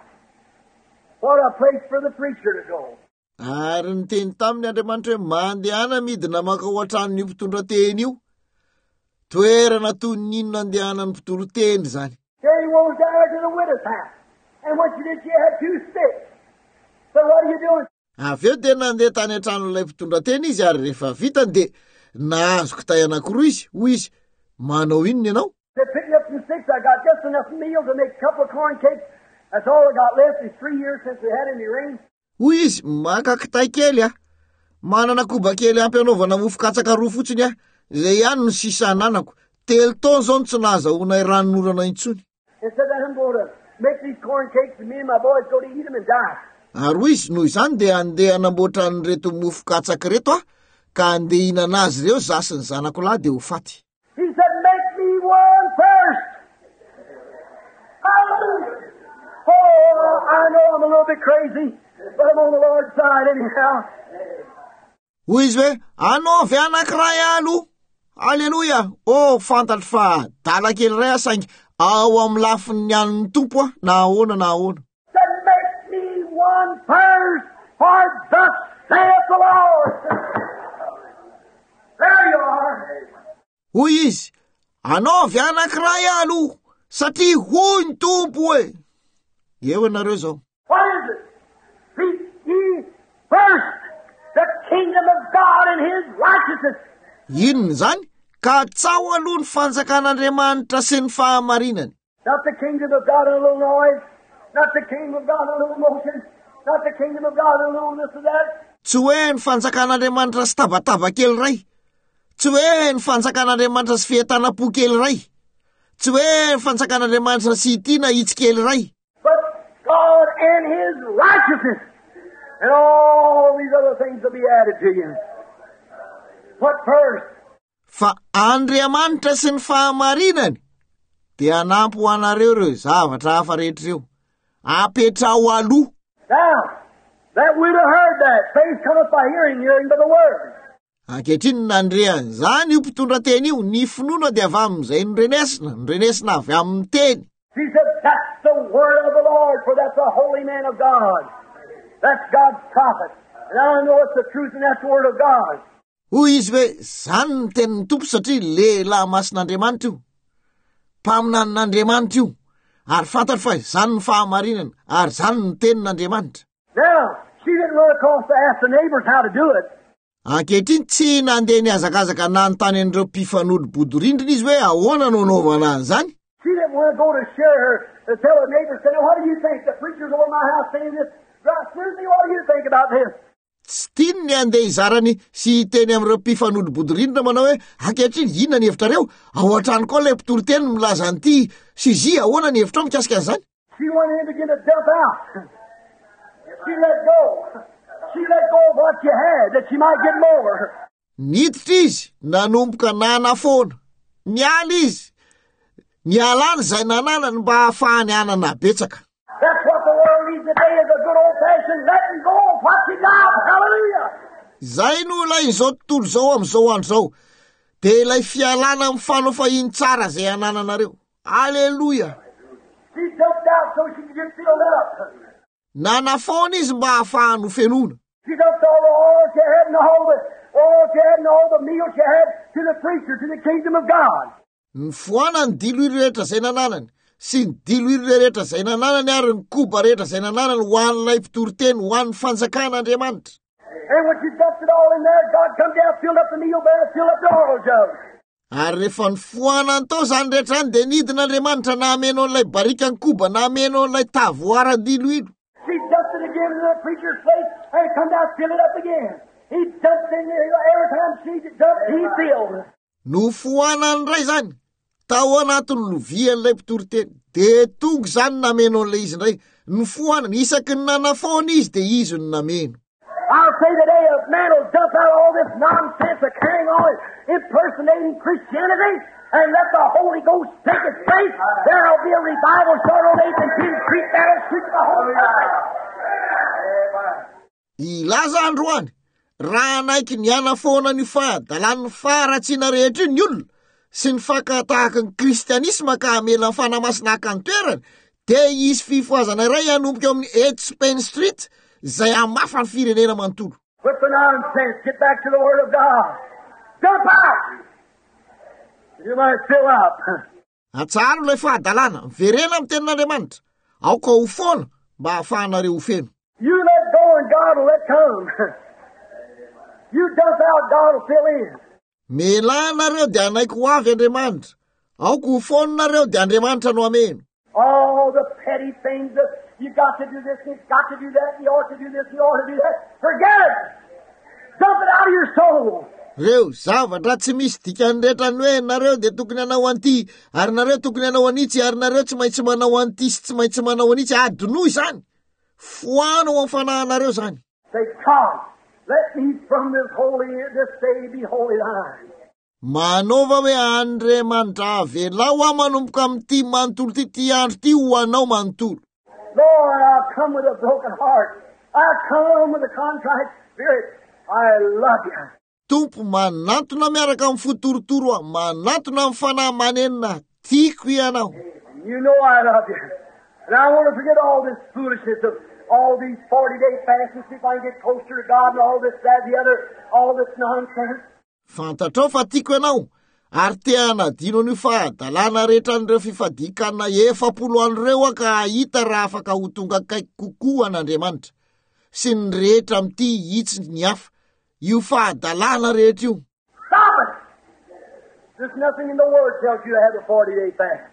What a place for the preacher to go. Ary niteny taminy Andriamanitra hoe mandehana midina maka ao an-tranon'io mpitondra teny io. Toerana toy ny inona andehanan'ny mpitondra teny zany. Here he was down there to the widow's house. And what she did, she had 2 sticks. So what are you doing? Aveo de nandeha tany an-tranon'ilay mpitondra teny izy ary rehefa vitany de nahazo kitay anankiroa izy. Hoy izy, manao inona ianao? They're picking up some sticks. I got just enough meal to make a couple of corn cakes. That's all I got left. It's 3 years since we had any rain. Hoy izy, maka kitay kely manana koba kely ampy anaovana mofo-katsaka 2 fotsiny zay ihany no sisa ananako. 3 taona zao tsy nahazahoana ranorana intsony. Instead that I'm going to make these corn cakes and me and my boys go to eat them and die. Ary hoy izy, noho izany de andeha anamboatra an'ireto mofo-katsaka reto ka andeha hinana azy reo zasy ny zanako lahy de ho faty. He said, make me one first. Hallelujah. Oh, I know I'm a little bit crazy, but I'm on the Lord's side anyhow. Hoy izy hoe, anaovy anankiray aloha. Alleluia. Fantatro fa dala kely ray saingy ao amin'ny lafiny an'ny tompo na ahoana. Said, make me one first, for thus saith the Lord. There you are. Hoy izy, anaovy anankiray aloha, satria hoy ny tompo hoe. Eo anareo zao. What is it? Seek ye first the kingdom of God and His righteousness. Inona zany? Ka tsao aloha ny fanjakan'Andriamanitra sy ny fahamarinany. Not the kingdom of God in a little noise. Not the kingdom of God in a little motion. Not the kingdom of God in a little this or that. Tsy hoe ny fanjakan'Andriamanitra sy tabataba kely ray. Tsy hoe ny fanjakan'Andriamanitra sy fihetana-po kely ray. Tsy hoe ny fanjakan'Andriamanitra sy itiana itsy kely ray. But God and His righteousness. And all these other things will be added to you. What first? Fa Andriamanitra sy ny fahamarinany de anampy ho anareo reo zavatra hafa rehetra reo. Apetrao aloha. Now, that widow heard that. Faith cometh by hearing, hearing by the word. Ankehitriny nandreany zany io mpitondra teny io, ny finoana de avy amin'izay nyrenesina avy amin'ny teny. She said, that's the word of the Lord, for that's a holy man of God. That's God's prophet. And I know it's the truth and that's the word of God. Hoy izy hoe, zany ny tenin'ny tompo satria lehilahy masin'Andriamanitra io. Mpaminan'Andriamanitra io. Ary fantatro fa zany ny fahamarinana, ary zany ny tenin'Andriamanitra. Now, she didn't run across to ask the neighbors how to do it. Ankehitriny tsy nandeha niazakazaka nanontany an'ireo mpifanolo bodorindrina izy hoe ahoana no anaovana an'izany. She didn't want to go to share her, to tell her neighbors, say, what do you think? The preacher's over my house saying this. Susie, what do you think about this? Tsy tiany ny andeha izarany sy teny amin'ireo mpifanolo bodorindrina manao hoe ankehitriny inona ny hevitrareo? Ao an-trano koa ilay mpitoro teny milaza an'ity Suzy, ahoana ny hevitrao mikasika an'izany? She went in and began to dump out. She let go. She let go of what she had, that she might get more. Niditra izy, nanomboka nanafoana. Niala izy. Nialana izay nananany mba hahafahany hanana betsaka. That's what the world needs today, is a good old-fashioned letting go of what she got. Hallelujah! Zay no ilay izao tontolo zao amin'izao andro zao. De ilay fialana amin'ny fanofahiny tsara zay anananareo. Alleluia! She dumped out so she could get filled up. Nanafoana izy mba hahafahany ho fenona. She just sold all she had and all the meal she had to the preacher, to the kingdom of God. Nifoana ny dilo iry rehetra zay nananany, sy ny dilo iry rehetra zay nananany ary ny koba rehetra zay nananany ho an'ilay mpitoroteny ho an'ny fanjakan'Andriamanitra. And when she dumped it all in there, God come down, filled up the meal barrel, filled up the oil jug. Ary rehefa nifoanany tao zany rehetra any dia nidin'Andriamanitra na ameno an'ilay barikany koba na ameno an'ilay tavoaran-dilo ilo. She dumped it again into the preacher's plate, and come down, fill it up again. He dumped in there, every time she dumped, he filled. Nofoanany ray zany, tao anatin'ny lovia an'ilay mpitoroteny, dia tonga zany nameno an'ilay izy ndray. Nofoanany, isaky ny nanafoana izy dia izy no nameno. I'll say today, a man will dump out all this nonsense of carrying on impersonating Christianity and let the Holy Ghost take its place. There'll be a revival short on 8th and 10th Street that'll sweep the whole country. Ilaza androany, raha naiky ny anafoana ny fahadalan'ny faharatsiana rehetra ny olona sy ny fakatahaka ny kristianisma ka hamela ny fanamasina haka ny toerany, dia isy fifoazana iray hanomboka amin'ny 8th Spain Street zay hamafa ny firenena manontolo. Quit the nonsense. Get back to the Word of God. Dump out. You might fill up. Atsaro ilay fahadalana, miverena amin'ny tenin'Andriamanitra. Aoka ho foana mba hahafahanareo ho feno. You let go and God will let come. You dump out, God will fill in. Melanareo dia anaiky ho avy Andriamanitra. Aoka ho foanareo dia Andriamanitra no ameno. All the petty things that you got to do this, and you've got to do that, and you ought to do this, and you ought to do that. Forget it. Dump it out of your soul. Reo zavatra tsy misy dikany rehetra ny hoe nareo dia tokony hanao an'ity, ary nareo tokony hanao an'itsy, ary nareo tsy maintsy manao an'ity sy tsy maintsy manao an'itsy. Adinoy zany. Foana ho am'fanahinareo zany. Say, God, let me from this day be holy thine. Manova hoe Andriamanitra velao aho manomboka amin'ity manontolo ty andro ty ho anao manontolo. Lord, I'll come with a broken heart. I'll come with a contrite spirit. I love you. Tompo, manantona miaraka amin'ny fotorotoro aho, manantona amin'ny fanahy manenina, tiako ianao. You know I love you. And I want to forget all this foolishness of all these 40-day fasts, see if I can get closer to God and all this, that, the other, all this nonsense. Fantatrao fa tiako ianao, ary te hanadino ny fahadalana rehetra an'ireo fifadikana 70 andro reo ka hahita raha afaka ho tonga kaiky kokoa an'Andriamanitra. Sy ny rehetra amin'ity hitsy ny hafa, io fahadalana rehetra io. Stop it! There's nothing in the Word tells you to have a 40-day fast.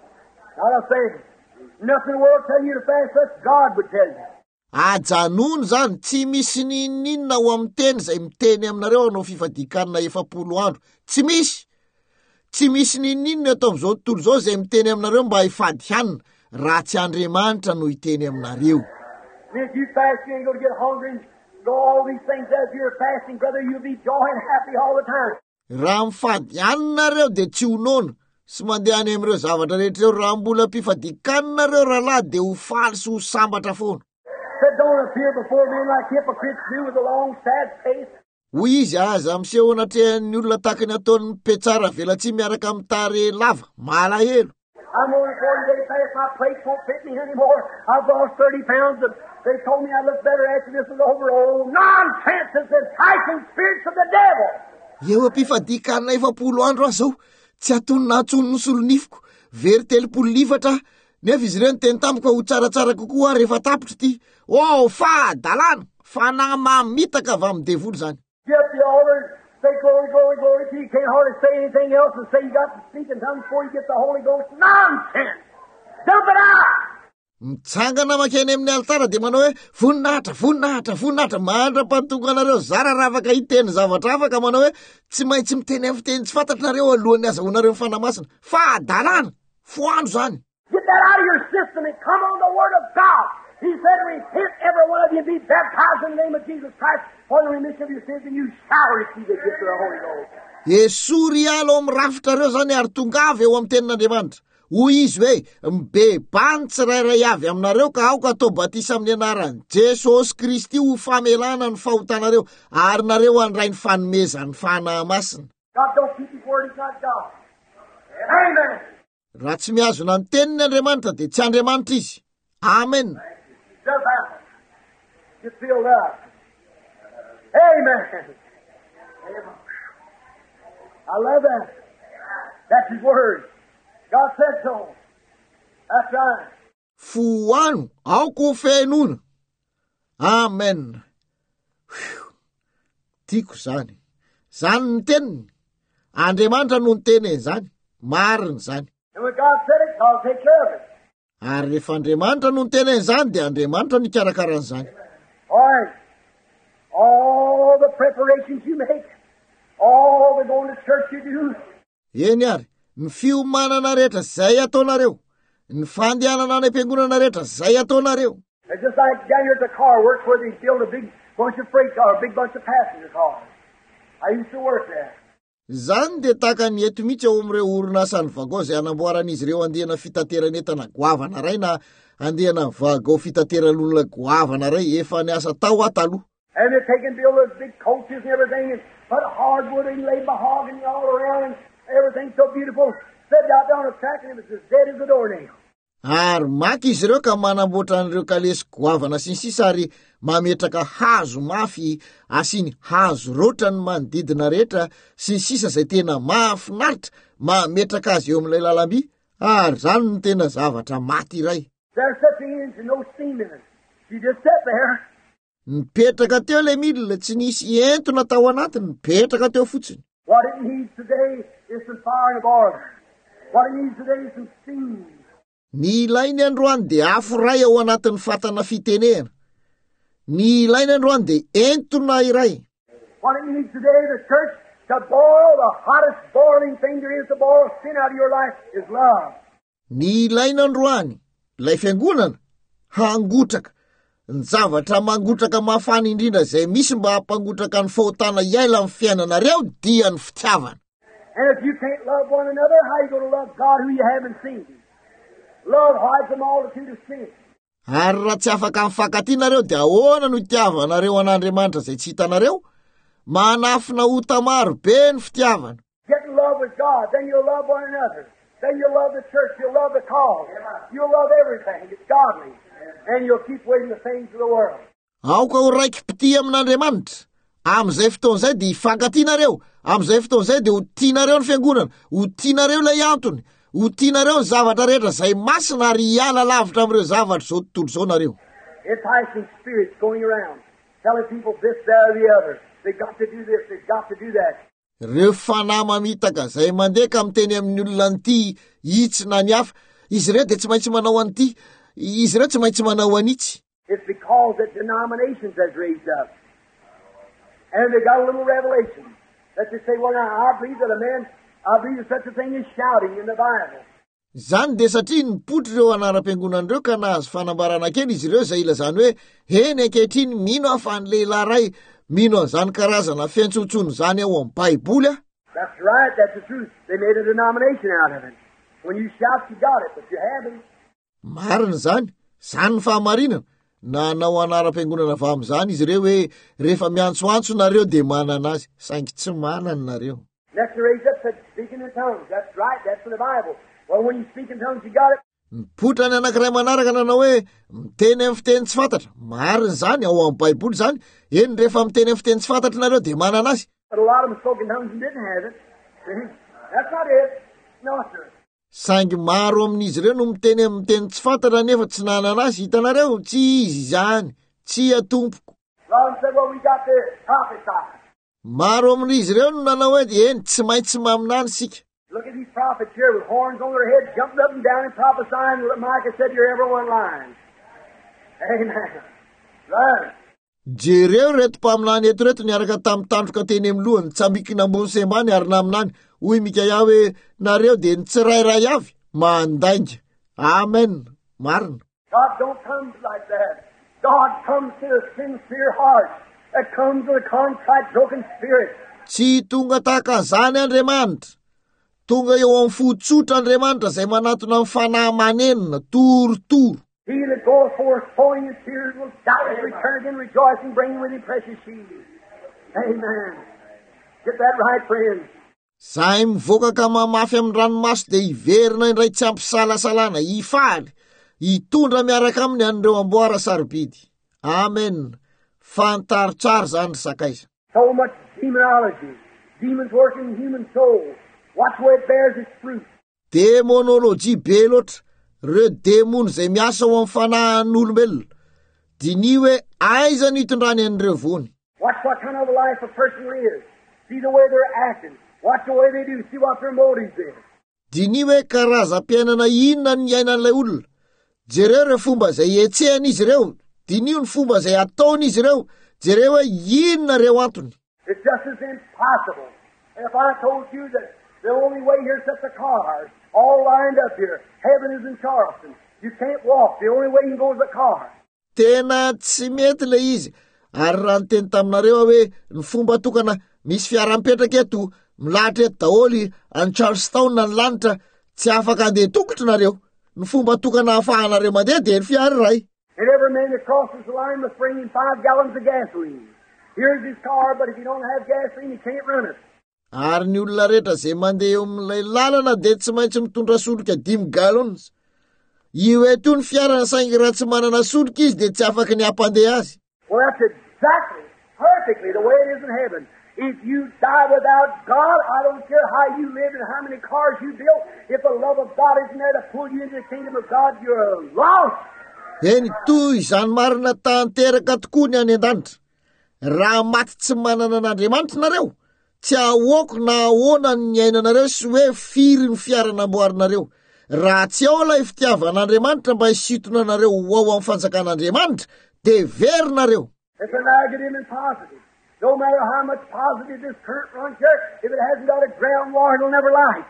Not a thing. Nothing in the world tells you to fast, that's God would tell you. Ajanony zany, tsy misy ninina ho amin'ny teny zay miteny aminareo anao fifadikana 70 andro. Tsy misy. Tsy misy ninina atao amin'izao tontolo zao zay miteny aminareo mba hifady hanina, raha tsy Andriamanitra no hiteny aminareo. If you fast, you ain't going to get hungry and go all these things as you're fasting, brother, you'll be joy and happy all the time. Raha mifady haninareo dia tsy honona, sy mandeha any amin'ireo zavatra rehetra reo, raha mbola mpifadikaninareo rahalahy dia ho faly sy ho sambatra foana. Said, don't appear before men like hypocrites do with a long, sad face. Hoy izy aza miseho anatrehan'ny olona tahaka ny ataon'ny mpetsara velatsy miaraka amin'ny tarehy lava, malahelo. I'm on a 40-day fast. My plates won't fit me anymore. I've lost 30 pounds. They told me I'd look better after this was over. Oh, nonsense! It's enticing spirits of the devil. Eo am-pifadikana 70 andro aho zao, tsy atonina atsono ny solonifiko, very 30 livatra, nefa izy ireo nyteny tamiko ho tsaratsara kokoa rehefa tapitra ity. Oh, fahadalana, fanahy mamitaka avy amin'ny devoly zany. Get up the altar, say glory, glory, glory to you. You can't hardly say anything else and say you got to speak in tongues before you get the Holy Ghost. Nonsense! Dump it out! Mitsangana makeny amin'ny altara dia manao hoe voninahitra, voninahitra, voninahitra, mandra-pantonganareo zara raha afaka hiteny zavatra afaka, manao hoe tsy maintsy miteny amin'ny fiteny tsy fantatrinareo alohan'ny azahoanareo ny fanamasina. Fahadalana, foano zany. Get that out of your system and come on the Word of God. He said, repent every one of you and be baptized in the name of Jesus Christ for the remission of your sins, and you shall receive the gift of the Holy Ghost. Esory alo amin'ny rafitra zany ary tongavy eo amin'ny tenin'Andriamanitra. Hoy izy hoe, mibebany tsirairay avy aminareo ka aoka atao batisa amin'ny anaran'i Jesosy Kristy ho famelana ny fahotanareo, ary nareo handray ny fanomezany fanahy masina. God don't keep His word, He's not God. Amen. Raha tsy mihazona ny tenin'Andriamanitra dia tsy Andriamanitra izy. Amen. jump out. Get filled up. Amen. I love that. That's His Word. God said so. That's right. Fuano, aoko fenona. Amen. Tiako zany. Zany ny teniny. Andriamanitra no ny teny zany. Marina zany. And when God said it, God will take care of it. Ary rehefa Andriamanitra no ny teny zany, dia Andriamanitra no karakaran'izany. All right. All the preparations you make, all the going to church you do. Eny ary, ny fiomanana rehetra zay ataonareo, ny fandehanana any am-piangonana rehetra zay ataonareo. It's just like down here at the car works where they build a big bunch of freight cars, a big bunch of passenger cars. I used to work there. Zany dia tahaka ny eto mihitsy ao amin'ireo orinasa ny vagao zay anamboaran'izy ireo andehana fitateran'entana goavana ray na andehana vagao fitateran'olona goavana ray efa niasa tao ataloha. And they take and build those big coaches and everything and put hardwood and lay mahogany all around and everything so beautiful. Set out there on the track and it was as dead as a doornail. Ary maky izy ireo ka manamboatra an'ireo kalesy goavana sy ny sisa ary mametraka hazo mafy asiny hazo rotra ny manodidina rehetra sy ny sisa zay tena mahafinaritra mametraka azy eo amin'ilay lalamby ary zany ny tena zavatra maty iray. There set the engine, no steam in it. She just sat there. Mipetraka teo le milina tsy nisy entona tao anatiny, mipetraka teo fotsiny. What it needs today is some fire and order. What it needs today is some steam. Ny ilainy androany dia afo ray ao anatin'ny fatana fitenehana. Ny ilainy androany dia entona iray. What it needs today, the church, to boil the hottest boiling thing there is to boil sin out of your life is love. Ny ilainy androany, ilay fiangonana, hangotraka. Ny zavatra mangotraka mafana indrindra zay misy mba hampangotraka ny fahotana iaila amin'ny fiainanareo dia ny fitiavana. And if you can't love one another, how are you going to love God who you haven't seen? Love hides a multitude of sins. Ary raha tsy afaka mifankatinareo dia ahoana no itiavanareo an'Andriamanitra zay tsy hitanareo? Manafina ota maro be ny fitiavana. Get in love with God, then you'll love one another. Then you'll love the church, you'll love the cause. You'll love everything. It's godly. And you'll keep waiting the things of the world. Aoka ho raiky piti amin'Andriamanitra. Am'izay fotoan'izay dia hifankatinareo. Am'izay fotoan'izay dia ho tianareo ny fiangonana, ho tianareo ilay antony, ho tianareo ny zavatra rehetra zay masina ary hiala lavitra amin'ireo zavatra zao tontolo zao nareo. Enticing spirits going around, telling people this, that, or the other. They've got to do this, they've got to do that. Reo fanahy mamitaka zay mandeha ka miteny amin'ny olona an'ity itsy na ny hafa, izy ireo dia tsy maintsy manao an'ity, izy ireo tsy maintsy manao an'itsy. It's because that denominations has raised up. And they got a little revelation that they say, well, now, I believe that such a thing is shouting in the Bible. Zany dia satria nipotry ireo anaram-piangonan'ireo ka nahazo fanambarana kely izy ireo zay ilazany hoe heny ankehitriny mino afa ny lehilahy ray mino an'izany karazana fiantsontsono zany ao amin'ny Baiboly. That's right, that's the truth. They made a denomination out of it. When you shout, you got it, but you haven't. Marina zany, zany ny fahamarinana. Nanao anaram-piangonana avy amin'izany izy ireo hoe rehefa miantsoantso nareo dia manana azy, saingy tsy manana nareo. Next they raised up said, speaking in tongues. That's right, that's in the Bible. Well, when you speak in tongues, you got it. Nipotra ny anankiray manaraka nanao hoe miteny amin'ny fiteny tsy fantatra. Marina zany ao amin'ny Baiboly zany. Eny rehefa miteny amin'ny fiteny tsy fantatra nareo dia manana azy. But a lot of them spoke in tongues and didn't have it. See? That's not it. No, sir. Saingy maro amin'izy ireo no miteny amin'ny teny tsy fantatra nefa tsy nanana azy. Hitanareo, tsy izy zany, tsy atompoko. A lot of them said, well, we got to prophesy. Maro amin'izy ireo no nanao hoe eny tsy maintsy maminany sika. Look at these prophets here with horns on their heads, jumping up and down and prophesying. Micah said, you're every one lying. Amen. Right. Jereo reto mpaminany eto reto niaraka tamin'ny tandroka teny amin'ny lohany, tsamikina ambony sy ambany ary naminany. Hoy Mikaia hoe nareo dia ny tsirairay avy mandainga. Amen. Marina. God don't come like that. God comes to a sincere heart that comes with a contrite, broken spirit. Tsy tonga tahaka zany Andriamanitra. Tonga eo amin'ny fotsotra Andriamanitra zay manatona amin'ny fanahy manenina, torotoro. He that goeth forth sowing his tears will doubtless return again rejoicing, bringing with him precious sheaves. Amen. Get that right, friends. Zay mivoaka ka mamafy amin'ny ranomaso dia hiverina indray tsy ampy salasalana, hifaly. hitondra miaraka aminy an'ireo amboara sarobidy. Amen. Fantaritsary zany sakaiza. So much demonology. Demons working in human souls. Watch where it bears its fruit. Demonolojia be loatra. Reo demony zay miasa ao amin'ny fanahin'olombelona. Diny hoe aiza ny hitondrany an'ireo vony. Watch what kind of a life a person lives. See the way they're acting. Watch the way they do. See what their motives is. Diny hoe karazam-piainana inona ny iainan'ilay olona. Jereo reo fomba zay etsehany izy ireo. Diny io ny fomba zay ataony izy ireo. Jereo hoe inona reo antony. It's just as impossible. And if I told you that the only way here set the cars all lined up here, heaven is in Charleston. You can't walk. The only way you can go is the car. Tena tsy mety le izy. Ary raha nyteny taminareo hoe ny fomba tokana misy fiara-mipetraka eto milahatra eto daholy any Charlestown na ny lanitra tsy afaka andeha tongotry nareo. Ny fomba tokana ahafahanareo mandeha dia ny fiara iray. And every man that crosses the line must bring him 5 gallons of gasoline. Here's his car, but if he don't have gasoline, he can't run it. Ary ny olona rehetra zay mandeha eo amin'ilay lalana dia tsy maintsy mitondra solika 5 gallons. Io eto ny fiara saingy raha tsy manana solika izy dia tsy afaka ny hampandeha azy. Well, that's exactly, perfectly the way it is in heaven. If you die without God, I don't care how you live and how many cars you built, if the love of God isn't there to pull you into the kingdom of God, you're lost. Eny toy izany marina tanteraka tokoa ny any an-danitra. Raha maty tsy manana an'Andriamanitra nareo, tsy ahoako na ahoana ny ainanareo sy hoe firy ny fiaranamboarinareo. Raha tsy ao ilay fitiavan'Andriamanitra mba hisintona nareo ao amin'ny fanjakan'Andriamanitra, dia verynareo. It's a negative and positive. No matter how much positive this current runs here, if it hasn't got a ground war, it'll never light.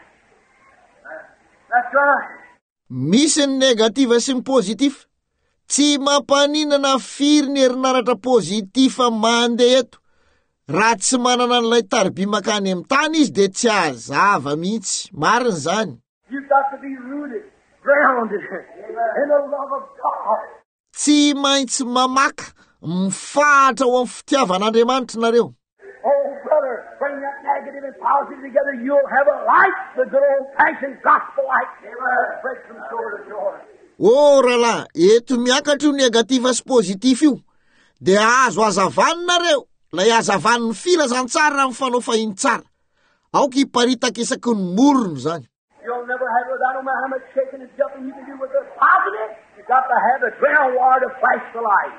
That's right. Misy ny negativa sy ny positif. Tsy mampaninana firy ny herinaratra pozitifa mandeha eto. Raha tsy manana n'ilay tarby makany amin'ny tany izy dia tsy hazava mihitsy. Marina zany. You've got to be rooted, grounded in the love of God. Tsy maintsy mamaka, mifahatra ao amin'ny fitiavan'Andriamanitra nareo. Oh, brother, bring that negative and positive together. You'll have a light, the good old-fashioned gospel light. Spread from shore to shore. Oh, rahalahy, eto miakatra io negativa sy positif io. Dia azo azavanina nareo. Lay azavan'ny filazantsara amin'ny fanao fahintsara. Aoka hiparitaka isaky ny morony zany. You'll never have it without no matter how much shaking and jumping you can do with the positive. You've got to have the ground wire to flash the light.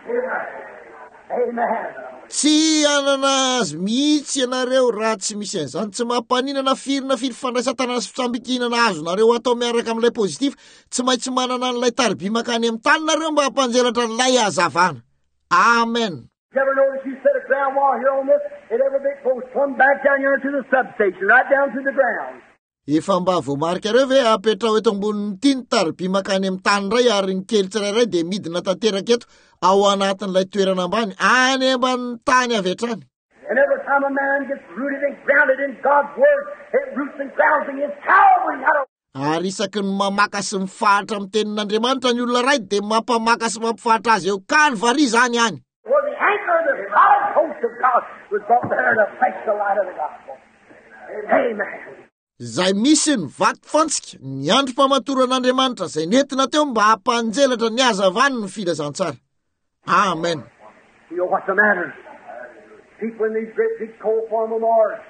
Amen. Tsy anana azy mihitsy ianareo raha tsy misy an'izany. Tsy mampaninana firina firy fandraisatana sy fitsambikinana azo nareo atao miaraka amin'ilay pozitif. Tsy maintsy manana n'ilay tarby makany amin'ny tany nareo mba hampanjelatra n'ilay hazavana. Amen. You ever notice you set a ground wire here on this? It every bit goes plumb back down here to the substation, right down to the ground. Efa mba voamarika reo ve apetrao eto ambonin'ny ity ny tarby makany amin'ny tany ray ary ny kely tsirairay dia midina tanteraka eto ao anatin'ilay toerana ambany any ambanin'ny tany avy hatrany. And every time a man gets rooted and grounded in God's Word, it roots and grounds against Calvary. Ary isaky ny mamaka sy mifahatra amin'ny tenin'Andriamanitra ny olona ray dia mampamaka sy mampifahatra azy eo Calvary zany any. Where the anchor of the solid host of God was brought there to flash the light of the gospel. Amen. Zay misy ny vato fantsika, ny androm-pamatorana zay nentina teo mba hampanjelatra ny hazavany ny filazantsara. Amen. You know what's the matter? People in these great big coal farm memorials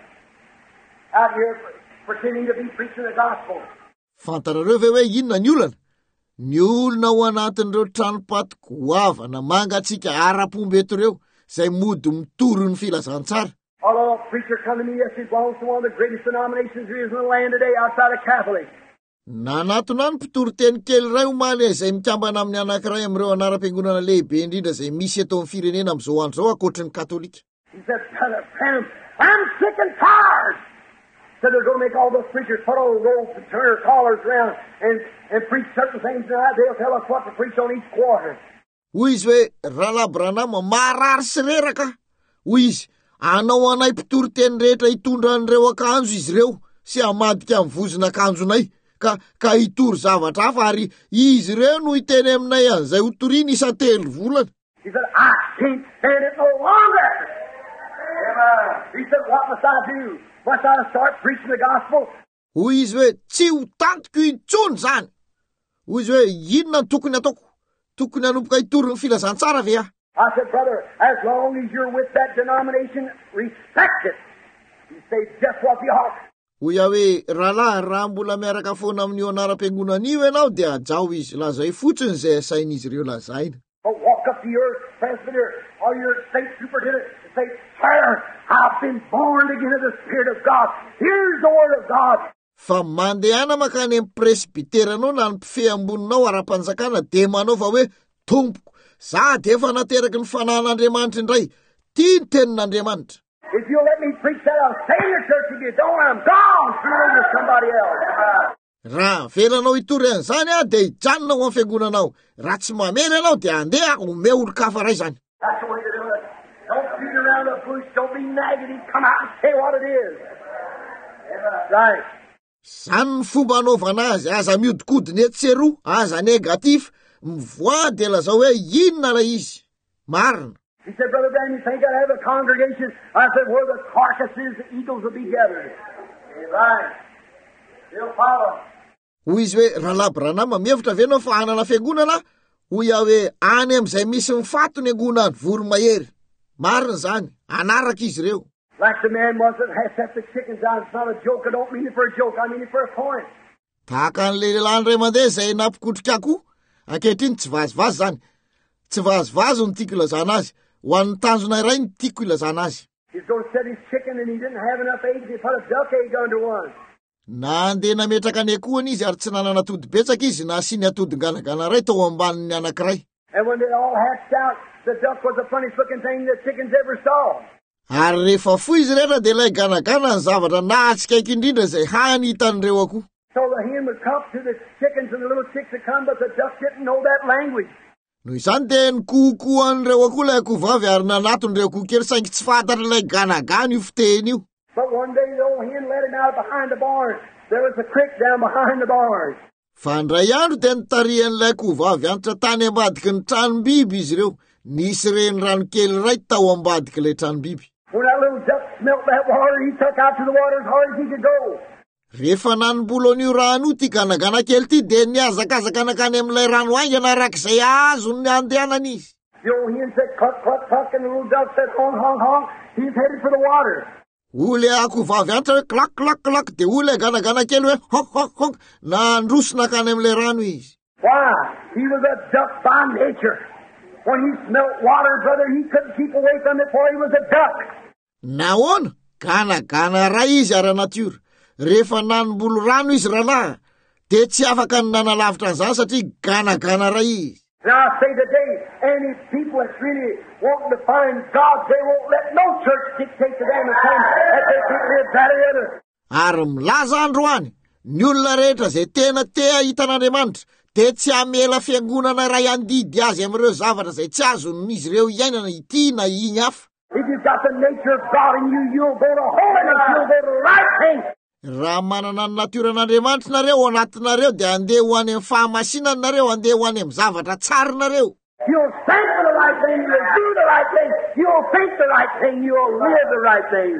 out here pretending to be preaching the gospel. Fantarareo ve hoe inona ny olana? Ny olona ao anatin'ireo tranopaty goavana mangatsika ara-pombeto reo zay mody mitoro ny filazantsara. A little preacher come to me yesterday, belongs to one of the greatest denominations there is in the land today outside of Catholic. Nanatona ny mpitoro teny kely ray omaly zay mikambana amin'ny anankiray amin'ireo anaram-piangonana lehibe indrindra zay misy eto amin'ny firenena amin'izao andro zao ankoatry ny katolika. He said, Brother Branham, I'm sick and tired. Said they're going to make all those preachers put on robes and turn their collars around and preach certain things tonight. They'll tell us what to preach on each quarter. Hoy izy hoe Rahalahy Branham marary sy reraka. Hoy izy, anao anay mpitoro teny rehetra hitondra an'ireo akanjo izy reo sy hamadika amin'ny vozon'akanjonay ka hitoro zavatra hafa ary izy reo no hiteny aminay an'izay hotoriana isa-3 volana. He said, I can't stand it no longer. He said, what must I do? Must I start preaching the gospel? Hoy izy hoe tsy ho tantiko intsony zany. Hoy izy hoe inona tokony ataoko? Tokony hanompoka hitory ny filazantsara ve aho? I said, brother, as long as you're with that denomination, respect it. He said, just what you ought. Hoy aho hoe raha mbola miaraka foana amin'io anaram-piangonana io ianao dia ajao izy lazay fotsiny izay asain'izy ireo lazaina. Or walk up to your presbyter or your state superintendent and say, sir, I've been born again of the Spirit of God. Here's the Word of God. Fa mandehana makany amin'ny presbiteranao na ny mpifeamboninao ara-panjakana dia manao fa hoe tompoko, za dia efa nateraky ny fanahin'Andriamanitra indray. Tia ny tenin'Andriamanitra. If you'll let me preach that, I'll stay in the church. If you don't, I'm gone. Turn over to somebody else. Raha velanao hitory an'izany dia hijanona ho amin'ny fiangonanao. Raha tsy mamely ianao dia andeha omeo olo-kafa ray zany. That's the way to do it. Don't beat around the bush. Don't be negative. Come out and say what it is. Right. Zany ny fomba anaovana azy, aza miodikodiny etseroa, aza negatif, mivoa dia lazao hoe inona la izy. Marina. He said, Brother Branham, you think I'd have a congregation? I said, where the carcasses, the eagles will be gathered. Right. They'll follow. Hoy izy hoe Rahalahy Branham mihevitra ve anao fa hanana fiangonana? Hoy aho hoe any amin'izay misy mifato ny angonany voromahery. Marina zany, anaraka izy ireo. Like the man was that has set the chickens down. It's not a joke. I don't mean it for a joke. I mean it for a point. Tahaka an'ilay lehilahy iray mandeha izay nampikotrika koa. Ankehitriny tsy vazivazy zany. Tsy vazivazy ny tiako ilazana azy. Ho an'ny tanjona iray ny tiako ilazana azy. He's going to set his chicken and he didn't have enough eggs. He put a duck egg under one. Nandeha nametraka ny akohany izy ary tsy nanana atody betsaka izy na asiany atody ganagana iray tao ambanin'ny anankiray. And when they all hatched out, the duck was the funniest looking thing the chickens ever saw. Ary rehefa foy izy rehetra dia ilay ganagana ny zavatra nahatsikaiky indrindra izay hany hitan'ireo akoho. So the hen would come to the chickens and the little chicks would come, but the duck didn't know that language. Noho izany dia nikokoan'ireo akoho ilay akoho vavy ary nanaton'ireo akoho kely saingy tsy fantatra ilay ganagana io fiteny io. But one day the old hen let him out behind the barn. There was a creek down behind the barn. Fa ndray andro dia nitarihan'ilay akoho vavy antitra tany ambadiky ny tranom-biby izy ireo. Nisy reny rano kely iray tao ambadiky ilay tranom-biby. When that little duck smelt that water, he took out to the water as hard as he could go. Rehefa nanombola an'io rano io ty ganagana kely ty dia niazakazaka nakany amin'ilay rano aingana arak'izay azony andehanany izy. The old hen said cluck, cluck, cluck, and the little duck said honk, honk, honk. He's headed for the water. Ole akoho vavy antitra hoe klak, klak, klak, dia ole ganagana kely hoe honk, honk, honk, na ndrosona nakany amin'ilay rano izy. Why? He was a duck by nature. When he smelt water, brother, he couldn't keep away from it, for he was a duck. Nahoana? Ganagana ray izy ara-natiora. Rehefa nanombolo rano izy rahalahy, dia tsy afaka ny nanalavitra an'izany satria ganagana ray izy. Now I say today, any people that's really wanting to find God, they won't let no church dictate to them and tell them that they can't live that or other. Ary milaza androany, ny olona rehetra izay tena hita an'Andriamanitra, dia tsy hamela fiangonana ray andidy azy amin'ireo zavatra izay tsy azon'izy ireo iainana ity na iny hafa. If you've got the nature of God in you, you'll go to holiness, you'll go to right things. Raha manana ny natioran'Andriamanitra nareo ao anatinareo dia andeha ho any amin'ny fahamasinana nareo, andeha ho any amin'ny zavatra tsara nareo. You'll think for the right thing, you'll do the right thing, you'll think the right thing, you'll live the right thing.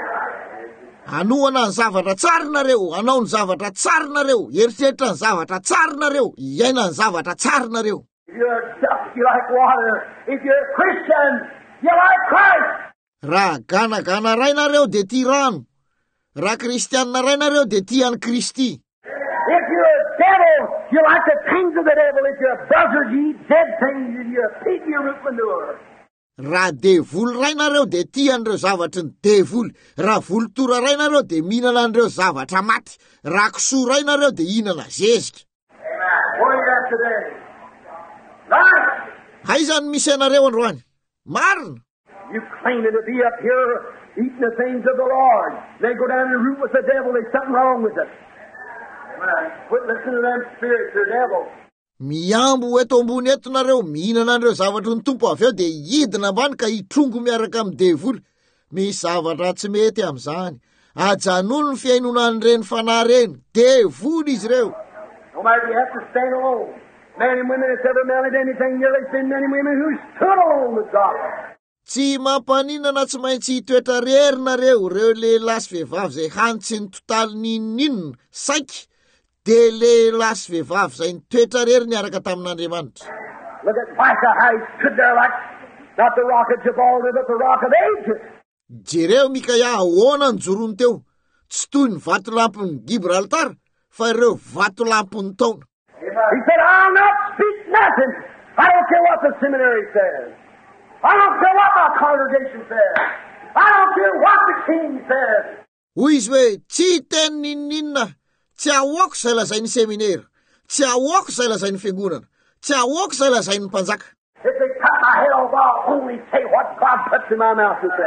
Anohana ny zavatra tsara nareo, anao ny zavatra tsara nareo, eritreritra ny zavatra tsara nareo, iaina ny zavatra tsara nareo. If you're a duck, you like water. If you're a Christian, you like Christ. Raha ganagana ray nareo dia tia rano. Raha kristianina ray nareo dia tia any Kristy. If you're a devil, you like the things of the devil. If you're a buzzard, you eat dead things. If you're a pig, you root manure. Raha devoly ray nareo dia tia an'ireo zavatry ny devoly. Raha volotora ray nareo dia mihinana an'ireo zavatra maty. Raha kisoa ray nareo dia hihinana zezika. What are you at today? Right. Aiza ny misy anareo androany? Marina. You claiming to be up here eating the things of the Lord. They go down and root with the devil. There's something wrong with it. Quit listening to them spirits, they're devils. Miambo eto ambony eto nareo, mihinana an'ireo zavatry ny tompo avy eo dia hidina ambany ka hitrongo miaraka amin'ny devoly. Misy zavatra tsy mety amin'izany. Ajanolo ny fiainonan'ireny fanahy reny. Devoly izy ireo. No matter you have to stand alone. Men and women that's ever mounted anything, there's been men and women who stood alone with God. Tsy mampaninana tsy maintsy hitoetra rery nareo, ireo lehilahy sy vehivavy izay hanitsy ny totaly ninninona, saiky, de lehilahy sy vehivavy zay nitoetra rery niaraka tamin'Andriamanitra. Look at Micah, how he stood there like not the rock of Gibraltar, but the rock of ages. Jereo Mikaia ahoana njorony teo, tsy toy ny vatolampin'ny Gibraltar, fa ireo vatolampin'ny taona. He said, I'll not speak nothing. I don't care what the seminary says. I don't care what my congregation says. I don't care what the king says. Hoy izy hoe tsy teny ninninna, tsy ahoako izay lazain'ny seminera, tsy ahoako izay lazain'ny fiangonana, tsy ahoako izay lazain'ny mpanjaka. If they cut my head off, I'll only say what God puts in my mouth to say.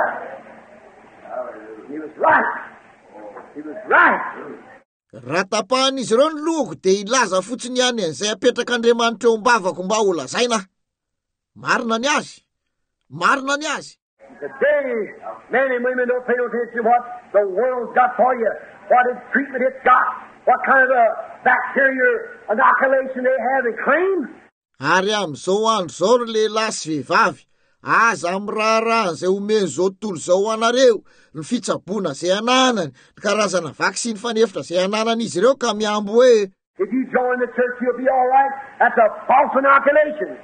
He was right. He was right. Raha tapahany izy ireo ny lohako dia ilaza fotsiny ihany izay apetrak'Andriamanitra eo am-bavako mba ho lazaina. Marina ny azy. Marina ny azy. Today, men and women don't pay no attention to what the world's got for you, what its treatment it's got, what kind of a bacteria inoculation they have and claim. Ary amin'izao andro zao ry lehilahy sy vehivavy, aza am'raharahany izay omeny zao tontolo zao anareo, ny fitsaboana izay ananany, ny karazana vaksiny fanefitra izay ananany izy ireo ka miambo hoe if you join the church, you'll be all right. That's a false inoculation.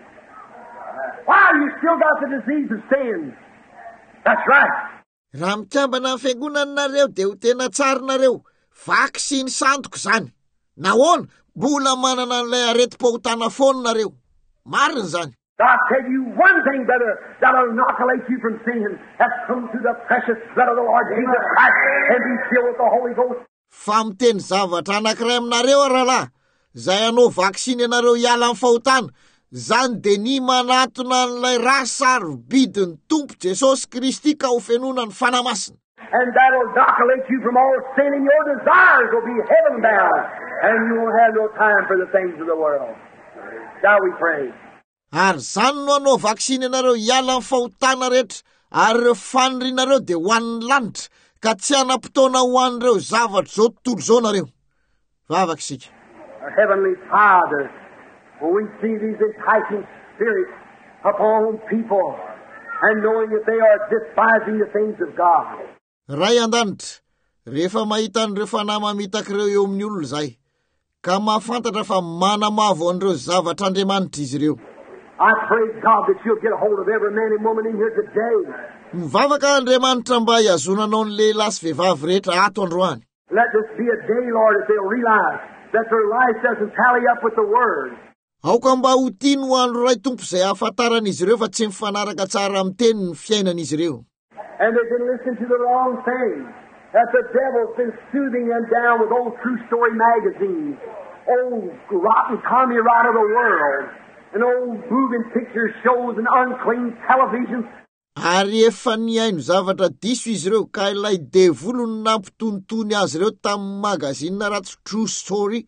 Why? You still got the disease of sin. That's right. Raha mikambana amin'ny fiangonanareo dia ho tena tsarinareo, vaksiny santoko zany. Nahoana? Mbola manana an'ilay areti-pahotana foanareo. Marina zany. I'll tell you one thing, brother, that'll inoculate you from sin. That's come through the precious blood of the Lord Jesus Christ and be filled with the Holy Ghost. Fa miteny zavatra anankiray aminareo rahalahy, zay anao vaksiny anareo hiala amin'ny fahotana, zany dia ny manatona an'ilay rasarobidin'ny Tompo Jesosy Kristy ka ho fenona ny fanamasina. And that'll inoculate you from all sin, and your desires will be heaven bound, and you won't have no time for the things of the world. Shall we pray? Ary zany no anao vaksiny anareo hiala amin'ny fahotana rehetra, ary ireo fanirinareo dia ho an'ny lanitra, ka tsy hanam-potoana ho an'ireo zavatra zao tontolo zao nareo. Vavaka isika. Our Heavenly Father, when we see these enticing spirits upon people, and knowing that they are despising the things of God. Ray an-danitra, rehefa mahita an'ireo fanahy mamitak'ireo eo amin'ny olona zay, ka mahafantatra fa manamavo an'ireo zavatr'Andriamanitra izy ireo. I pray, God, that you'll get a hold of every man and woman in here today. Mivavaka Andriamanitra mba hiazonanao ny lehilahy sy vehivavy rehetra ato androany. Let this be a day, Lord, that they'll realize that their life doesn't tally up with the Word. Aoka mba ho tiany ho andro ray tompo izay ahafantaran'izy ireo fa tsy mifanaraka tsara amin'ny teny ny fiainan'izy ireo. And they've been listening to the wrong thing. That the devil's been soothing them down with old true story magazines, old rotten Tommy Rod of the world, and old moving picture shows and unclean televisions. Ary efa niaino zavatra diso izy ireo ka ilay devolony nampitonitony azy ireo tamin'ny magazinina ratsy true story,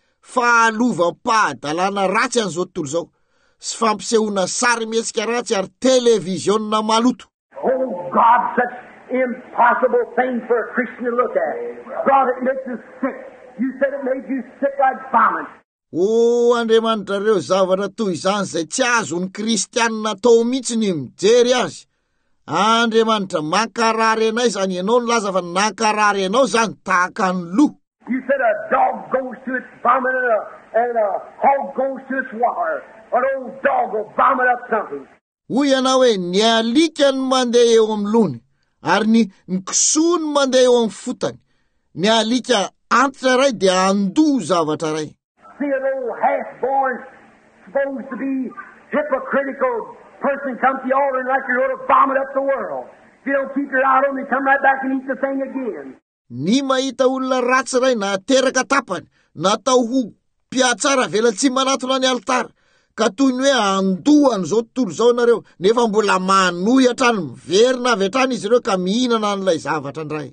fa alovam-pahadalana ratsy an'izao tontolo zao, sy fampisehoana sary mihetsika ratsy ary televizionna maloto. Oh God, such impossible thing for a Christian to look at. God, it makes us sick. You said it made you sick like vomit. O Andriamanitra reo zavatra toy izany izay tsy azon'ny kristianina tao mihitsy ny mijery azy. Andriamanitra mankarary anay zany, ianao ny laza fa nankarary anao zany tahaka ny lo. You said a dog goes to its vomit and a hog goes to its water. An old dog will vomit up something. Hoy ianao hoe ny alika ny mandeha eo amin'ny lony, ary ny kisoa ny mandeha eo amin'ny fotany. Ny alika antitra ray dia andoha zavatra ray. See an old half-born, supposed to be hypocritical person come to the altar and like you're going to vomit up the world. If you don't keep your eye on them, they come right back and eat the thing again. Ny mahita olona ratsy ray na teraka tapany, natao ho piatsara vela tsy manatona ny altara, ka toy ny hoe andohany zao tontolo zao nareo, nefa mbola manohy hatrany miverina avy hatrany izy ireo ka mihinana an'ilay zavatra ndray.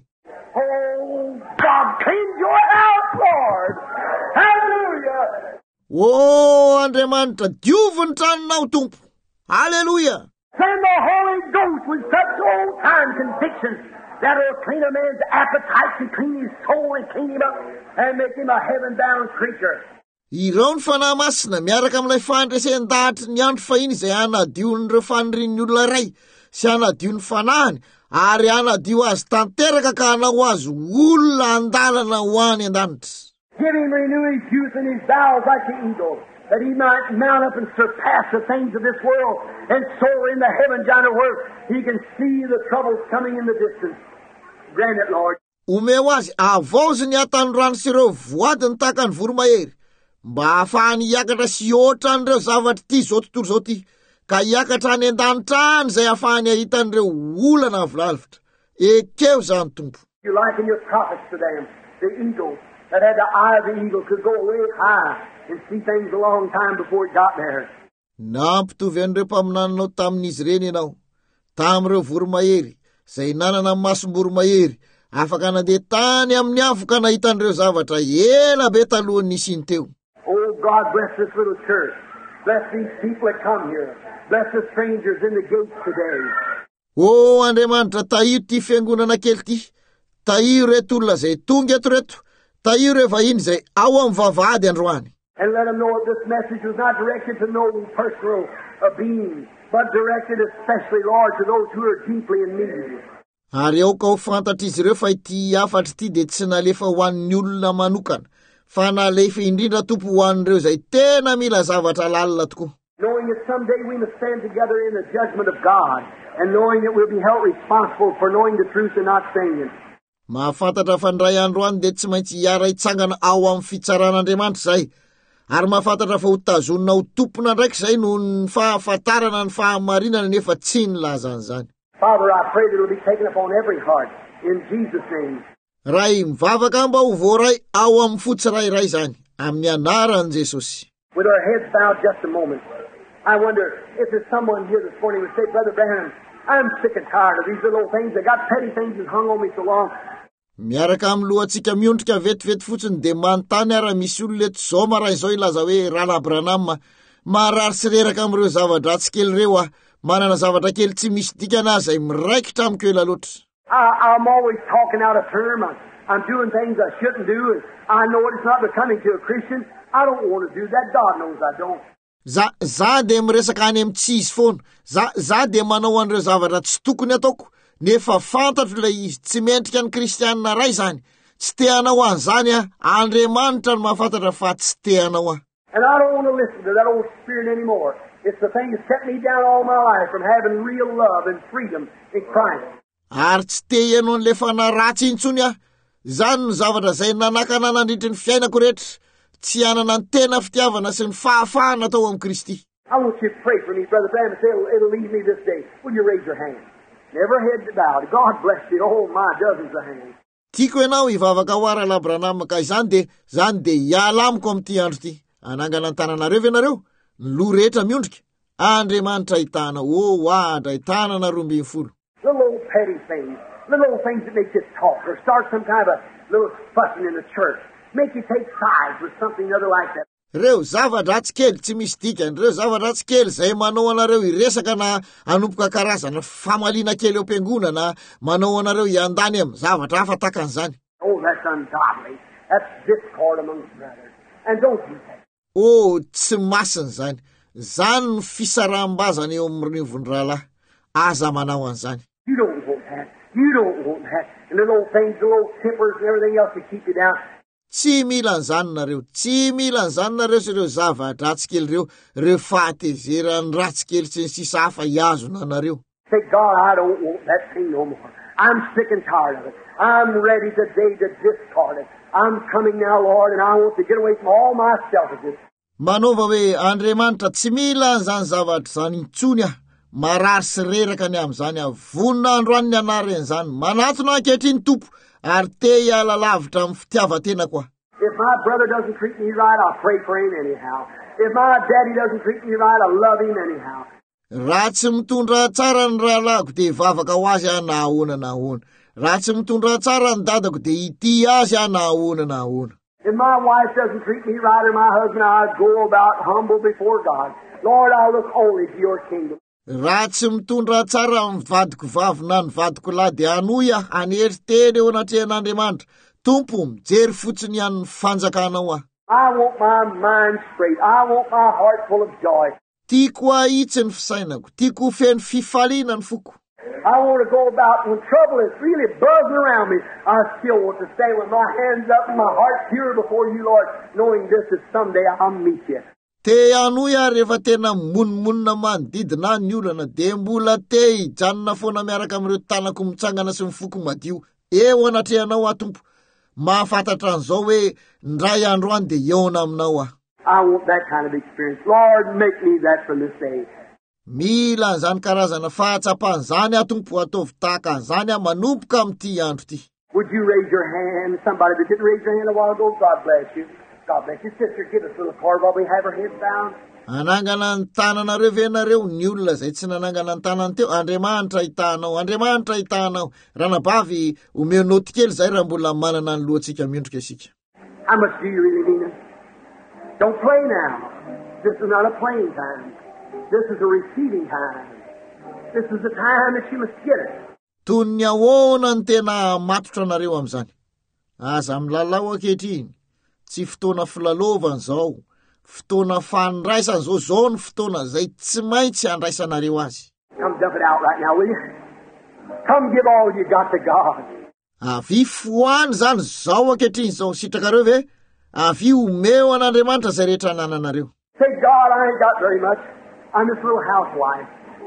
Oh, God, cleanse your house, Lord. Hallelujah. O Andriamanitra, diovy ny tranonao Tompo. Hallelujah. Send the Holy Ghost with such old-time conviction that will clean a man's appetite and clean his soul and clean him up and make him a heaven-bound creature. Ireo ny fanahy masina miaraka amin'ilay fandresен-dahatra ny andro fahiny izay hanadion'ireo fanirin'ny olona ray sy hanadio ny fanahany ary hanadio azy tanteraka ka hanao azy olona andalana ho any an-danitra. Give him renew his youth and his bowels like the eagle, that he might mount up and surpass the things of this world and soar in the heavens yonder where he can see the troubles coming in the distance. Grant it, Lord. Omeo azy avaoziny atandroany sy ireo voadiny tahaka ny voromahery, mba ahafahany hiakatra sy oatra an'ireo zavatra ty zao tontolo zao ty, ka hiakatra any an-danitra any zay ahafahany ahitan'ireo olana avolavitra. Ekeo zany Tompo. You liken your prophets to them, the eagle, that had the eye of the eagle, could go way high and see things a long time before it got there. Nampitovy an'ireo mpaminananao tamin'izy ireny ianao, tamin'ireo voromahery, zay nanana masom-boromahery, afaka nandeha tany amin'ny avoka nahitan'ireo zavatra ela be talohany nisiny teo. Oh, God, bless this little church. Bless these people that come here. Bless the strangers in the gates today. Oh, Andriamanitra, tahiro ty fiangonana kely ty. Tahiro reto olona zay tonga eto reto. Tahiro ireo vahiny zay ao amin'ny vavahady androany. And let them know that this message was not directed to no personal being, but directed especially, Lord, to those who are deeply in need. Ary aoka ho fantatra izy ireo fa ity afatra ity de tsy nalefa ho an'ny olona manokana, fa nalefa indrindra Tompo ho an'ireo zay tena mila zavatra lalina tokoa. Knowing that someday we must stand together in the judgment of God, and knowing that we'll be held responsible for knowing the truth and not saying it. Mahafantatra fa ndray andro any de tsy maintsy hiara hitsangana ao amin'ny fitsaran'Andriamanitra zay, ary mahafantatra fa ho tazonina ho tompona ndraiky zay no ny fahafantarana ny fahamarinana nefa tsy nilazan'izany. Father, I pray that it will be taken upon every heart, in Jesus' name. Ray mivavaka mba ho voaray ao amin'ny fotsy rairay zany, amin'ny anaran'i Jesosy. With our heads bowed just a moment, I wonder if there's someone here this morning who would say, Brother Branham, I'm sick and tired of these little things. They got petty things that hung on me so long. Miaraka amin'ny lohantsika miondrika vetivety fotsiny de manontany ara misy olona eto zao maray zao ilaza hoe Rala Branham, marary sy reraka amin'ireo zava-dratsy kely reo manana zavatra kely tsy misy dikana zay miraikitra amiko ela loatra. I'm always talking out of term. I'm doing things I shouldn't do, and I know it's not becoming to a Christian. I don't want to do that. God knows I don't. Za de miresaka any amin'ny tsy izy foana. Za de manao an'ireo zavatra tsy tokony ataoko, nefa fantatro ilay izy tsy mendrika ny kristianina ray zany. Tsy te hanao an'izany Andriamanitra no mahafantatra fa tsy te hanao And I don't want to listen to that old spirit anymore. It's the thing that set me down all my life from having real love and freedom in Christ. Ary tsy te ianao an'le fanahy ratsy intsony zany no zavatra zay nanakana nandritry ny fiainako rehetra, tsy hanana ny tena fitiavana sy ny fahafahana atao amin'ny Kristy. I want you to pray for me, Brother Branham, and say it'll leave me this day. Will you raise your hand? Never head bowed. God bless you. Oh my, dozens of hands. Tiako ianao hivavaka ho Rala Branham ka zany de hiala amiko amin'ity andro ty. Anangana ny tananareo ianareo, ny loha rehetra miondrika. Andriamanitra ahitana, ahitra ahitana na 12. Little old petty things. Little old things that make you talk or start some kind of a little fussing in the church. Make you take sides with something other like that. Reo zava-dratsy kely tsy misy dikany, reo zava-dratsy kely zay manao anareo hiresaka na anompoka karazana famaliana kely eo am-piangona na manao anareo hiandany amin'ny zavatra hafa takan'izany. Oh, that's ungodly. That's discord amongst brothers. And don't do that. Oh, tsy masina zany. Zany ny fisaraham-bazana eo amin'ny rivon-dralahy. Aza manao an'izany. You don't want that. You don't want that. And little old things, little old tempers and everything else to keep you down. Tsy mila an'izany nareo. Tsy mila an'izany nareo sy ireo zava-dratsy kely reo fahatezerany ratsy kely sy ny sisa hafa hiazona nareo. Say, God, I don't want that thing no more. I'm sick and tired of it. I'm ready today to discard it. I'm coming now, Lord, and I want to get away from all my selfishness. Manova hoe Andriamanitra tsy mila an'izany zavatra zany intsony marary sy reraka ny amin'izany vonina andro any ny anaren'izany. Manatona ankehitriny Tompo ary te hiala lavitra amin'ny fitiavan-tenako. If my brother doesn't treat me right, I'll pray for him anyhow. If my daddy doesn't treat me right, I'll love him anyhow. Raha tsy mitondra tsara ny rahalahiko de hivavaka ho azy na ahoana na ahoana. Raha tsy mitondra tsara ny dadako de hity azy na ahoana na ahoana. If my wife doesn't treat me right or my husband, I'll go about humble before God. Lord, I'll look only to your kingdom. Raha tsy mitondra tsara ny vadiko vavy na ny vadiko lahy de hanohy hanery teny eo anatrehan'Andriamanitra. Tompo, mijery fotsiny ihany ny fanjakanao I want my mind straight. I want my heart full of joy. Tiako ahitsy ny fisainako, tiako feno fifaliana ny foko. I want to go about when trouble is really buzzing around me. I still want to stay with my hands up and my heart pure before you, Lord, knowing this is someday I'll meet you. Te iano ia rehefa tena monmonina manodidina ny olana de mbola te hijanona foana miaraka amin'ireo tanako mitsangana sy mifoko madio eo anatrehanao atompo mahafantatra an'izao hoe ndray andro any de eona aminao ah. I want that kind of experience. Lord, make me that from this day. Mila an'izany karazana fahatsapan'izany atompo ataovy tahaka an'izany manomboka amin'ity andro ity. Would you raise your hand? Somebody that didn't raise their hand a while ago, God bless you. God bless you. Sister, give us a little card while we have our heads down. Anangana ny tananareo venareo ny olona zay tsy nanangana ny tanany teo. Andriamanitra hitanao, Andriamanitra hitanao. Ranabavy omeo noty kely zay raha mbola manana ny lohantsika miondrika isika. How much do you really mean it? Don't play now. This is not a playing time. This is a receiving time. This is the time that you must get it. Tony ahoana ny tena matotra nareo amin'izany. Aza milalao ankehitriny. Tsy fotoana filalaovana zao. Fotoana fandraisana zao ny fotoana zay tsy maintsy andraisanareo azy. Come dump it out right now, will you? Come give all you got to God. Avy foany zany zao ankehitriny zao sitrakareo ve? Avy omeo an'Andriamanitra zay rehetra nananareo. Say, God, I ain't got very much. I'm this little housewife.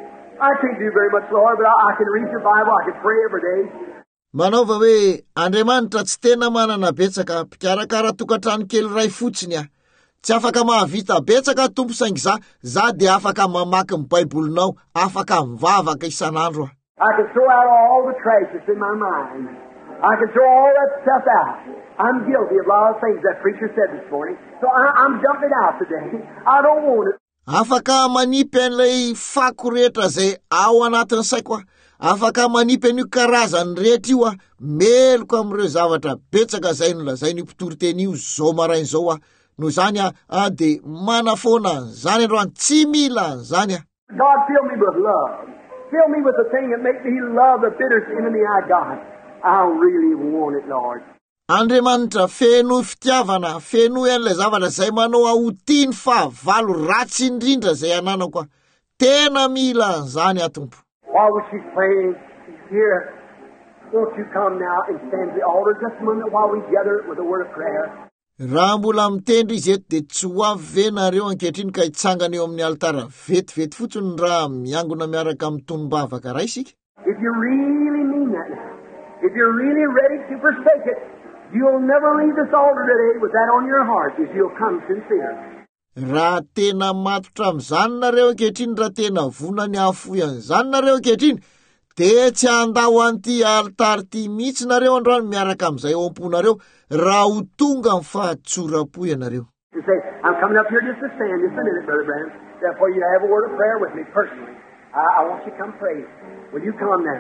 I can't do very much, Lord, but I can read your Bible. I can pray every day. Manaova hoe Andriamanitra tsy tena manana betsaka mpikarakara tokantrano kely ray fotsiny ah. Tsy afaka mahavita betsaka tompo saingy za de afaka mamaky ny Baibolinao, afaka mivavaka isan'andro ah. I can throw out all the trash that's in my mind. I can throw all that stuff out. I'm guilty of a lot of things that preacher said this morning. So I'm dumping it out today. I don't want it. Afaka manipy an'ilay fako rehetra zay ao anatin'ny saiko ah. Afaka manipy an'io karazany rehetra io ah. Meloko amin'ireo zavatra betsaka zay nolazainy mpitoroteny io zao marainy zao ah. No zany ah de manafona zany androany tsy mila zany ah. God, fill me with love. Fill me with the thing that makes me love the bitterest enemy I got. I really want it, Lord. Andriamanitra feno fitiavana, feno an'ilay zavatra zay manao ahotiny fahavalo ratsy indrindra zay ananako ah. Tena mila zany atompo. While she's praying, she's here. Won't you come now and stand at the altar just a moment while we gather with a word of prayer? Raha mbola mitendry izy eto de tsy ho avy ve nareo ankehitriny ka hitsangana eo amin'ny altara vetivety fotsiny raha miangona miaraka amin'ny tonom-bavaka raha isika. If you really mean that now, if you're really ready to forsake it, you'll never leave this altar today with that on your heart if you'll come sincere. Raha tena matotra amin'izany nareo ankehitriny, raha tena vonany afoy an'izany nareo ankehitriny, de tsy andao an'ity altara ty mihitsy nareo androany miaraka amin'izay ao am-ponareo raha ho tonga amin'ny fahatsora-po ianareo. You say, I'm coming up here just to stand just a minute, Brother Branham. Therefore, you have a word of prayer with me personally. I want you to come pray. Will you come now?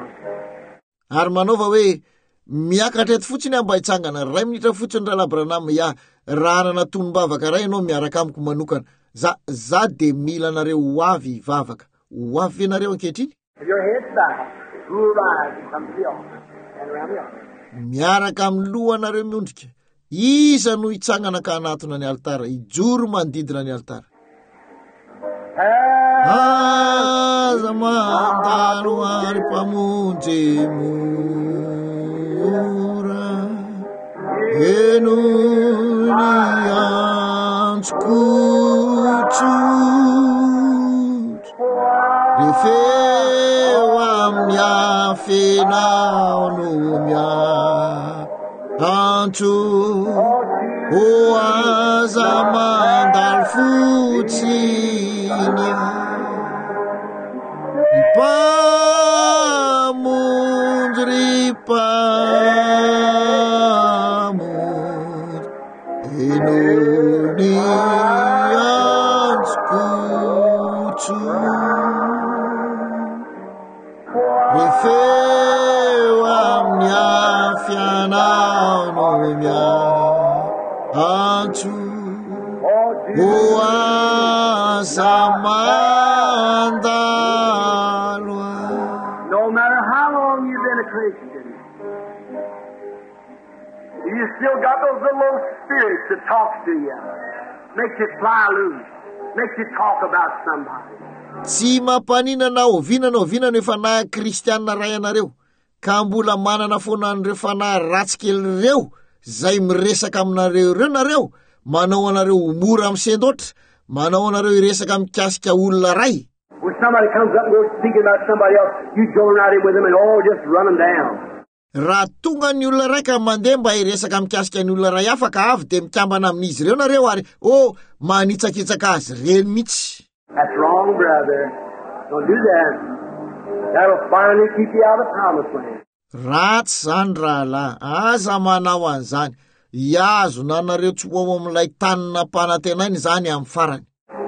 Ary manaova hoe miakatra eto fotsiny mba hitsangana 2 minitra fotsiny raha Branham ia raha anana tonom-bavaka ray ianao miaraka amiko manokana. Za de mila nareo ho avy vavaka. Ho avy venareo ankehitriny? With your heads bowed, who will rise and come to the altar and around the altar? Miaraka amin'ny lohanareo miondrika. Iza no hitsangana ka anatona ny altara, ijoro manodidina ny altara. Aza mandalo ary mpamonjy mora, eno ny antsokotsotro, refeo amin'ny afenao no miantso, o aza mandalo fotsiny pamonjy ry pamonjy, eno ny antsikotso, refeo amin'ny afianao no miantso, o aza mandalo. No matter how long you've been a Christian, you still got those little spirits that talks to you, makes you fly loose, makes you talk about somebody. tsy mampanina ovinana efa na kristianina ray anareo ka mbola manana foana an'ireo fanahy ratsy kely reo zay miresaka aminareo ireo nareo, manao anareo mora amin'ny sendotra, manao anareo iresaka mikasika olona ray. When somebody comes up and goes speaking about somebody else, you join right in with them and just run them down. Raha tonga ny olona ray ka mandeha mba iresaka mikasika ny olona ray hafa ka avy de mikambana amin'izy ireo nareo ary manitsakitsaka azy reny mihitsy. That's wrong, brother. Don't do that. That'll finally keep you out of the promised land. Ratsy zany rahalahy, aza manao an'izany. Iazo nanareo tsy ho amin'ilay tanina mpanantenainy zany amin'ny farany.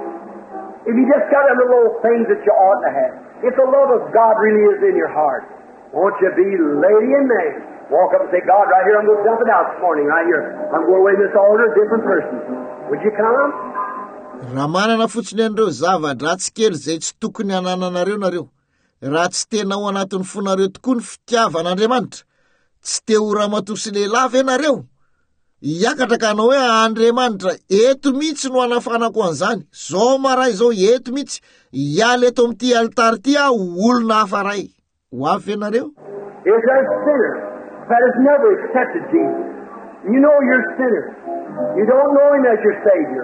If you just got them little things that you ought to have, if the love of God really is in your heart, won't you be lady and man? Walk up and say, God, right here, I'm going to dump it out this morning, right here. I'm going away to this altar, a different person. Would you come? Raha manana fotsiny an'ireo zava-dratsy kely zay tsy tokony hanananareo nareo, raha tsy tena ao anatin'ny fonareo tokoa ny fitiavan'Andriamanitra, tsy te ho ramatosy lehilahy ianareo, hiakatra ka anao hoe Andriamanitra, eto mihitsy no hanafanako an'izany, zao maray zao eto mihitsy, hiala eto amin'ity alitary ity aho olona hafa ray. Ho avy ianareo? If there's a sinner that has never accepted Jesus, you know you're a sinner. You don't know him as your Savior.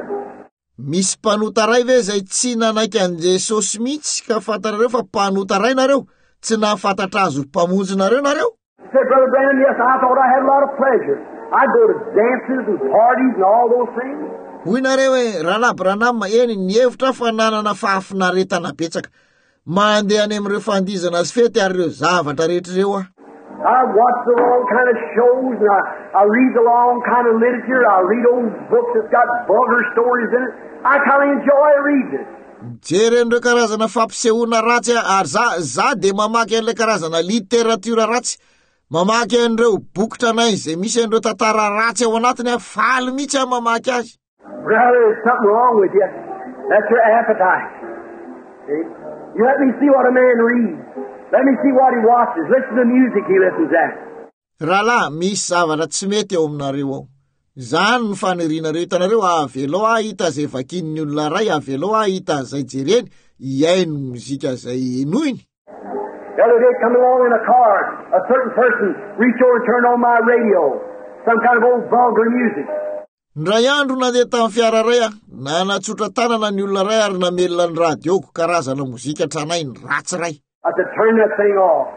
Misy mpanota ray ve zay tsy nanaiky an Jesosy mihitsy ka fantarareo fa mpanota ray nareo, tsy nahafantatra azy mpamonjy nareo nareo? Said, Brother Branham, yes, I thought I had a lot of pleasure. I'd go to dances and parties and all those things. Hoy nareo hoe Rahalahy Branham eny ny hevitra fa nanana fahafinaretana betsaka. Mandeha any amin'ireo fandizana sy fety ary ireo zavatra rehetra reo ah. I watch the wrong kind of shows and I read the wrong kind of literature. I read old books that's got vulgar stories in it. I kind of enjoy reading it. Jery an'ireo karazana fampisehoana ratsy ary za de mamaky an'ilay karazana literatiora ratsy. Mamaky an'ireo bokotra anay zay misy an'ireo tantara ratsy ao anatiny faly mihitsy aho mamaky azy. Brother, there's something wrong with you. That's your appetite. See? You let me see what a man reads. Let me see what he watches. Listen to the music he listens at. Rahalahy, misy zavatra tsy mety ao aminareo ao. Zany ny fanirianareo hitanareo avelo ahita zay vakin'ny olona ray, avelo ahita zay jereny, iaino muzika zay noiny. The other day, coming along in a car, a certain person reached over and turned on my radio, some kind of old vulgar music. Ndray andro nandeha tamin'ny fiara ray ah, nanatsotra tanana ny olona ray ary namelona ny radioko karazana mozika tranay ny ratsy ray. I said, turn that thing off.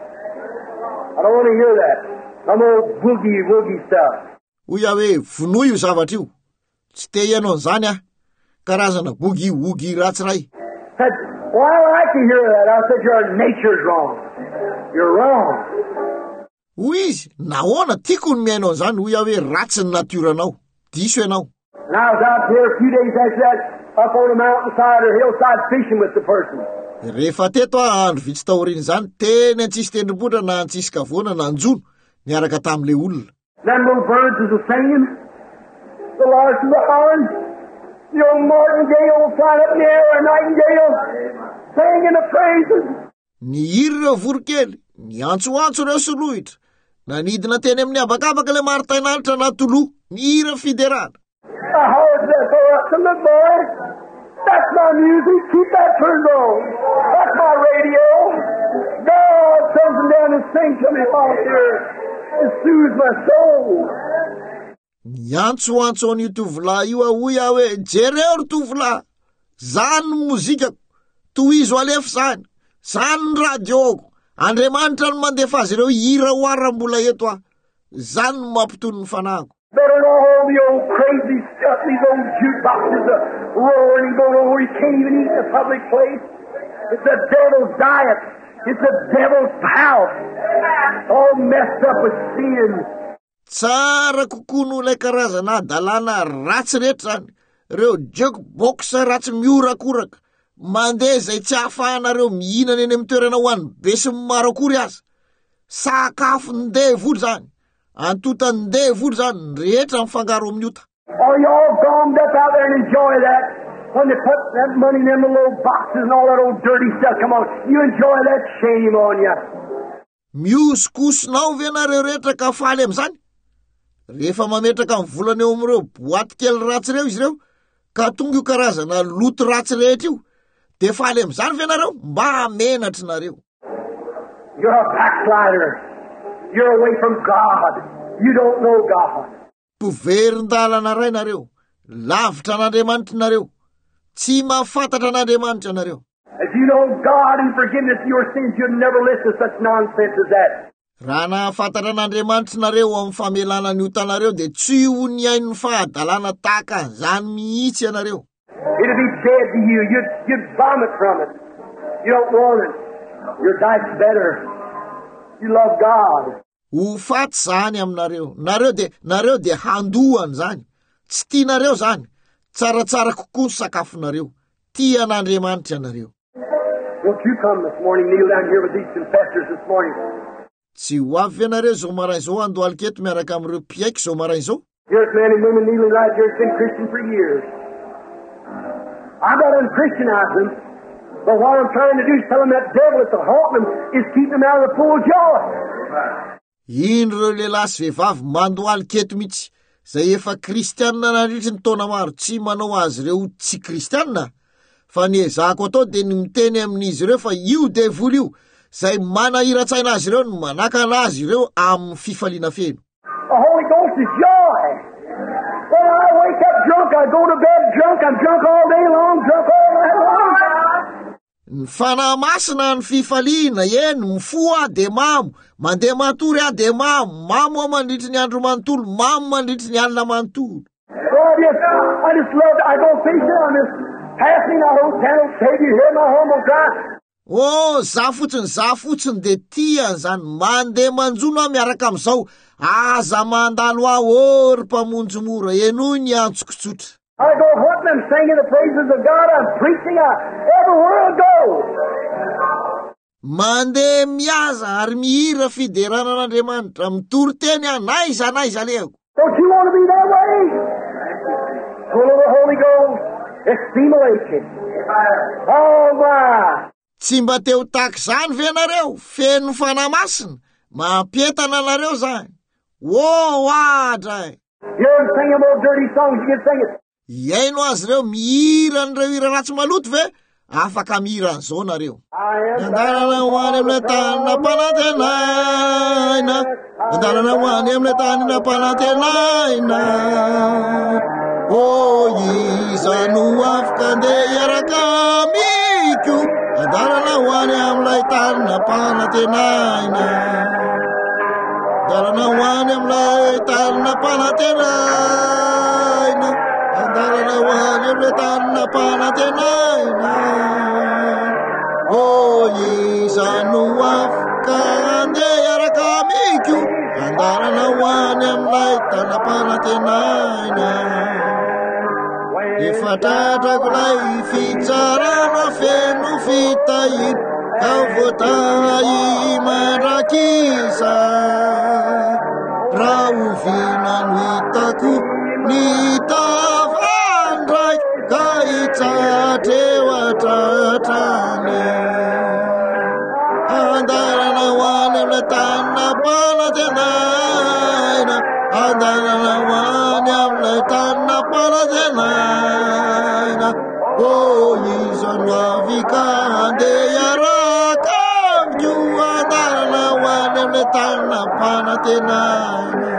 I don't want to hear that. Some old boogie stuff. Hoy aho hoe vonoa io zavatra io. Tsy te ianao an'izany ah, karazana boogie ratsy ray. Said, well, I like to hear that. I said, your nature's wrong. You're wrong. Hoy izy, nahoana tiako ny miainao an'izany, hoy aho hoe ratsy ny natioranao. Diso ianao. And I was out there a few days after that, up on a mountainside or hillside fishing with the person. Rehefa teto andro vitsy taoriny zany, teny antsisy tendrombohitra na antsisy kavoana na anjono, niaraka tamin'ilay olona. Them little birds is a singing. The larks and the horns. The old martingale flying up in the air, a nightingale, singing the praises. Ny hiry ireo vorokely, ny antsoantso ireo solohitra, nanidina teny amin'ny abakabaka le maritainalitra na toloha, ny hira fiderana. I heard that go up to the boy. That's my music. Keep that turned on. That's my radio. God comes down and sings to me while here. It soothes my soul. Ny antsoantso an'io tovolahy io ahoy aho hoe jereo ry tovolahy, zany ny mozikako, tohizo alefa zany, zany ny radioko, Andriamanitra no mandefa azy ireo hira oaram-bola eto ah, zany no mampitony ny fanahiko. Better than all the old crazy stuff, these old jukeboxes roaring and going over. You can't even eat in a public place. It's the devil's diet. It's the devil's house. All messed up with sin. Tsara kokoa no ilay karazana dalàna ratsy rehetra zany. Reo jukebox ratsy miorakoraka. Mandeha zay tsy ahafahanareo mihinana eny amin'ny toerana ho an'ny be sy maro akory aza. Sakafo ndevoly zany. Antotany ndevoly zany rehetra mifangaro amin'ny ota. Oh, you all gommed up out there and enjoy that. When they put that money in them little boxes and all that old dirty stuff, come on, you enjoy that, shame on you. Miosokosonao ve nareo rehetra ka faly amin'izany? Rehefa mametraka amin'ny volana eo amin'ireo boaty kely ratsy reo izy reo, ka tonga io karazana loto ratsy rehetra io, de faly am'izany ve nareo mba hamenatry nareo. You're a backslider. You're away from God. You don't know God. Poverin-dalana ray nareo, lavitra an'Andriamanitra nareo, tsy mahafantatra an'Andriamanitra nareo. If you know God and forgiveness of your sins, you'd never listen to such nonsense as that. Raha nahafantatra an'Andriamanitra nareo amin'ny famelana ny otanareo de tsy honiain'ny fahadalana tahaka zany mihitsy ianareo. It'd be dead to you. You'd vomit from it. You don't want it. Your diet's better. You love God. Ho faty zany aminareo. Nareo de handohany zany. Tsy tianareo zany. Tsaratsara kokoa ny sakafonareo. Tia an'Andriamanitra nareo. Won't you come this morning, kneel down here with these confessors this morning? Tsy ho avy ianareo zao maraina zao ando aliketo miaraka amin'ireo mpiaiky zao maraina zao. Here's men and women kneeling right here. It's been Christian for years. I'm not unchristianizing them, but what I'm trying to do is tell them that devil that's haunting them is keeping them out of the full joy. Indreo lehilahy sy vehivavy mandoaly keto mihitsy zay efa kristianina nandritry ny taona maro tsy manao azy ireo tsy kristianina, fa ny ezako atao de ny miteny amin'izy ireo fa io devoly io zay manahira-tsaina azy ireo no manakana azy ireo amin'ny fifaliana feno. The Holy Ghost is joy. When I wake up drunk, I go to bed drunk. I'm drunk all day long, drunk all night long. Ny fanahy masina ny fifaliana eny mifoa de mamo, mandeha matory a de mamo mandritry ny andro manontolo, mamo mandritry ny alina manontolo. So I just love I go fishing. I'm just passing a hotel, Savior, hear my humble cry. Oh, za fotsiny de tiany zany mandeha manjono miaraka am'izao aza mandalo ahory mpamonjy mora eno ny antsokotsotra. I go hunting and singing the praises of God. I'm preaching everywhere I go. Mandeha miaza ary mihira fiderana an'Andriamanitra mitoro teny anaiza leako. Don't you want to be that way? Full of the Holy Ghost, stimulation. Oh my! Tsy mba teo tahaka zany ve nareo? Feno fanahy masina, mampietana anareo zany. Adra. You're singing more dirty songs, you can sing it. Iaino azy reo mihira an'ireo hira ratsy maloto ve? Afaka mihira an'izao nareo. Andalana ho any amin'ilay tany nampanantenaina, andalana ho any amin'ilay tany nampanantenaina. Iza no afaka andeha hiaraka amiko, andalana ho any amin'ilay tany nampanantenaina. Andalana ho any amin'ilay tany nampanantenaina. Andalana ho any amin'ilay tany nampanantenaina. Iza no afaka andeha hiaraka amiko, andalana ho any amin'ilay tany nampanantenaina. Efa tratrako lay fitsarana feno fitahiro, ka voatahy mandrakisa. Raha ovina no hitako ny tavandray, ka hitsatreo atratrany. Andalana ho any amin'ilay tany nampanantenaina, andalana ho any amin'ilay tany nampanantenaina. Iza no afaka andeha hiaraka amiko, andalana ho any amin'ilay tany nampanantenaina.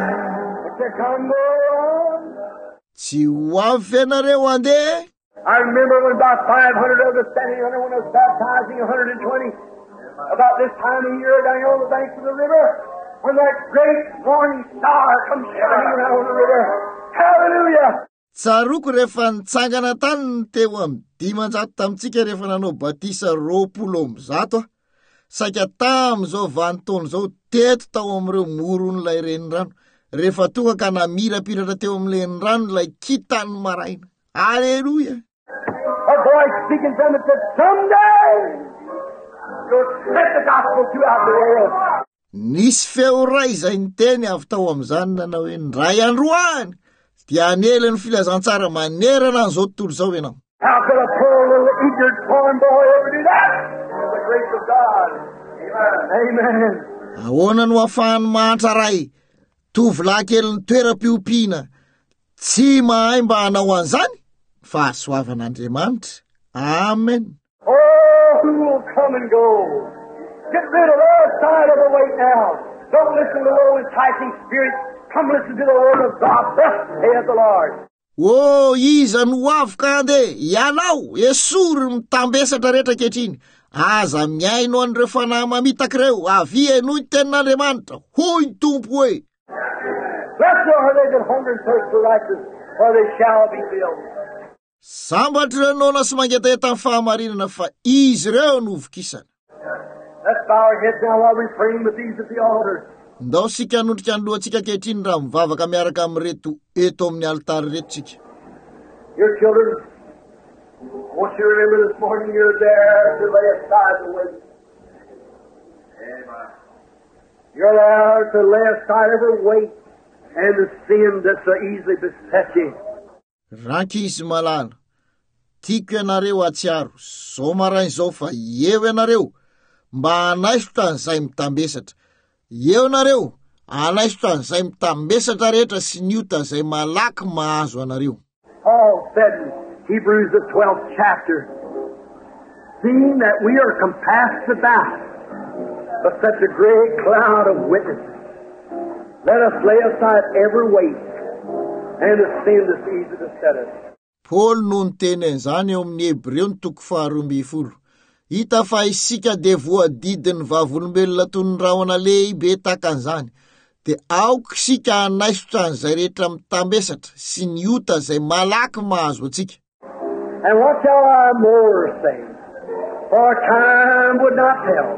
Tsy ho avy ianareo andeha? I remember when about 500 of us standing under when I was baptizing 120, about this time of year down on the banks of the river, when that great morning star comes shining around the river. Hallelujah! Tsaroko rehefa nitsangana tany ny teo amin'ny 500 tamitsika rehefa nanao batisa 20 saika tam'izao vanimpotoana zao teto tao amin'ireo moron'ilay renirano, rehefa tonga ka namirapiratra teo amin'ilay renirano ilay kitany maraina. Alleluia! A voice speaking from it said, someday you'll spread the gospel throughout the world. Nisy feo ray izay niteny avy tao amin'izany nanao hoe ndray androany dia anela ny filazantsara manerana an'izao tontolo zao ianao. How could a poor little ignorant foreign boy ever do that? The grace of God. Amen. Ahoana no ahafahany mahantra ray tovolahy kely ny toeram-piompiana tsy mahay mba hanao an'izany? Fahasoavan'Andriamanitra. Amen. Oh, come and go. Get rid of all side of the weight now. Don't listen to low enticing spirits. Come listen to the word of God. Thus saith the Lord. Iza no avoka andeha ianao esory mitambesatra rehetra kehitriny. Aza miaino an'ireo fanahy mamitaka ireo, avia noho ny tenin'Andriamanitra, hoy ny tompo hoe. Blessed are they that hunger and thirst for righteousness, for they shall be filled. Sambatra ireo nona sy mangetaheta amin'ny fahamarinana, fa izy ireo no hovokisana. Let's bow our heads now while we're praying with these at the altar. Ndao sika hanondrika ny lohantsika kehitriny raha mivavaka miaraka amin'reto eto amin'ny altary reto. Your children, I want you to remember this morning you're there to lay aside the weight. Amen. You're there to lay aside every weight and the sin that so easily besets you. Rankizy malala, tiako ianareo atsiaro, zao marain'izao fa eo ianareo mba anaiso tan'izay mitambesatra. Eo nareo anaiso tan'izay mitambesatra rehetra sy ny ota izay malaky mahazo anareo. Paul said in Hebrews the 12th chapter, seeing that we are compassed about by such a great cloud of witnesses, let us lay aside every weight and the sin that's easy to beset us. Paul no niteny an'izany eo amin'ny Hebreo ny 12. Hita fa isika de voadidin'ny vavolombelona toy ny rahona lehibe tahaka an'izany, de aoka isika anaiso tran'izay rehetra mitambesatra sy ny ota izay malaky mahazo atsika. And what shall I more say? For time would not tell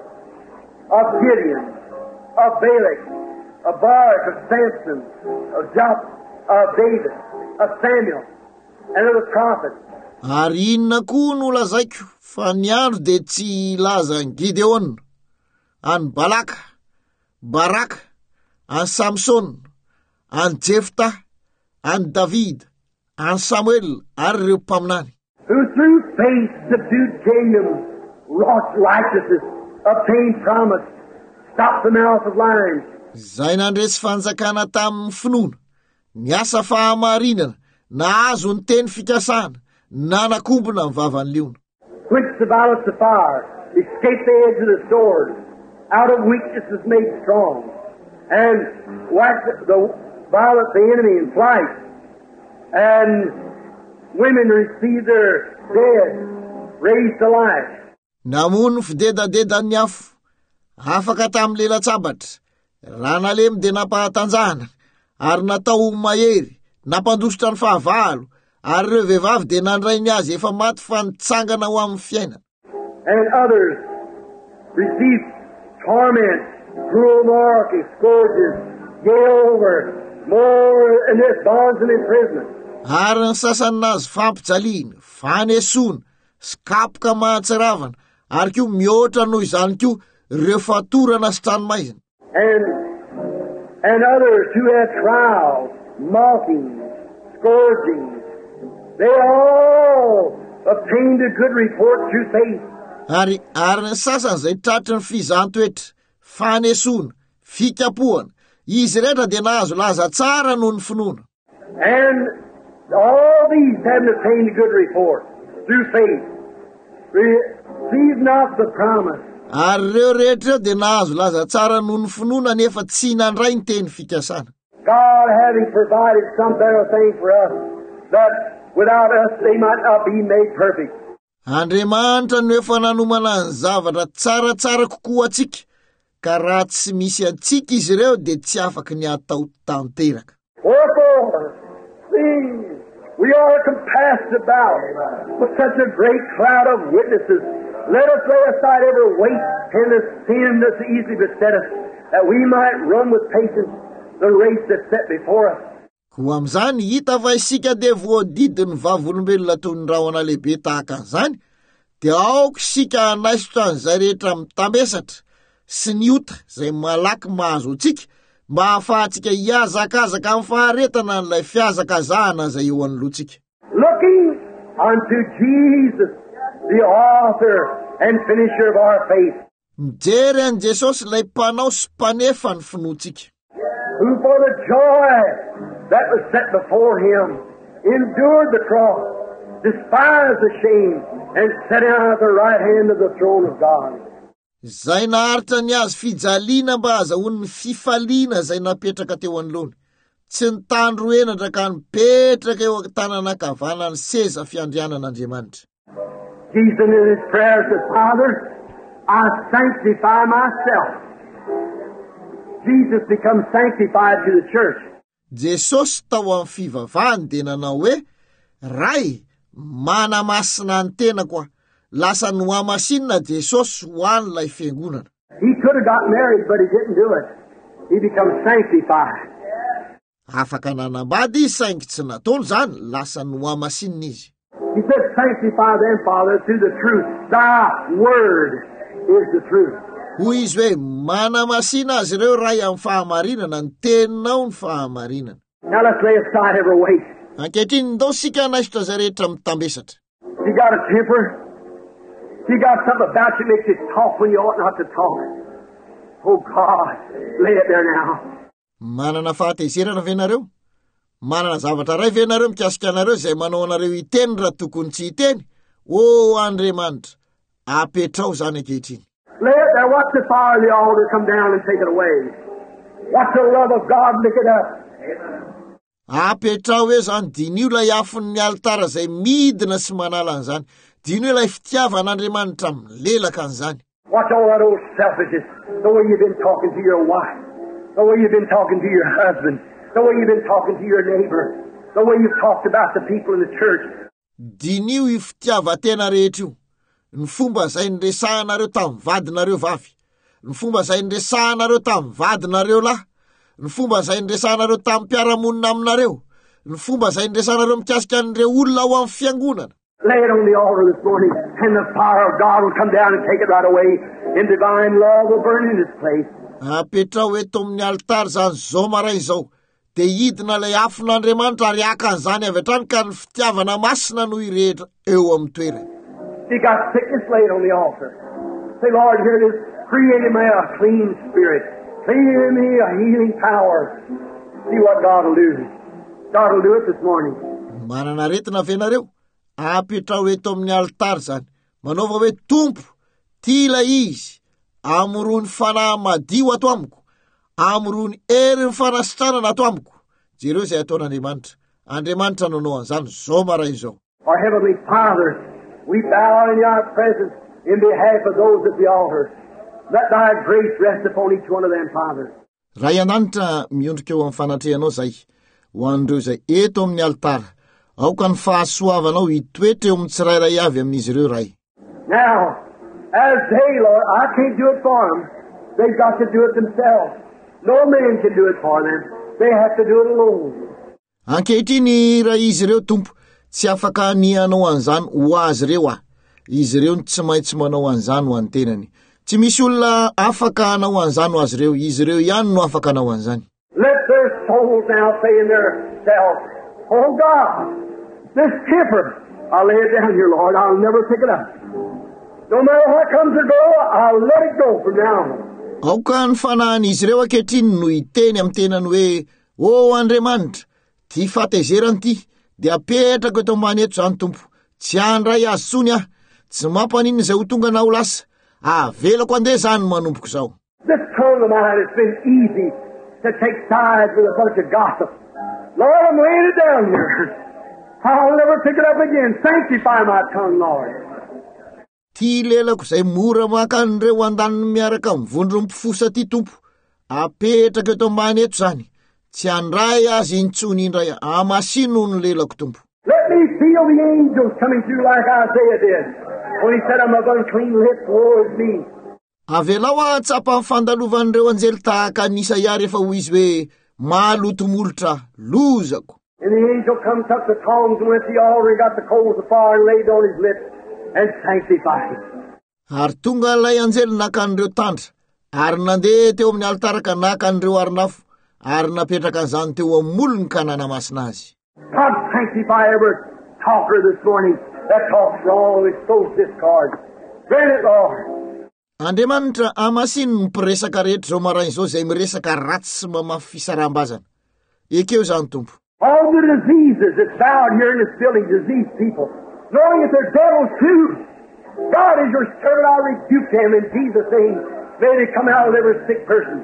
of Gideon, of Balak, of Barak, of Samson, of Jephthah, of David, of Samuel, and of the prophets. Ary inona koa no lazaiko fa ny andro de tsy laza ny Gideon, any Balaka, Baraka, any Samson, any Jephthah, any David, any Samuel, ary ireo mpaminany. Who through faith subdued kingdoms, wrought righteousness, obtained promise, stopped the mouth of lions. Zay nandresy fanjakana tamin'ny finoana, niasa fahamarinana, nahazo ny teny fikasana, nanakombona ny vavan'ny liona. Quenched the violence of fire, escaped the edge of the sword, out of weakness is made strong, and whacked the violent the enemy in flight, and women received their dead, raised to life. Namono fidedadedany afo, afaka tamin'ny lela-tsabatra, ranalemy de nampahatanjahana, ary natao mahery, nampandositra ny fahavalo, ary ireo vehivavy de nandray ny azy efa maty fa nitsangana ho amin'ny fiainana. And others received torment, cruel mockery, scourges, yea over, more in this bonds and imprisonment. Ary ny sasany nazy fampijaliana, fanesona, sy kapoka mahatsiravana, ary koa mihoatra noho izany koa ireo fatorana sy tranomaizina. And others who had trials, mockings, scourgings, they all obtained a good report through faith. Ary ny sasany zay tratry ny fizantoetra, fanesona, fikapohana, izy rehetra de nahazo laza tsara noho ny finoana. And all these having obtained a good report through faith, receive not the promise. Ary ireo rehetra de nahazo laza tsara noho ny finoana nefa tsy nandray ny teny fikasana. God having provided some better thing for us, that without us they might not be made perfect. Andriamanitra no efa nanomana ny zavatra tsaratsara kokoa atsika, ka raha tsy misy antsika izy ireo de tsy afaky ny atao tanteraka. Wherefore, see, we are compassed about with such a great cloud of witnesses. Let us lay aside every weight and the sin that easily beset us, that we might run with patience the race that's set before us. Koa am'izany hita fa isika de voadidin'ny vavolombelona toy ny rahona lehibe tahaka an'izany, de aoka isika anaiso tran'izay rehetra mitambesatra sy ny ota zay malaky mahazo atsika, mba ahafahantsika hiazakazaka amin'ny faharetana n'ilay fiazakazahana zay eo anoloantsika. Looking unto Jesus, the author and finisher of our faith. Mijery an Jesosy ilay mpanao sy mpanefa ny finoantsika. Who for the joy that was set before him endured the cross, despise the shame, and sit down at the right hand of the throne of God. Zay naharitra ny azy fijaliana mba azahoany ny fifaliana zay napetraka teo anoloany. Tsy nitandro enatra ka nipetraka eo tananakavana ny seza fiandrianan'Andriamanitra. Jesus in his prayer said, Father, I sanctify myself. Jesus becomes sanctified to the church. Jesosy tao amin'ny fivavahany dia nanao hoe, Ray, manamasina ny tena koa. Lasa noamasinina Jesosy ho an'ilay fiangonana. He could have got married, but he didn't do it. He becomes sanctified. Afaka nanambady izy saingy tsy nataony zany, lasa noamasinina izy. He said, sanctify them, Father, through the truth. Thy word is the truth. Hoy izy hoe, manamasina azy ireo ray amin'ny fahamarinana, ny teninao ny fahamarinana. Now let's lay aside every weight. Ankehitriny ndao sika naisitra zay rehetra mitambesatra. You got a temper? You got something about you makes you talk when you ought not to talk. Oh God, lay it there now. Manana fahatezerana ve nareo? Manana zavatra ray ve nareo mikasika anareo zay manao anareo iteny raha tokony tsy hiteny? O Andriamanitra, apetrao zany ankehitriny. Lay it there. Watch the fire of the altar come down and take it away. Watch the love of God lick it up. Apetrao hoe zany, dinio lay afon'ny altara zay midina sy manala an'izany. Dinio lay fitiavan'Andriamanitra milelaka an'izany. Watch all that old selfishness. The way you've been talking to your wife. The way you've been talking to your husband. The way you've been talking to your neighbor. The way you've talked about the people in the church. Dinio io fitiavatena rehetra io. Ny fomba zay niresahanareo tamin'ny vadinareo vavy. Ny fomba zay niresahanareo tamin'ny vadinareo lahy. Ny fomba zay niresahanareo tamin'ny mpiaramonina aminareo. Ny fomba zay niresahanareo mikasika an'ireo olona ao amin'ny fiangonana. Lay it on the altar this morning, and the fire of God will come down and take it right away, and divine love will burn in its place. Apetrao eto amin'ny altara zany zao maray zao. De hidina lay afon'Andriamanitra ary aka an'izany avy hatrany ka ny fitiavana masina no irehetra eo amin'ny toerana. You got sickness, lay it on the altar. Say, Lord, here it is. Create in me a clean spirit. Create in me a healing power. See what God will do. God will do it this morning. Manana aretina ve nareo? Apetrao eto amin'ny altara zany. Manaova hoe Tompo, ty ilay izy. Amorony fanahy madio ato amiko. Amorony ery ny fanasitranana ato amiko. Jereo zay ataon'Andriamanitra. Andriamanitra nanao an'izany zao maray zao. Our Heavenly Father, we bow in your presence in behalf of those at the altar. Let thy grace rest upon each one of them, Father. Ray an-danitra miondrika eo amin'ny fanatrehanao zay. Ho an'ireo zay eto amin'ny altara. Aoka ny fahasoavanao hitoetra eo amin'ny tsirairay avy amin'izy ireo ray. Now, as they, Lord, I can't do it for them. They've got to do it themselves. No man can do it for them. They have to do it alone. Ankehitriny raha izy ireo Tompo, tsy afaka nianao an'izany ho azy ireo ah. Izy ireo tsy maintsy manao an'izany ho an-tenany. Tsy misy olona afaka hanao an'izany ho azy ireo. Izy ireo ihany no afaka hanao an'izany. Let their souls now say in their self, oh God, this temper, I'll lay it down here, Lord. I'll never pick it up. No matter what comes or go, I'll let it go from now on. Aoka ny fanahyn'izy ireo ankehitriny no hiteny amin'ny tenany hoe, o Andriamanitra, ty fatezerany ty, dia apetrako eto ambany eto zany Tompo. Tsy handray azy tsony ah, tsy mampanino zay ho tonga na ho lasa. Avelako andeha zany manompoko zao. This tongue of mine has been easy to take sides with a bunch of gossip. Lord, I'm laying it down here. I'll never pick it up again. Sanctify my tongue, Lord. Ty lelako zay mora maka an'ireo andaniny miaraka mivondro mpifosa ty Tompo. Apetraka eto ambany eto zany. Tsy handray azy intsony indray. Amasino ny lelako Tompo. Let me feel the angels coming through like Isaiah did. When he said, I'm of unclean lips, woe is me. Avelao atsapa ny fandalovan'ireo anjely tahaka ny Isaia rehefa hoy izy hoe maloto molotra lozako. And the angel comes up the tongs and went to the altar and got the coals of fire and laid on his lips and sanctified him. Ary tonga lay anjely naka an'ireo tandra, ary nandeha teo amin'ny altara ka naka an'ireo arinafo, ary napetraka an'izany teo amin'ny molony ka nanamasina azy. God sanctify every talker this morning that talks wrong and sows discord. Grant it, Lord. Andriamanitra amasino ny mpiresaka rehetra zao marainy zao zay miresaka ratsy sy mamafy fisaraham-bazana. Ekeo zany Tompo. All the diseases that's found here in this building, diseased people, knowing that they're devils too. God is your servant, I rebuke them in Jesus' name. May they come out of every sick person.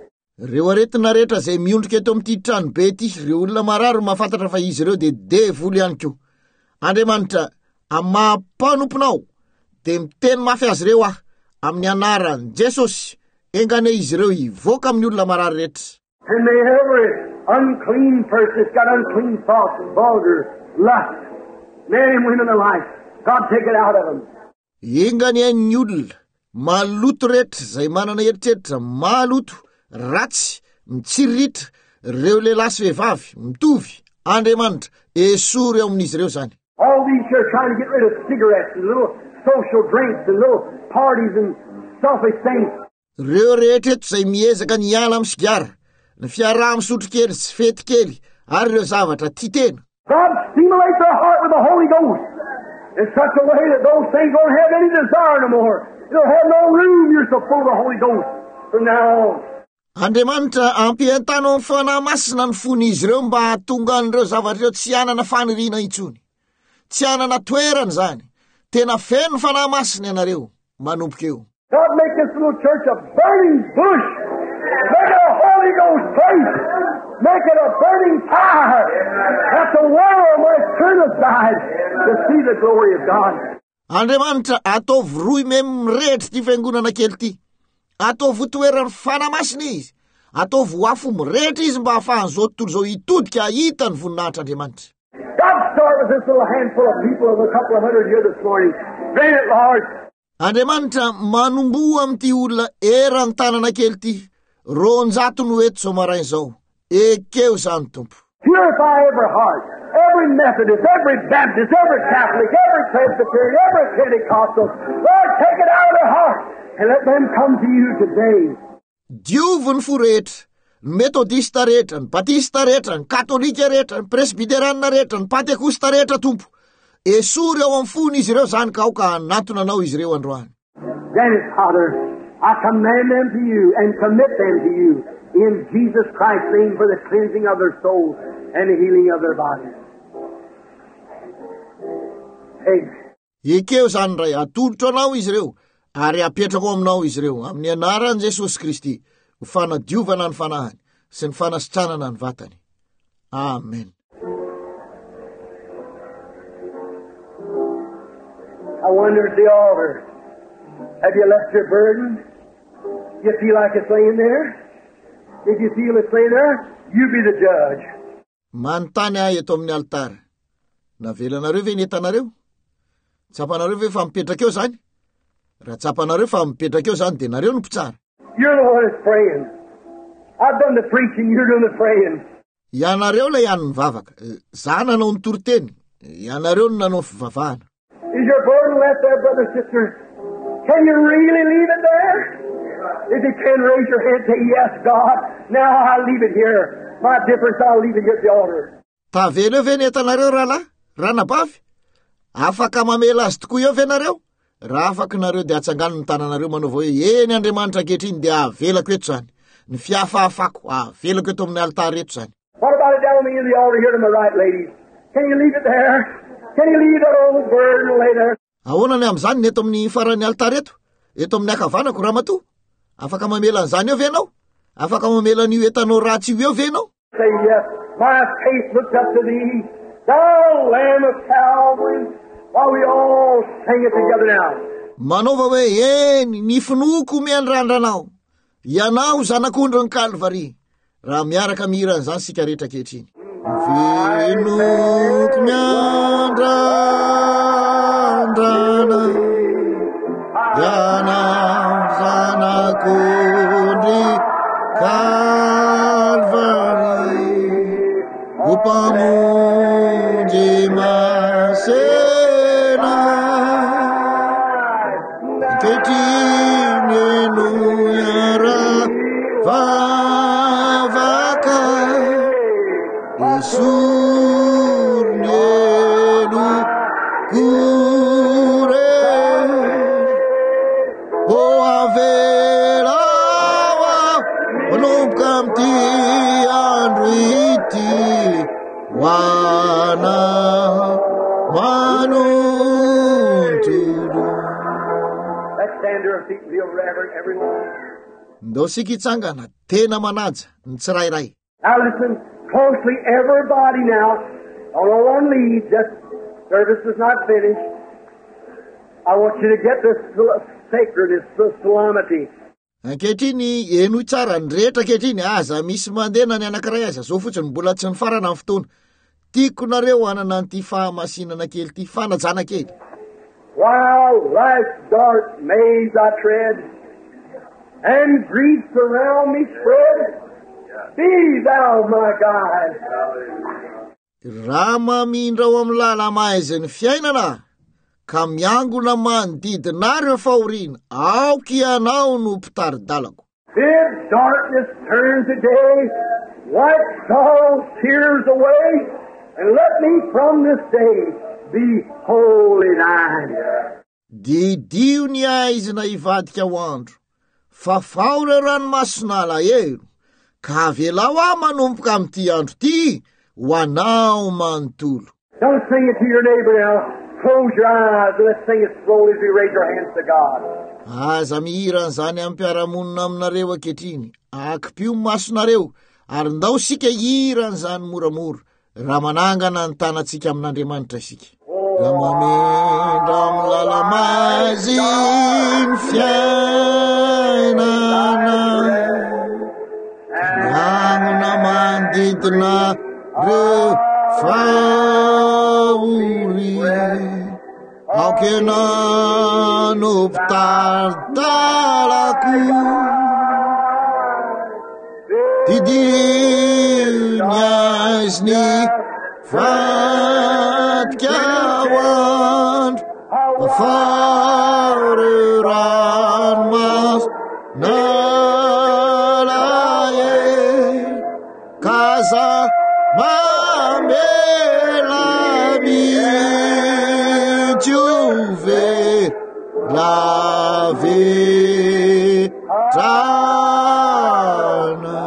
Reo aretina rehetra zay miondrika eto amin'ity trano be ity, reo olona mararo mahafantatra fa izy ireo de devoly ihany koa. Andriamanitra, amin'ny maha-panomponao, de miteny mafy azy ireo amin'ny anaran'i Jesosy, engane izy ireo hivoaka amin'ny olona marary rehetra. And may every unclean person that's got unclean thoughts and vulgar lust, men and women alike, God take it out of them. Engane ain'ny olona maloto rehetra zay manana eritreritra maloto, ratsy, mitsiriritra, reo lehilahy sy vehivavy mitovy, Andriamanitra esory ao amin'izy ireo zany. All these here trying to get rid of cigarettes and little social drinks and little parties and selfish things. Reo rehetra eto zay miezaka niala amin'ny sigara, ny fiaraha misotro kely sy fety kely, ary reo zavatra titena. God stimulate their heart with the Holy Ghost in such a way that those things won't have any desire no more. They'll have no room. You're so full of the Holy Ghost from now on. Andriamanitra ampientanao amin'ny fanahy masina ny fon'izy ireo mba hahatonga an'ireo zavatra ireo tsy hanana faniriana intsony. Tsy hanana toerana zany. Tena feno fanahy masina ianareo manomboka eo. God make this little church a burning bush. Make it a Holy Ghost place. Make it a burning fire that the world might turn aside to see the glory of God. Andriamanitra ataovy roy mirehitra ty fiangonana kely ty. Ataovy toerany fanahy masina izy. Ataovy ho afo mirehitra izy mba hahafahan'izao tontolo zao hitodika hita ny voninahitran'Andriamanitra. God start with this little handful of people of a couple of hundred here this morning. Grant it, Lord. Andriamanitra manomboa amin'ity olona eran'ny tanana kely ty. Ronjato no eto zao maraina zao. Ekeo zany Tompo. Purify every heart, every Methodist, every Baptist, every Catholic, every Presbyterian, every Pentecostal. Lord, take it out of their heart and let them come to you today. Diovy ny fo rehetra, ny metodista rehetra, ny batista rehetra, ny katolika rehetra, ny presbiteranina rehetra, ny pantekosta rehetra Tompo. Esory ao amin'ny fon'izy ireo zany ka ao ka hanantonanao izy ireo androany. Grant it, Father. I command them to you and commit them to you in Jesus Christ's name for the cleansing of their souls and the healing of their bodies. Amen. Ekeo zany ray atolotra anao izy ireo ary apetrako aminao izy ireo amin'ny anaran'i Jesosy Kristy ho fanadiovana ny fanahany sy ny fanasitranana ny vatany. Amen. I wonder at the altar, have you left your burden? You feel like it's laying there? If you feel it's laying there, you be the judge. Manontany ahy eto amin'ny altara. Navelanareo ve ny entanareo? Tsapanareo ve fa mipetraka eo zany? Raha tsapanareo fa mipetraka eo zany de nareo no mpitsara. You're the one that's praying. I've done the preaching, you're doing the praying. Ianareo la ihany mivavaka. Za nanao ny toriteny. Ianareo no nanao fivavahana. Is your burden left there, brother, sister? Can you really leave it there? If you can, raise your hand and say, yes, God, now I'll leave it here. My difference, I'll leave it here at the altar. Tavela eo ve ny entanareo rahalahy? Ranabavy? Afaka mamela azy tokoa eo ve nareo? Raha afaka nareo de atsangano ny tananareo manao vao hoe eny Andriamanitra ankehitriny de avelako eto zany. Ny fiafahafako avelako eto amin'ny altara eto zany. What about it down the end of the altar here to my right, ladies? Can you leave it there? Can you leave that old burden later? Ahoana ny amin'izany eto amin'ny faran'ny altara eto? Eto amin'ny akavanako Ramatoa? Afaka mamela an'izany eo ve enao? Afaka mamela an'io entanao ratsy io eo ve enao? Say yes. My faith looks up to thee, thou Lamb of Calvary, while we all sing it together now. Manova hoe eny ny finoko miandrandranao. Ianao zanak'ondro ny Kalvari. Raha miaraka mihira an'izany sika rehetra ankehitriny. Finoko miandrandrana, ianao zanak'ondry Kalvari, upamonjy masena, ankehitriny eno iara-vavaka, esoriny eno kure, o avela manomboka amty andro ity, hoana manontolo. Let's stand to our feet real reverent, everyone. Ndao sika hitsangana tena manaja ny tsirairay. Now listen closely, everybody now. Although one lead, just service is not finished. I want you to get this sacredness, this solemnity. Ankehitriny eno tsara ny rehetra ankehitriny aza misy mandena ny anankiray aza zao fotsiny mbola tsy nifarana amin'ny fotoana. Tiako nareo anana an'ity fahamasinana kely ty fanajana kely. While life's dark maze I tread, and griefs around me spread, be thou my guide. Raha mamindra ao amin'ny lalamaizy ny fiainana, ka miangona manodidina reo fahoriana, aoky ianao no mpitaridalako. Bid darkness turn to day, wipe sorrow's tears away, and let me from this day be wholly thine. Didio ny aizina ivadika ho andro, fafao reo ranomasina alahelo, ka avelao aho manomboka amin'ity andro ty, ho anao manontolo. Don't sing it to your neighbor now. Close your eyes and let's sing it slowly as we raise our hands to God. Aza mihirana zany amin'ny mpiaramonina aminareo ankehitriny, akipio masonareo, ary ndao sika hirana zany moramora, raha manangana ny tanantsika amin'Andriamanitra isika. Raha mamindra amin'ny lalamazy ny fiainana, miangona manodidina reo fahoriana, aoky ianao no mpitaridalako. Didio ny aiziny vadika ho andro, fafao reo ranomasina alahelo, ka za mamela mitsiove lavetrana.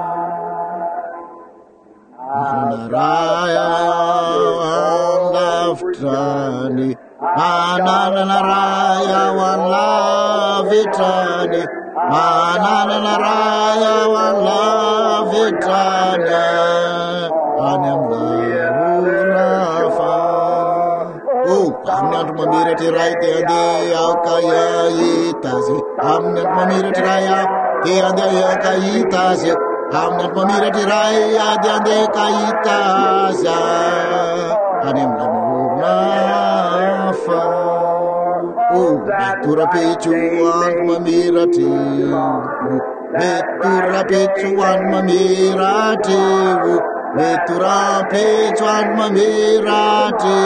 Mananaraya an lavitrany, mananaraya an lavitrany, mananaraya an lavitrany, any amin'ny ora. Oh, amin'ny andro mamiratra iray te andeha aoka ahita azy, amin'ny andro mamiratra iray te andeha ahita azy, amin'ny andro mamiratra iray ady andeha ahita azy, any amin'ny lamorona fa. Oh, metorapetso andro mamiratra, metorapetso andro mamiratra, metorapetso andro mamiratra,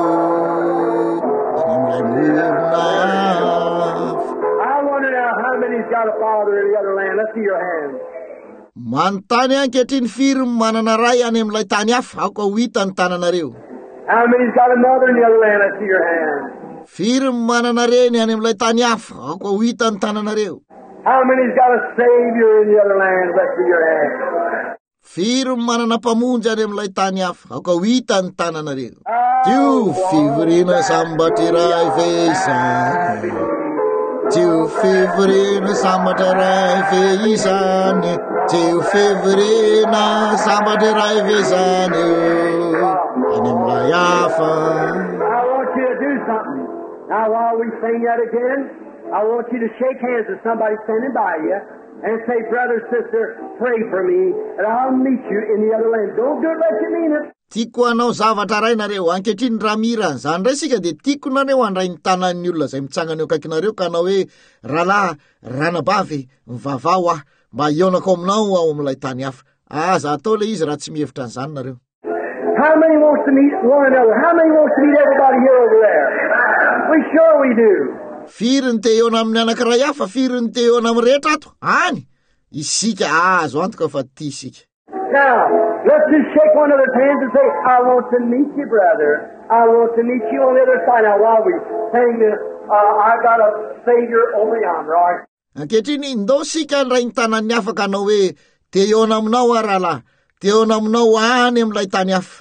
any amin'ny lamorona. I wonder now how many's got a father in the other land. Let's see your hands. Manontany ankehitriny firy manana ray any amin'ilay tany hafa, aoka ho hita ny tananareo. How many's got a mother in the other land? Let's see your hands. Firy manana reny any amin'ilay tany hafa, aoka ho hita ny tananareo. How many's got a Savior in the other land? Let's see your hands. Firy manana mpamonjy any amin'ilay tany hafa, aoka ho hita ny tananareo. Tio fivoriana sambatra iray ve izany, tio fivoriana sambatra iray ve izany, tio fivoriana sambatra iray ve izany, any amin'ilay hafa. I want you to do something. Now while we sing that again, I want you to shake hands with somebody standing by you and say, brother, sister, pray for me and I'll meet you in the other land. Don't do it like you mean it. Tiako anao zavatra ray nareo, ankehitriny raha mirana zany ray sika dia tiako nareo handray ny tanan'ny olona izay mitsangana eo akaikinareo, ka anao hoe rahalahy, ranabavy, mivavao aho, mba ionako aminao ao amin'ilay tany hafa. Aza atao le izy raha tsy mihevitra an'izany nareo. How many wants to meet one another? How many wants to meet everybody here over there? We sure we do. Firy ny te eona amin'ny anankiray hafa, firy ny te eona amin'ny rehetra ato? Any, isika azo antoka fa ty isika. Now, let's just shake one another's hands and say, I want to meet you, brother. I want to meet you on the other side. Now, while we sing this, I've got a Savior over yonder, all right? Ankehitriny ndao sika ndray ny tanan'ny hafa ka anao hoe te eona aminao rahalahy, te eona aminao any amin'ilay tany hafa.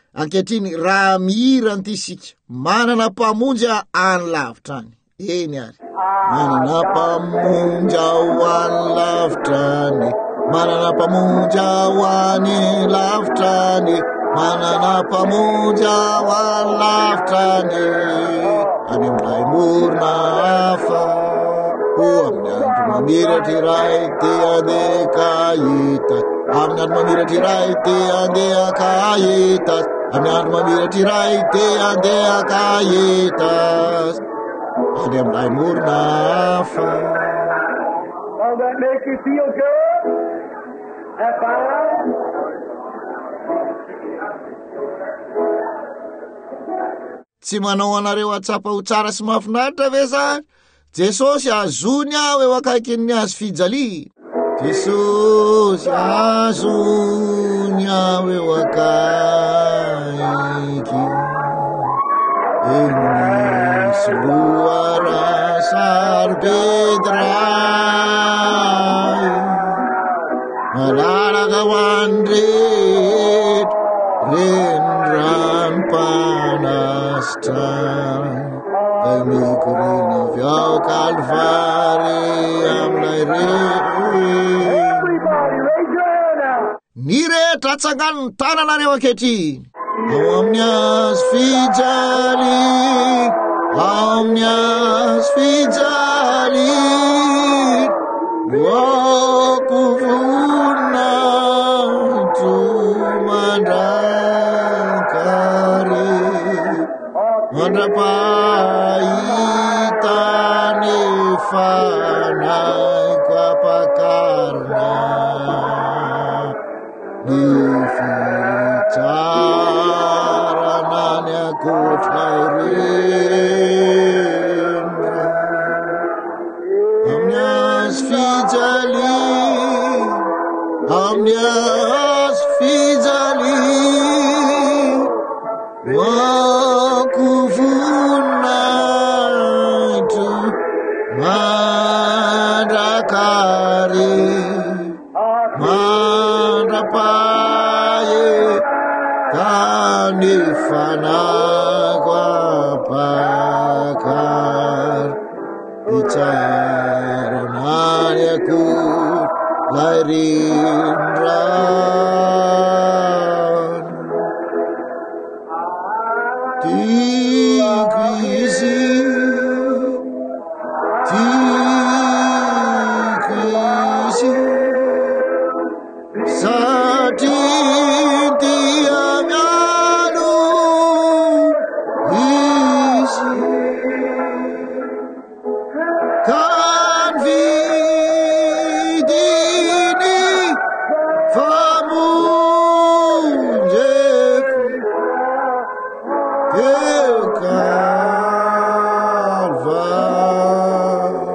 ankehitriny raha mirany isika manana mpamonjy any lavitra any. Eny ary manana mpamonjy ao any lavitra any, manana mpamonjy ao any lavitra any, manana mpamonjy ao any lavitra any, any amin'ilay morona hafa. Amin'ny andro mamiratry iray te andeha kahita, amin'ny andro mamiratry iray te andeha kahita, amin'ny andro mamiratry iray te andeha kahita, any amin'ilay morona hafa. Does that make you feel good? That's fine. Tsy manao anareo atsapa ho tsara sy mahafinaritra ve sa? Jesosy azony aho eo akaikin'ny hazo fijalia. Jesosy azony aho eo akaiky, eny misy loharan-sarobe-dray, malalaka ho andretra rendranom-panasitray, ay mikorina avy ao Kalvary amin'ilay Everybody, raise your hand now. ny rehetra atsangano ny tananareo ankehitriny. Ao amin'ny hazo fijalia, ao amin'ny hazo fijalia, no aoko voninahitro mandrakary, mandrapahitany fanaiko apakarina, ny fitsarana ny akotrarendra. Amin'ny hazo fijalia, amin'ny hazo fijalia, no aoko voninahitro mandrakary, mandrapahitany fanaiko apakary, itsarana ny akotr'ilay rendrany. Tiako izy, tiako izy, satria dia mialo izy, ka nividiny famonjeko teo Kalvary.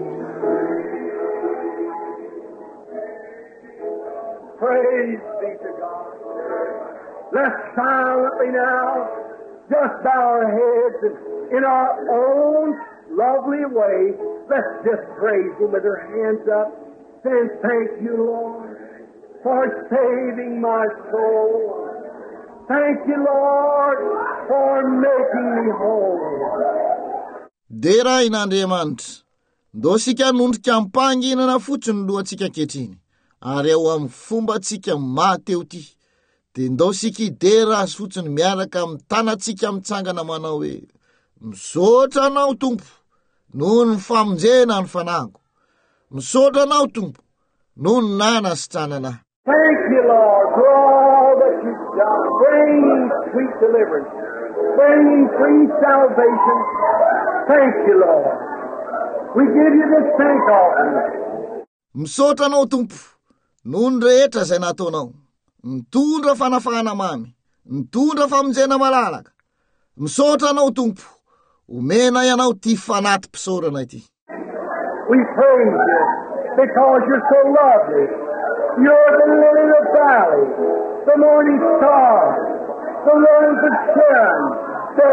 Praise be to God. Let's silently now just bow our heads and in our own lovely way, let's just praise Him with our hands up, saying, thank you, Lord, for saving my soul. Thank you, Lord, for making me whole. Dera in'Andriamanitra, ndosika nondrika ampanginana fotsiny lohantsika ankehitriny, ary ao amin'ny fombatsika mateo ty, de ndosika idera azy fotsiny miaraka amin'ny tanantsika mitsangana manao hoe, misaotra anao Tompo noho ny famonjena ny fanahyko, misaotra anao Tompo noho ny nanasitranana. Thank you, Lord, for all that you've done, bringing sweet deliverance, bringing free salvation. Thank you, Lord. We give you this thank offering. Misaotra anao Tompo noho ny rehetra izay nataonao, mitondra fanafahana mamy, mitondra famonjena malalaka. Misaotra anao Tompo, omena ianao ty fanatim-pisaorana ity. We praise you because you're so lovely. You're the lily of the valley, the morning star, the rose of Sharon, the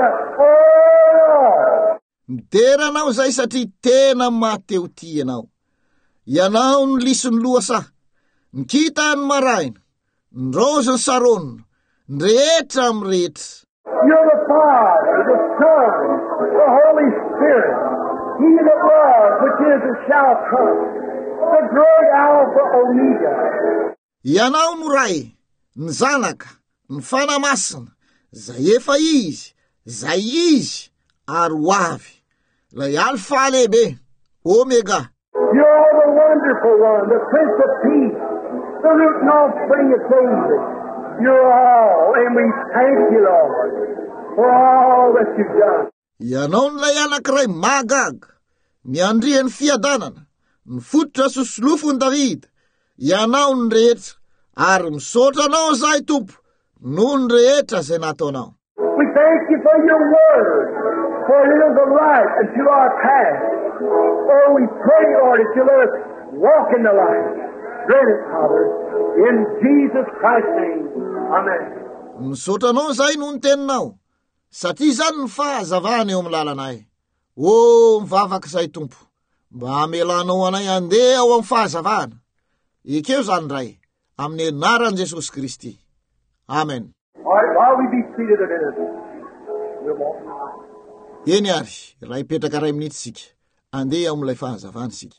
all. Mideranao zay satria tena mateo ty ianao. Ianao ny lison'ny loasa, ny kitany maraina, ny rozy ny sarona, rehetra am'rehetra. You're the Father, the Son, the Holy Spirit, He that was, which is, and shall come, the great Alpha Omega. Ianao no ray, ny zanaka, ny fanamasina, zay efa izy, zay izy, ary ho avy, lay alfa lehibe, omega. You're the wonderful one, the Prince of Peace, the root and offspring of David. You're all, and we thank you, Lord, for all that you've done. Ianao ny lay anankiray mahagaga, miandrian'ny fiadanana, ny fototra sosolofony Davida. Ianao ny rehetra, ary misaotra anao zay Tompo, no ny rehetra zay nataonao. We thank you for your word, for it is a light unto our path. Oh, we pray, Lord, that you let us walk in the light. Grant it, Father, in Jesus Christ's name. Amen. Misaotra anao zay no ny teninao, satria zany ny fahazavana eo amin'ny lalanay. O, mivavaky zay Tompo, mba amelanao anay andeha ao amin'ny fahazavana. Ekeo zany ray, amin'ny anaran'i Jesosy Kristy. Amen. All right, while we be seated a minute, we'll walk now. Eny ary, ray petraka ray minity sika, andeha amin'ilay fahazavana sika.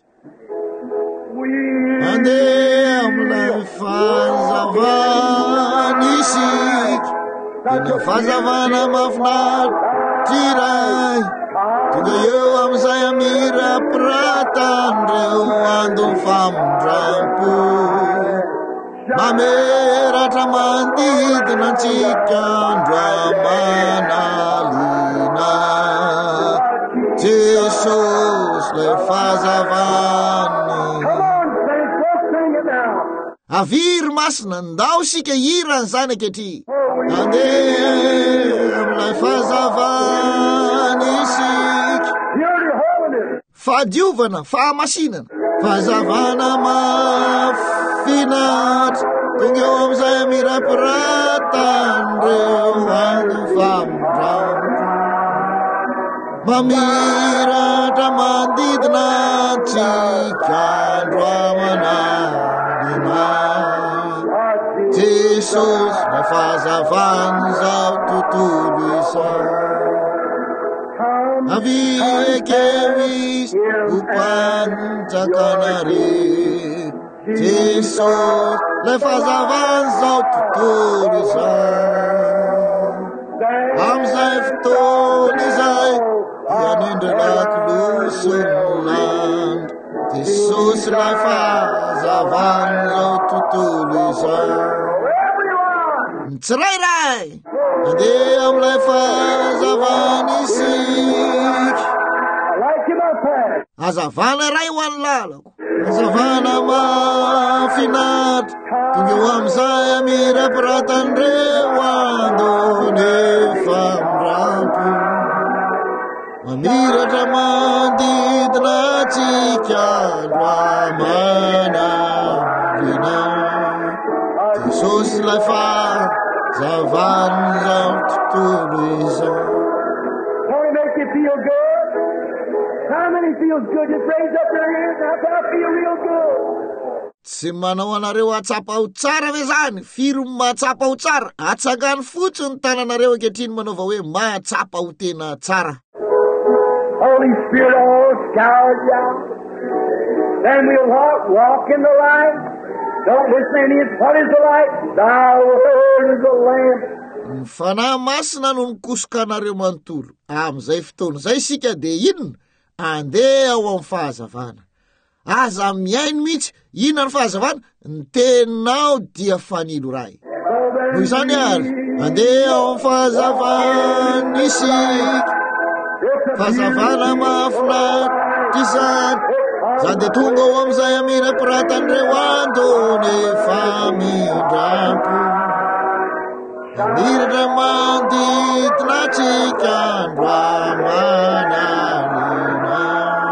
Andeha amin'ilay fahazavana isika, tena fahazavana mahafinaritra iray, tonga eo am'izay amirapiratandreo andony famondrampo, mameratra manodidina antsika andro amanalina. Jesosy lay fahazavany, aviry masina ndao sika hirany zany aketry. Andeha am'ilay fahazavany isika, fahadiovana, fahamasinana, fahazavana mafinatra, tonga eo am'izay amirapiratandreo andony famondrampo, mamiratra manodidina antsika andro amanalina. Jesosy lay fahazavany zao tontolo izao, avekeo izy ho mpanjakanare. Jesosy lay fahazavany zao tontolo izao, am'izay fotoana izay ianindry lakilosony landro. Jesosy lay fahazavany zao tontolo izao. Tsirairay, andeha am'ilay fahazavany isika, hazavana ray ho an'ny lalako, hazavana mafinatra, tonga eo am'izay amirapiratandreo andony famondrampo, mamiratra manodidina antsika andro amanalina. Jesosy lay fahazavany zao tontolo izao. Don't it make you feel good? How many feels good? Just raise up their hands. How I feel real good? Tsy manao anareo atsapa ho tsara ve zany? Firy mahatsapa ho tsara? Atsangany fotsiny tananareo ankehitriny manaova hoe mahatsapa ho tena tsara. Holy Spirit all scour you out. Then we'll walk in the light. Don't listen to any. What is the light? Thy word is a lamp. Ny fanahy masina no mikosoka anareo manontolo. Am'izay fotoana zay sika de inona? Andeha ao amin'ny fahazavana. Aza miaino mihitsy, inona ny fahazavana? Ny teninao dia fanilo ray. Noho izany ary, andeha ao amin'ny fahazavana isika, fahazavana mahafinaritra izany, zany de tonga ao am'izay amirapiratandreo andony famondrampo, mamiratra manodidina antsika andro amanalina.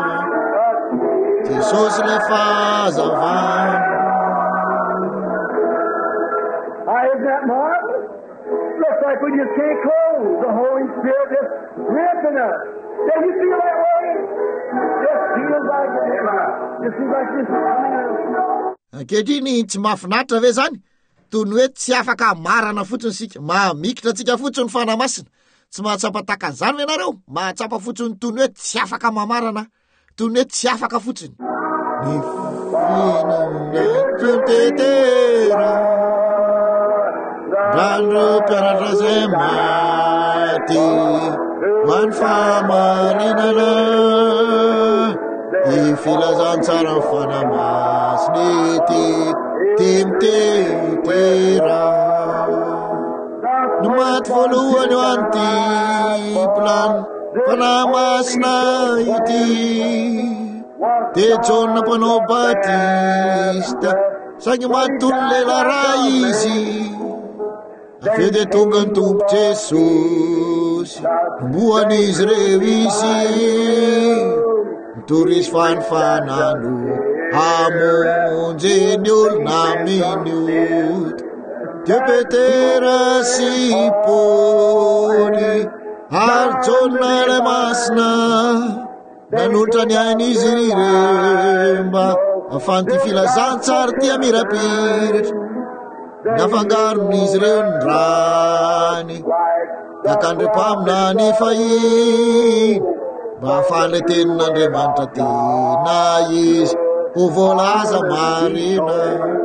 Jesosy lay fahazavana. Isn't that marvelous? Looks like we just can't close. The Holy Spirit just ripping us. Does you feel that way? Just feels like it. Just seems like this. Ankehitriny tsy mahafinaritra ve zany? tony hoe tsy afaka marana fotsiny sika, mamikitra antsika fotsiny fanamasina. Tsy mahatsapataka zany ianareo, mahatsapa fotsiny tony hoe tsy afaka mamarana, tony hoe tsy afaka fotsiny. Ny fitetera randro mpianatra zay maty hoany famarinana, ny filazantsara ny fanamasiny ty mitetera. No maty voalohany ho anty plano fanamasina ity, de Jona mpanao batista saingy matony lela raha izy. Aveo de tonga ny tompo Jesosy nomboan'izy reo izy, nitorisy fanifanano amonjeny olona minioty. De Petera sy Paoly ary Jona ilay masina nanolotra ny ain'izy riremba afanty filazantsara tia mirapiratra. Nafangaron'izy ireo ny rany takandre-pamina ny fahiny mba ahafahan'ilay tenin'Andriamanitra tena izy ho voalaza marina.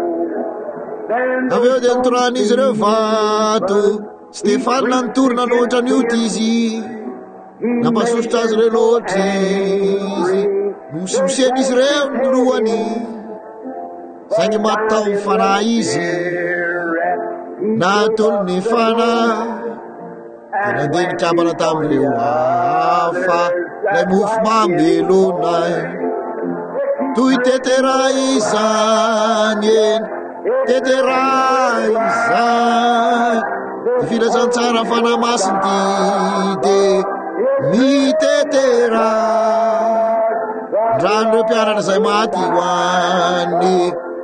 Aveo dia nitoran'izy ireo vato, Stefany nanotorina loatra niota izy, nampasosotra azy ireo loatra izy, nosimosian'izy ireo ny lohany, saingy matao ny fanahy izy, natolo ny fanahy. De nandeha nikabana tamin'ireo hafa lay mofo mamelona, toy tetera izany eny, tetera izany. Ty filazantsara fanamasiny ty de mitetera, ndrano reo mpianatra zay maty hoan'ny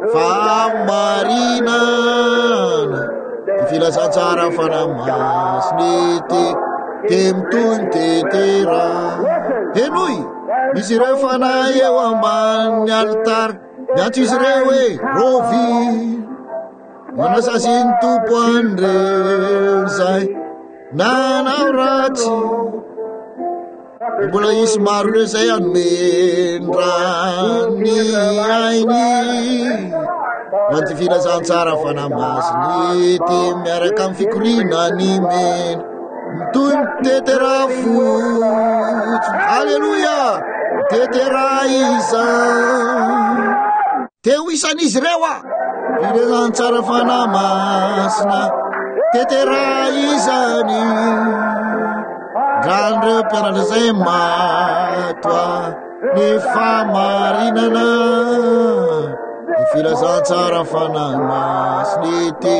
famarinana. Ty filazantsara fanamasiny ty mitoy ny tetera. Enoy, misy ireo fanahy eo ambany alitara, miantso izy ireo hoe rovy, manasasy ny tompo andreo zay nanao ratsy. Mbola isy maro reo zay anomendrany ainy, manty filazantsara fanamasiny ty miaraka amin'ny fikorinany mena, mitoy mitetera fotsy. Alleluia, mitetera izany. Teo isan'izy reo filazantsara fanamasina, tetera izany. Ndrano reo mpianatra zay matoa ny famarinana, ny filazantsara fanamasiny ty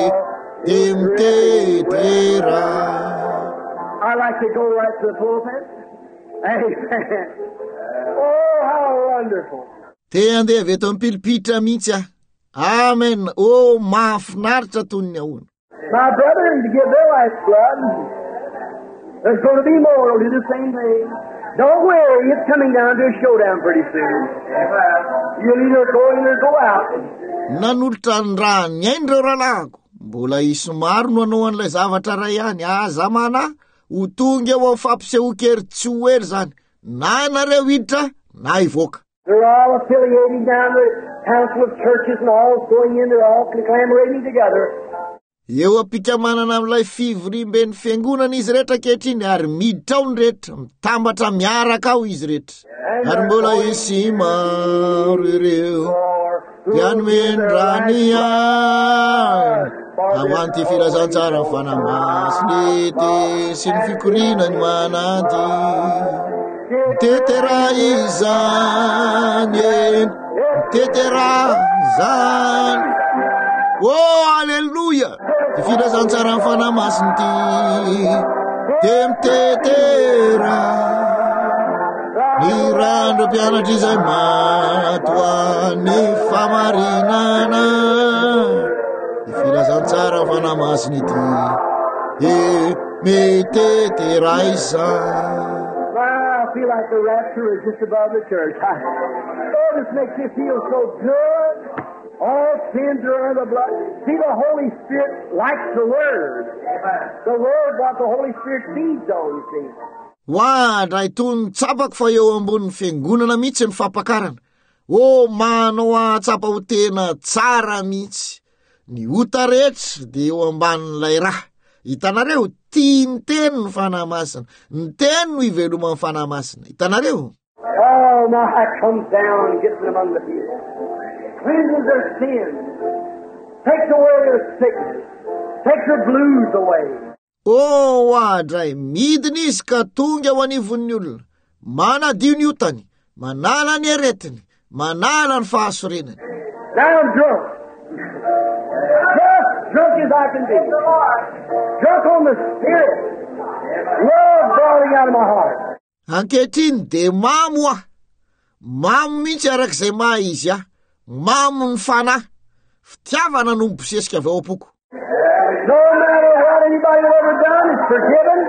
mitetera. I like to go right to the pulpit. Amen. Oh, how wonderful. Te andeha avy eto ampilipitra mihitsy ah. Amen. Oh, mahafinaritra tony ny ahoana. My brethren, to give their life's blood, there's going to be more who'll do the same thing. Don't worry, it's coming down to a showdown pretty soon. You'll either go in or go out. Nanolotra ny raha ny aindreo rahalahako, mbola isy maro no anao an'ilay zavatra ray ihany. Aza mana ho tonga eo fampiseho-kery tsy ho ery zany, na nareo hiditra na ivoaka. They're all affiliating down the council of churches and all going in, they're all collaborating together. Eo ampikamanana amin'ilay fivorimben'ny fiangonana izy rehetra kehitriny, ary miditra ao ny rehetra, mitambatra miaraka ao izy rehetra. Ary mbola isy maro ireo pianomendrany any ao anty filazantsara fanamasiny ty sy ny fikorinany mananty. Tetera izany eny, tetera zany. Oh, alleluia! Ty filazantsara ny fanamasiny ty mitetera. Ny randro mpianatra izay matoa ny famarinana, ty filazantsara ny fanamasiny ty mitetera izany. I feel like the rapture is just above the church. Oh, this makes me feel so good. All sins are under the blood. See, the Holy Spirit likes the Word. The Word, what the Holy Spirit feeds on, you see. Hoandray tony tsapako fa eo ambonin'ny fiangonana mihitsy ny fampakarana. Manao ahatsapa ho tena tsara mihitsy. Ny ota rehetra dia eo ambanin'ilay raha. Hitanareo, tia ny teny ny fanahy masina. Ny teny no iveloma ny fanahy masina. Hitanareo? Oh, now that comes down and gets them among the people. Cleanses their sins. Takes away their sickness. Takes their blues away. Hoandray, midiny izy ka tonga ho anivon'ny olona. Manadio ny otany, manala ny aretiny, manala ny fahasorenany. Now I'm drunk. Just drunk as I can be. Drunk on the Spirit. Love boiling out of my heart. Ankehitriny de mamo aho. Mamo mihitsy arak'izay maha izy aho. Mamo ny fanahy. Fitiavana no mibosesika avy ao am-poko. No matter what anybody has ever done, it's forgiven.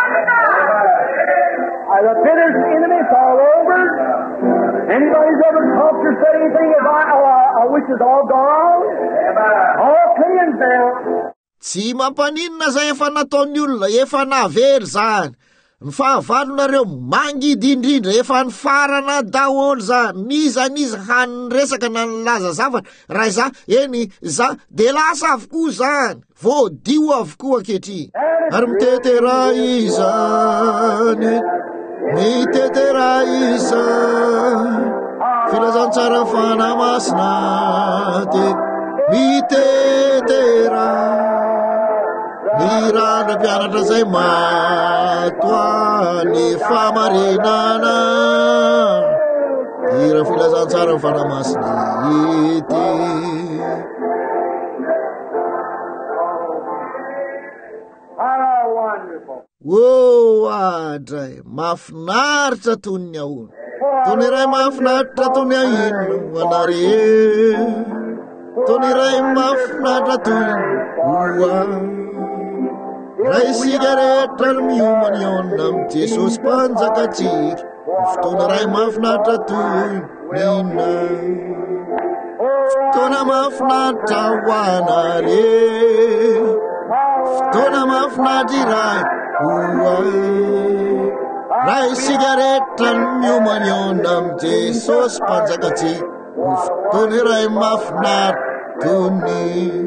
The bitter enemy, it's all over. Anybody's ever talked or said anything I wish it's all gone. All cleansed now. Tsy mampaninona zay efa nataon'ny olona, efa navery zany. Ny fahavalonareo mangidy indrindra, efa ny farana daholo zany. Niza hanin resaka na nilaza zavatra. Raha za, za de lasa avokoa zany. Voadio avokoa ankehitriny. Ary miteteray izany. Miteteray izany. Filazantsara fanahy masina de miteteray. Nirana mpianatra zay matoany famarinana. Ira filazantsara ny fanahy masina ity. Andray, mafinaritra tony ny ahoana. Tony iray mafinaritra tony ahino anare. Tony iray mafinaritra tony oa. Raha isika rehetra ny miomana iona amin'ny Jesosy mpanjakatsika. Fotoana iray mafinaritra tony nina. Fotoana mafinaritra ho anare. Fotoana mafinaritra iray oa. Raha isika rehetra ny miomana iona amin'ny Jesosy mpanjakatsika. Fotoana iray mafinaritra tony.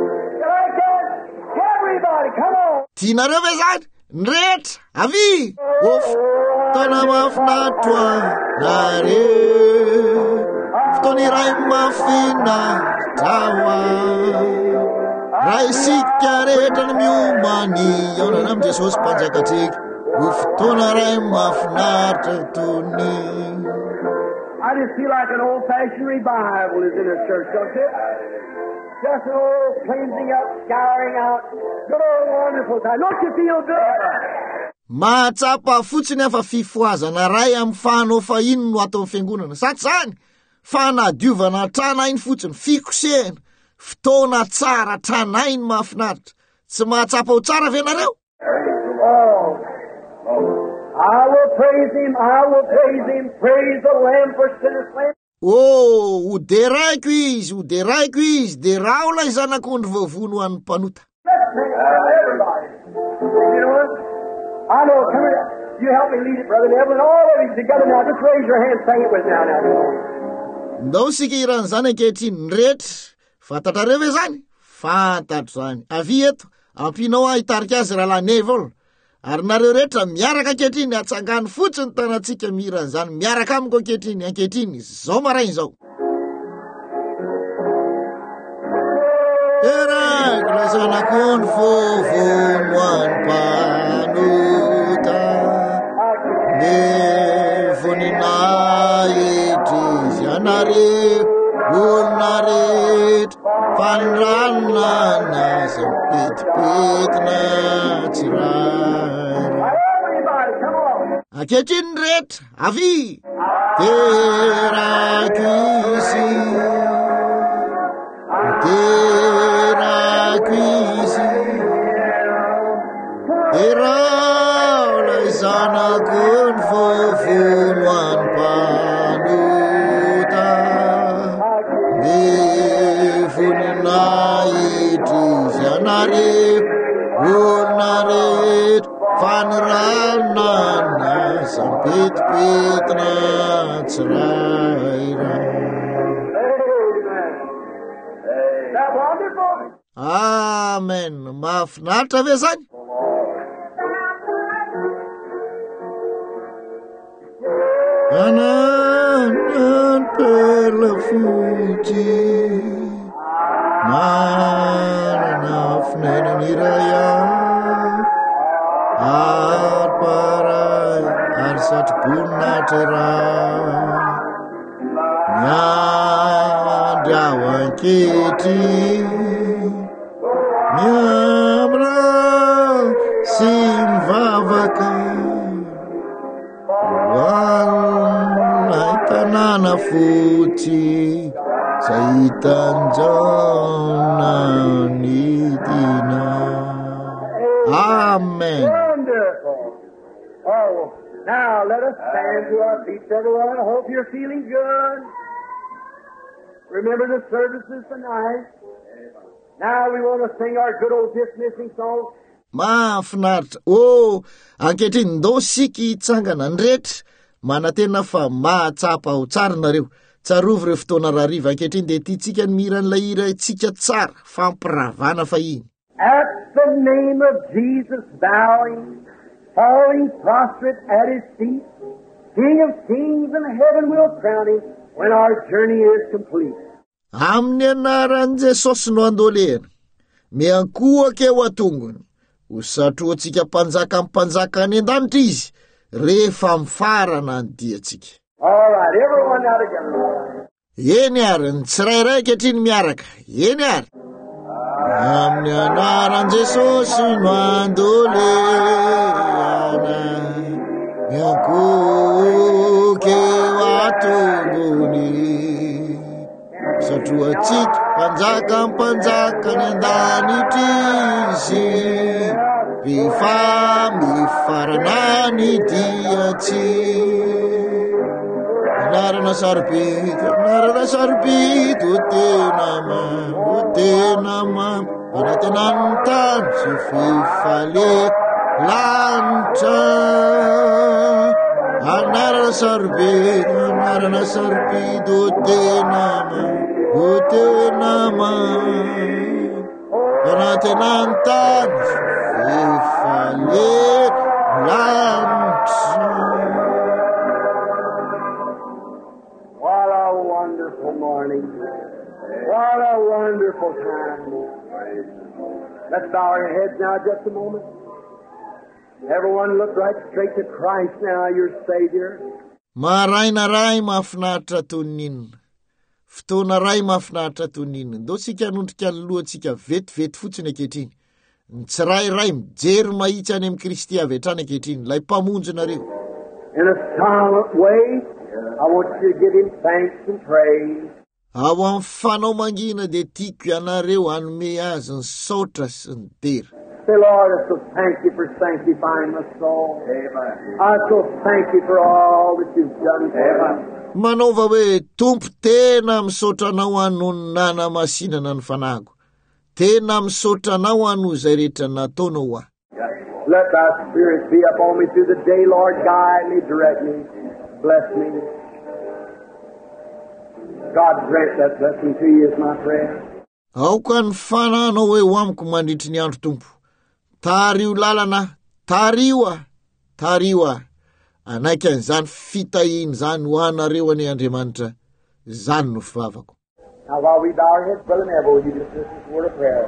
Tianareo ve zany? Ny rehetra, avy! Fotoana mafinaritra nare. Fotoana iray mafinaritra hoa. Raha isika rehetra ny miomany iona amin'ny Jesosy mpanjakatsika. Fotoana iray mafinaritra tony. I just feel like an old-fashioned revival is in the church, don't you? Just an old cleansing up, scouring out. Good old wonderful time. Don't you feel good? Mahatsapa fotsiny afa fifoazana ray amin'ny fanofa ino no atao amin'ny fiangonana. Satsy zany, fanadiovana tranainy fotsiny, fikosehana, fotoana tsara tranainy mahafinaritra. Tsy mahatsapa ho tsara venareo? Oh, I will praise him, praise the Lamb for sinners slain. Ho deraiko izy, de raola izanak'ondry voavono an'ny mpanota. Everybody. You know what? I know, come here. You help me lead it, Brother Evelyn. All of you together now. Just raise your hand, sing it with now. Ndao sika iran'izany ankehitriny ny rehetra. Fantatrareo ve zany? Fantatro zany. Avy eto, ampinao hitarika azy raha lanevol. Ary nareo rehetra miaraka ankehitriny atsangany fotsiny tanantsika miran'izany. Miaraka amiko ankehitriny. Zao marainy zao. Terako lazanako ny vovono an'ny mpanota. Voninahitry anareo olona rehetra. Fanranona nazy pitipitina tsiray. Ankehitriny rehetra, avy! Terako izy. Terako izy. Teraola izanako ny vovono an'ny mpanota. olnaret faniralnana sampitpitna tsiraira. Amen. Mahafinaritra ve zany? Ananantela fotsy manana finanany iray ary paray ary satroboninahitra raha miandry ao anketry miamra sy mivavaka hoanay tanàna fotsy zay hitanjaona nidina. Amen. Wonderful. Oh, now let us stand to our feet, everyone. I hope you're feeling good. Remember the services tonight. Now we want to sing our good old dismissing song. Mahafinaritra. Ankehitriny ndao sika hitsangana ny rehetra manantena fa mahatsapa ho tsara nareo. Tsarovy ireo fotoana rariva ankehitriny dia tiantsika ny miran'ilay hira tsika tsara fampiravana fahiny. At the name of Jesus bowing, falling prostrate at his feet, King of kings and heaven will crown him when our journey is complete. Amin'ny anaran'i Jesosy no andolena, miankohaka eo atongony, ho satroantsika mpanjaka amin'ny mpanjaka any an-danitra izy, rehefa mifarana ny diantsika. All right, everyone now together. Eny ary, ny tsirairay ankehitriny miaraka, eny ary. Amin'ny anaran'i Jesosy no andolena, miankohaka eo atongony, satroantsika mpanjaka mpanjaka ny an-danitra izy, rehefa mifarana ny diantsika. Anarana sarobito ho tena manatena ny tany sy fifale lanitra. Anarana sarobito ho tena manatena ny tany sy fifale lanitra. Morning. What a wonderful time. Let's bow our heads now just a moment. Everyone look right straight to Christ now, your Savior. Maraina ray mahafinaritra toninina. Fotoana ray mahafinaritra toninina. Ndao sika hanondrika ny lohantsika vetivety fotsiny ankehitriny. Ny tsirairay mijery mahitsy any amin'ny Kristy avy hatrany ankehitriny, lay mpamonjinareo. In a silent way, I want you to give him thanks and praise. Ao amin'ny fanao mangina dia tiako ianareo hanome azy ny saotra sy ny dera. Say, Lord, I so thank you for sanctifying my soul. Amen. I so thank you for all that you've done for us. Manaova hoe tompo tena misaotra anao hanonana masinana ny fanago. Tena misaotra anao hano izay rehetra nataonao aho. Let thy spirit be upon me through the day, Lord. Guide me, direct me, bless me. God grant that blessing to you is my prayer. Aoka ny fananao hoe ho amiko mandritry ny andro tompo. Tario lalana, tario ah. Anaiky an'izany fitahiny zany ho anareo any Andriamanitra. Zany no fivavako. Now while we bow our heads, Brother Neville, will you just listen to this word of prayer?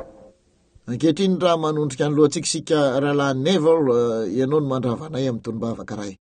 Ankehitriny raha manondrika ny lohantsika sika rahalahy Neville, ianao no mandravanay amin'ny tony bavaka ray.